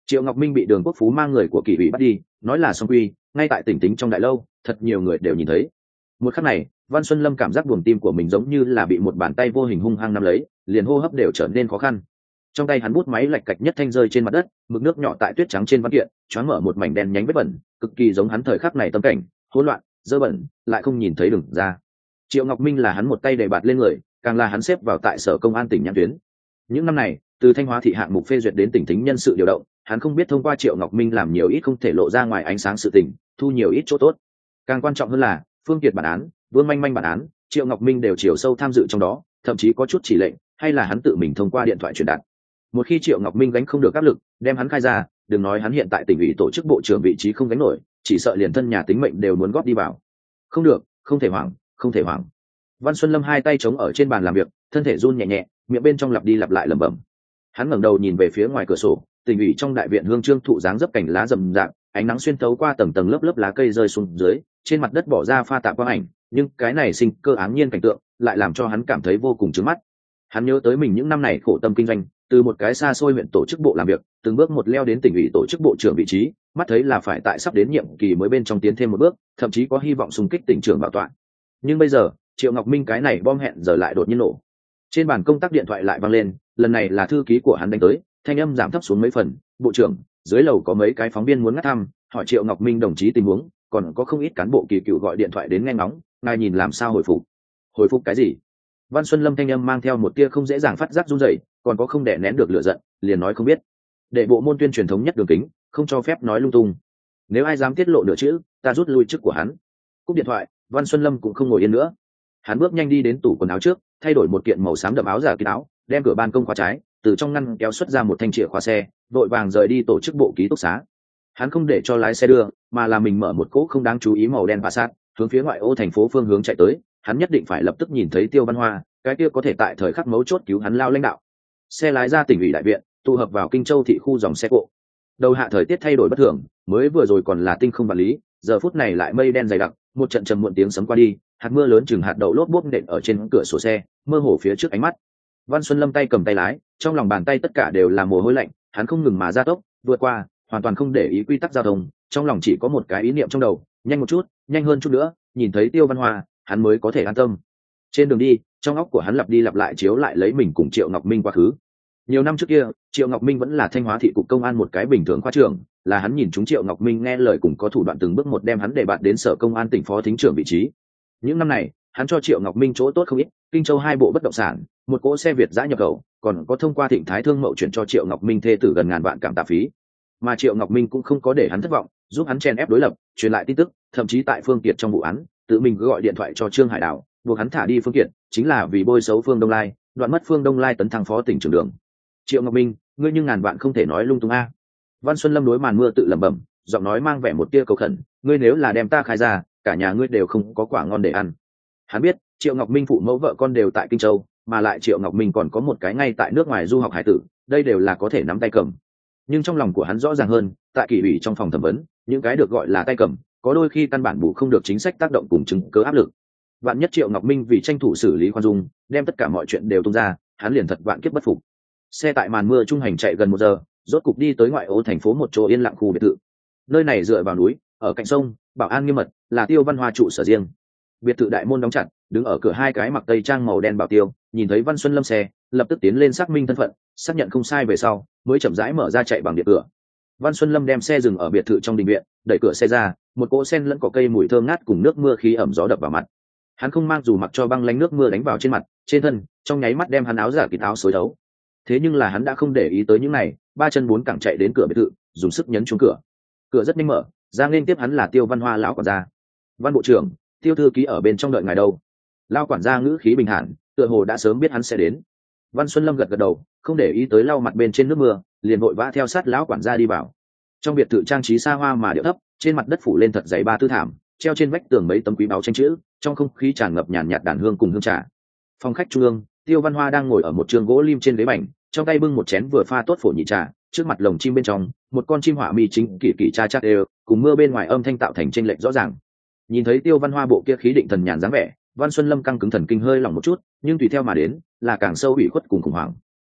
Triệu Ngọc Minh bị Đường Quốc Phú mang người của Kỷ ủy bắt đi, nói là song quy, ngay tại tỉnh tính trong đại lâu, thật nhiều người đều nhìn thấy. Một khắc này, Văn Xuân Lâm cảm giác buồng tim của mình giống như là bị một bàn tay vô hình hung hăng nắm lấy, liền hô hấp đều trở nên khó khăn. Trong tay hắn bút máy lạch cạch nhất thanh rơi trên mặt đất, mực nước nhỏ tại tuyết trắng trên văn kiện, choáng mở một mảnh đen nhánh vết bẩn, cực kỳ giống hắn thời khắc này tâm cảnh, hỗn loạn, dơ bẩn, lại không nhìn thấy đường ra. Triệu Ngọc Minh là hắn một tay đè bạt lên người, càng là hắn xếp vào tại sở công an tỉnh Nhãn Tuyến. Những năm này, từ Thanh Hóa thị hạng mục phê duyệt đến tỉnh tính nhân sự điều động, hắn không biết thông qua Triệu Ngọc Minh làm nhiều ít không thể lộ ra ngoài ánh sáng sự tình, thu nhiều ít chỗ tốt. Càng quan trọng hơn là Phương Kiệt bản án, Vương Manh Manh bản án, Triệu Ngọc Minh đều chiều sâu tham dự trong đó, thậm chí có chút chỉ lệnh, hay là hắn tự mình thông qua điện thoại truyền đạt. Một khi Triệu Ngọc Minh gánh không được áp lực, đem hắn khai ra, đừng nói hắn hiện tại tỉnh ủy tổ chức bộ trưởng vị trí không gánh nổi, chỉ sợ liền thân nhà tính mệnh đều muốn góp đi vào. Không được, không thể hoảng, không thể hoảng. Văn Xuân Lâm hai tay chống ở trên bàn làm việc, thân thể run nhẹ nhẹ, miệng bên trong lặp đi lặp lại lẩm bẩm. Hắn ngẩng đầu nhìn về phía ngoài cửa sổ, tỉnh ủy trong đại viện hương trương thụ dáng dấp cảnh lá rậm rạp, ánh nắng xuyên thấu qua tầng tầng lớp lớp lá cây rơi xuống dưới, trên mặt đất bỏ ra pha tạp quang ảnh, nhưng cái này sinh cơ áng nhiên cảnh tượng, lại làm cho hắn cảm thấy vô cùng chướng mắt. Hắn nhớ tới mình những năm này khổ tâm kinh doanh, từ một cái xa xôi huyện tổ chức bộ làm việc, từng bước một leo đến tỉnh ủy tổ chức bộ trưởng vị trí, mắt thấy là phải tại sắp đến nhiệm kỳ mới bên trong tiến thêm một bước, thậm chí có hy vọng xung kích tỉnh trưởng bảo tọa. Nhưng bây giờ, Triệu Ngọc Minh cái này bom hẹn giờ lại đột nhiên nổ. Trên bàn công tác điện thoại lại vang lên, lần này là thư ký của hắn đánh tới, thanh âm giảm thấp xuống mấy phần. Bộ trưởng, dưới lầu có mấy cái phóng viên muốn ngắt thăm, hỏi Triệu Ngọc Minh đồng chí tình huống, còn có không ít cán bộ kỳ cựu gọi điện thoại đến nghe ngóng, ngài nhìn làm sao hồi phục? Hồi phục cái gì? Văn Xuân Lâm thanh âm mang theo một tia không dễ dàng phát giác run rẩy, còn có không đè nén được lửa giận, liền nói không biết. Để bộ môn tuyên truyền thống nhất đường kính, không cho phép nói lung tung. Nếu ai dám tiết lộ nửa chữ, ta rút lui chức của hắn. Cúp điện thoại, Văn Xuân Lâm cũng không ngồi yên nữa. Hắn bước nhanh đi đến tủ quần áo trước, thay đổi một kiện màu xám đậm áo giả kín áo, đem cửa ban công khóa trái, từ trong ngăn kéo xuất ra một thanh chìa khóa xe, vội vàng rời đi tổ chức bộ ký túc xá. Hắn không để cho lái xe đưa, mà là mình mở một cỗ không đáng chú ý màu đen Passat, hướng phía ngoại ô thành phố phương hướng chạy tới. Hắn nhất định phải lập tức nhìn thấy Tiêu Văn Hoa, cái kia có thể tại thời khắc mấu chốt cứu hắn lao lãnh đạo. Xe lái ra tỉnh ủy đại viện, tụ hợp vào Kinh Châu thị khu dòng xe cộ. Đầu hạ thời tiết thay đổi bất thường, mới vừa rồi còn là tinh không vật lý, giờ phút này lại mây đen dày đặc, một trận trầm muộn tiếng sấm qua đi, hạt mưa lớn chừng hạt đậu lốp bốp nện ở trên cửa sổ xe, mơ hồ phía trước ánh mắt. Văn Xuân Lâm tay cầm tay lái, trong lòng bàn tay tất cả đều là mồ hôi lạnh, hắn không ngừng mà gia tốc, vượt qua, hoàn toàn không để ý quy tắc giao thông, trong lòng chỉ có một cái ý niệm trong đầu, nhanh một chút, nhanh hơn chút nữa, nhìn thấy Tiêu Văn Hoa, hắn mới có thể an tâm. Trên đường đi, trong óc của hắn lặp đi lặp lại chiếu lại lấy mình cùng Triệu Ngọc Minh quá khứ. Nhiều năm trước kia, Triệu Ngọc Minh vẫn là Thanh Hóa thị cục công an một cái bình thường khoa trưởng, là hắn nhìn chúng Triệu Ngọc Minh nghe lời cùng có thủ đoạn từng bước một đem hắn đề bạt đến sở công an tỉnh phó thính trưởng vị trí. Những năm này, hắn cho Triệu Ngọc Minh chỗ tốt không ít, Kinh Châu 2 bộ bất động sản, một cỗ xe Việt giã nhập khẩu, còn có thông qua Thịnh Thái Thương Mậu chuyển cho Triệu Ngọc Minh thê tử gần ngàn vạn cảm tạ phí. Mà Triệu Ngọc Minh cũng không có để hắn thất vọng, giúp hắn chen ép đối lập, truyền lại tin tức, thậm chí tại Phương Kiệt trong vụ án, tự mình gọi điện thoại cho Trương Hải Đào, buộc hắn thả đi Phương Kiệt, chính là vì bôi xấu Phương Đông Lai, đoạn mất Phương Đông Lai tấn thăng phó tỉnh trưởng đường. Triệu Ngọc Minh, ngươi nhưng ngàn vạn không thể nói lung tung a. Văn Xuân Lâm đối màn mưa tự lẩm bẩm, giọng nói mang vẻ một tia cầu khẩn, ngươi nếu là đem ta khai ra, cả nhà ngươi đều không có quả ngon để ăn. Hắn biết, Triệu Ngọc Minh phụ mẫu vợ con đều tại Kinh Châu, mà lại Triệu Ngọc Minh còn có một cái ngay tại nước ngoài du học hải tử, đây đều là có thể nắm tay cầm. Nhưng trong lòng của hắn rõ ràng hơn, tại kỷ ủy trong phòng thẩm vấn, những cái được gọi là tay cầm, có đôi khi căn bản bù không được chính sách tác động cùng chứng cớ áp lực. Vạn nhất Triệu Ngọc Minh vì tranh thủ xử lý khoan dung, đem tất cả mọi chuyện đều tung ra, hắn liền thật vạn kiếp bất phục. Xe tại màn mưa trung hành chạy gần 1 giờ, rốt cục đi tới ngoại ô thành phố một chỗ yên lặng khu biệt thự. Nơi này dựa vào núi, ở cạnh sông, bảo an nghiêm mật, là Tiêu Văn Hoa trụ sở riêng. Biệt thự đại môn đóng chặt, đứng ở cửa hai cái mặc tây trang màu đen bảo tiêu, nhìn thấy Văn Xuân Lâm xe, lập tức tiến lên xác minh thân phận, xác nhận không sai về sau, mới chậm rãi mở ra chạy bằng điện cửa. Văn Xuân Lâm đem xe dừng ở biệt thự trong đình viện, đẩy cửa xe ra, một cỗ sen lẫn cỏ cây mùi thơm ngát cùng nước mưa khí ẩm gió đập vào mặt. Hắn không mang dù mặc cho băng lánh nước mưa đánh vào trên mặt, trên thân, trong nháy mắt đem hắn áo giả kín áo xối thấu. Thế nhưng là hắn đã không để ý tới những này, 3 chân 4 cẳng chạy đến cửa biệt thự, dùng sức nhấn chuông cửa. Cửa rất nhanh mở, ra nên tiếp hắn là Tiêu Văn Hoa lão quản gia. Văn bộ trưởng, Tiêu thư ký ở bên trong đợi ngài đâu? Lão quản gia ngữ khí bình thản, tựa hồ đã sớm biết hắn sẽ đến. Văn Xuân Lâm gật gật đầu, không để ý tới lau mặt bên trên nước mưa, liền vội vã theo sát lão quản gia đi vào. Trong biệt thự trang trí xa hoa mà điệu thấp, trên mặt đất phủ lên thật dày 3 tư thảm, treo trên vách tường mấy tấm quý báu tranh chữ, trong không khí tràn ngập nhàn nhạt đàn hương cùng hương trà. Phòng khách trung ương, Tiêu Văn Hoa đang ngồi ở một trường gỗ lim trên ghế bành, trong tay bưng một chén vừa pha tốt phổ nhị trà, trước mặt lồng chim bên trong, một con chim họa mi chính kỳ kỳ cha chát đều, cùng mưa bên ngoài âm thanh tạo thành chênh lệch rõ ràng. Nhìn thấy Tiêu Văn Hoa bộ kia khí định thần nhàn dáng vẻ, Văn Xuân Lâm căng cứng thần kinh hơi lỏng một chút, nhưng tùy theo mà đến là càng sâu ủy khuất cùng khủng hoảng.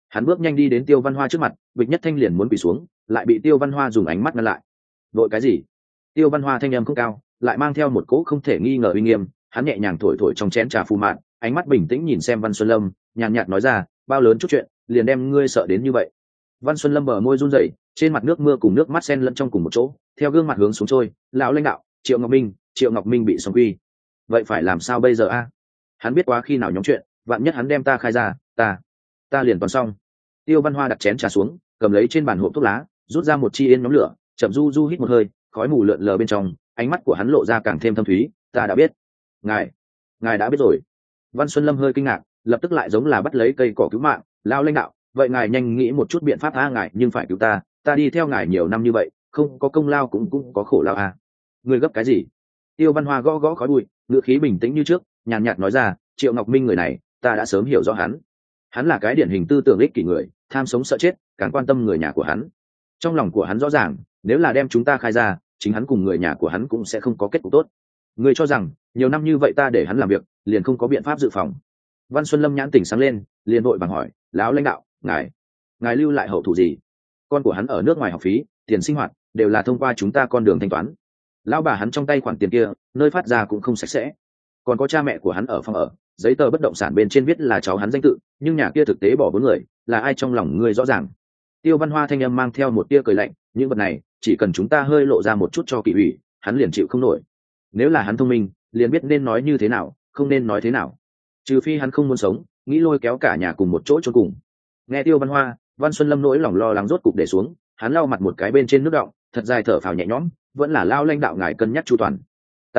Hắn bước nhanh đi đến Tiêu Văn Hoa trước mặt, Bịch Nhất Thanh liền muốn quỳ xuống, lại bị Tiêu Văn Hoa dùng ánh mắt ngăn lại. Vội cái gì? Tiêu Văn Hoa thanh âm không cao, lại mang theo một cỗ không thể nghi ngờ uy nghiêm. Hắn nhẹ nhàng thổi thổi trong chén trà phù mạn, ánh mắt bình tĩnh nhìn xem Văn Xuân Lâm, nhàn nhạt nói ra, bao lớn chút chuyện, liền đem ngươi sợ đến như vậy. Văn Xuân Lâm bờ môi run rẩy, trên mặt nước mưa cùng nước mắt xen lẫn trong cùng một chỗ, theo gương mặt hướng xuống trôi. Lão lãnh đạo, Triệu Ngọc Minh bị song quy, vậy phải làm sao bây giờ a? Hắn biết quá khi nào nhóm chuyện, vạn nhất hắn đem ta khai ra, ta liền toàn xong. Tiêu Văn Hoa đặt chén trà xuống, cầm lấy trên bàn hộp thuốc lá, rút ra một chi yên nhóm lửa, chậm du du hít một hơi, khói mù lượn lờ bên trong, ánh mắt của hắn lộ ra càng thêm thâm thúy. Ta đã biết. Ngài đã biết rồi. Văn Xuân Lâm hơi kinh ngạc, lập tức lại giống là bắt lấy cây cỏ cứu mạng. Lao lãnh đạo, vậy ngài nhanh nghĩ một chút biện pháp a, ngài nhưng phải cứu ta đi theo ngài nhiều năm như vậy, không có công lao cũng có khổ lao a. Ngươi gấp cái gì? Tiêu Văn Hoa gõ gõ khói bụi, ngữ khí bình tĩnh như trước, nhàn nhạt nói ra, Triệu Ngọc Minh người này, ta đã sớm hiểu rõ hắn là cái điển hình tư tưởng ích kỷ người, tham sống sợ chết, càng quan tâm người nhà của hắn. Trong lòng của hắn rõ ràng, nếu là đem chúng ta khai ra, chính hắn cùng người nhà của hắn cũng sẽ không có kết cục tốt. Ngươi cho rằng nhiều năm như vậy ta để hắn làm việc, liền không có biện pháp dự phòng? Văn Xuân Lâm nhãn tỉnh sáng lên, liền vội vàng hỏi, lão lãnh đạo, ngài lưu lại hậu thủ gì? Con của hắn ở nước ngoài học phí, tiền sinh hoạt đều là thông qua chúng ta con đường thanh toán. Lão bà hắn trong tay khoản tiền kia, nơi phát ra cũng không sạch sẽ. Còn có cha mẹ của hắn ở phòng ở, giấy tờ bất động sản bên trên viết là cháu hắn danh tự, nhưng nhà kia thực tế bỏ 4 người, là ai trong lòng ngươi rõ ràng. Tiêu Văn Hoa thanh âm mang theo một tia cười lạnh, những vật này chỉ cần chúng ta hơi lộ ra một chút cho Kỷ ủy, hắn liền chịu không nổi. Nếu là hắn thông minh, liền biết nên nói như thế nào, không nên nói thế nào. Trừ phi hắn không muốn sống, nghĩ lôi kéo cả nhà cùng một chỗ chôn cùng. Nghe Tiêu Văn Hoa, Văn Xuân Lâm nỗi lòng lo lắng rốt cục để xuống, hắn lau mặt một cái bên trên nước đọng, thật dài thở phào nhẹ nhõm, vẫn là lao lãnh đạo ngài cân nhắc chu toàn.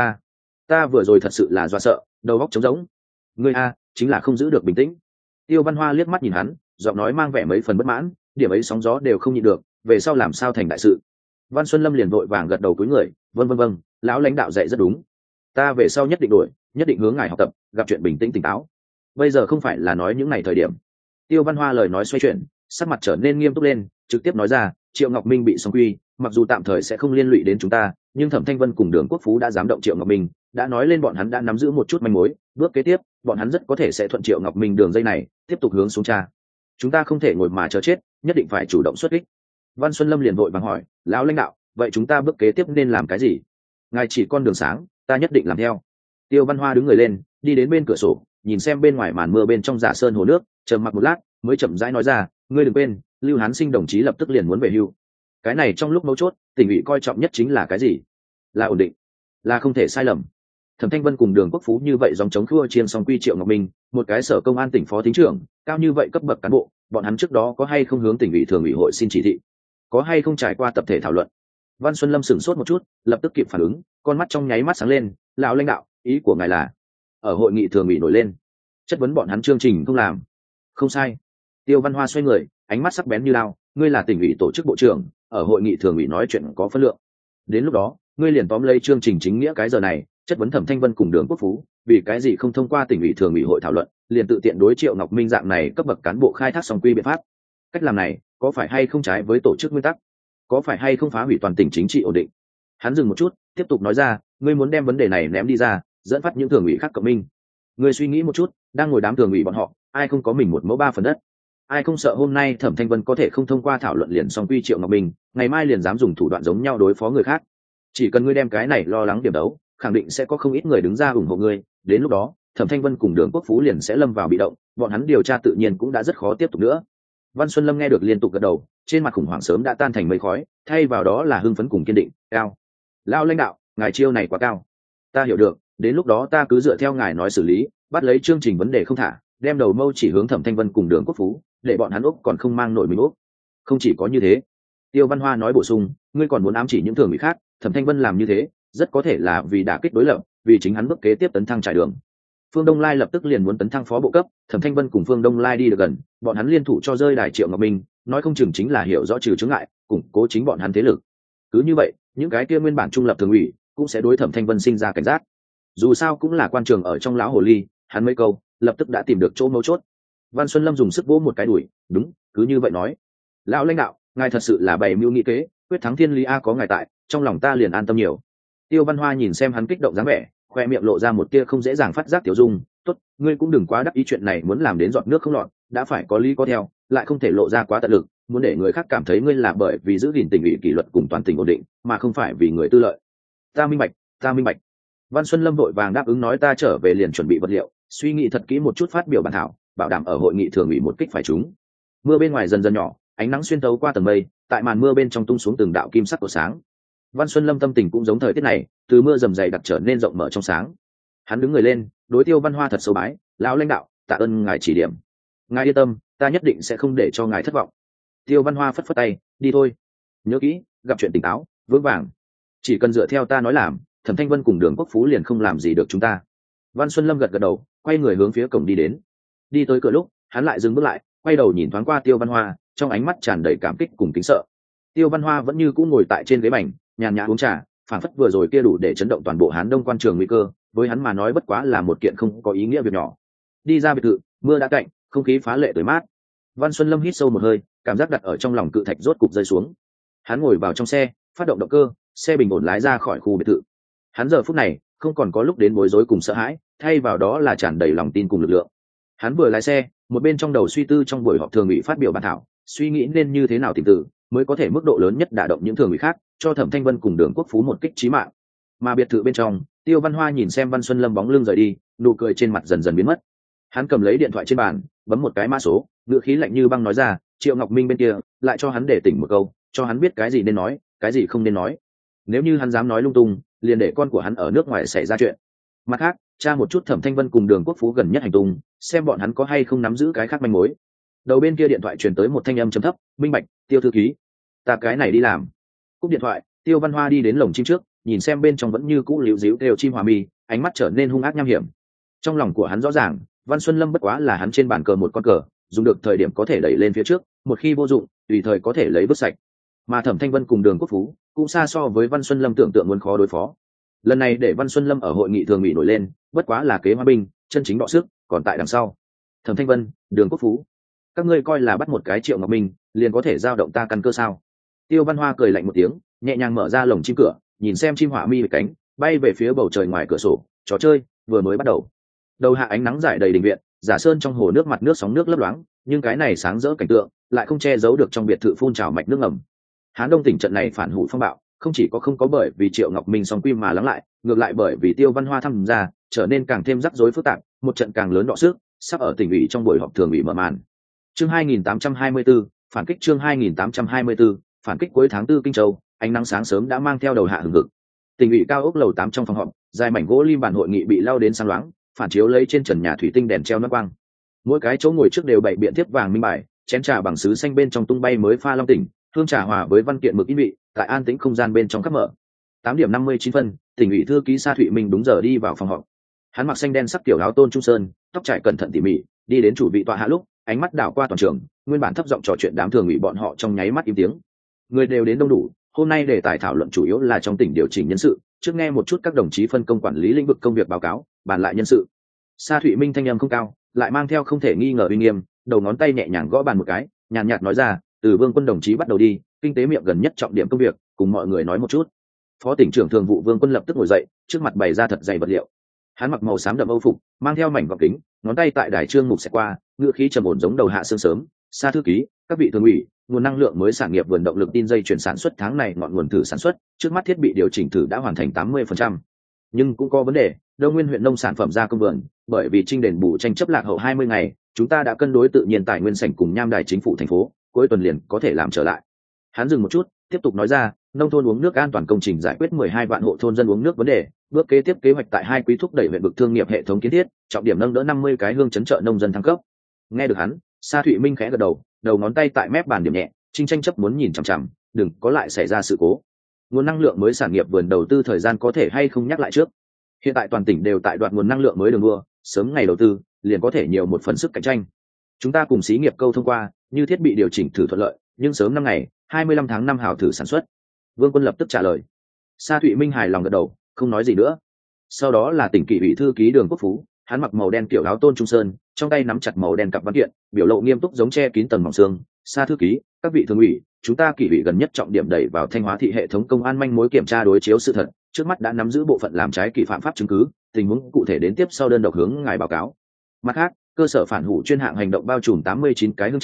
Ta vừa rồi thật sự là do sợ, đầu óc trống rỗng. Ngươi chính là không giữ được bình tĩnh. Tiêu Văn Hoa liếc mắt nhìn hắn, giọng nói mang vẻ mấy phần bất mãn, điểm ấy sóng gió đều không nhịn được, về sau làm sao thành đại sự. Văn Xuân Lâm liền vội vàng gật đầu cúi người, vâng, lão lãnh đạo dạy rất đúng, ta về sau nhất định đổi, nhất định hướng ngài học tập, gặp chuyện bình tĩnh tỉnh táo. Bây giờ không phải là nói những ngày thời điểm. Tiêu Văn Hoa lời nói xoay chuyển, sắc mặt trở nên nghiêm túc lên, trực tiếp nói ra, Triệu Ngọc Minh bị song quy, mặc dù tạm thời sẽ không liên lụy đến chúng ta, nhưng Thẩm Thanh Vân cùng Đường Quốc Phú đã dám động Triệu Ngọc Minh, đã nói lên bọn hắn đã nắm giữ một chút manh mối, bước kế tiếp bọn hắn rất có thể sẽ thuận Triệu Ngọc Minh đường dây này tiếp tục hướng xuống tra. Chúng ta không thể ngồi mà chờ chết, nhất định phải chủ động xuất kích. Văn Xuân Lâm liền vội vàng hỏi, lão lãnh đạo, vậy chúng ta bước kế tiếp nên làm cái gì? Ngài chỉ con đường sáng, ta nhất định làm theo. Tiêu Văn Hoa đứng người lên, đi đến bên cửa sổ, nhìn xem bên ngoài màn mưa bên trong Giả Sơn hồ nước, trầm mặc một lát, mới chậm rãi nói ra, ngươi đừng quên, Lưu Hán Sinh đồng chí lập tức liền muốn về hưu. Cái này trong lúc mấu chốt, tỉnh ủy coi trọng nhất chính là cái gì? Là ổn định, là không thể sai lầm. Thẩm Thanh Vân cùng Đường Quốc Phú như vậy dòng chống khua chiên song quy Triệu Ngọc Minh, một cái sở công an tỉnh phó thính trưởng, cao như vậy cấp bậc cán bộ, bọn hắn trước đó có hay không hướng tỉnh ủy thường ủy hội xin chỉ thị, có hay không trải qua tập thể thảo luận? Văn Xuân Lâm sửng sốt một chút, lập tức kịp phản ứng, con mắt trong nháy mắt sáng lên, lão lãnh đạo, ý của ngài là ở hội nghị thường ủy nổi lên, chất vấn bọn hắn chương trình không làm? Không sai. Tiêu Văn Hoa xoay người, ánh mắt sắc bén như lao, ngươi là tỉnh ủy tổ chức bộ trưởng, ở hội nghị thường ủy nói chuyện có phân lượng. Đến lúc đó, ngươi liền tóm lấy chương trình chính nghĩa cái giờ này, chất vấn Thẩm Thanh Vân cùng Đường Quốc Phú, vì cái gì không thông qua tỉnh ủy thường ủy hội thảo luận, liền tự tiện đối Triệu Ngọc Minh dạng này cấp bậc cán bộ khai thác song quy biện pháp. Cách làm này, có phải hay không trái với tổ chức nguyên tắc? Có phải hay không phá hủy toàn tỉnh chính trị ổn định? Hắn dừng một chút, tiếp tục nói ra, ngươi muốn đem vấn đề này ném đi ra, dẫn phát những thường ủy khác cộng minh. Ngươi suy nghĩ một chút, đang ngồi đám thường ủy bọn họ, ai không có mình một mẫu 3 phần đất? Ai không sợ hôm nay Thẩm Thanh Vân có thể không thông qua thảo luận liền song quy Triệu Ngọc Minh, ngày mai liền dám dùng thủ đoạn giống nhau đối phó người khác? Chỉ cần ngươi đem cái này lo lắng điểm đấu, khẳng định sẽ có không ít người đứng ra ủng hộ ngươi, đến lúc đó Thẩm Thanh Vân cùng Đường Quốc Phú liền sẽ lâm vào bị động, bọn hắn điều tra tự nhiên cũng đã rất khó tiếp tục nữa. Văn Xuân Lâm nghe được liên tục gật đầu, trên mặt khủng hoảng sớm đã tan thành mây khói, thay vào đó là hưng phấn cùng kiên định. Cao, lão lãnh đạo, ngài chiêu này quá cao. Ta hiểu được, đến lúc đó ta cứ dựa theo ngài nói xử lý, bắt lấy chương trình vấn đề không thả, đem đầu mâu chỉ hướng Thẩm Thanh Vân cùng Đường Quốc Phú, để bọn hắn úp còn không mang nổi mình úp. Không chỉ có như thế, Tiêu Văn Hoa nói bổ sung, ngươi còn muốn ám chỉ những thường ủy khác, Thẩm Thanh Vân làm như thế, rất có thể là vì đả kích đối lập, vì chính hắn bước kế tiếp tấn thăng trải đường. Phương Đông Lai lập tức liền muốn tấn thăng phó bộ cấp, Thẩm Thanh Vân cùng Phương Đông Lai đi được gần, bọn hắn liên thủ cho rơi đài Triệu Ngọc Minh, nói không chừng chính là hiểu rõ trừ chướng ngại, củng cố chính bọn hắn thế lực. Cứ như vậy, những cái kia nguyên bản trung lập thường ủy cũng sẽ đối Thẩm Thanh Vân sinh ra cảnh giác. Dù sao cũng là quan trường ở trong lão hồ ly, hắn mấy câu, lập tức đã tìm được chỗ mấu chốt. Văn Xuân Lâm dùng sức vỗ một cái đùi, đúng, cứ như vậy nói. Lão lãnh đạo, ngài thật sự là bày mưu nghị kế, quyết thắng thiên lý a, có ngài tại, trong lòng ta liền an tâm nhiều. Tiêu Văn Hoa nhìn xem hắn kích động dáng vẻ, khoe miệng lộ ra một tia không dễ dàng phát giác tiểu dung. Tốt, ngươi cũng đừng quá đắc ý, chuyện này muốn làm đến giọt nước không lọt, đã phải có lý có theo, lại không thể lộ ra quá tận lực, muốn để người khác cảm thấy ngươi là bởi vì giữ gìn tỉnh ủy kỷ luật cùng toàn tỉnh ổn định, mà không phải vì người tư lợi. Ta minh bạch, ta minh bạch. Văn Xuân Lâm vội vàng đáp ứng nói ta trở về liền chuẩn bị vật liệu, suy nghĩ thật kỹ một chút phát biểu bản thảo, bảo đảm ở hội nghị thường ủy một kích phải trúng. Mưa bên ngoài dần dần nhỏ, ánh nắng xuyên tấu qua tầng mây, tại màn mưa bên trong tung xuống từng đạo kim sắc của sáng. Văn Xuân Lâm tâm tình cũng giống thời tiết này, từ mưa dầm dày đặc trở nên rộng mở trong sáng. Hắn đứng người lên, đối Tiêu Văn Hoa thật sâu bái, lão lãnh đạo, tạ ơn ngài chỉ điểm. Ngài yên tâm, ta nhất định sẽ không để cho ngài thất vọng. Tiêu Văn Hoa phất phất tay, đi thôi. Nhớ kỹ, gặp chuyện tỉnh táo, vững vàng. Chỉ cần dựa theo ta nói làm, Thẩm Thanh Vân cùng Đường Quốc Phú liền không làm gì được chúng ta. Văn Xuân Lâm gật gật đầu, quay người hướng phía cổng đi đến. Đi tới cửa lúc, hắn lại dừng bước lại, quay đầu nhìn thoáng qua Tiêu Văn Hoa, trong ánh mắt tràn đầy cảm kích cùng kính sợ. Tiêu Văn Hoa vẫn như cũ ngồi tại trên ghế bành, nhàn nhã uống trà, phản phất vừa rồi kia đủ để chấn động toàn bộ Hán Đông quan trường nguy cơ, với hắn mà nói bất quá là một kiện không có ý nghĩa việc nhỏ. Đi ra biệt thự, mưa đã cạnh, không khí phá lệ tươi mát. Văn Xuân Lâm hít sâu một hơi, cảm giác đặt ở trong lòng cự thạch rốt cục rơi xuống. Hắn ngồi vào trong xe, phát động động cơ, xe bình ổn lái ra khỏi khu biệt thự. Hắn giờ phút này không còn có lúc đến bối rối cùng sợ hãi, thay vào đó là tràn đầy lòng tin cùng lực lượng. Hắn vừa lái xe, một bên trong đầu suy tư trong buổi họp thường ủy phát biểu bản thảo, suy nghĩ nên như thế nào tìm từ mới có thể mức độ lớn nhất đả động những thường ủy khác, cho Thẩm Thanh Vân cùng Đường Quốc Phú một kích chí mạng. Mà biệt thự bên trong, Tiêu Văn Hoa nhìn xem Văn Xuân Lâm bóng lưng rời đi, nụ cười trên mặt dần dần biến mất. Hắn cầm lấy điện thoại trên bàn, bấm một cái mã số, ngữ khí lạnh như băng nói ra, Triệu Ngọc Minh bên kia lại cho hắn để tỉnh một câu, cho hắn biết cái gì nên nói, cái gì không nên nói. Nếu như hắn dám nói lung tung, liền để con của hắn ở nước ngoài xảy ra chuyện. Mặt khác, tra một chút Thẩm Thanh Vân cùng Đường Quốc Phú gần nhất hành tung, xem bọn hắn có hay không nắm giữ cái khác manh mối. Đầu bên kia điện thoại truyền tới một thanh âm trầm thấp, minh bạch, Tiêu thư ký, ta cái này đi làm. Cúp điện thoại, Tiêu Văn Hoa đi đến lồng chim trước, nhìn xem bên trong vẫn như cũ liễu díu kêu chim hòa mi, ánh mắt trở nên hung ác nham hiểm. Trong lòng của hắn rõ ràng, Văn Xuân Lâm bất quá là hắn trên bàn cờ một con cờ, dùng được thời điểm có thể đẩy lên phía trước, một khi vô dụng, tùy thời có thể lấy vứt sạch. Mà Thẩm Thanh Vân cùng Đường Quốc Phú cũng xa so với Văn Xuân Lâm tưởng tượng muốn khó đối phó. Lần này để Văn Xuân Lâm ở hội nghị thường ủy nổi lên, bất quá là kế hoa binh, chân chính đọ sức, còn tại đằng sau. Thẩm Thanh Vân, Đường Quốc Phú, các ngươi coi là bắt một cái Triệu Ngọc Minh, liền có thể giao động ta căn cơ sao? Tiêu Văn Hoa cười lạnh một tiếng, nhẹ nhàng mở ra lồng chim cửa, nhìn xem chim họa mi về cánh, bay về phía bầu trời ngoài cửa sổ. Trò chơi vừa mới bắt đầu. Đầu hạ ánh nắng rải đầy đình viện, giả sơn trong hồ nước mặt nước sóng nước lấp loáng, nhưng cái này sáng rỡ cảnh tượng lại không che giấu được trong biệt thự phun trào mạch nước ngầm. Hán Đông tỉnh trận này phản hủ phong bạo, không chỉ có không có bởi vì Triệu Ngọc Minh song quy mà lắng lại, ngược lại bởi vì Tiêu Văn Hoa tham gia, trở nên càng thêm rắc rối phức tạp, một trận càng lớn đọ sức, sắp ở tỉnh ủy trong buổi họp thường ủy mở màn. Chương 2824, phản kích chương 2824, phản kích cuối tháng 4 Kinh Châu, ánh nắng sáng sớm đã mang theo đầu hạ hừng hực. Tỉnh ủy cao ốc lầu 8 trong phòng họp, dài mảnh gỗ lim bàn hội nghị bị lao đến sáng loáng, phản chiếu lấy trên trần nhà thủy tinh đèn treo nắp quang. Mỗi cái chỗ ngồi trước đều bày biện thiếp vàng minh bài, chén trà bằng sứ xanh bên trong tung bay mới pha long tỉnh, hương trà hòa với văn kiện mực in vị, tại an tĩnh không gian bên trong khắp mở. 8:59 phân, tỉnh ủy thư ký Sa Thụy Minh đúng giờ đi vào phòng họp. Hắn mặc xanh đen sắc tiểu áo tôn trung sơn, tóc trải cẩn thận tỉ mỉ, đi đến chủ vị tọa hạ lúc, ánh mắt đảo qua toàn trường, nguyên bản thấp giọng trò chuyện đám thường ủy bọn họ trong nháy mắt im tiếng. Người đều đến đông đủ, hôm nay đề tài thảo luận chủ yếu là trong tỉnh điều chỉnh nhân sự, trước nghe một chút các đồng chí phân công quản lý lĩnh vực công việc báo cáo, bàn lại nhân sự. Sa Thụy Minh thanh âm không cao, lại mang theo không thể nghi ngờ uy nghiêm, đầu ngón tay nhẹ nhàng gõ bàn một cái, nhàn nhạt nói ra, từ Vương Quân đồng chí bắt đầu đi, kinh tế miệng gần nhất trọng điểm công việc, cùng mọi người nói một chút. Phó tỉnh trưởng thường vụ Vương Quân lập tức ngồi dậy, trước mặt bày ra thật dày vật liệu. Hắn mặc màu xám đậm âu phục, mang theo mảnh gọng kính, ngón tay tại đài trương mục xẹt qua, ngựa khí trầm ổn giống đầu hạ sương sớm. Sa thư ký, các vị thường ủy, nguồn năng lượng mới sản nghiệp vườn động lực tin dây chuyển sản xuất tháng này ngọn nguồn thử sản xuất, trước mắt thiết bị điều chỉnh thử đã hoàn thành 80%. Nhưng cũng có vấn đề, Đông Nguyên huyện nông sản phẩm gia công vườn, bởi vì trinh đền bù tranh chấp lạc hậu 20 ngày, chúng ta đã cân đối tự nhiên tài nguyên sảnh cùng nham đài chính phủ thành phố, cuối tuần liền có thể làm trở lại. Hắn dừng một chút, tiếp tục nói ra, nông thôn uống nước an toàn công trình giải quyết 12 vạn hộ thôn dân uống nước vấn đề, bước kế tiếp kế hoạch tại 2 quý thúc đẩy huyện vực thương nghiệp hệ thống kiến thiết, trọng điểm nâng đỡ 50 cái hương chấn trợ nông dân thăng cấp. Nghe được hắn, Sa Thụy Minh khẽ gật đầu, đầu ngón tay tại mép bàn điểm nhẹ, trinh tranh chấp muốn nhìn chằm chằm, đừng có lại xảy ra sự cố. Nguồn năng lượng mới sản nghiệp vườn đầu tư thời gian có thể hay không nhắc lại trước. Hiện tại toàn tỉnh đều tại đoạt nguồn năng lượng mới đường đua, sớm ngày đầu tư, liền có thể nhiều một phần sức cạnh tranh. Chúng ta cùng xí nghiệp câu thông qua, như thiết bị điều chỉnh thử thuận lợi, nhưng sớm năm ngày, 25 tháng 5 hào thử sản xuất. Vương Quân lập tức trả lời. Sa Thụy Minh hài lòng gật đầu, không nói gì nữa. Sau đó là tỉnh kỷ ủy thư ký Đường Quốc Phú, hắn mặc màu đen kiểu áo tôn trung sơn, trong tay nắm chặt màu đen cặp văn kiện, biểu lộ nghiêm túc giống che kín tầng mỏng xương. Sa thư ký, các vị thường ủy, chúng ta kỷ ủy gần nhất trọng điểm đẩy vào Thanh Hóa thị hệ thống công an manh mối kiểm tra đối chiếu sự thật, trước mắt đã nắm giữ bộ phận làm trái kỷ phạm pháp chứng cứ, tình huống cụ thể đến tiếp sau đơn độc hướng ngài báo cáo. Mặt khác, cơ sở phản hủ chuyên hạng hành động bao trùm 89 cái hương chấn,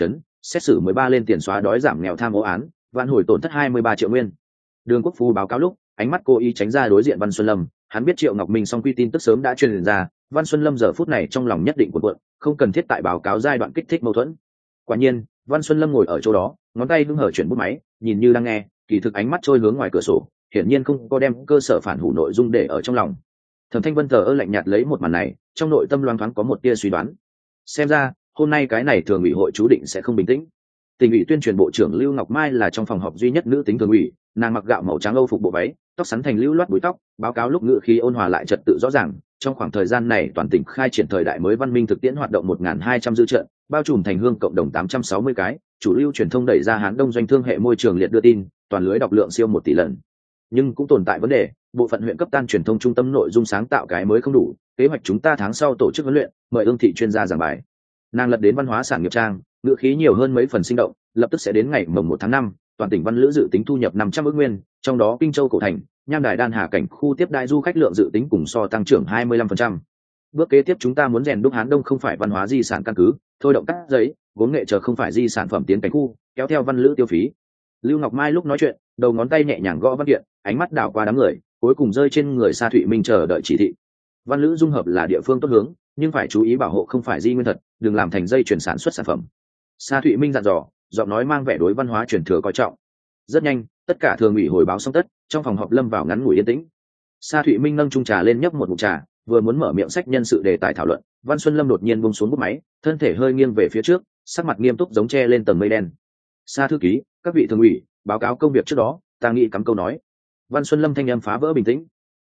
xét xử 13 lên tiền xóa đói giảm nghèo tham ô án, vãn hồi tổn thất 23 triệu nguyên. Đường Quốc Phú báo cáo lúc, ánh mắt cố ý tránh ra đối diện Văn Xuân Lâm, hắn biết Triệu Ngọc Minh song quy tin tức sớm đã truyền ra, Văn Xuân Lâm giờ phút này trong lòng nhất định cuộn cuộn, không cần thiết tại báo cáo giai đoạn kích thích mâu thuẫn. Quả nhiên, Văn Xuân Lâm ngồi ở chỗ đó, ngón tay hưng hở chuyển bút máy, nhìn như đang nghe, kỳ thực ánh mắt trôi hướng ngoài cửa sổ, hiển nhiên không có đem cơ sở phản hủ nội dung để ở trong lòng. Thẩm Thanh Vân thờ ơ lạnh nhạt lấy một màn này, trong nội tâm loáng thoáng có một tia suy đoán. Xem ra, hôm nay cái này thường ủy hội chú định sẽ không bình tĩnh. Tỉnh ủy tuyên truyền bộ trưởng Lưu Ngọc Mai là trong phòng họp duy nhất nữ tính thường ủy, nàng mặc gạo màu trắng Âu phục bộ váy, tóc sắn thành lưu loát búi tóc, báo cáo lúc ngữ khí ôn hòa lại trật tự rõ ràng. Trong khoảng thời gian này, toàn tỉnh khai triển thời đại mới văn minh thực tiễn hoạt động 1.200 dư trận, bao trùm thành hương cộng đồng 860 cái, chủ lưu truyền thông đẩy ra Hán Đông doanh thương hệ môi trường liệt đưa tin, toàn lưới đọc lượng siêu 1 tỷ lần. Nhưng cũng tồn tại vấn đề, bộ phận huyện cấp tan truyền thông trung tâm nội dung sáng tạo cái mới không đủ, kế hoạch chúng ta tháng sau tổ chức huấn luyện, mời ương thị chuyên gia giảng bài. Nàng lật đến văn hóa sản nghiệp trang, ngữ khí nhiều hơn mấy phần sinh động, lập tức sẽ đến ngày mồng 1 tháng 5, toàn tỉnh Văn Lữ dự tính thu nhập 500 ức nguyên, trong đó Kinh Châu cổ thành, Nham Đài Đan Hà cảnh khu tiếp đại du khách lượng dự tính cùng so tăng trưởng 25%. Bước kế tiếp chúng ta muốn rèn đúc Hán Đông không phải văn hóa di sản căn cứ, thôi động cắt giấy, vốn nghệ chờ không phải di sản phẩm tiến cảnh khu, kéo theo Văn Lữ tiêu phí. Lưu Ngọc Mai lúc nói chuyện, đầu ngón tay nhẹ nhàng gõ văn kiện, ánh mắt đảo qua đám người, cuối cùng rơi trên người Sa Thụy Minh chờ đợi chỉ thị. Văn Lữ dung hợp là địa phương tốt hướng, nhưng phải chú ý bảo hộ không phải di nguyên thật, đừng làm thành dây chuyển sản xuất sản phẩm. Sa Thụy Minh dặn dò, giọng nói mang vẻ đối văn hóa truyền thừa coi trọng. Rất nhanh, tất cả thường ủy hồi báo xong tất, trong phòng họp lâm vào ngắn ngủi yên tĩnh. Sa Thụy Minh nâng chung trà lên nhấp một ngụm trà, vừa muốn mở miệng sách nhân sự đề tài thảo luận, Văn Xuân Lâm đột nhiên buông xuống bút máy, thân thể hơi nghiêng về phía trước, sắc mặt nghiêm túc giống che lên tầng mây đen. Sa thư ký, các vị thường ủy, báo cáo công việc trước đó, ta nghĩ cắm câu nói. Văn Xuân Lâm thanh âm phá vỡ bình tĩnh.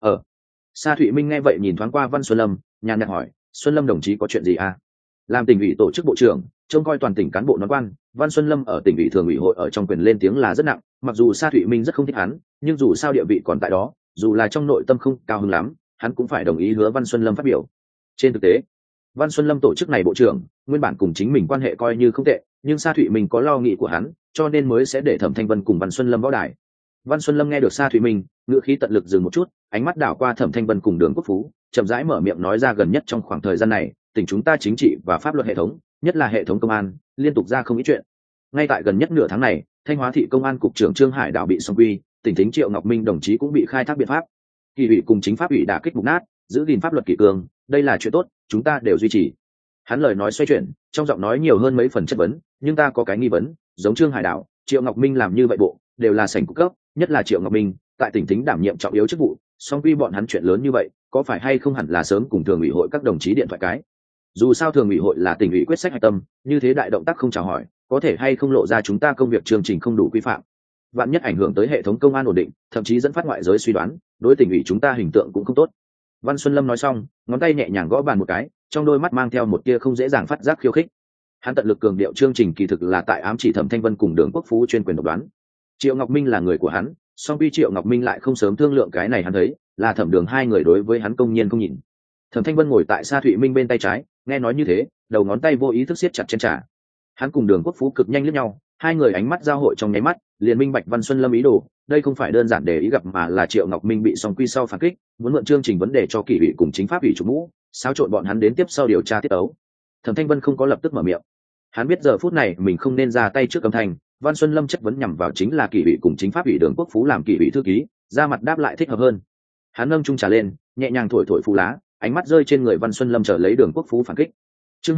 Sa Thụy Minh nghe vậy nhìn thoáng qua Văn Xuân Lâm, nhàn nhạt hỏi, Xuân Lâm đồng chí có chuyện gì à? Làm tỉnh ủy tổ chức bộ trưởng, trông coi toàn tỉnh cán bộ nón quan, Văn Xuân Lâm ở tỉnh ủy thường ủy hội ở trong quyền lên tiếng là rất nặng, mặc dù Sa Thụy Minh rất không thích hắn, nhưng dù sao địa vị còn tại đó, dù là trong nội tâm không cao hứng lắm, hắn cũng phải đồng ý hứa Văn Xuân Lâm phát biểu. Trên thực tế, Văn Xuân Lâm tổ chức này bộ trưởng, nguyên bản cùng chính mình quan hệ coi như không tệ, nhưng Sa Thụy Minh có lo nghĩ của hắn, cho nên mới sẽ để Thẩm Thanh Vân cùng Văn Xuân Lâm võ đài. Văn Xuân Lâm nghe được Sa Thụy Minh, ngữ khí tận lực dừng một chút, ánh mắt đảo qua Thẩm Thanh Vân cùng Đường Quốc Phú, chậm rãi mở miệng nói ra gần nhất trong khoảng thời gian này, tỉnh chúng ta chính trị và pháp luật hệ thống, nhất là hệ thống công an, liên tục ra không ít chuyện. Ngay tại gần nhất nửa tháng này, Thanh Hóa thị công an cục trưởng Trương Hải Đảo bị song quy, tỉnh thính Triệu Ngọc Minh đồng chí cũng bị khai thác biện pháp. Kỳ ủy cùng chính pháp ủy đả kích mục nát, giữ gìn pháp luật kỷ cương, đây là chuyện tốt, chúng ta đều duy trì. Hắn lời nói xoay chuyển, trong giọng nói nhiều hơn mấy phần chất vấn, nhưng ta có cái nghi vấn, giống Trương Hải Đảo, Triệu Ngọc Minh làm như vậy bộ, đều là sảnh cục cấp, nhất là Triệu Ngọc Minh, tại tỉnh thính đảm nhiệm trọng yếu chức vụ, song quy bọn hắn chuyện lớn như vậy, có phải hay không hẳn là sớm cùng thường ủy hội các đồng chí điện thoại cái. Dù sao thường ủy hội là tỉnh ủy quyết sách hạch tâm, như thế đại động tác không chào hỏi, có thể hay không lộ ra chúng ta công việc chương trình không đủ quy phạm, vạn nhất ảnh hưởng tới hệ thống công an ổn định, thậm chí dẫn phát ngoại giới suy đoán, đối tỉnh ủy chúng ta hình tượng cũng không tốt. Văn Xuân Lâm nói xong, ngón tay nhẹ nhàng gõ bàn một cái, trong đôi mắt mang theo một tia không dễ dàng phát giác khiêu khích. Hắn tận lực cường điệu chương trình kỳ thực là tại ám chỉ Thẩm Thanh Vân cùng Đường Quốc Phú chuyên quyền độc đoán. Triệu Ngọc Minh là người của hắn, song tuy Triệu Ngọc Minh lại không sớm thương lượng cái này, hắn thấy là Thẩm Đường hai người đối với hắn công nhiên không nhìn. Thẩm Thanh Vân ngồi tại Sa Thụy Minh bên tay trái, nghe nói như thế, đầu ngón tay vô ý thức siết chặt trên trà. Hắn cùng Đường Quốc Phú cực nhanh liếc nhau, hai người ánh mắt giao hội trong nháy mắt, liền minh bạch Văn Xuân Lâm ý đồ, đây không phải đơn giản để ý gặp mà là Triệu Ngọc Minh bị song quy sau phản kích, muốn mượn chương trình vấn đề cho kỷ ủy cùng chính pháp ủy chủ mũ, xáo trộn bọn hắn đến tiếp sau điều tra tiết ấu. Thẩm Thanh Vân không có lập tức mở miệng, hắn biết giờ phút này mình không nên ra tay trước âm thanh. Văn Xuân Lâm chất vấn nhằm vào chính là kỷ ủy cùng chính pháp ủy Đường Quốc Phú làm kỷ ủy thư ký, ra mặt đáp lại thích hợp hơn. Hắn nâng chung trà lên, nhẹ nhàng thổi thổi phù lá, ánh mắt rơi trên người Văn Xuân Lâm chờ lấy Đường Quốc Phú phản kích. Chương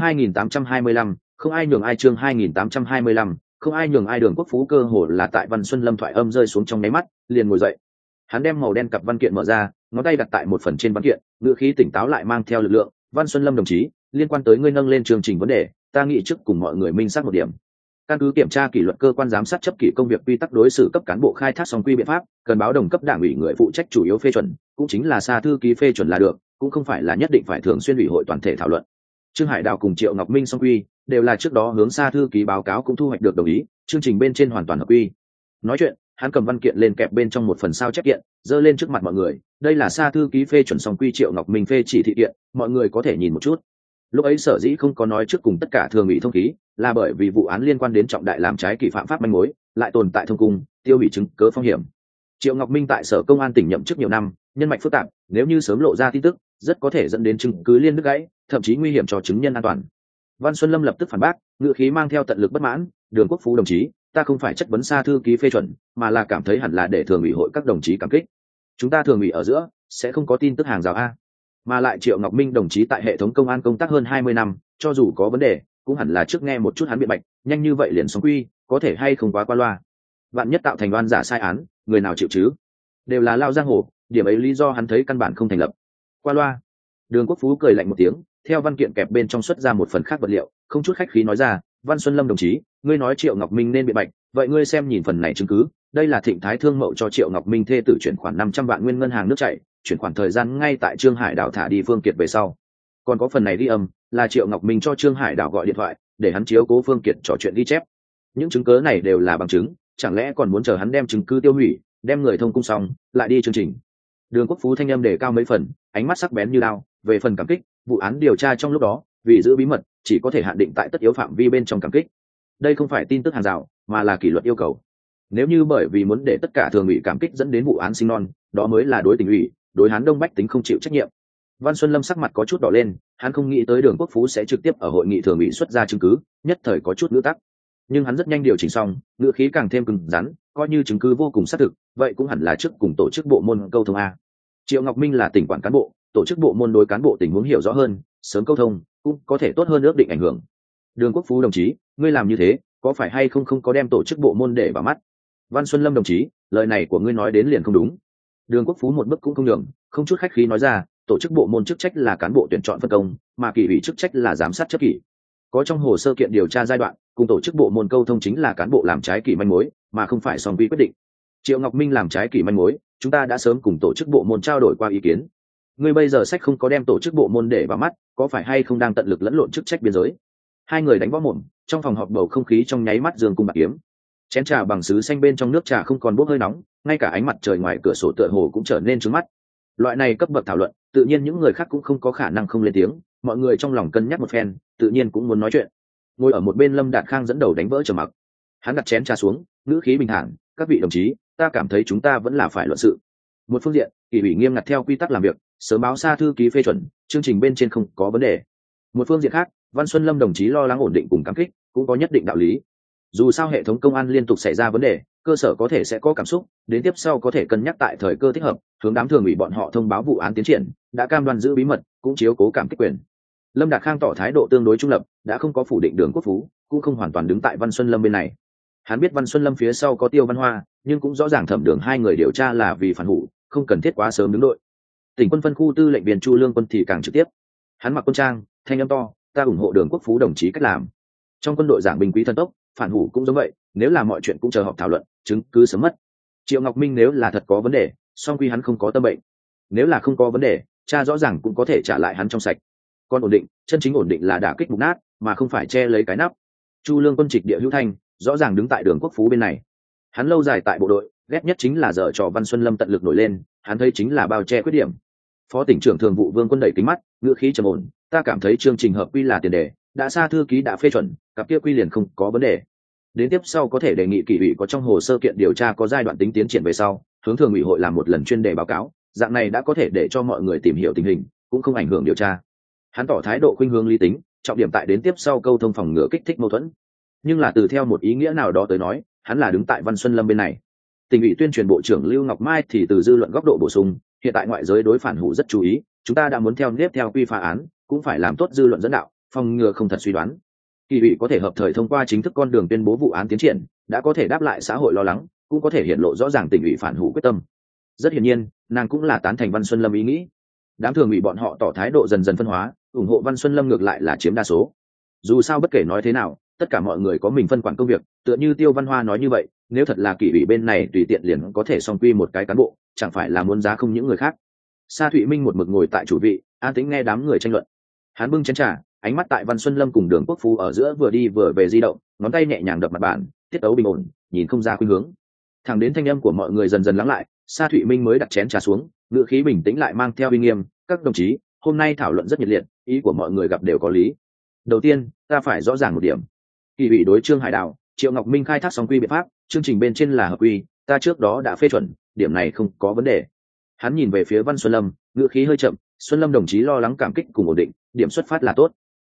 2825, không ai nhường ai. Chương 2825, không ai nhường ai. Đường Quốc Phú cơ hồ là tại Văn Xuân Lâm thoại âm rơi xuống trong nháy mắt, liền ngồi dậy. Hắn đem màu đen cặp văn kiện mở ra, ngón tay đặt tại một phần trên văn kiện, ngữ khí tỉnh táo lại mang theo lực lượng. Văn Xuân Lâm đồng chí, liên quan tới ngươi nâng lên chương trình vấn đề, ta nghĩ trước cùng mọi người minh xác một điểm. Căn cứ kiểm tra kỷ luật cơ quan giám sát chấp kỷ công việc quy tắc đối xử cấp cán bộ khai thác song quy biện pháp, cần báo đồng cấp đảng ủy người phụ trách chủ yếu phê chuẩn, cũng chính là Sa thư ký phê chuẩn là được, cũng không phải là nhất định phải thường xuyên ủy hội toàn thể thảo luận. Trương Hải Đào cùng Triệu Ngọc Minh song quy đều là trước đó hướng Sa thư ký báo cáo cũng thu hoạch được đồng ý, chương trình bên trên hoàn toàn hợp quy. Nói chuyện, hắn cầm văn kiện lên kẹp bên trong một phần sao chép kiện, dơ lên trước mặt mọi người, đây là Sa thư ký phê chuẩn song quy, Triệu Ngọc Minh phê chỉ thị kiện, mọi người có thể nhìn một chút. Lúc ấy sở dĩ không có nói trước cùng tất cả thường ủy thông khí, là bởi vì vụ án liên quan đến trọng đại làm trái kỷ phạm pháp manh mối, lại tồn tại thông cung, tiêu hủy chứng cớ phong hiểm. Triệu Ngọc Minh tại sở công an tỉnh nhậm chức nhiều năm, nhân mạch phức tạp, nếu như sớm lộ ra tin tức, rất có thể dẫn đến chứng cứ liên đứt gãy, thậm chí nguy hiểm cho chứng nhân an toàn. Văn Xuân Lâm lập tức phản bác, ngữ khí mang theo tận lực bất mãn. Đường Quốc Phú đồng chí, ta không phải chất vấn xa thư ký phê chuẩn, mà là cảm thấy hẳn là để thường ủy hội các đồng chí cảm kích. Chúng ta thường ủy ở giữa sẽ không có tin tức hàng rào a. Mà lại Triệu Ngọc Minh đồng chí tại hệ thống công an công tác hơn 20 năm, cho dù có vấn đề cũng hẳn là trước nghe một chút hắn biện bạch, nhanh như vậy liền xong quy, có thể hay không quá qua loa. Vạn nhất tạo thành oan giả sai án, người nào chịu chứ? Đều là lao giang hồ, điểm ấy lý do hắn thấy căn bản không thành lập. Qua loa. Đường Quốc Phú cười lạnh một tiếng, theo văn kiện kẹp bên trong xuất ra một phần khác vật liệu, không chút khách khí nói ra, Văn Xuân Lâm đồng chí, ngươi nói Triệu Ngọc Minh nên biện bạch, vậy ngươi xem nhìn phần này chứng cứ, đây là Thịnh Thái Thương Mậu cho Triệu Ngọc Minh thê tử chuyển khoản 500 vạn nguyên ngân hàng nước chảy, chuyển khoản thời gian ngay tại Trương Hải Đảo thả đi Phương Kiệt về sau. Còn có phần này ghi âm, là Triệu Ngọc Minh cho Trương Hải Đảo gọi điện thoại, để hắn chiếu cố Phương Kiệt trò chuyện ghi chép. Những chứng cứ này đều là bằng chứng, chẳng lẽ còn muốn chờ hắn đem chứng cứ tiêu hủy, đem người thông cung xong, lại đi chương trình. Đường Quốc Phú thanh âm đề cao mấy phần, ánh mắt sắc bén như đao, về phần cảm kích, vụ án điều tra trong lúc đó, vì giữ bí mật, chỉ có thể hạn định tại tất yếu phạm vi bên trong cảm kích. Đây không phải tin tức hàng rào, mà là kỷ luật yêu cầu. Nếu như bởi vì muốn để tất cả thường ủy cảm kích dẫn đến vụ án sinh non, đó mới là đối tỉnh ủy, đối Hán Đông Bách tính không chịu trách nhiệm. Văn Xuân Lâm sắc mặt có chút đỏ lên, hắn không nghĩ tới Đường Quốc Phú sẽ trực tiếp ở hội nghị thường ủy xuất ra chứng cứ, nhất thời có chút ngữ tắc. Nhưng hắn rất nhanh điều chỉnh xong, ngữ khí càng thêm cứng rắn, coi như chứng cứ vô cùng xác thực, vậy cũng hẳn là trước cùng tổ chức bộ môn câu thông a. Triệu Ngọc Minh là tỉnh quản cán bộ, tổ chức bộ môn đối cán bộ tình huống hiểu rõ hơn, sớm câu thông cũng có thể tốt hơn ước định ảnh hưởng. Đường Quốc Phú đồng chí, ngươi làm như thế có phải hay không có đem tổ chức bộ môn để vào mắt? Văn Xuân Lâm đồng chí, lời này của ngươi nói đến liền không đúng. Đường Quốc Phú một bước cũng không nhường, không chút khách khí nói ra, tổ chức bộ môn chức trách là cán bộ tuyển chọn phân công, mà kỷ ủy chức trách là giám sát chấp kỷ. Có trong hồ sơ kiện điều tra giai đoạn, cùng tổ chức bộ môn câu thông chính là cán bộ làm trái kỷ manh mối, mà không phải song quy quyết định. Triệu Ngọc Minh làm trái kỷ manh mối, chúng ta đã sớm cùng tổ chức bộ môn trao đổi qua ý kiến. Ngươi bây giờ sách không có đem tổ chức bộ môn để vào mắt, có phải hay không đang tận lực lẫn lộn chức trách biên giới? Hai người đánh võ mồm, trong phòng họp bầu không khí trong nháy mắt dương cung bạc kiếm. Chén trà bằng sứ xanh bên trong nước trà không còn bốc hơi nóng, ngay cả ánh mặt trời ngoài cửa sổ tựa hồ cũng trở nên trướng mắt. Loại này cấp bậc thảo luận, tự nhiên những người khác cũng không có khả năng không lên tiếng, mọi người trong lòng cân nhắc một phen, tự nhiên cũng muốn nói chuyện. Ngồi ở một bên Lâm Đạt Khang dẫn đầu đánh vỡ trầm mặc. Hắn đặt chén trà xuống, ngữ khí bình thản, các vị đồng chí, ta cảm thấy chúng ta vẫn là phải luận sự. Một phương diện, kỷ ủy nghiêm ngặt theo quy tắc làm việc, sớm báo xa thư ký phê chuẩn, chương trình bên trên không có vấn đề. Một phương diện khác, Văn Xuân Lâm đồng chí lo lắng ổn định cùng cảm kích, cũng có nhất định đạo lý. Dù sao hệ thống công an liên tục xảy ra vấn đề, cơ sở có thể sẽ có cảm xúc, đến tiếp sau có thể cân nhắc tại thời cơ thích hợp, hướng đám thường ủy bọn họ thông báo vụ án tiến triển, đã cam đoan giữ bí mật, cũng chiếu cố cảm kích quyền. Lâm Đạt Khang tỏ thái độ tương đối trung lập, đã không có phủ định Đường Quốc Phú, cũng không hoàn toàn đứng tại Văn Xuân Lâm bên này. Hắn biết Văn Xuân Lâm phía sau có Tiêu Văn Hoa, nhưng cũng rõ ràng Thẩm Đường hai người điều tra là vì phản hủ, không cần thiết quá sớm đứng đội. Tỉnh quân phân khu tư lệnh viên Chu Lương Quân thì càng trực tiếp. Hắn mặc quân trang, thanh âm to, ta ủng hộ Đường Quốc Phú đồng chí cách làm. Trong quân đội giảng binh quý thần tốc, phản hủ cũng giống vậy, nếu là mọi chuyện cũng chờ họp thảo luận, chứng cứ sớm mất. Triệu Ngọc Minh nếu là thật có vấn đề, song quy hắn không có tâm bệnh. Nếu là không có vấn đề, cha rõ ràng cũng có thể trả lại hắn trong sạch. Còn ổn định, chân chính ổn định là đả kích mục nát, mà không phải che lấy cái nắp. Chu Lương Quân trịch địa hữu thanh, rõ ràng đứng tại Đường Quốc Phú bên này. Hắn lâu dài tại bộ đội, ghét nhất chính là dở trò Văn Xuân Lâm tận lực nổi lên, hắn thấy chính là bao che khuyết điểm. Phó tỉnh trưởng thường vụ Vương Quân đẩy kính mắt, ngữ khí trầm ổn, ta cảm thấy chương trình hợp quy là tiền đề, đã xa thư ký đã phê chuẩn, cặp kia quy liền không có vấn đề. Đến tiếp sau có thể đề nghị kỷ ủy có trong hồ sơ kiện điều tra có giai đoạn tính tiến triển về sau, hướng thường ủy hội làm một lần chuyên đề báo cáo, dạng này đã có thể để cho mọi người tìm hiểu tình hình, cũng không ảnh hưởng điều tra. Hắn tỏ thái độ khuynh hướng lý tính, trọng điểm tại đến tiếp sau câu thông phòng ngừa kích thích mâu thuẫn. Nhưng là từ theo một ý nghĩa nào đó tới nói, hắn là đứng tại Văn Xuân Lâm bên này. Tỉnh ủy tuyên truyền bộ trưởng Lưu Ngọc Mai thì từ dư luận góc độ bổ sung, hiện tại ngoại giới đối phản hủ rất chú ý, chúng ta đã muốn theo nếp theo quy phá án, cũng phải làm tốt dư luận dẫn đạo, phòng ngừa không thật suy đoán. Kỳ ủy có thể hợp thời thông qua chính thức con đường tuyên bố vụ án tiến triển, đã có thể đáp lại xã hội lo lắng, cũng có thể hiện lộ rõ ràng tỉnh ủy phản hủ quyết tâm. Rất hiển nhiên, nàng cũng là tán thành Văn Xuân Lâm ý nghĩ. Đám thường ủy bọn họ tỏ thái độ dần dần phân hóa, ủng hộ Văn Xuân Lâm ngược lại là chiếm đa số. Dù sao bất kể nói thế nào, tất cả mọi người có mình phân quản công việc, tựa như Tiêu Văn Hoa nói như vậy, nếu thật là kỷ ủy bên này tùy tiện liền có thể song quy một cái cán bộ, chẳng phải là muốn giá không những người khác. Sa Thụy Minh một mực ngồi tại chủ vị, an tĩnh nghe đám người tranh luận. Hắn bưng chén trà, ánh mắt tại Văn Xuân Lâm cùng Đường Quốc Phú ở giữa vừa đi vừa về di động, ngón tay nhẹ nhàng đập mặt bàn, tiết tấu bình ổn, nhìn không ra khuynh hướng. Thẳng đến thanh âm của mọi người dần dần lắng lại, Sa Thụy Minh mới đặt chén trà xuống, ngữ khí bình tĩnh lại mang theo uy nghiêm, các đồng chí, hôm nay thảo luận rất nhiệt liệt, ý của mọi người gặp đều có lý. Đầu tiên, ta phải rõ ràng một điểm. Kỳ ủy đối Trương Hải Đào, Triệu Ngọc Minh khai thác song quy biện pháp, chương trình bên trên là hợp quy, ta trước đó đã phê chuẩn, điểm này không có vấn đề. Hắn nhìn về phía Văn Xuân Lâm, ngữ khí hơi chậm, Xuân Lâm đồng chí lo lắng cảm kích cùng ổn định, điểm xuất phát là tốt.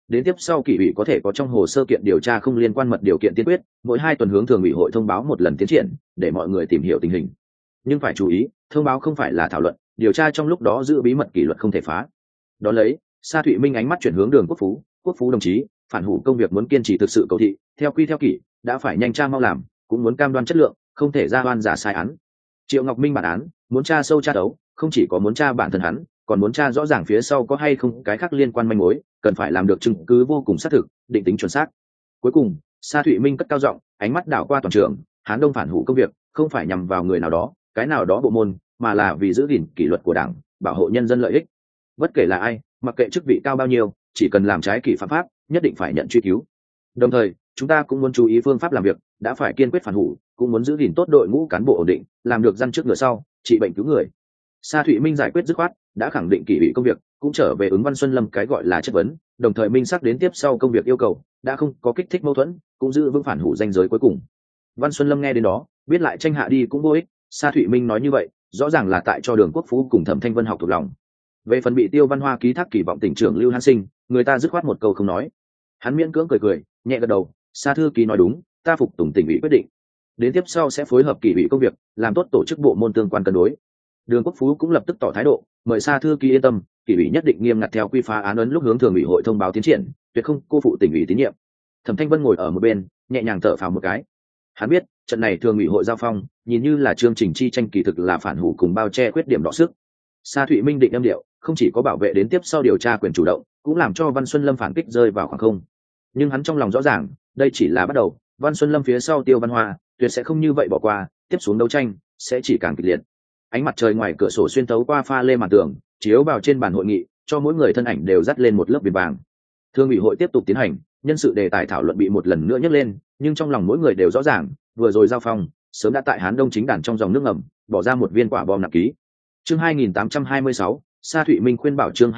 đến tiếp sau kỷ ủy có thể có trong hồ sơ kiện điều tra không liên quan mật điều kiện tiên quyết, mỗi 2 tuần hướng thường ủy hội thông báo một lần tiến triển để mọi người tìm hiểu tình hình. Nhưng phải chú ý, thông báo không phải là thảo luận, điều tra trong lúc đó giữ bí mật kỷ luật không thể phá. Đó lấy, Sa Thụy Minh ánh mắt chuyển hướng Đường Quốc Phú đồng chí, phản hủ công việc muốn kiên trì thực sự cầu thị, theo quy theo kỷ, đã phải nhanh tra mau làm, cũng muốn cam đoan chất lượng, không thể ra oan giả sai án. Triệu Ngọc Minh bản án, muốn tra sâu tra đấu, không chỉ có muốn tra bản thân hắn, còn muốn tra rõ ràng phía sau có hay không cái khác liên quan manh mối, cần phải làm được chứng cứ vô cùng xác thực, định tính chuẩn xác. Cuối cùng, Sa Thụy Minh cất cao giọng, ánh mắt đảo qua toàn trường, Hán Đông phản hủ công việc, không phải nhằm vào người nào đó, cái nào đó bộ môn, mà là vì giữ gìn kỷ luật của Đảng, bảo hộ nhân dân lợi ích. Bất kể là ai, mặc kệ chức vị cao bao nhiêu, chỉ cần làm trái kỷ phạm pháp, nhất định phải nhận truy cứu. Đồng thời, chúng ta cũng muốn chú ý phương pháp làm việc, đã phải kiên quyết phản hủ, cũng muốn giữ gìn tốt đội ngũ cán bộ ổn định, làm được răn trước ngựa sau, trị bệnh cứu người. Sa Thụy Minh giải quyết dứt khoát, đã khẳng định kỷ ủy công việc, cũng trở về ứng Văn Xuân Lâm cái gọi là chất vấn, đồng thời minh xác đến tiếp sau công việc yêu cầu, đã không có kích thích mâu thuẫn, cũng giữ vững phản hủ danh giới cuối cùng. Văn Xuân Lâm nghe đến đó, biết lại tranh hạ đi cũng vô ích, Sa Thụy Minh nói như vậy, rõ ràng là tại cho Đường Quốc Phú cùng Thẩm Thanh Vân học thuộc lòng. Về phần bị Tiêu Văn Hoa ký thác kỳ vọng tỉnh trưởng Lưu Hán Sinh, người ta dứt khoát một câu không nói. Hắn miễn cưỡng cười, nhẹ gật đầu, Sa thư ký nói đúng, ta phục tùng tỉnh ủy quyết định. Đến tiếp sau sẽ phối hợp kỷ ủy công việc, làm tốt tổ chức bộ môn tương quan cân đối. Đường Quốc Phú cũng lập tức tỏ thái độ, mời Sa thư ký yên tâm, kỷ ủy nhất định nghiêm ngặt theo quy phá án ấn lúc hướng thường ủy hội thông báo tiến triển, tuyệt không cô phụ tỉnh ủy tín nhiệm. Thẩm Thanh Vân ngồi ở một bên, nhẹ nhàng thở phào một cái. Hắn biết, trận này thường ủy hội giao phong, nhìn như là chương trình chi tranh kỳ thực là phản hủ cùng bao che khuyết điểm đọ sức. Sa Thụy Minh định âm điệu, không chỉ có bảo vệ đến tiếp sau điều tra quyền chủ động, cũng làm cho Văn Xuân Lâm phản kích rơi vào khoảng không. Nhưng hắn trong lòng rõ ràng, đây chỉ là bắt đầu, Văn Xuân Lâm phía sau Tiêu Văn Hoa, tuyệt sẽ không như vậy bỏ qua, tiếp xuống đấu tranh sẽ chỉ càng kịch liệt. Ánh mặt trời ngoài cửa sổ xuyên tấu qua pha lê màn tường, chiếu vào trên bàn hội nghị, cho mỗi người thân ảnh đều dắt lên một lớp viền vàng. Thương ủy hội tiếp tục tiến hành, nhân sự đề tài thảo luận bị một lần nữa nhấc lên, nhưng trong lòng mỗi người đều rõ ràng, vừa rồi giao phong, sớm đã tại Hán Đông chính đàn trong dòng nước ngầm, bỏ ra một viên quả bom nặng ký. Chương 2826, Sa Thụy Minh khuyên bảo chương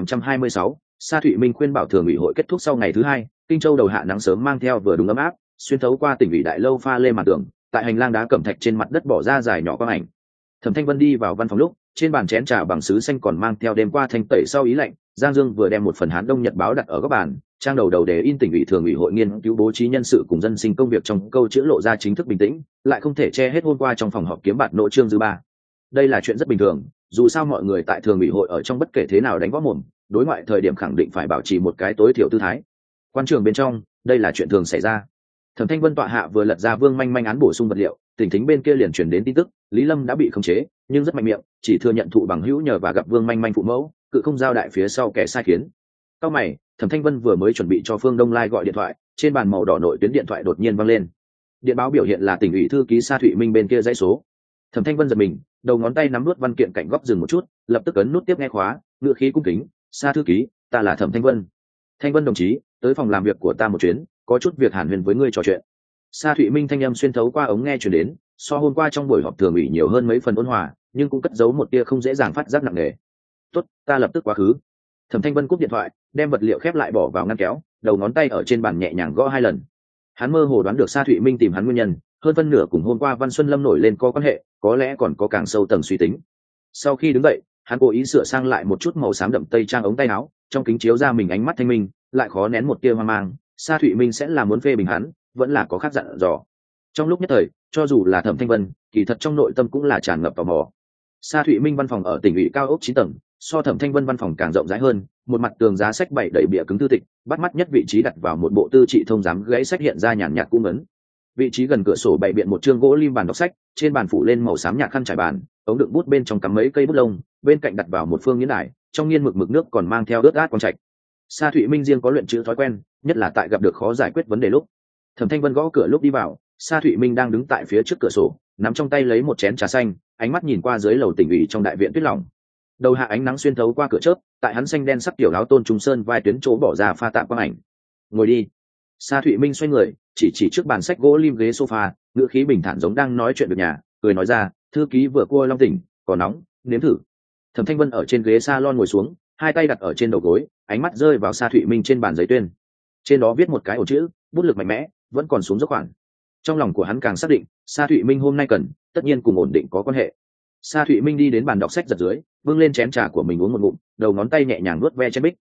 2826, Sa Thụy Minh khuyên bảo thường ủy hội kết thúc sau ngày thứ hai, Kinh Châu đầu hạ nắng sớm mang theo vừa đúng ấm áp, xuyên thấu qua tỉnh ủy đại lâu pha lê màn tường, tại hành lang đá cẩm thạch trên mặt đất bỏ ra dài nhỏ quang ảnh. Thẩm Thanh Vân đi vào văn phòng lúc, trên bàn chén trà bằng sứ xanh còn mang theo đêm qua thanh tẩy sau ý lạnh, Giang Dương vừa đem một phần Hán Đông Nhật báo đặt ở góc bàn, trang đầu để in tỉnh ủy thường ủy hội nghiên cứu bố trí nhân sự cùng dân sinh công việc trong câu chữ lộ ra chính thức bình tĩnh, lại không thể che hết hôm qua trong phòng họp kiếm bạt nội trương dư ba. Đây là chuyện rất bình thường, dù sao mọi người tại thường ủy hội ở trong bất kể thế nào đánh võ mồm, đối ngoại thời điểm khẳng định phải bảo trì một cái tối thiểu tư thái. Quan trường bên trong, đây là chuyện thường xảy ra. Thẩm Thanh Vân tọa hạ vừa lật ra Vương Manh Manh án bổ sung vật liệu, tỉnh thính bên kia liền truyền đến tin tức, Lý Lâm đã bị khống chế, nhưng rất mạnh miệng, chỉ thừa nhận thụ bằng hữu nhờ và gặp Vương Manh Manh phụ mẫu, cự không giao đại phía sau kẻ sai khiến. Sau mày, Thẩm Thanh Vân vừa mới chuẩn bị cho Phương Đông Lai gọi điện thoại, trên bàn màu đỏ nội tuyến điện thoại đột nhiên vang lên. Điện báo biểu hiện là tỉnh ủy thư ký Sa Thụy Minh bên kia dãy số. Thẩm Thanh Vân giật mình, đầu ngón tay nắm nuốt văn kiện cạnh góc dừng một chút, lập tức ấn nút tiếp nghe khóa, ngữ khí cung kính, Sa thư ký, ta là Thẩm Thanh Vân. Thanh Vân đồng chí, tới phòng làm việc của ta một chuyến, có chút việc hàn huyên với ngươi trò chuyện. Sa Thụy Minh thanh âm xuyên thấu qua ống nghe truyền đến, so hôm qua trong buổi họp thường ủy nhiều hơn mấy phần ôn hòa, nhưng cũng cất giấu một tia không dễ dàng phát giác nặng nề. Tốt, ta lập tức quá khứ. Thẩm Thanh Vân cúp điện thoại, đem vật liệu khép lại bỏ vào ngăn kéo, đầu ngón tay ở trên bàn nhẹ nhàng gõ 2 lần. Hắn mơ hồ đoán được Sa Thụy Minh tìm hắn nguyên nhân, hơn phân nửa cùng hôm qua Văn Xuân Lâm nổi lên có quan hệ, có lẽ còn có càng sâu tầng suy tính. Sau khi đứng dậy, hắn cố ý sửa sang lại một chút màu xám đậm tây trang ống tay áo, trong kính chiếu ra mình ánh mắt thanh minh, lại khó nén một tia hoang mang. Sa Thụy Minh sẽ là muốn phê bình hắn, vẫn là có khác dặn dò. Trong lúc nhất thời, cho dù là Thẩm Thanh Vân, kỳ thật trong nội tâm cũng là tràn ngập tò mò. Sa Thụy Minh văn phòng ở tỉnh ủy cao ốc 9 tầng, so Thẩm Thanh Vân văn phòng càng rộng rãi hơn, một mặt tường giá sách bày đầy bìa cứng thư tịch, bắt mắt nhất vị trí đặt vào một bộ tư trị thông giám gãy sách hiện ra nhàn nhạt cung ấn. Vị trí gần cửa sổ bày biện một chương gỗ lim bàn đọc sách, trên bàn phủ lên màu xám nhạt khăn trải bàn, ống đựng bút bên trong cắm mấy cây bút lông, bên cạnh đặt vào một phương nghiến đài, trong nghiên mực nước còn mang theo ướt át quang trạch. Sa Thụy Minh riêng có luyện chữ thói quen, nhất là tại gặp được khó giải quyết vấn đề lúc. Thẩm Thanh Vân gõ cửa lúc đi vào, Sa Thụy Minh đang đứng tại phía trước cửa sổ, nắm trong tay lấy một chén trà xanh, ánh mắt nhìn qua dưới lầu tỉnh ủy trong đại viện tuyết lỏng. Đầu hạ ánh nắng xuyên thấu qua cửa chớp, tại hắn xanh đen sắc tiểu áo tôn trung sơn vai tuyến chỗ bỏ ra pha tạm quang ảnh. Ngồi đi. Sa Thụy Minh xoay người, chỉ trước bàn sách gỗ lim ghế sofa, ngữ khí bình thản giống đang nói chuyện được nhà, cười nói ra, thư ký vừa cua long tỉnh, còn nóng, nếm thử. Thẩm Thanh Vân ở trên ghế salon ngồi xuống, hai tay đặt ở trên đầu gối, ánh mắt rơi vào Sa Thụy Minh trên bàn giấy tuyên. Trên đó viết một cái ổ chữ, bút lực mạnh mẽ, vẫn còn xuống dốc khoản. Trong lòng của hắn càng xác định, Sa Thụy Minh hôm nay cần, tất nhiên cùng ổn định có quan hệ. Sa Thụy Minh đi đến bàn đọc sách giật dưới, bưng lên chén trà của mình uống một ngụm, đầu ngón tay nhẹ nhàng nuốt ve trên bích,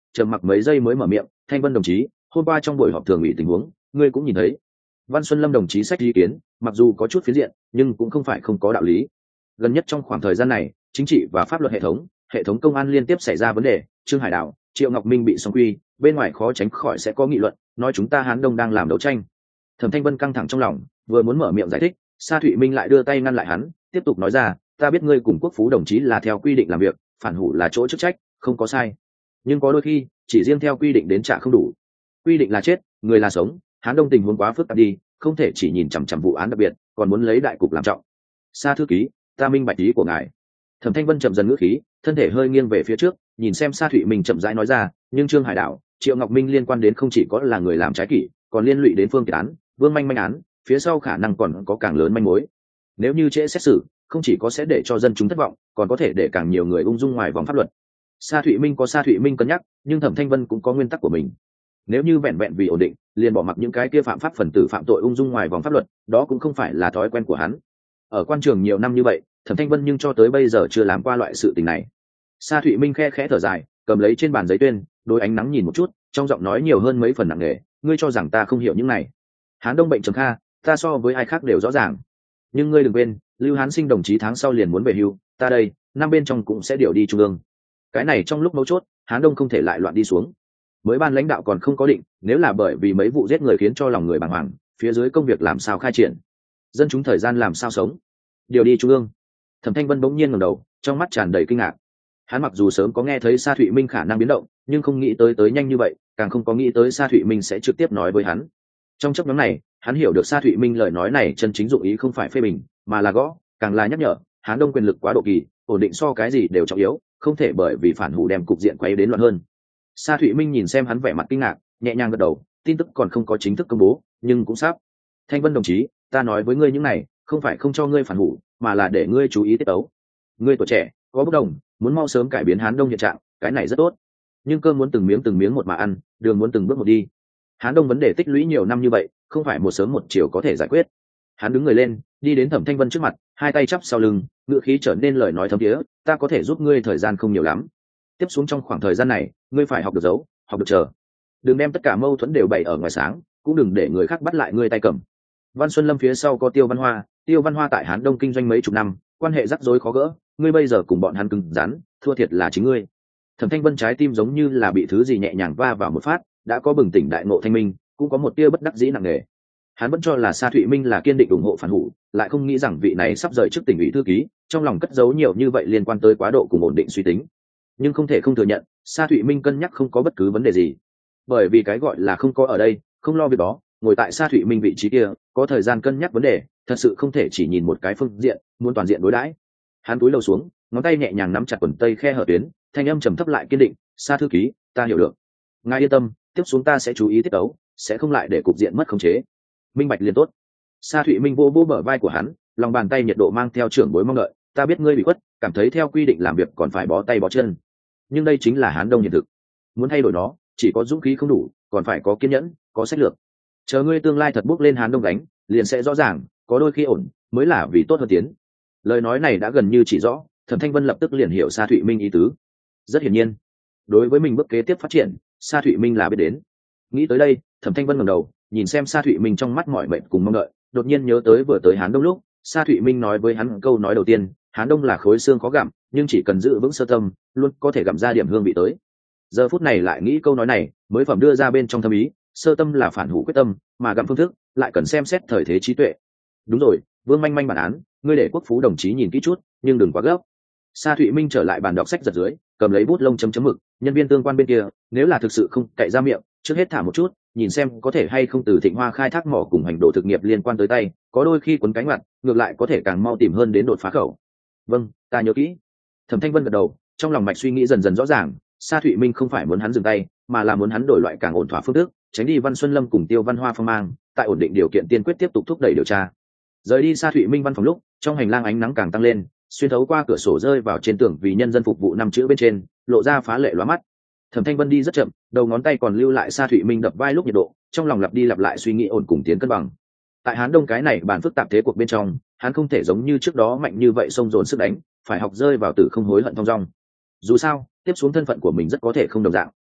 trầm mặc mấy giây mới mở miệng, Thanh Vân đồng chí, hôm qua trong buổi họp thường ủy tình huống ngươi cũng nhìn thấy. Văn Xuân Lâm đồng chí sách ý kiến mặc dù có chút phiến diện nhưng cũng không phải không có đạo lý. Gần nhất trong khoảng thời gian này, chính trị và pháp luật hệ thống công an liên tiếp xảy ra vấn đề, Trương Hải Đạo, Triệu Ngọc Minh bị song quy, bên ngoài khó tránh khỏi sẽ có nghị luận nói chúng ta Hán Đông đang làm đấu tranh. Thẩm Thanh Vân căng thẳng trong lòng, vừa muốn mở miệng giải thích, Sa Thụy Minh lại đưa tay ngăn lại hắn, tiếp tục nói ra, ta biết ngươi cùng Quốc Phú đồng chí là theo quy định làm việc, phản hủ là chỗ chức trách, không có sai, nhưng có đôi khi chỉ riêng theo quy định đến trả không đủ. Quy định là chết, người là sống, Hán Đông tình huống quá phức tạp đi, không thể chỉ nhìn chằm chằm vụ án đặc biệt, còn muốn lấy đại cục làm trọng. Sa thư ký, ta minh bạch ý của ngài. Thẩm Thanh Vân chậm dần ngữ khí, thân thể hơi nghiêng về phía trước, nhìn xem Sa Thụy Minh chậm rãi nói ra, nhưng Trương Hải Đạo, Triệu Ngọc Minh liên quan đến không chỉ có là người làm trái kỷ, còn liên lụy đến Phương Kiệt án, Vương Manh Manh án, phía sau khả năng còn có càng lớn manh mối. Nếu như trễ xét xử, không chỉ có sẽ để cho dân chúng thất vọng, còn có thể để càng nhiều người ung dung ngoài vòng pháp luật. Sa Thụy Minh có Sa Thụy Minh cân nhắc, nhưng Thẩm Thanh Vân cũng có nguyên tắc của mình. Nếu như vẹn vẹn vì ổn định, liền bỏ mặc những cái kia phạm pháp phần tử phạm tội ung dung ngoài vòng pháp luật, đó cũng không phải là thói quen của hắn. Ở quan trường nhiều năm như vậy, Thẩm Thanh Vân nhưng cho tới bây giờ chưa làm qua loại sự tình này. Sa Thụy Minh khẽ thở dài, cầm lấy trên bàn giấy tuyên, đôi ánh nắng nhìn một chút, trong giọng nói nhiều hơn mấy phần nặng nề, ngươi cho rằng ta không hiểu những này. Hán Đông bệnh trầm kha, ta so với ai khác đều rõ ràng. Nhưng ngươi đừng quên, Lưu Hán Sinh đồng chí tháng sau liền muốn về hưu, ta đây, năm bên trong cũng sẽ điều đi trung ương. Cái này trong lúc mấu chốt, Hán Đông không thể lại loạn đi xuống. Mới ban lãnh đạo còn không có định, nếu là bởi vì mấy vụ giết người khiến cho lòng người bàng hoàng, phía dưới công việc làm sao khai triển, dân chúng thời gian làm sao sống. Điều đi trung ương. Thẩm Thanh Vân bỗng nhiên ngẩng đầu, trong mắt tràn đầy kinh ngạc. Hắn mặc dù sớm có nghe thấy Sa Thụy Minh khả năng biến động, nhưng không nghĩ tới nhanh như vậy, càng không có nghĩ tới Sa Thụy Minh sẽ trực tiếp nói với hắn. Trong chốc ngắn này, hắn hiểu được Sa Thụy Minh lời nói này chân chính dụng ý không phải phê bình, mà là gõ, càng là nhắc nhở, Hán Đông quyền lực quá độ kỳ, ổn định so cái gì đều trọng yếu, không thể bởi vì phản hủ đem cục diện quay đến loạn hơn. Sa Thụy Minh nhìn xem hắn vẻ mặt kinh ngạc, nhẹ nhàng gật đầu, tin tức còn không có chính thức công bố, nhưng cũng sắp. Thanh Vân đồng chí, ta nói với ngươi những này, không phải không cho ngươi phản hủ, mà là để ngươi chú ý tiết tấu. Ngươi tuổi trẻ, có bất đồng, muốn mau sớm cải biến Hán Đông hiện trạng, cái này rất tốt. Nhưng cơm muốn từng miếng một mà ăn, đường muốn từng bước một đi. Hán Đông vấn đề tích lũy nhiều năm như vậy, không phải một sớm một chiều có thể giải quyết. Hắn đứng người lên, đi đến Thẩm Thanh Vân trước mặt, hai tay chắp sau lưng, ngữ khí trở nên lời nói thấm thiế, ta có thể giúp ngươi thời gian không nhiều lắm. Tiếp xuống trong khoảng thời gian này, ngươi phải học được giấu, học được chờ. Đừng đem tất cả mâu thuẫn đều bày ở ngoài sáng, cũng đừng để người khác bắt lại ngươi tay cầm. Văn Xuân Lâm phía sau có Tiêu Văn Hoa tại Hán Đông kinh doanh mấy chục năm, quan hệ rắc rối khó gỡ, ngươi bây giờ cùng bọn hắn cứng rắn, thua thiệt là chính ngươi. Thẩm Thanh Vân trái tim giống như là bị thứ gì nhẹ nhàng va vào một phát, đã có bừng tỉnh đại ngộ thanh minh, cũng có một tia bất đắc dĩ nặng nề. Hắn vẫn cho là Sa Thụy Minh là kiên định ủng hộ phản hủ, lại không nghĩ rằng vị này sắp rời chức tỉnh ủy thư ký, trong lòng cất giấu nhiều như vậy liên quan tới quá độ cùng ổn định suy tính. Nhưng không thể không thừa nhận, Sa Thụy Minh cân nhắc không có bất cứ vấn đề gì, bởi vì cái gọi là không có ở đây, không lo việc đó, ngồi tại Sa Thụy Minh vị trí kia, có thời gian cân nhắc vấn đề, thật sự không thể chỉ nhìn một cái phương diện, muốn toàn diện đối đãi. Hắn cúi đầu xuống, ngón tay nhẹ nhàng nắm chặt quần tây khe hở tuyến, thanh âm trầm thấp lại kiên định, Sa thư ký, ta hiểu được, ngài yên tâm, tiếp xuống ta sẽ chú ý tiết tấu, sẽ không lại để cục diện mất khống chế. Minh bạch liền tốt. Sa Thụy Minh vô bờ vai của hắn, lòng bàn tay nhiệt độ mang theo trưởng bối mong đợi, ta biết ngươi bị khuất, cảm thấy theo quy định làm việc còn phải bó tay bó chân, nhưng đây chính là Hán Đông hiện thực, muốn thay đổi nó chỉ có dũng khí không đủ, còn phải có kiên nhẫn, có sách lược. Chờ ngươi tương lai thật bước lên Hán Đông đánh, liền sẽ rõ ràng, có đôi khi ổn mới là vì tốt hơn tiến. Lời nói này đã gần như chỉ rõ, Thẩm Thanh Vân lập tức liền hiểu Sa Thụy Minh ý tứ. Rất hiển nhiên, đối với mình bước kế tiếp phát triển, Sa Thụy Minh là biết đến. Nghĩ tới đây, Thẩm Thanh Vân ngẩng đầu, nhìn xem Sa Thụy Minh trong mắt mỏi mệt cùng mong đợi, đột nhiên nhớ tới vừa tới Hán Đông lúc, Sa Thụy Minh nói với hắn câu nói đầu tiên, Hán Đông là khối xương khó gặm, nhưng chỉ cần giữ vững sơ tâm, luôn có thể gặm ra điểm hương vị tới. Giờ phút này lại nghĩ câu nói này, mới phẩm đưa ra bên trong thâm ý, sơ tâm là phản hủ quyết tâm, mà gặm phương thức lại cần xem xét thời thế trí tuệ. Đúng rồi, Vương Manh Manh bản án, ngươi để Quốc Phú đồng chí nhìn kỹ chút, nhưng đừng quá gấp. Sa Thụy Minh trở lại bàn đọc sách giật dưới, cầm lấy bút lông chấm chấm mực, nhân viên tương quan bên kia, nếu là thực sự không cậy ra miệng, trước hết thả một chút, nhìn xem có thể hay không từ Thịnh Hoa khai thác mỏ cùng hành đồ thực nghiệp liên quan tới tay, có đôi khi quấn cánh mặt, ngược lại có thể càng mau tìm hơn đến đột phá khẩu. Vâng, ta nhớ kỹ. Thẩm Thanh Vân gật đầu, trong lòng mạch suy nghĩ dần dần rõ ràng, Sa Thụy Minh không phải muốn hắn dừng tay, mà là muốn hắn đổi loại càng ổn thỏa phương thức, tránh đi Văn Xuân Lâm cùng Tiêu Văn Hoa phong mang, tại ổn định điều kiện tiên quyết tiếp tục thúc đẩy điều tra. Rời đi Sa Thụy Minh văn phòng lúc, trong hành lang ánh nắng càng tăng lên, xuyên thấu qua cửa sổ rơi vào trên tường vì nhân dân phục vụ năm chữ bên trên, lộ ra phá lệ lóa mắt. Thẩm Thanh Vân đi rất chậm, đầu ngón tay còn lưu lại Sa Thụy Minh đập vai lúc nhiệt độ, trong lòng lặp đi lặp lại suy nghĩ ổn cùng tiến cân bằng. Tại Hán Đông cái này bản phức tạp thế cuộc bên trong, hắn không thể giống như trước đó mạnh như vậy xông dồn sức đánh, phải học rơi vào tử không hối hận thong dong. Dù sao, tiếp xuống thân phận của mình rất có thể không đồng dạng.